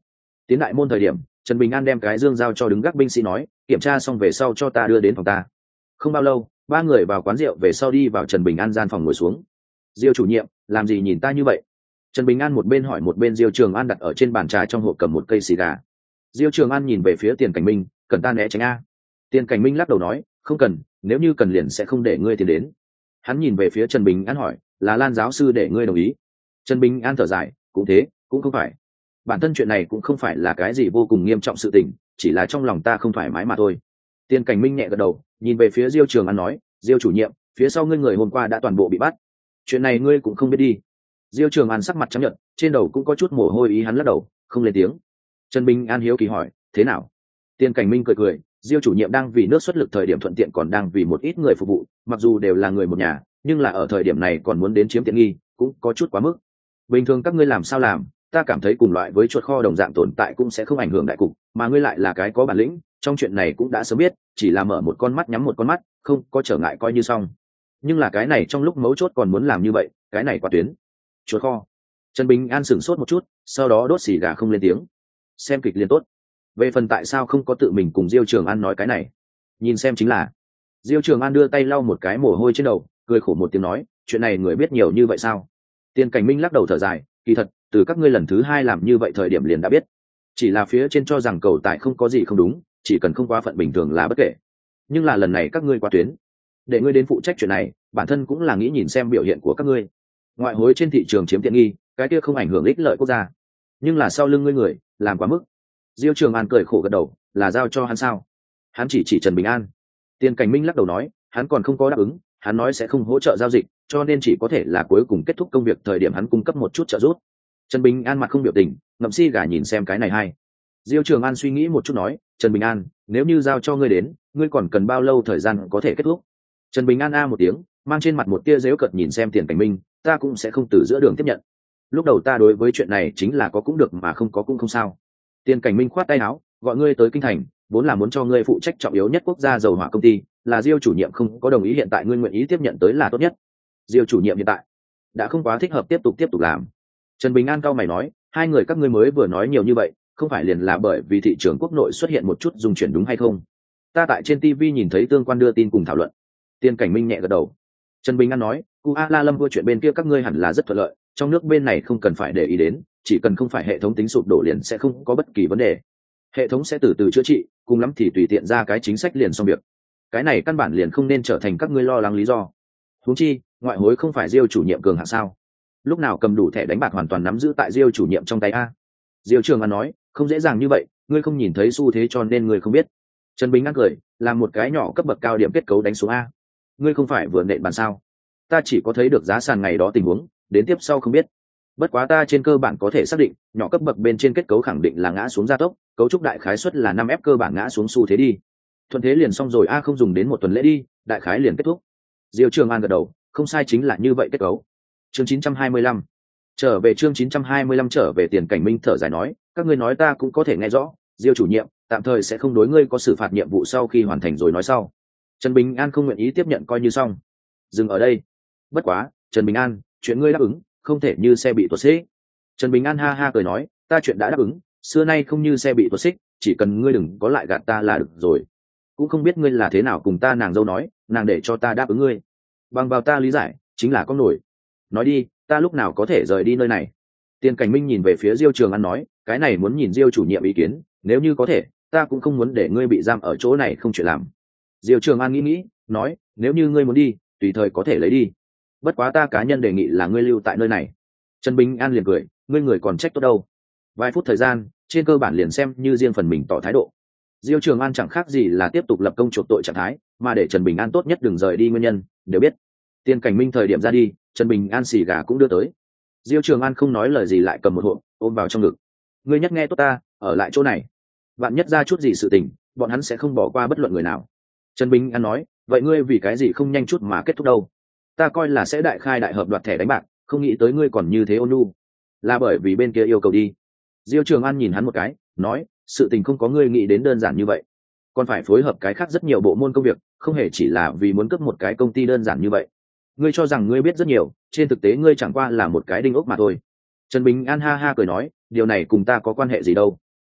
Tiến đại môn thời điểm, Trần Bình An đem cái dương giao cho đứng gác binh sĩ nói, kiểm tra xong về sau cho ta đưa đến phòng ta. Không bao lâu, ba người vào quán rượu về sau đi vào Trần Bình An gian phòng ngồi xuống. Diêu chủ nhiệm, làm gì nhìn ta như vậy? Trần Bình An một bên hỏi một bên Diêu Trường An đặt ở trên bàn trà trong hộp cầm một cây xì gà. Diêu Trường An nhìn về phía Tiền Cảnh Minh, cần ta né tránh a? Tiền Cảnh Minh lắc đầu nói, không cần, nếu như cần liền sẽ không để ngươi tiến đến. Hắn nhìn về phía Trần Bình An hỏi, là Lan giáo sư để ngươi đồng ý? Trần Bình An thở dài, cũng thế, cũng không phải. Bản thân chuyện này cũng không phải là cái gì vô cùng nghiêm trọng sự tình, chỉ là trong lòng ta không thoải mái mà thôi. Tiền Cảnh Minh nhẹ gật đầu, nhìn về phía Diêu Trường An nói, Diêu chủ nhiệm, phía sau ngươi người hôm qua đã toàn bộ bị bắt, chuyện này ngươi cũng không biết đi. Diêu Trường An sắc mặt trắng nhợt, trên đầu cũng có chút mồ hôi, ý hắn lắc đầu, không lên tiếng. Trần Bình An hiếu kỳ hỏi, thế nào? Tiền Cảnh Minh cười cười, Diêu chủ nhiệm đang vì nước xuất lực thời điểm thuận tiện còn đang vì một ít người phục vụ, mặc dù đều là người một nhà, nhưng là ở thời điểm này còn muốn đến chiếm tiện nghi, cũng có chút quá mức. Bình thường các ngươi làm sao làm, ta cảm thấy cùng loại với chuột kho đồng dạng tồn tại cũng sẽ không ảnh hưởng đại cục, mà ngươi lại là cái có bản lĩnh, trong chuyện này cũng đã sớm biết, chỉ là mở một con mắt nhắm một con mắt, không có trở ngại coi như xong. Nhưng là cái này trong lúc mấu chốt còn muốn làm như vậy, cái này quá tuyến. Chuột kho. Trần Bình An sửng sốt một chút, sau đó đốt xì gà không lên tiếng. Xem kịch liên tốt. Về phần tại sao không có tự mình cùng Diêu Trường An nói cái này, nhìn xem chính là. Diêu Trường An đưa tay lau một cái mồ hôi trên đầu, cười khổ một tiếng nói, chuyện này người biết nhiều như vậy sao? Tiền Cảnh Minh lắc đầu thở dài, kỳ thật, từ các ngươi lần thứ hai làm như vậy thời điểm liền đã biết, chỉ là phía trên cho rằng cầu tài không có gì không đúng, chỉ cần không quá phận bình thường là bất kể. Nhưng là lần này các ngươi quá tuyến, để ngươi đến phụ trách chuyện này, bản thân cũng là nghĩ nhìn xem biểu hiện của các ngươi. Ngoại hối trên thị trường chiếm tiện nghi, cái kia không ảnh hưởng ích lợi quốc gia, nhưng là sau lưng ngươi người làm quá mức. Diêu Trường An cười khổ gật đầu, là giao cho hắn sao? Hắn chỉ chỉ Trần Bình An. Tiền Cảnh Minh lắc đầu nói, hắn còn không có đáp ứng, hắn nói sẽ không hỗ trợ giao dịch, cho nên chỉ có thể là cuối cùng kết thúc công việc thời điểm hắn cung cấp một chút trợ giúp. Trần Bình An mặt không biểu tình, ngậm si gà nhìn xem cái này hay. Diêu Trường An suy nghĩ một chút nói, Trần Bình An, nếu như giao cho ngươi đến, ngươi còn cần bao lâu thời gian có thể kết thúc? Trần Bình An a một tiếng, mang trên mặt một tia giễu cợt nhìn xem Tiền Cảnh Minh, ta cũng sẽ không từ giữa đường tiếp nhận. Lúc đầu ta đối với chuyện này chính là có cũng được mà không có cũng không sao. Tiền Cảnh Minh khoát tay áo, gọi ngươi tới kinh thành, vốn là muốn cho ngươi phụ trách trọng yếu nhất quốc gia dầu hỏa công ty, là Diêu chủ nhiệm không có đồng ý, hiện tại ngươi nguyện ý tiếp nhận tới là tốt nhất. Diêu chủ nhiệm hiện tại đã không quá thích hợp tiếp tục tiếp tục làm. Trần Bình An cao mày nói, hai người các ngươi mới vừa nói nhiều như vậy, không phải liền là bởi vì thị trường quốc nội xuất hiện một chút dung chuyển đúng hay không? Ta tại trên ti vi nhìn thấy tương quan đưa tin cùng thảo luận. Tiền Cảnh Minh nhẹ gật đầu. Trần Bình An nói, Kuala Lumpur chuyện bên kia các ngươi hẳn là rất thuận lợi, trong nước bên này không cần phải để ý đến, chỉ cần không phải hệ thống tính sụp đổ liền sẽ không có bất kỳ vấn đề. Hệ thống sẽ từ từ chữa trị, cùng lắm thì tùy tiện ra cái chính sách liền xong việc. Cái này căn bản liền không nên trở thành các ngươi lo lắng lý do. Huống chi, ngoại hối không phải Diêu chủ nhiệm cường hạng sao? Lúc nào cầm đủ thẻ đánh bạc hoàn toàn nắm giữ tại Diêu chủ nhiệm trong tay a? Diêu Trường An nói, không dễ dàng như vậy, ngươi không nhìn thấy xu thế cho nên ngươi không biết. Trần Bình An cười, làm một cái nhỏ cấp bậc cao điểm kết cấu đánh xuống a. Ngươi không phải vừa nện bàn sao? Ta chỉ có thấy được giá sàn ngày đó tình huống, đến tiếp sau không biết. Bất quá ta trên cơ bản có thể xác định, nhỏ cấp bậc bên trên kết cấu khẳng định là ngã xuống gia tốc, cấu trúc đại khái suất là năm ép cơ bản ngã xuống xu thế đi. Thuận thế liền xong rồi a, không dùng đến một tuần lễ đi, đại khái liền kết thúc. Diêu Trường An gật đầu, không sai, chính là như vậy kết cấu. Chương chín trăm hai mươi lăm trở về chương chín trăm hai mươi lăm trở về Tiền Cảnh Minh thở dài nói, các ngươi nói ta cũng có thể nghe rõ, Diêu chủ nhiệm, tạm thời sẽ không đối ngươi có xử phạt nhiệm vụ sau khi hoàn thành rồi nói sau. Trần Bình An không nguyện ý tiếp nhận coi như xong. Dừng ở đây. Bất quá, Trần Bình An, chuyện ngươi đáp ứng, không thể như xe bị tuột xích. Trần Bình An ha ha cười nói, ta chuyện đã đáp ứng, xưa nay không như xe bị tuột xích, chỉ cần ngươi đừng có lại gạt ta là được rồi. Cũng không biết ngươi là thế nào cùng ta nàng dâu nói, nàng để cho ta đáp ứng ngươi. Bằng vào ta lý giải, chính là con nổi. Nói đi, ta lúc nào có thể rời đi nơi này? Tiền Cảnh Minh nhìn về phía Diêu Trường An nói, cái này muốn nhìn Diêu chủ nhiệm ý kiến, nếu như có thể, ta cũng không muốn để ngươi bị giam ở chỗ này không chuyện làm. Diêu Trường An nghĩ nghĩ, nói, nếu như ngươi muốn đi, tùy thời có thể lấy đi. Bất quá ta cá nhân đề nghị là ngươi lưu tại nơi này. Trần Bình An liền cười, ngươi người còn trách tốt đâu. Vài phút thời gian, trên cơ bản liền xem như riêng phần mình tỏ thái độ. Diêu Trường An chẳng khác gì là tiếp tục lập công chuộc tội trạng thái, mà để Trần Bình An tốt nhất đừng rời đi nguyên nhân, đều biết. Tiền Cảnh Minh thời điểm ra đi, Trần Bình An xì gà cũng đưa tới. Diêu Trường An không nói lời gì lại cầm một hộp, ôm vào trong ngực. Ngươi nhắc nghe tốt ta, ở lại chỗ này. Vạn nhất ra chút gì sự tình, bọn hắn sẽ không bỏ qua bất luận người nào. Trần Bình An nói, vậy ngươi vì cái gì không nhanh chút mà kết thúc đâu? Ta coi là sẽ đại khai đại hợp đoạt thẻ đánh bạc, không nghĩ tới ngươi còn như thế ôn nhu. Là bởi vì bên kia yêu cầu đi. Diêu Trường An nhìn hắn một cái, nói, sự tình không có ngươi nghĩ đến đơn giản như vậy, còn phải phối hợp cái khác rất nhiều bộ môn công việc, không hề chỉ là vì muốn cướp một cái công ty đơn giản như vậy. Ngươi cho rằng ngươi biết rất nhiều, trên thực tế ngươi chẳng qua là một cái đinh ốc mà thôi. Trần Bình An ha ha cười nói, điều này cùng ta có quan hệ gì đâu.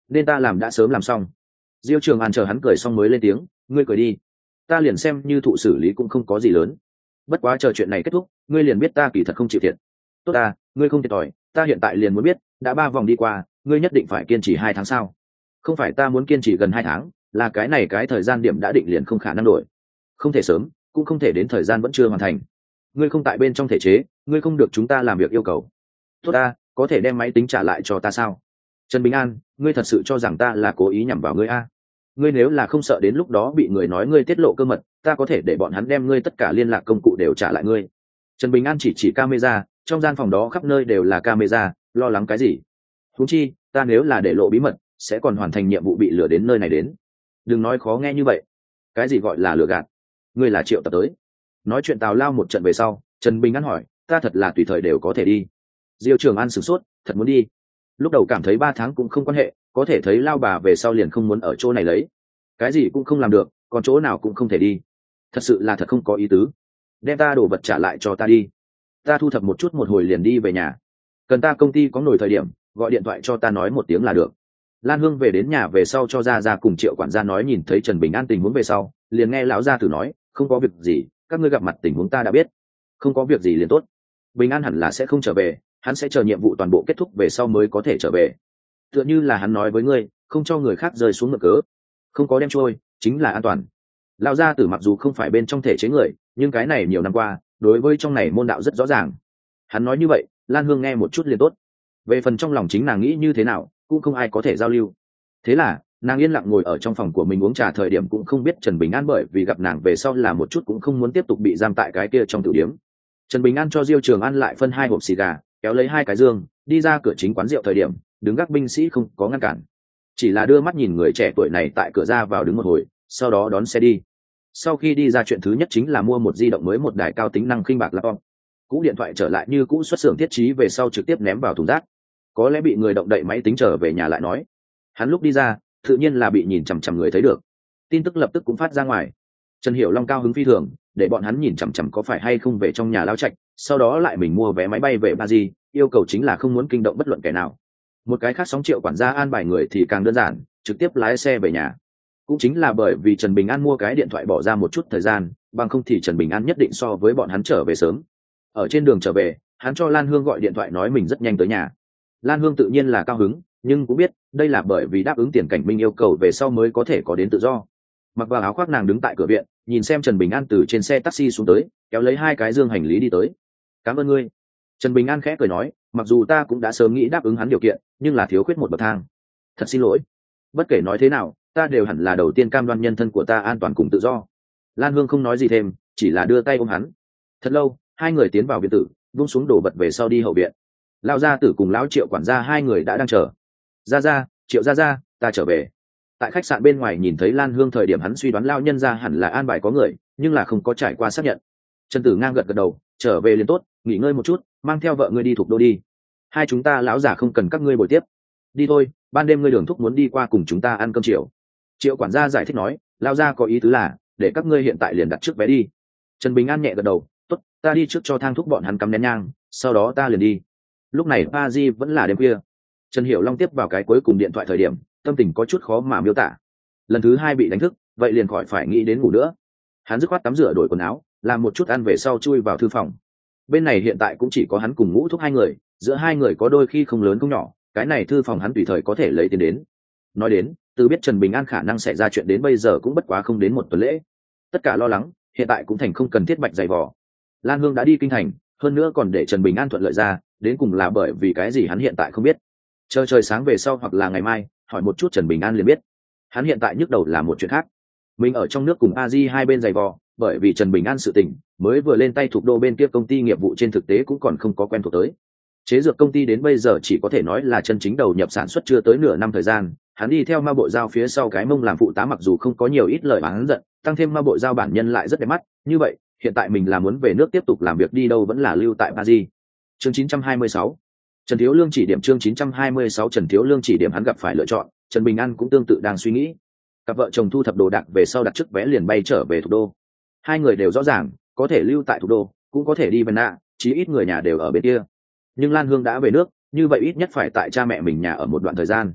nên ta làm đã sớm làm xong. Diêu Trường An chờ hắn cười xong mới lên tiếng, ngươi cười đi, ta liền xem như thụ xử lý cũng không có gì lớn, bất quá chờ chuyện này kết thúc ngươi liền biết ta kỳ thật không chịu thiệt. Tốt ta, ngươi không thiệt thòi, ta hiện tại liền muốn biết, đã ba vòng đi qua ngươi nhất định phải kiên trì hai tháng sao? Không phải ta muốn kiên trì gần hai tháng, là cái này cái thời gian điểm đã định liền không khả năng đổi, không thể sớm cũng không thể đến thời gian vẫn chưa hoàn thành. Ngươi không tại bên trong thể chế, ngươi không được chúng ta làm việc yêu cầu. Tốt ta, có thể đem máy tính trả lại cho ta sao? Trần Bình An, ngươi thật sự cho rằng ta là cố ý nhằm vào ngươi a? Ngươi nếu là không sợ đến lúc đó bị người nói ngươi tiết lộ cơ mật, ta có thể để bọn hắn đem ngươi tất cả liên lạc công cụ đều trả lại ngươi. Trần Bình An chỉ chỉ camera, trong gian phòng đó khắp nơi đều là camera, lo lắng cái gì? Huống chi, ta nếu là để lộ bí mật, sẽ còn hoàn thành nhiệm vụ bị lừa đến nơi này đến. Đừng nói khó nghe như vậy. Cái gì gọi là lừa gạt? Ngươi là Triệu Tập tới. Nói chuyện tào lao một trận về sau, Trần Bình An hỏi, ta thật là tùy thời đều có thể đi. Diêu Trường An sửng sốt, thật muốn đi. Lúc đầu cảm thấy ba tháng cũng không quan hệ, có thể thấy lao bà về sau liền không muốn ở chỗ này lấy. Cái gì cũng không làm được, còn chỗ nào cũng không thể đi. Thật sự là thật không có ý tứ. Đem ta đồ vật trả lại cho ta đi. Ta thu thập một chút một hồi liền đi về nhà. Cần ta công ty có nổi thời điểm, gọi điện thoại cho ta nói một tiếng là được. Lan Hương về đến nhà về sau cho ra ra cùng Triệu quản gia nói nhìn thấy Trần Bình An tình huống về sau, liền nghe lão gia tử nói, không có việc gì, các ngươi gặp mặt tình huống ta đã biết. Không có việc gì liền tốt. Bình An hẳn là sẽ không trở về, hắn sẽ chờ nhiệm vụ toàn bộ kết thúc về sau mới có thể trở về. Tựa như là hắn nói với ngươi, không cho người khác rơi xuống ngựa cớ, không có đem trôi chính là an toàn. Lão gia tử mặc dù không phải bên trong thể chế người, nhưng cái này nhiều năm qua đối với trong này môn đạo rất rõ ràng. Hắn nói như vậy, Lan Hương nghe một chút liền tốt. Về phần trong lòng chính nàng nghĩ như thế nào cũng không ai có thể giao lưu. Thế là nàng yên lặng ngồi ở trong phòng của mình uống trà, thời điểm cũng không biết Trần Bình An bởi vì gặp nàng về sau là một chút cũng không muốn tiếp tục bị giam tại cái kia trong tử điếm. Trần Bình An cho Diêu Trường An lại phân hai hộp xì gà, kéo lấy hai cái dương đi ra cửa chính quán rượu, thời điểm đứng gác binh sĩ không có ngăn cản, chỉ là đưa mắt nhìn người trẻ tuổi này tại cửa ra vào đứng một hồi, sau đó đón xe đi. Sau khi đi ra, chuyện thứ nhất chính là mua một di động mới, một đài cao tính năng khinh bạc laptop. Cũ điện thoại trở lại như cũ xuất xưởng thiết trí về sau trực tiếp ném vào thùng rác, có lẽ bị người động đậy máy tính trở về nhà lại nói. Hắn lúc đi ra tự nhiên là bị nhìn chằm chằm người thấy được, tin tức lập tức cũng phát ra ngoài. Trần Hiểu Long cao hứng phi thường, để bọn hắn nhìn chằm chằm có phải hay không về trong nhà lao trạch, sau đó lại mình mua vé máy bay về Paris, yêu cầu chính là không muốn kinh động bất luận kẻ nào. Một cái khác sóng Triệu quản gia an bài người thì càng đơn giản, trực tiếp lái xe về nhà. Cũng chính là bởi vì Trần Bình An mua cái điện thoại bỏ ra một chút thời gian, bằng không thì Trần Bình An nhất định so với bọn hắn trở về sớm. Ở trên đường trở về, hắn cho Lan Hương gọi điện thoại nói mình rất nhanh tới nhà. Lan Hương tự nhiên là cao hứng, nhưng cũng biết đây là bởi vì đáp ứng Tiền Cảnh Minh yêu cầu về sau mới có thể có đến tự do. Mặc vào áo khoác, nàng đứng tại cửa viện, nhìn xem Trần Bình An từ trên xe taxi xuống tới, kéo lấy hai cái dương hành lý đi tới. Cảm ơn ngươi. Trần Bình An khẽ cười nói, mặc dù ta cũng đã sớm nghĩ đáp ứng hắn điều kiện, nhưng là thiếu khuyết một bậc thang. Thật xin lỗi. Bất kể nói thế nào, ta đều hẳn là đầu tiên cam đoan nhân thân của ta an toàn cùng tự do. Lan Hương không nói gì thêm, chỉ là đưa tay ôm hắn. Thật lâu, hai người tiến vào viện tử, buông xuống đồ vật về sau đi hậu viện. Lão gia tử cùng lão Triệu quản gia hai người đã đang chờ. Gia gia, Triệu gia gia, ta trở về. Tại khách sạn bên ngoài nhìn thấy Lan Hương thời điểm, hắn suy đoán lão nhân gia hẳn là an bài có người, nhưng là không có trải qua xác nhận. Trần Tử Ngang gật gật đầu, trở về liền tốt, nghỉ ngơi một chút, mang theo vợ ngươi đi Thục Đô đi. Hai chúng ta lão già không cần các ngươi bồi tiếp. Đi thôi, ban đêm ngươi Đường Thúc muốn đi qua cùng chúng ta ăn cơm chiều. Triệu quản gia giải thích nói, lão gia có ý tứ là để các ngươi hiện tại liền đặt trước vé đi. Trần Bình An nhẹ gật đầu, tốt, ta đi trước cho Thang Thúc bọn hắn cắm nén nhang, sau đó ta liền đi. Lúc này Paris vẫn là đêm khuya. Trần Hiểu Long tiếp vào cái cuối cùng điện thoại thời điểm, tâm tình có chút khó mà miêu tả. Lần thứ hai bị đánh thức, vậy liền khỏi phải nghĩ đến ngủ nữa. Hắn dứt khoát tắm rửa đổi quần áo, làm một chút ăn về sau chui vào thư phòng. Bên này hiện tại cũng chỉ có hắn cùng Ngũ Thúc hai người, giữa hai người có đôi khi không lớn không nhỏ, cái này thư phòng hắn tùy thời có thể lấy tiền đến. Nói đến, từ biết Trần Bình An khả năng xảy ra chuyện đến bây giờ cũng bất quá không đến một tuần lễ. Tất cả lo lắng, hiện tại cũng thành không cần thiết bạch dày vò. Lan Hương đã đi kinh thành, hơn nữa còn để Trần Bình An thuận lợi ra, đến cùng là bởi vì cái gì hắn hiện tại không biết. Chờ trời sáng về sau hoặc là ngày mai, hỏi một chút Trần Bình An liền biết. Hắn hiện tại nhức đầu là một chuyện khác. Mình ở trong nước cùng a di hai bên dày vò, bởi vì Trần Bình An sự tình, mới vừa lên tay Thục Đô bên kia công ty nghiệp vụ trên thực tế cũng còn không có quen thuộc tới. Chế dược công ty đến bây giờ chỉ có thể nói là chân chính đầu nhập sản xuất chưa tới nửa năm thời gian, hắn đi theo ma bộ giao phía sau cái mông làm phụ tá, mặc dù không có nhiều ít lời oán giận, tăng thêm ma bộ giao bản nhân lại rất đẹp mắt, như vậy, hiện tại mình là muốn về nước tiếp tục làm việc đi đâu vẫn là lưu tại Paris. Chương chín trăm hai mươi sáu, Trần Thiếu Lương chỉ điểm. Chương chín trăm hai mươi sáu, Trần Thiếu Lương chỉ điểm. Hắn gặp phải lựa chọn, Trần Bình An cũng tương tự đang suy nghĩ. Cặp vợ chồng thu thập đồ đạc về sau đặt trước vé liền bay trở về Thủ đô. Hai người đều rõ ràng, có thể lưu tại Thủ đô, cũng có thể đi Vienna, chí ít người nhà đều ở bên kia. Nhưng Lan Hương đã về nước, như vậy ít nhất phải tại cha mẹ mình nhà ở một đoạn thời gian.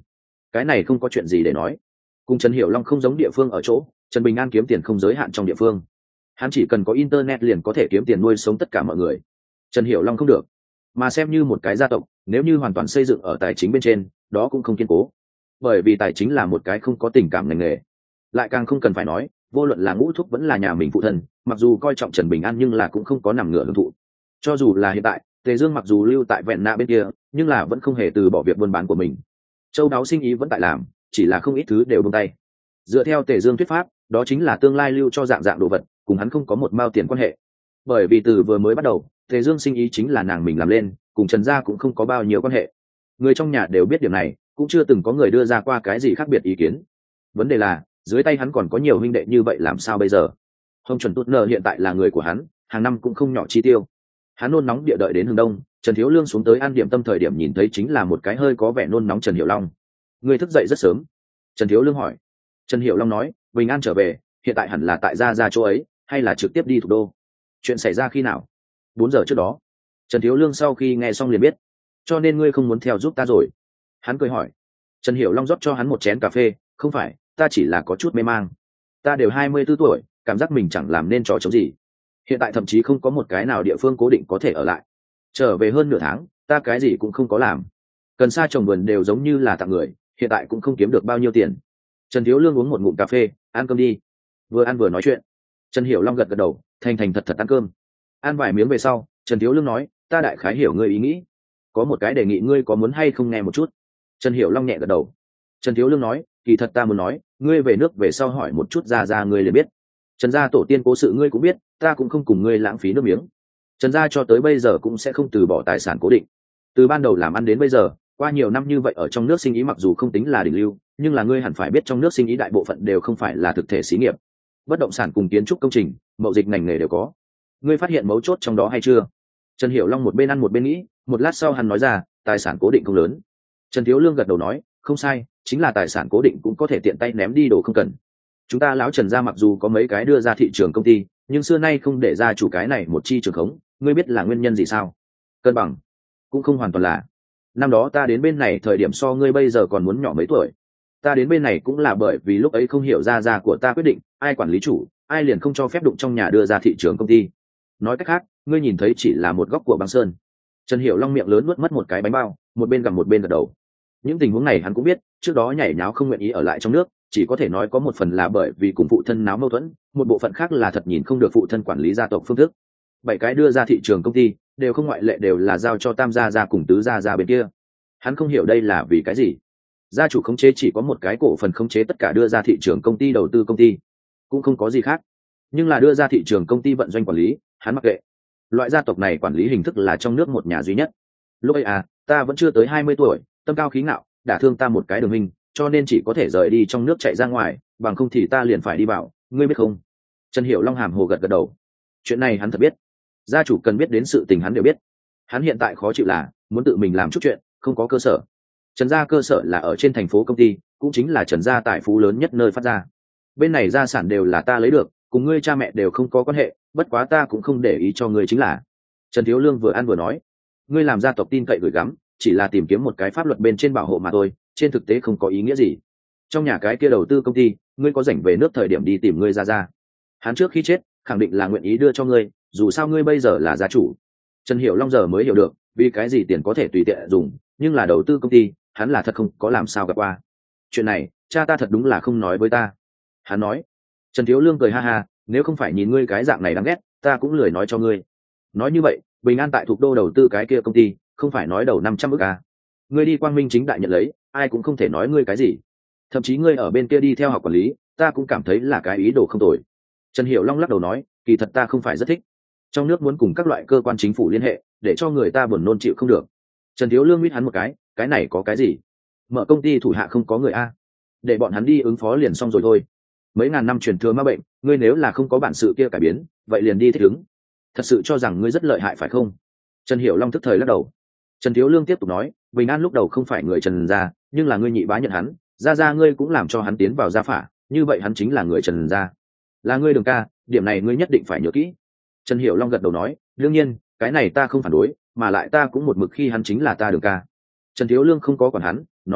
cái này không có chuyện gì để nói. Cùng Trần Hiểu Long không giống địa phương ở chỗ, Trần Bình An kiếm tiền không giới hạn trong địa phương. Hắn chỉ cần có internet liền có thể kiếm tiền nuôi sống tất cả mọi người. Trần Hiểu Long không được. Mà xem như một cái gia tộc, nếu như hoàn toàn xây dựng ở tài chính bên trên, đó cũng không kiên cố. Bởi vì tài chính là một cái không có tình cảm ngành nghề. Lại càng không cần phải nói, vô luận là Ngũ Thúc vẫn là nhà mình phụ thân, mặc dù coi trọng Trần Bình An nhưng là cũng không có nằm ngửa hưởng thụ. Cho dù là hiện tại, Tề Dương mặc dù lưu tại Vẹn Nạ bên kia, nhưng là vẫn không hề từ bỏ việc buôn bán của mình. Châu đáo sinh ý vẫn tại làm, chỉ là không ít thứ đều buông tay. Dựa theo Tề Dương thuyết pháp, đó chính là tương lai lưu cho dạng dạng đồ vật, cùng hắn không có một mao tiền quan hệ. Bởi vì từ vừa mới bắt đầu, Tề Dương sinh ý chính là nàng mình làm lên, cùng Trần gia cũng không có bao nhiêu quan hệ. Người trong nhà đều biết điểm này, cũng chưa từng có người đưa ra qua cái gì khác biệt ý kiến. Vấn đề là, dưới tay hắn còn có nhiều huynh đệ như vậy làm sao bây giờ? Hồng Chuẩn Tút Nợ hiện tại là người của hắn, hàng năm cũng không nhỏ chi tiêu. Hắn nôn nóng địa đợi đến hướng đông, Trần Thiếu Lương xuống tới ăn điểm tâm thời điểm nhìn thấy chính là một cái hơi có vẻ nôn nóng Trần Hiểu Long. Người thức dậy rất sớm. Trần Thiếu Lương hỏi. Trần Hiểu Long nói, Bình An trở về, hiện tại hẳn là tại gia gia chỗ ấy, hay là trực tiếp đi thủ đô? Chuyện xảy ra khi nào? Bốn giờ trước đó. Trần Thiếu Lương sau khi nghe xong liền biết. Cho nên ngươi không muốn theo giúp ta rồi? Hắn cười hỏi. Trần Hiểu Long rót cho hắn một chén cà phê, không phải, ta chỉ là có chút mê mang. Ta đều hai mươi tư tuổi, cảm giác mình chẳng làm nên trò chống gì. Hiện tại thậm chí không có một cái nào địa phương cố định có thể ở lại. Trở về hơn nửa tháng, ta cái gì cũng không có làm. Cần sa trồng vườn đều giống như là tặng người, hiện tại cũng không kiếm được bao nhiêu tiền. Trần Thiếu Lương uống một ngụm cà phê, ăn cơm đi. Vừa ăn vừa nói chuyện. Trần Hiểu Long gật gật đầu, thành thành thật thật ăn cơm. Ăn vài miếng về sau, Trần Thiếu Lương nói, ta đại khái hiểu ngươi ý nghĩ. Có một cái đề nghị ngươi có muốn hay không nghe một chút? Trần Hiểu Long nhẹ gật đầu. Trần Thiếu Lương nói, kỳ thật ta muốn nói, ngươi về nước về sau hỏi một chút ra ra ngươi liền biết. Trần gia tổ tiên cố sự ngươi cũng biết, ta cũng không cùng ngươi lãng phí nước miếng. Trần gia cho tới bây giờ cũng sẽ không từ bỏ tài sản cố định. Từ ban đầu làm ăn đến bây giờ, qua nhiều năm như vậy ở trong nước sinh ý mặc dù không tính là đỉnh lưu, nhưng là ngươi hẳn phải biết trong nước sinh ý đại bộ phận đều không phải là thực thể xí nghiệp. Bất động sản cùng kiến trúc công trình, mậu dịch ngành nghề đều có. Ngươi phát hiện mấu chốt trong đó hay chưa? Trần Hiểu Long một bên ăn một bên nghĩ, một lát sau hắn nói ra, tài sản cố định không lớn. Trần Thiếu Lương gật đầu nói, không sai, chính là tài sản cố định cũng có thể tiện tay ném đi đồ không cần. Chúng ta lão Trần gia mặc dù có mấy cái đưa ra thị trường công ty, nhưng xưa nay không để ra chủ cái này một chi trường khống, ngươi biết là nguyên nhân gì sao? Cân bằng. Cũng không hoàn toàn là. Năm đó ta đến bên này thời điểm so ngươi bây giờ còn muốn nhỏ mấy tuổi. Ta đến bên này cũng là bởi vì lúc ấy không hiểu ra ra của ta quyết định, ai quản lý chủ, ai liền không cho phép đụng trong nhà đưa ra thị trường công ty. Nói cách khác, ngươi nhìn thấy chỉ là một góc của băng sơn. Trần Hiểu Long miệng lớn nuốt mất một cái bánh bao, một bên gặm một bên gật đầu. Những tình huống này hắn cũng biết, trước đó nhảy nháo không nguyện ý ở lại trong nước, chỉ có thể nói có một phần là bởi vì cùng phụ thân náo mâu thuẫn, một bộ phận khác là thật nhìn không được phụ thân quản lý gia tộc phương thức. Bảy cái đưa ra thị trường công ty, đều không ngoại lệ đều là giao cho Tam gia gia cùng Tứ gia gia bên kia. Hắn không hiểu đây là vì cái gì. Gia chủ khống chế chỉ có một cái cổ phần khống chế tất cả đưa ra thị trường công ty đầu tư công ty, cũng không có gì khác. Nhưng là đưa ra thị trường công ty vận doanh quản lý, hắn mặc kệ. Loại gia tộc này quản lý hình thức là trong nước một nhà duy nhất. Lúc ấy à, ta vẫn chưa tới hai mươi tuổi, tâm cao khí ngạo, đả thương ta một cái đường hình, cho nên chỉ có thể rời đi trong nước chạy ra ngoài, bằng không thì ta liền phải đi vào, ngươi biết không? Trần Hiểu Long hàm hồ gật gật đầu. Chuyện này hắn thật biết. Gia chủ cần biết đến sự tình hắn đều biết. Hắn hiện tại khó chịu là muốn tự mình làm chút chuyện, không có cơ sở. Trần gia cơ sở là ở trên thành phố công ty, cũng chính là Trần gia tài phú lớn nhất nơi phát ra. Bên này gia sản đều là ta lấy được, cùng ngươi cha mẹ đều không có quan hệ, bất quá ta cũng không để ý cho ngươi chính là. Trần Thiếu Lương vừa ăn vừa nói, ngươi làm gia tộc tin cậy gửi gắm, chỉ là tìm kiếm một cái pháp luật bên trên bảo hộ mà thôi, trên thực tế không có ý nghĩa gì. Trong nhà cái kia đầu tư công ty, ngươi có rảnh về nước thời điểm đi tìm ngươi ra ra. Hắn trước khi chết, khẳng định là nguyện ý đưa cho ngươi, dù sao ngươi bây giờ là gia chủ. Trần Hiểu Long giờ mới hiểu được, vì cái gì tiền có thể tùy tiện dùng, nhưng là đầu tư công ty, hắn là thật không có làm sao gặp qua. Chuyện này, cha ta thật đúng là không nói với ta. Hắn nói. Trần Thiếu Lương cười ha ha, nếu không phải nhìn ngươi cái dạng này đáng ghét, ta cũng lười nói cho ngươi. Nói như vậy, Bình An tại thuộc đô đầu tư cái kia công ty, không phải nói đầu năm trăm ức à. Ngươi đi quang minh chính đại nhận lấy, ai cũng không thể nói ngươi cái gì. Thậm chí ngươi ở bên kia đi theo học quản lý, ta cũng cảm thấy là cái ý đồ không tồi. Trần Hiểu Long lắc đầu nói, kỳ thật ta không phải rất thích. Trong nước muốn cùng các loại cơ quan chính phủ liên hệ, để cho người ta buồn nôn chịu không được. Trần Thiếu Lương mít hắn một cái, cái này có cái gì? Mở công ty thủ hạ không có người a, để bọn hắn đi ứng phó liền xong rồi thôi. Mấy ngàn năm truyền thừa ma bệnh, ngươi nếu là không có bản sự kia cải biến, vậy liền đi thích ứng. Thật sự cho rằng ngươi rất lợi hại phải không? Trần Hiểu Long tức thời lắc đầu. Trần Thiếu Lương tiếp tục nói, Bình An lúc đầu không phải người Trần gia, nhưng là ngươi nhị bá nhận hắn, gia gia ngươi cũng làm cho hắn tiến vào gia phả, như vậy hắn chính là người Trần gia. Là ngươi Đường ca, điểm này ngươi nhất định phải nhớ kỹ. Trần Hiểu Long gật đầu nói, đương nhiên, cái này ta không phản đối, mà lại ta cũng một mực khi hắn chính là ta Đường ca. Trần Thiếu Lương không có quản hắn, nói,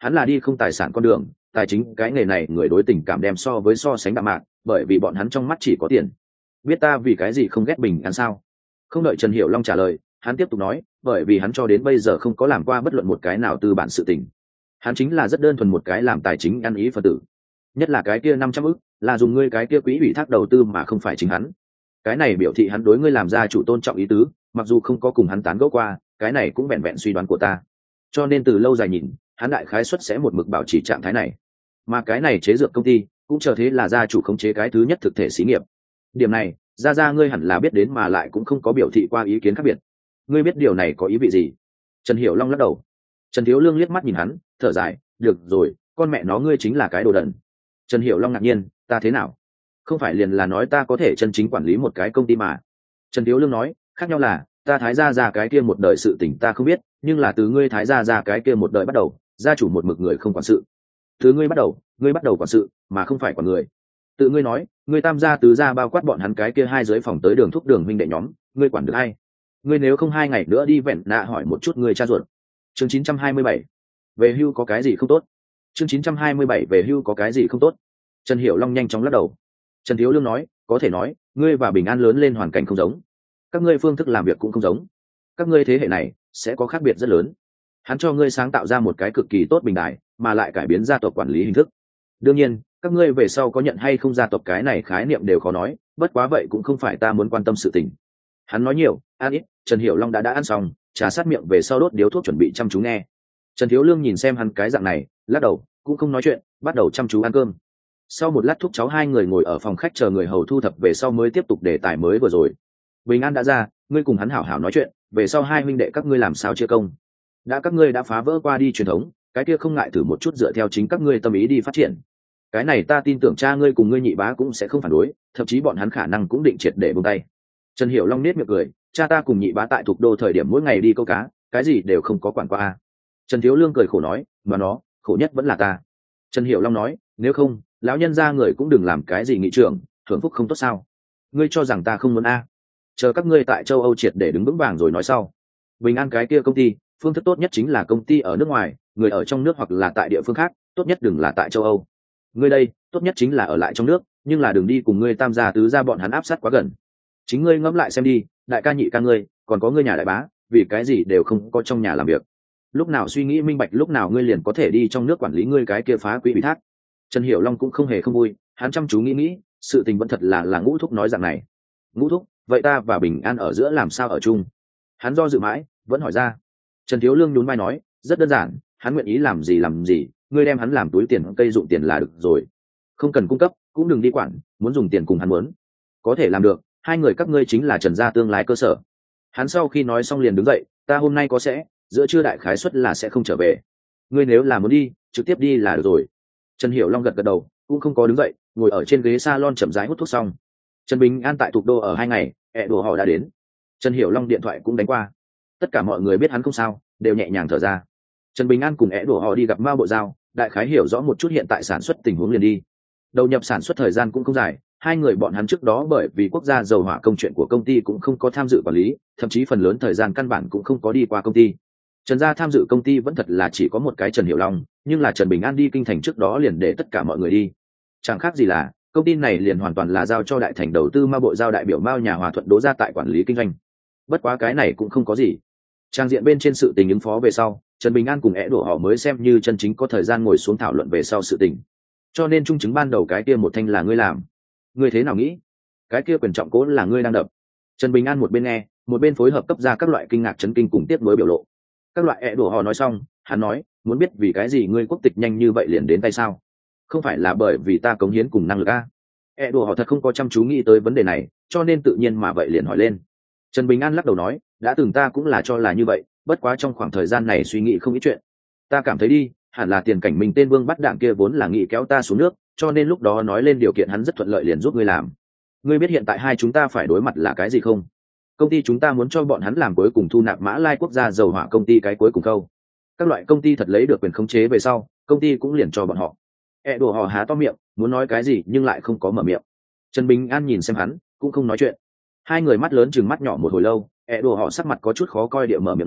hắn là đi không tài sản con đường, tài chính cái nghề này người đối tình cảm đem so với so sánh đạm mạc, bởi vì bọn hắn trong mắt chỉ có tiền. Biết ta vì cái gì không ghét Bình An sao? Không đợi Trần Hiểu Long trả lời, hắn tiếp tục nói, bởi vì hắn cho đến bây giờ không có làm qua bất luận một cái nào tư bản sự tình. Hắn chính là rất đơn thuần một cái làm tài chính ăn ý phân tử. Nhất là cái kia năm trăm ức, là dùng ngươi cái kia quỹ ủy thác đầu tư mà không phải chính hắn. Cái này biểu thị hắn đối ngươi làm ra chủ tôn trọng ý tứ, mặc dù không có cùng hắn tán gẫu qua, cái này cũng vẹn vẹn suy đoán của ta. Cho nên từ lâu dài nhìn, hắn đại khái suất sẽ một mực bảo trì trạng thái này. Mà cái này chế dược công ty, cũng chờ thế là gia chủ khống chế cái thứ nhất thực thể xí nghiệp. Điểm này, ra ra ngươi hẳn là biết đến mà lại cũng không có biểu thị qua ý kiến khác biệt. Ngươi biết điều này có ý vị gì? Trần Hiểu Long lắc đầu. Trần Thiếu Lương liếc mắt nhìn hắn, thở dài, được rồi, con mẹ nó ngươi chính là cái đồ đần. Trần Hiểu Long ngạc nhiên, ta thế nào? Không phải liền là nói ta có thể chân chính quản lý một cái công ty mà. Trần Thiếu Lương nói, khác nhau là, ta thái gia ra cái kia một đời sự tình ta không biết, nhưng là từ ngươi thái gia ra cái kia một đời bắt đầu, gia chủ một mực người không quản sự. Từ ngươi bắt đầu, ngươi bắt đầu quản sự, mà không phải quản người. Tự ngươi nói, ngươi tam gia tứ gia bao quát bọn hắn cái kia hai dưới phòng tới đường thúc đường huynh đệ nhóm, ngươi quản được ai? Ngươi nếu không hai ngày nữa đi vẹn nạ hỏi một chút ngươi cha ruột. Chương chín trăm hai mươi bảy, về hưu có cái gì không tốt? Chương chín trăm hai mươi bảy về hưu có cái gì không tốt? Trần Hiểu Long nhanh chóng lắc đầu. Trần Thiếu Lương nói, có thể nói, ngươi và Bình An lớn lên hoàn cảnh không giống, các ngươi phương thức làm việc cũng không giống, các ngươi thế hệ này sẽ có khác biệt rất lớn. Hắn cho ngươi sáng tạo ra một cái cực kỳ tốt bình đại, mà lại cải biến gia tộc quản lý hình thức. Đương nhiên, các ngươi về sau có nhận hay không gia tộc cái này khái niệm đều khó nói, bất quá vậy cũng không phải ta muốn quan tâm sự tình. Hắn nói nhiều, ăn ít, Trần Hiểu Long đã đã ăn xong, trà sát miệng về sau đốt điếu thuốc chuẩn bị chăm chú nghe. Trần Thiếu Lương nhìn xem hắn cái dạng này, lắc đầu, cũng không nói chuyện, bắt đầu chăm chú ăn cơm. Sau một lát thúc cháu hai người ngồi ở phòng khách chờ người hầu thu thập về sau mới tiếp tục đề tài mới vừa rồi. Bình An đã ra, ngươi cùng hắn hảo hảo nói chuyện, về sau hai huynh đệ các ngươi làm sao chia công. Đã các ngươi đã phá vỡ qua đi truyền thống, cái kia không ngại thử một chút dựa theo chính các ngươi tâm ý đi phát triển. Cái này ta tin tưởng cha ngươi cùng ngươi nhị bá cũng sẽ không phản đối, thậm chí bọn hắn khả năng cũng định triệt để buông tay. Trần Hiểu Long nết miệng cười, cha ta cùng nhị bá tại thuộc đô thời điểm mỗi ngày đi câu cá, cái gì đều không có quản qua. Trần Thiếu Lương cười khổ nói, mà nó, khổ nhất vẫn là ta. Trần Hiểu Long nói, nếu không, lão nhân gia người cũng đừng làm cái gì nghị trưởng, thưởng phúc không tốt sao? Ngươi cho rằng ta không muốn a? Chờ các ngươi tại châu Âu triệt để đứng vững vàng rồi nói sau. Bình An cái kia công ty, phương thức tốt nhất chính là công ty ở nước ngoài, người ở trong nước hoặc là tại địa phương khác, tốt nhất đừng là tại châu Âu. Ngươi đây, tốt nhất chính là ở lại trong nước, nhưng là đừng đi cùng ngươi tam gia tứ gia bọn hắn áp sát quá gần. Chính ngươi ngẫm lại xem đi, đại ca nhị ca ngươi, còn có ngươi nhà đại bá, vì cái gì đều không có trong nhà làm việc. Lúc nào suy nghĩ minh bạch lúc nào ngươi liền có thể đi trong nước quản lý ngươi cái kia phá quỹ ủy thác. Trần Hiểu Long cũng không hề không vui, hắn chăm chú nghĩ nghĩ, sự tình vẫn thật là là Ngũ Thúc nói dạng này. Ngũ Thúc, vậy ta và Bình An ở giữa làm sao ở chung? Hắn do dự mãi, vẫn hỏi ra. Trần Thiếu Lương nhún vai nói, rất đơn giản, hắn nguyện ý làm gì làm gì, ngươi đem hắn làm túi tiền cây dụng tiền là được rồi. Không cần cung cấp, cũng đừng đi quản, muốn dùng tiền cùng hắn muốn. Có thể làm được, hai người các ngươi chính là Trần gia tương lai cơ sở. Hắn sau khi nói xong liền đứng dậy, ta hôm nay có sẽ, giữa trưa đại khái suất là sẽ không trở về. Ngươi nếu là muốn đi, trực tiếp đi là được rồi. Trần Hiểu Long gật gật đầu, cũng không có đứng dậy, ngồi ở trên ghế salon chậm rãi hút thuốc xong. Trần Bình An tại Tục Đô ở hai ngày, ẹ đồ họ đã đến. Trần Hiểu Long điện thoại cũng đánh qua. Tất cả mọi người biết hắn không sao, đều nhẹ nhàng thở ra. Trần Bình An cùng ẹ đồ họ đi gặp Mao Bộ Giao, đại khái hiểu rõ một chút hiện tại sản xuất tình huống liền đi. Đầu nhập sản xuất thời gian cũng không dài, hai người bọn hắn trước đó bởi vì quốc gia dầu hỏa công chuyện của công ty cũng không có tham dự quản lý, thậm chí phần lớn thời gian căn bản cũng không có đi qua công ty. Trần gia tham dự công ty vẫn thật là chỉ có một cái Trần Hiểu Long, nhưng là Trần Bình An đi kinh thành trước đó liền để tất cả mọi người đi. Chẳng khác gì là công ty này liền hoàn toàn là giao cho đại thành đầu tư Mao Bộ Giao đại biểu Mao nhà Hòa Thuận Đỗ gia tại quản lý kinh doanh. Bất quá cái này cũng không có gì. Trang diện bên trên sự tình ứng phó về sau, Trần Bình An cùng ẻ đổ họ mới xem như chân chính có thời gian ngồi xuống thảo luận về sau sự tình. Cho nên trung chứng ban đầu cái kia một thanh là ngươi làm. Ngươi thế nào nghĩ? Cái kia quyền trọng cố là ngươi đang đập. Trần Bình An một bên nghe, một bên phối hợp cấp ra các loại kinh ngạc chấn kinh cùng tiếp nối biểu lộ. Các loại ẻ đổ họ nói xong, hắn nói, muốn biết vì cái gì ngươi quốc tịch nhanh như vậy liền đến tay sao? Không phải là bởi vì ta cống hiến cùng năng lực a? ẻ đổ họ thật không có chăm chú nghĩ tới vấn đề này, cho nên tự nhiên mà vậy liền hỏi lên. Trần Bình An lắc đầu nói, đã từng ta cũng là cho là như vậy, bất quá trong khoảng thời gian này suy nghĩ không ít chuyện. Ta cảm thấy đi, hẳn là tiền cảnh mình tên Vương Bắt Đạn kia vốn là nghĩ kéo ta xuống nước, cho nên lúc đó nói lên điều kiện hắn rất thuận lợi liền giúp ngươi làm. Ngươi biết hiện tại hai chúng ta phải đối mặt là cái gì không? Công ty chúng ta muốn cho bọn hắn làm cuối cùng thu nạp Mã Lai quốc gia dầu hỏa công ty cái cuối cùng câu. Các loại công ty thật lấy được quyền khống chế về sau, công ty cũng liền cho bọn họ. E đồ họ há to miệng, muốn nói cái gì nhưng lại không có mở miệng. Trần Bình An nhìn xem hắn, cũng không nói chuyện. Hai người mắt lớn chừng mắt nhỏ một hồi lâu, ẹ đồ họ sắc mặt có chút khó coi địa mở miệng nói,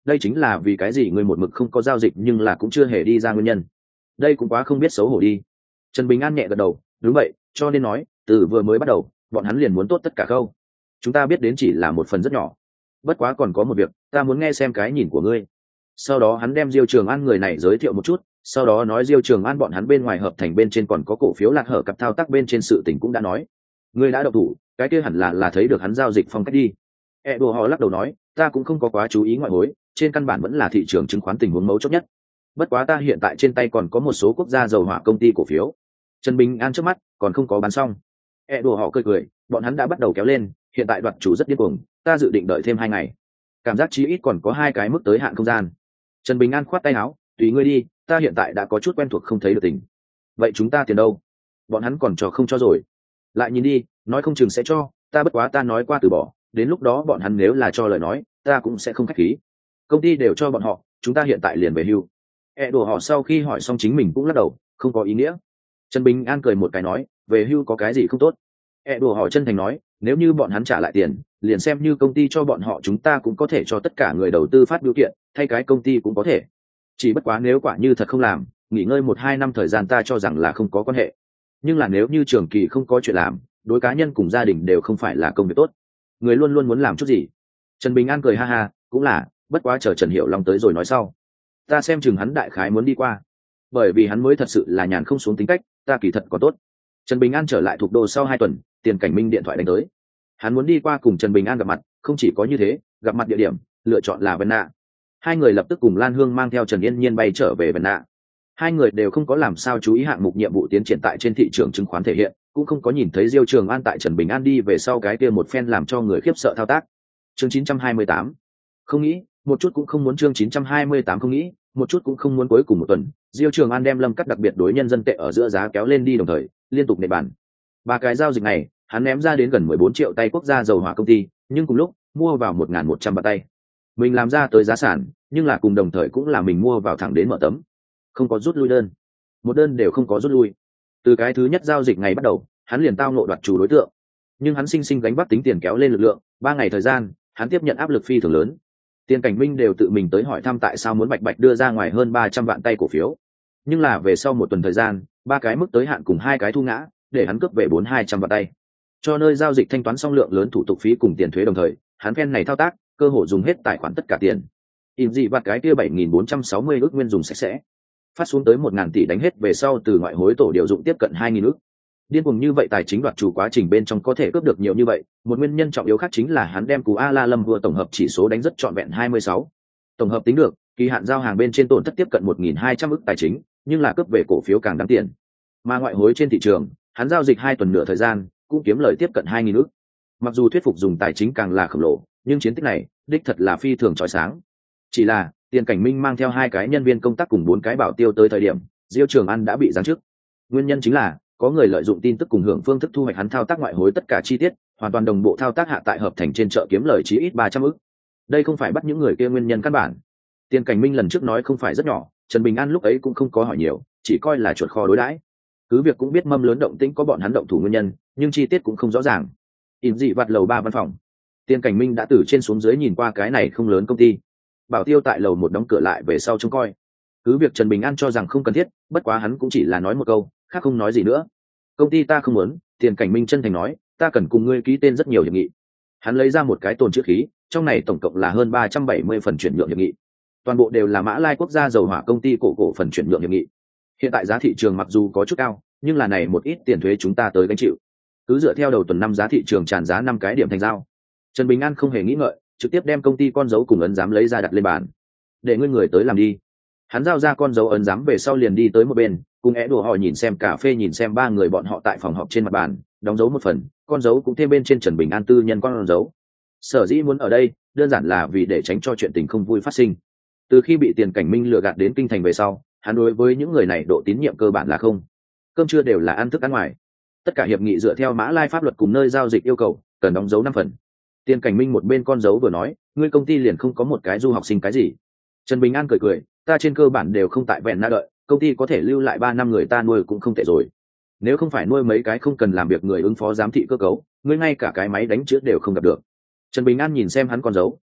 đây chính là vì cái gì ngươi một mực không có giao dịch nhưng là cũng chưa hề đi ra nguyên nhân. Đây cũng quá không biết xấu hổ đi. Trần Bình An nhẹ gật đầu, đúng vậy, cho nên nói từ vừa mới bắt đầu bọn hắn liền muốn tốt tất cả khâu. Chúng ta biết đến chỉ là một phần rất nhỏ, bất quá còn có một việc ta muốn nghe xem cái nhìn của ngươi. Sau đó hắn đem Diêu Trường An người này giới thiệu một chút, sau đó nói Diêu Trường An bọn hắn bên ngoài hợp thành bên trên còn có cổ phiếu lạc hở cặp thao tác bên trên sự tình cũng đã nói. Ngươi đã độc thủ, cái kia hẳn là là thấy được hắn giao dịch phong cách đi. E đồ họ lắc đầu nói, ta cũng không có quá chú ý ngoại hối, trên căn bản vẫn là thị trường chứng khoán tình huống mấu chốt nhất. Bất quá ta hiện tại trên tay còn có một số quốc gia dầu hỏa công ty cổ phiếu. Trần Bình An trước mắt còn không có bán xong. E đồ họ cười cười, bọn hắn đã bắt đầu kéo lên, hiện tại đoạt chủ rất điên cuồng, ta dự định đợi thêm hai ngày. Cảm giác chí ít còn có hai cái mức tới hạn không gian. Trần Bình An khoát tay áo, tùy ngươi đi, ta hiện tại đã có chút quen thuộc không thấy được tình. Vậy chúng ta tiền đâu? Bọn hắn còn cho không cho rồi. Lại nhìn đi, nói không chừng sẽ cho, ta bất quá ta nói qua từ bỏ, đến lúc đó bọn hắn nếu là cho lời nói, ta cũng sẽ không khách khí. Công ty đều cho bọn họ, chúng ta hiện tại liền về hưu. E đồ họ sau khi hỏi xong chính mình cũng lắc đầu, không có ý nghĩa. Trần Bình An cười một cái nói, về hưu có cái gì không tốt. E đồ họ chân thành nói, nếu như bọn hắn trả lại tiền, liền xem như công ty cho bọn họ chúng ta cũng có thể cho tất cả người đầu tư phát biểu kiện, thay cái công ty cũng có thể. Chỉ bất quá nếu quả như thật không làm, nghỉ ngơi một hai năm thời gian ta cho rằng là không có quan hệ. Nhưng là nếu như trường kỳ không có chuyện làm, đối cá nhân cùng gia đình đều không phải là công việc tốt. Người luôn luôn muốn làm chút gì. Trần Bình An cười ha ha, cũng là, bất quá chờ Trần Hiểu Long tới rồi nói sau. Ta xem chừng hắn đại khái muốn đi qua, bởi vì hắn mới thật sự là nhàn không xuống tính cách, ta kỳ thật có tốt. Trần Bình An trở lại Thục Đô sau hai tuần, Tiền Cảnh Minh điện thoại đánh tới. Hắn muốn đi qua cùng Trần Bình An gặp mặt, không chỉ có như thế, gặp mặt địa điểm lựa chọn là Vân Nạ. Hai người lập tức cùng Lan Hương mang theo Trần Yên Nhiên bay trở về Vân Nạ. Hai người đều không có làm sao chú ý hạng mục nhiệm vụ tiến triển tại trên thị trường chứng khoán thể hiện, cũng không có nhìn thấy Diêu Trường An tại Trần Bình An đi về sau cái kia một phen làm cho người khiếp sợ thao tác. Chương chín trăm hai mươi tám. Không nghĩ, một chút cũng không muốn chương chín trăm hai mươi tám không nghĩ, một chút cũng không muốn cuối cùng một tuần, Diêu Trường An đem Lâm Cắt đặc biệt đối nhân dân tệ ở giữa giá kéo lên đi đồng thời, liên tục nệ bàn. Ba cái giao dịch này, hắn ném ra đến gần mười bốn triệu tay quốc gia dầu hỏa công ty, nhưng cùng lúc mua vào một nghìn một trăm bạt tay. Mình làm ra tới giá sản, nhưng là cùng đồng thời cũng là mình mua vào thẳng đến mở tấm. Không có rút lui đơn. Một đơn đều không có rút lui. Từ cái thứ nhất giao dịch ngày bắt đầu, hắn liền tao nộ đoạt chủ đối tượng. Nhưng hắn sinh sinh gánh vác tính tiền kéo lên lực lượng, ba ngày thời gian, hắn tiếp nhận áp lực phi thường lớn. Tiền Cảnh Minh đều tự mình tới hỏi thăm tại sao muốn bạch bạch đưa ra ngoài hơn ba trăm vạn tay cổ phiếu. Nhưng là về sau một tuần thời gian, ba cái mức tới hạn cùng hai cái thu ngã, để hắn cướp về bốn hai trăm vạn tay. Cho nơi giao dịch thanh toán xong lượng lớn thủ tục phí cùng tiền thuế đồng thời, hắn phen này thao tác, cơ hội dùng hết tài khoản tất cả tiền. In gì vặt cái kia bảy nghìn bốn trăm sáu mươi ức nguyên dùng sạch sẽ. Phát xuống tới một ngàn tỷ đánh hết về sau từ ngoại hối tổ điều dụng tiếp cận hai nghìn ức. Điên cuồng như vậy tài chính đoạt chủ quá trình bên trong có thể cướp được nhiều như vậy, một nguyên nhân trọng yếu khác chính là hắn đem cú A La Lâm vừa tổng hợp chỉ số đánh rất trọn vẹn hai mươi sáu. Tổng hợp tính được, kỳ hạn giao hàng bên trên tổn thất tiếp cận một nghìn hai trăm ức tài chính, nhưng là cướp về cổ phiếu càng đáng tiền. Mà ngoại hối trên thị trường, hắn giao dịch hai tuần nửa thời gian, cũng kiếm lời tiếp cận hai nghìn ức. Mặc dù thuyết phục dùng tài chính càng là khổng lồ, nhưng chiến tích này, đích thật là phi thường chói sáng. Chỉ là, Tiền Cảnh Minh mang theo hai cái nhân viên công tác cùng bốn cái bảo tiêu tới thời điểm, Diêu Trường An đã bị giáng chức. Nguyên nhân chính là có người lợi dụng tin tức cùng hưởng phương thức thu hoạch hắn thao tác ngoại hối tất cả chi tiết, hoàn toàn đồng bộ thao tác hạ tại hợp thành trên chợ kiếm lời chí ít ba trăm ức. Đây không phải bắt những người kia nguyên nhân căn bản. Tiền Cảnh Minh lần trước nói không phải rất nhỏ, Trần Bình An lúc ấy cũng không có hỏi nhiều, chỉ coi là chuột kho đối đãi. Cứ việc cũng biết mâm lớn động tĩnh có bọn hắn động thủ nguyên nhân, nhưng chi tiết cũng không rõ ràng. In dị vặt lầu ba văn phòng. Tiền Cảnh Minh đã từ trên xuống dưới nhìn qua cái này không lớn công ty. Bảo tiêu tại lầu một đóng cửa lại về sau trông coi. Cứ việc Trần Bình An cho rằng không cần thiết, bất quá hắn cũng chỉ là nói một câu, khác không nói gì nữa. Công ty ta không muốn, Tiền Cảnh Minh chân thành nói, ta cần cùng ngươi ký tên rất nhiều hiệp nghị. Hắn lấy ra một cái tồn chữ khí, trong này tổng cộng là hơn ba trăm bảy mươi phần chuyển nhượng hiệp nghị. Toàn bộ đều là Mã Lai quốc gia dầu hỏa công ty cổ cổ phần chuyển nhượng hiệp nghị. Hiện tại giá thị trường mặc dù có chút cao, nhưng là này một ít tiền thuế chúng ta tới gánh chịu. Cứ dựa theo đầu tuần năm giá thị trường tràn giá năm cái điểm thành giao. Trần Bình An không hề nghĩ ngợi, trực tiếp đem công ty con dấu cùng ấn giám lấy ra đặt lên bàn. Để ngươi người tới làm đi. Hắn giao ra con dấu ấn giám về sau liền đi tới một bên, cùng é đùa họ nhìn xem cà phê nhìn xem ba người bọn họ tại phòng họp trên mặt bàn, đóng dấu một phần, con dấu cũng thêm bên trên Trần Bình An tư nhân con dấu. Sở dĩ muốn ở đây, đơn giản là vì để tránh cho chuyện tình không vui phát sinh. Từ khi bị Tiền Cảnh Minh lừa gạt đến kinh thành về sau, hắn đối với những người này độ tín nhiệm cơ bản là không. Cơm trưa đều là ăn thức ăn ngoài. Tất cả hiệp nghị dựa theo Mã Lai pháp luật cùng nơi giao dịch yêu cầu, cần đóng dấu năm phần. Tiền Cảnh Minh một bên con dấu vừa nói, ngươi công ty liền không có một cái du học sinh cái gì. Trần Bình An cười cười, ta trên cơ bản đều không tại vẹn na đợi, công ty có thể lưu lại ba năm người ta nuôi cũng không tệ rồi. Nếu không phải nuôi mấy cái không cần làm việc người ứng phó giám thị cơ cấu, ngươi ngay cả cái máy đánh chữ đều không gặp được. Trần Bình An nhìn xem hắn con dấu,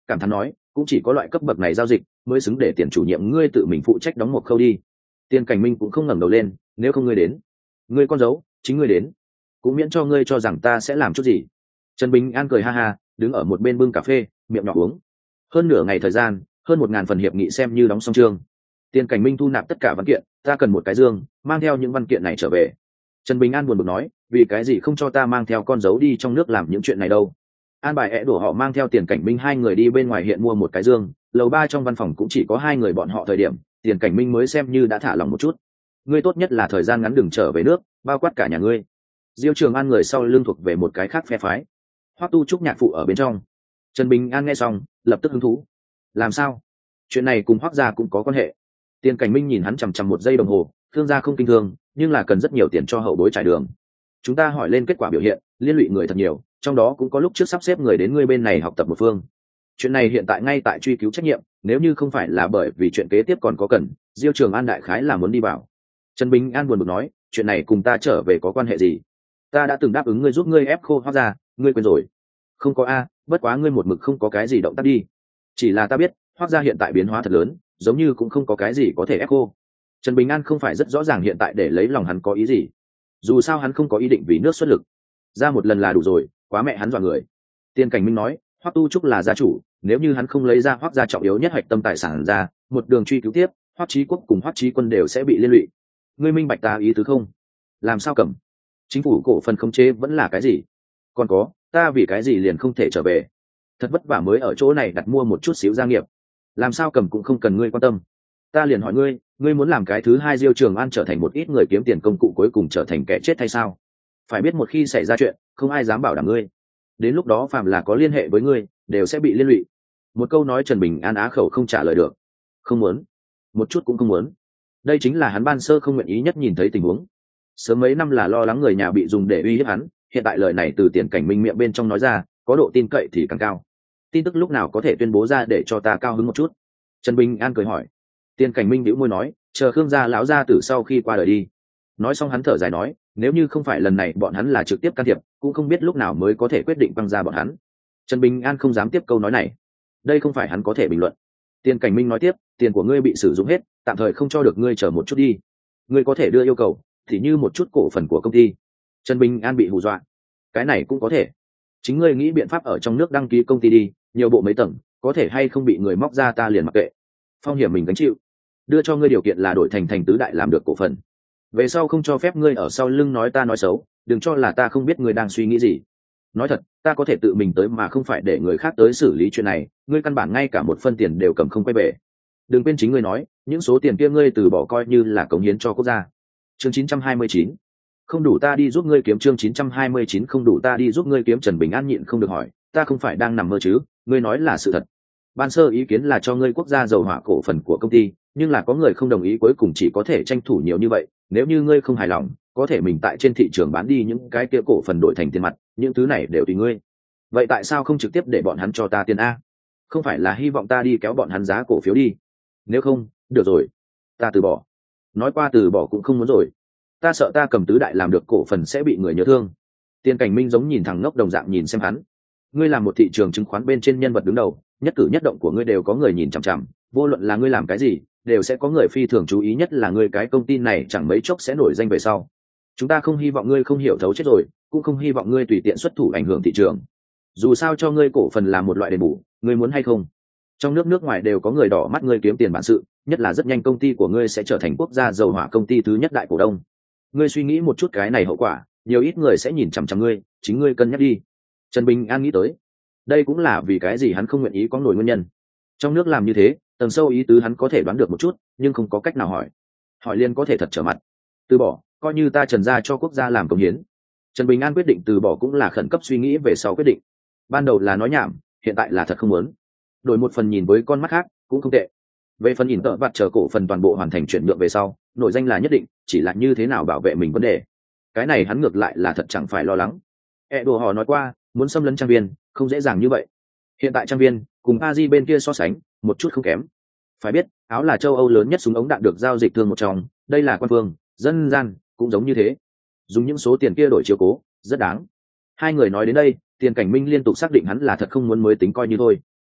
cảm thán nói, cũng chỉ có loại cấp bậc này giao dịch mới xứng để tiền chủ nhiệm ngươi tự mình phụ trách đóng một khâu đi. Tiền Cảnh Minh cũng không ngẩng đầu lên, nếu không ngươi đến, ngươi con dấu chính ngươi đến, cũng miễn cho ngươi cho rằng ta sẽ làm chút gì. Trần Bình An cười ha ha, đứng ở một bên bưng cà phê, miệng nhỏ uống. Hơn nửa ngày thời gian, hơn một ngàn phần hiệp nghị xem như đóng xong chương. Tiền Cảnh Minh thu nạp tất cả văn kiện, ta cần một cái dương, mang theo những văn kiện này trở về. Trần Bình An buồn bực nói, vì cái gì không cho ta mang theo con dấu đi trong nước làm những chuyện này đâu? An bài ẻ đổ họ mang theo Tiền Cảnh Minh hai người đi bên ngoài hiện mua một cái dương, lầu ba trong văn phòng cũng chỉ có hai người bọn họ thời điểm, Tiền Cảnh Minh mới xem như đã thả lòng một chút. Ngươi tốt nhất là thời gian ngắn đừng trở về nước, bao quát cả nhà ngươi. Diêu Trường An người sau lưng thuộc về một cái khác phe phái. Hoắc Tu Trúc nhạc phụ ở bên trong. Trần Bình An nghe xong, lập tức hứng thú. Làm sao? Chuyện này cùng Hoắc gia cũng có quan hệ. Tiền Cảnh Minh nhìn hắn chằm chằm một giây đồng hồ, thương gia không kinh thương, nhưng là cần rất nhiều tiền cho hậu bối trải đường. Chúng ta hỏi lên kết quả biểu hiện, liên lụy người thật nhiều, trong đó cũng có lúc trước sắp xếp người đến ngươi bên này học tập một phương. Chuyện này hiện tại ngay tại truy cứu trách nhiệm, nếu như không phải là bởi vì chuyện kế tiếp còn có cần, Diêu Trường An đại khái là muốn đi vào. Trần Bình An buồn bực nói, chuyện này cùng ta trở về có quan hệ gì? Ta đã từng đáp ứng ngươi giúp ngươi ép khô Hoắc gia, ngươi quên rồi? Không có a, bất quá ngươi một mực không có cái gì động tác đi. Chỉ là ta biết, Hoắc gia hiện tại biến hóa thật lớn, giống như cũng không có cái gì có thể ép khô. Trần Bình An không phải rất rõ ràng hiện tại để lấy lòng hắn có ý gì. Dù sao hắn không có ý định vì nước xuất lực, ra một lần là đủ rồi, quá mẹ hắn dọa người. Tiền Cảnh Minh nói, Hoắc Tu Trúc là gia chủ, nếu như hắn không lấy ra Hoắc gia trọng yếu nhất hạch tâm tài sản ra, một đường truy cứu tiếp, Hoắc Chí Quốc cùng Hoắc Chí Quân đều sẽ bị liên lụy. Ngươi minh bạch ta ý tứ không? Làm sao cầm? Chính phủ cổ phần khống chế vẫn là cái gì? Còn có, ta vì cái gì liền không thể trở về? Thật vất vả mới ở chỗ này đặt mua một chút xíu gia nghiệp, làm sao cầm cũng không cần ngươi quan tâm. Ta liền hỏi ngươi, ngươi muốn làm cái thứ hai Diêu Trường An trở thành một ít người kiếm tiền công cụ cuối cùng trở thành kẻ chết hay sao? Phải biết một khi xảy ra chuyện, không ai dám bảo đảm ngươi. Đến lúc đó phàm là có liên hệ với ngươi, đều sẽ bị liên lụy. Một câu nói Trần Bình An á khẩu không trả lời được. Không muốn, một chút cũng không muốn. Đây chính là hắn ban sơ không nguyện ý nhất nhìn thấy tình huống. Sớm mấy năm là lo lắng người nhà bị dùng để uy hiếp hắn, hiện tại lời này từ Tiền Cảnh Minh miệng bên trong nói ra, có độ tin cậy thì càng cao. Tin tức lúc nào có thể tuyên bố ra để cho ta cao hứng một chút? Trần Bình An cười hỏi. Tiền Cảnh Minh bĩu môi nói, chờ Khương gia lão gia tử sau khi qua đời đi. Nói xong hắn thở dài nói, nếu như không phải lần này bọn hắn là trực tiếp can thiệp, cũng không biết lúc nào mới có thể quyết định băng ra bọn hắn. Trần Bình An không dám tiếp câu nói này, đây không phải hắn có thể bình luận. Tiền Cảnh Minh nói tiếp, tiền của ngươi bị sử dụng hết, tạm thời không cho được ngươi chờ một chút đi. Ngươi có thể đưa yêu cầu, thì như một chút cổ phần của công ty. Trần Bình An bị hù dọa. Cái này cũng có thể. Chính ngươi nghĩ biện pháp ở trong nước đăng ký công ty đi, nhiều bộ mấy tầng, có thể hay không bị người móc ra ta liền mặc kệ. Phong hiểm mình gánh chịu. Đưa cho ngươi điều kiện là đổi thành thành tứ đại làm được cổ phần. Về sau không cho phép ngươi ở sau lưng nói ta nói xấu, đừng cho là ta không biết ngươi đang suy nghĩ gì. Nói thật, ta có thể tự mình tới mà không phải để người khác tới xử lý chuyện này, ngươi căn bản ngay cả một phân tiền đều cầm không quay về. Đừng quên chính ngươi nói, những số tiền kia ngươi từ bỏ coi như là cống hiến cho quốc gia. Chương chín trăm hai mươi chín. Không đủ ta đi giúp ngươi kiếm. Chương chín trăm hai mươi chín không đủ ta đi giúp ngươi kiếm. Trần Bình An nhịn không được hỏi, ta không phải đang nằm mơ chứ, ngươi nói là sự thật. Ban sơ ý kiến là cho ngươi quốc gia dầu hỏa cổ phần của công ty, nhưng là có người không đồng ý, cuối cùng chỉ có thể tranh thủ nhiều như vậy. Nếu như ngươi không hài lòng, có thể mình tại trên thị trường bán đi những cái kia cổ phần đổi thành tiền mặt, những thứ này đều tùy ngươi. Vậy tại sao không trực tiếp để bọn hắn cho ta tiền a? Không phải là hy vọng ta đi kéo bọn hắn giá cổ phiếu đi? Nếu không, được rồi, ta từ bỏ. Nói qua từ bỏ cũng không muốn rồi. Ta sợ ta cầm tứ đại làm được cổ phần sẽ bị người nhớ thương. Tiền Cảnh Minh giống nhìn thằng ngốc đồng dạng nhìn xem hắn. Ngươi làm một thị trường chứng khoán bên trên nhân vật đứng đầu, nhất cử nhất động của ngươi đều có người nhìn chằm chằm, vô luận là ngươi làm cái gì, đều sẽ có người phi thường chú ý, nhất là ngươi cái công ty này chẳng mấy chốc sẽ nổi danh về sau. Chúng ta không hy vọng ngươi không hiểu thấu chết rồi, cũng không hy vọng ngươi tùy tiện xuất thủ ảnh hưởng thị trường. Dù sao cho ngươi cổ phần là một loại đền bù, ngươi muốn hay không? Trong nước nước ngoài đều có người đỏ mắt ngươi kiếm tiền bản sự, nhất là rất nhanh công ty của ngươi sẽ trở thành quốc gia dầu hỏa công ty thứ nhất đại cổ đông. Ngươi suy nghĩ một chút cái này hậu quả, nhiều ít người sẽ nhìn chằm chằm ngươi, chính ngươi cân nhắc đi. Trần Bình An nghĩ tới, đây cũng là vì cái gì hắn không nguyện ý có nổi nguyên nhân. Trong nước làm như thế, tầng sâu ý tứ hắn có thể đoán được một chút, nhưng không có cách nào hỏi. Hỏi liền có thể thật trở mặt. Từ bỏ, coi như ta Trần gia cho quốc gia làm công hiến. Trần Bình An quyết định từ bỏ cũng là khẩn cấp suy nghĩ về sau quyết định. Ban đầu là nói nhảm, hiện tại là thật không muốn. Đổi một phần nhìn với con mắt khác, cũng không tệ. Về phần nhìn tợ vặt chờ cổ phần toàn bộ hoàn thành chuyển nhượng về sau, nội danh là nhất định, chỉ là như thế nào bảo vệ mình vấn đề. Cái này hắn ngược lại là thật chẳng phải lo lắng. E đồ họ nói qua, muốn xâm lấn trang viên, không dễ dàng như vậy. Hiện tại trang viên, cùng Paris bên kia so sánh, một chút không kém. Phải biết, áo là châu Âu lớn nhất súng ống đạn được giao dịch thương một trong, đây là quan phương, dân gian, cũng giống như thế. Dùng những số tiền kia đổi chiếu cố, rất đáng. Hai người nói đến đây, Tiền Cảnh Minh liên tục xác định hắn là thật không muốn mới tính coi như thôi.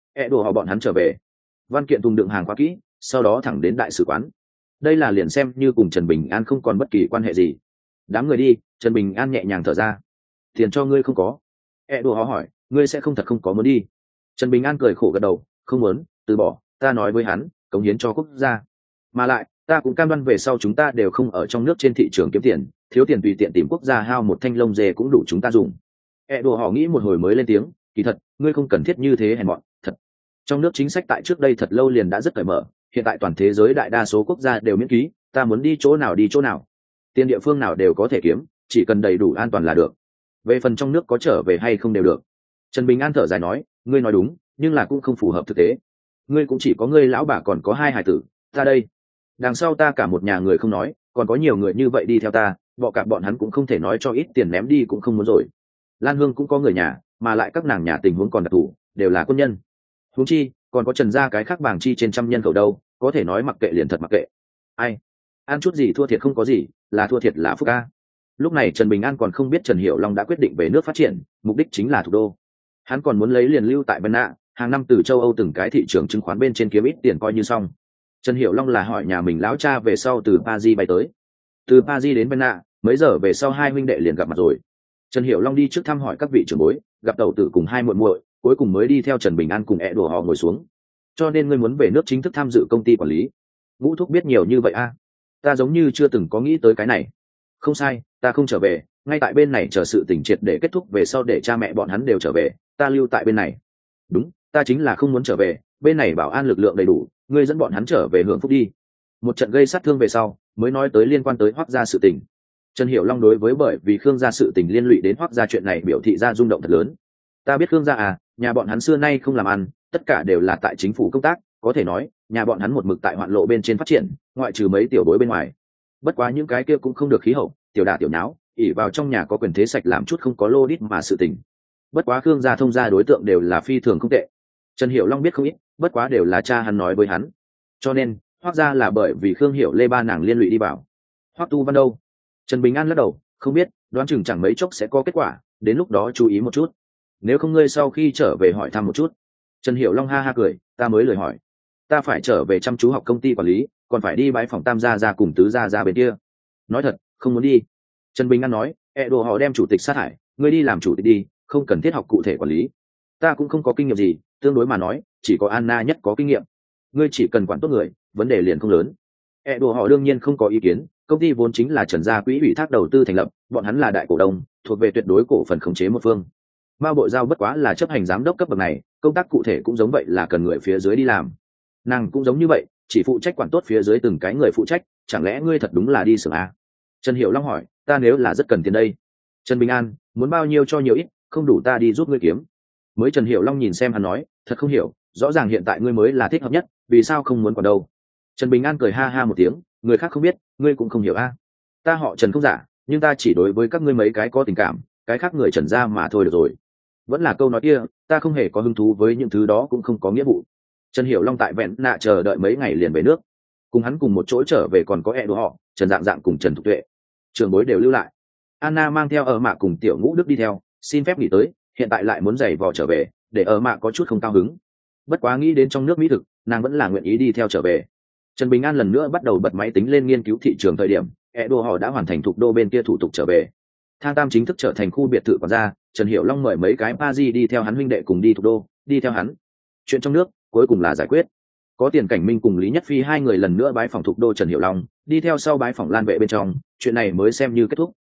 e đồ họ bọn hắn trở về. Văn kiện thùng đựng hàng khóa kỹ, sau đó thẳng đến đại sứ quán. Đây là liền xem như cùng Trần Bình An không còn bất kỳ quan hệ gì. Đám người đi, Trần Bình An nhẹ nhàng thở ra. Tiền cho ngươi không có. E đồ họ hỏi, ngươi sẽ không thật không có muốn đi? Trần Bình An cười khổ gật đầu, không muốn, từ bỏ. Ta nói với hắn, cống hiến cho quốc gia. Mà lại, ta cũng cam đoan về sau chúng ta đều không ở trong nước trên thị trường kiếm tiền, thiếu tiền tùy tiện tìm quốc gia hao một thanh lông dê cũng đủ chúng ta dùng. E đồ họ nghĩ một hồi mới lên tiếng, kỳ thật, ngươi không cần thiết như thế hèn mọn, thật. Trong nước chính sách tại trước đây thật lâu liền đã rất cởi mở, hiện tại toàn thế giới đại đa số quốc gia đều miễn phí, ta muốn đi chỗ nào đi chỗ nào, tiền địa phương nào đều có thể kiếm, chỉ cần đầy đủ an toàn là được. Về phần trong nước có trở về hay không đều được. Trần Bình An thở dài nói, ngươi nói đúng, nhưng là cũng không phù hợp thực tế. Ngươi cũng chỉ có ngươi lão bà còn có hai hài tử, ta đây, đằng sau ta cả một nhà người không nói, còn có nhiều người như vậy đi theo ta, bọ cạp bọn hắn cũng không thể nói cho ít tiền ném đi cũng không muốn rồi. Lan Hương cũng có người nhà, mà lại các nàng nhà tình huống còn đặc thù, đều là quân nhân. Huống chi còn có Trần gia cái khác bảng chi trên trăm nhân khẩu đâu, có thể nói mặc kệ liền thật mặc kệ. Ai ăn chút gì thua thiệt không có gì, là thua thiệt là phúc ca. Lúc này Trần Bình An còn không biết Trần Hiểu Long đã quyết định về nước phát triển, mục đích chính là thủ đô. Hắn còn muốn lấy liền lưu tại Bên Nạ, hàng năm từ châu Âu từng cái thị trường chứng khoán bên trên kiếm ít tiền coi như xong. Trần Hiểu Long là hỏi nhà mình lão cha về sau từ Paris bay tới. Từ Paris đến Bên Nạ, mấy giờ về sau hai huynh đệ liền gặp mặt rồi. Trần Hiểu Long đi trước thăm hỏi các vị trưởng bối, gặp tẩu tử cùng hai muội muội, cuối cùng mới đi theo Trần Bình An cùng ẹ đùa họ ngồi xuống. Cho nên ngươi muốn về nước chính thức tham dự công ty quản lý. Ngũ Thúc biết nhiều như vậy a? À? Ta giống như chưa từng có nghĩ tới cái này. Không sai, ta không trở về, ngay tại bên này chờ sự tình triệt để kết thúc về sau để cha mẹ bọn hắn đều trở về, ta lưu tại bên này. Đúng, ta chính là không muốn trở về, bên này bảo an lực lượng đầy đủ, ngươi dẫn bọn hắn trở về hưởng phúc đi. Một trận gây sát thương về sau, mới nói tới liên quan tới Hoắc gia sự tình. Trần Hiểu Long đối với bởi vì Khương gia sự tình liên lụy đến Hoắc gia chuyện này biểu thị ra rung động thật lớn. Ta biết Khương gia à, nhà bọn hắn xưa nay không làm ăn, tất cả đều là tại chính phủ công tác, có thể nói, nhà bọn hắn một mực tại hoạn lộ bên trên phát triển, ngoại trừ mấy tiểu bối bên ngoài. Bất quá những cái kia cũng không được khí hậu, tiểu đả tiểu nháo, ỷ vào trong nhà có quyền thế sạch làm chút không có lô đít mà sự tình. Bất quá Khương gia thông gia đối tượng đều là phi thường không tệ. Trần Hiểu Long biết không ít, bất quá đều là cha hắn nói với hắn. Cho nên, Hoắc gia là bởi vì Khương Hiểu Lê ba nàng liên lụy đi vào. Hoắc Tu Văn đâu? Trần Bình An lắc đầu, không biết, đoán chừng chẳng mấy chốc sẽ có kết quả, đến lúc đó chú ý một chút. Nếu không ngươi sau khi trở về hỏi thăm một chút. Trần Hiểu Long ha ha cười, ta mới lời hỏi. Ta phải trở về chăm chú học công ty quản lý, còn phải đi bái phòng Tam gia gia cùng Tứ gia gia bên kia. Nói thật, không muốn đi. Trần Bình An nói, e đồ họ đem chủ tịch sát hại, ngươi đi làm chủ tịch đi, không cần thiết học cụ thể quản lý. Ta cũng không có kinh nghiệm gì, tương đối mà nói, chỉ có Anna nhất có kinh nghiệm. Ngươi chỉ cần quản tốt người, vấn đề liền không lớn. E đồ họ đương nhiên không có ý kiến, công ty vốn chính là Trần gia quỹ ủy thác đầu tư thành lập, bọn hắn là đại cổ đông, thuộc về tuyệt đối cổ phần khống chế một phương. Mao Bộ Giao bất quá là chấp hành giám đốc cấp bậc này, công tác cụ thể cũng giống vậy là cần người phía dưới đi làm. Nàng cũng giống như vậy, chỉ phụ trách quản tốt phía dưới từng cái người phụ trách, chẳng lẽ ngươi thật đúng là đi xưởng a? Trần Hiểu Long hỏi, ta nếu là rất cần tiền đây. Trần Bình An, muốn bao nhiêu cho nhiều ít, không đủ ta đi giúp ngươi kiếm. Mới Trần Hiểu Long nhìn xem hắn nói, thật không hiểu, rõ ràng hiện tại ngươi mới là thích hợp nhất, vì sao không muốn còn đâu? Trần Bình An cười ha ha một tiếng, người khác không biết, ngươi cũng không hiểu a. Ta họ Trần không giả, nhưng ta chỉ đối với các ngươi mấy cái có tình cảm, cái khác người Trần gia mà thôi được rồi. Vẫn là câu nói kia, ta không hề có hứng thú với những thứ đó cũng không có nghĩa vụ. Trần Hiểu Long tại vẹn nạ chờ đợi mấy ngày liền về nước, cùng hắn cùng một chỗ trở về còn có e đồ họ Trần Dạng Dạng cùng Trần Thục Tuệ, trường bối đều lưu lại. Anna mang theo ở mạ cùng tiểu Ngũ Đức đi theo, xin phép nghỉ tới, hiện tại lại muốn giày vò trở về, để ở mạ có chút không cao hứng. Bất quá nghĩ đến trong nước mỹ thực, nàng vẫn là nguyện ý đi theo trở về. Trần Bình An lần nữa bắt đầu bật máy tính lên nghiên cứu thị trường thời điểm, e đồ họ đã hoàn thành thuộc đô bên kia thủ tục trở về. Thang Tam chính thức trở thành khu biệt thự quản gia, Trần Hiểu Long mời mấy cái Paris đi theo hắn huynh đệ cùng đi thủ đô, đi theo hắn. Chuyện trong nước cuối cùng là giải quyết. Có Tiền Cảnh Minh cùng Lý Nhất Phi hai người lần nữa bái phòng thủ đô Trần Hiểu Long, đi theo sau bái phòng Lan Vệ bên trong, chuyện này mới xem như kết thúc.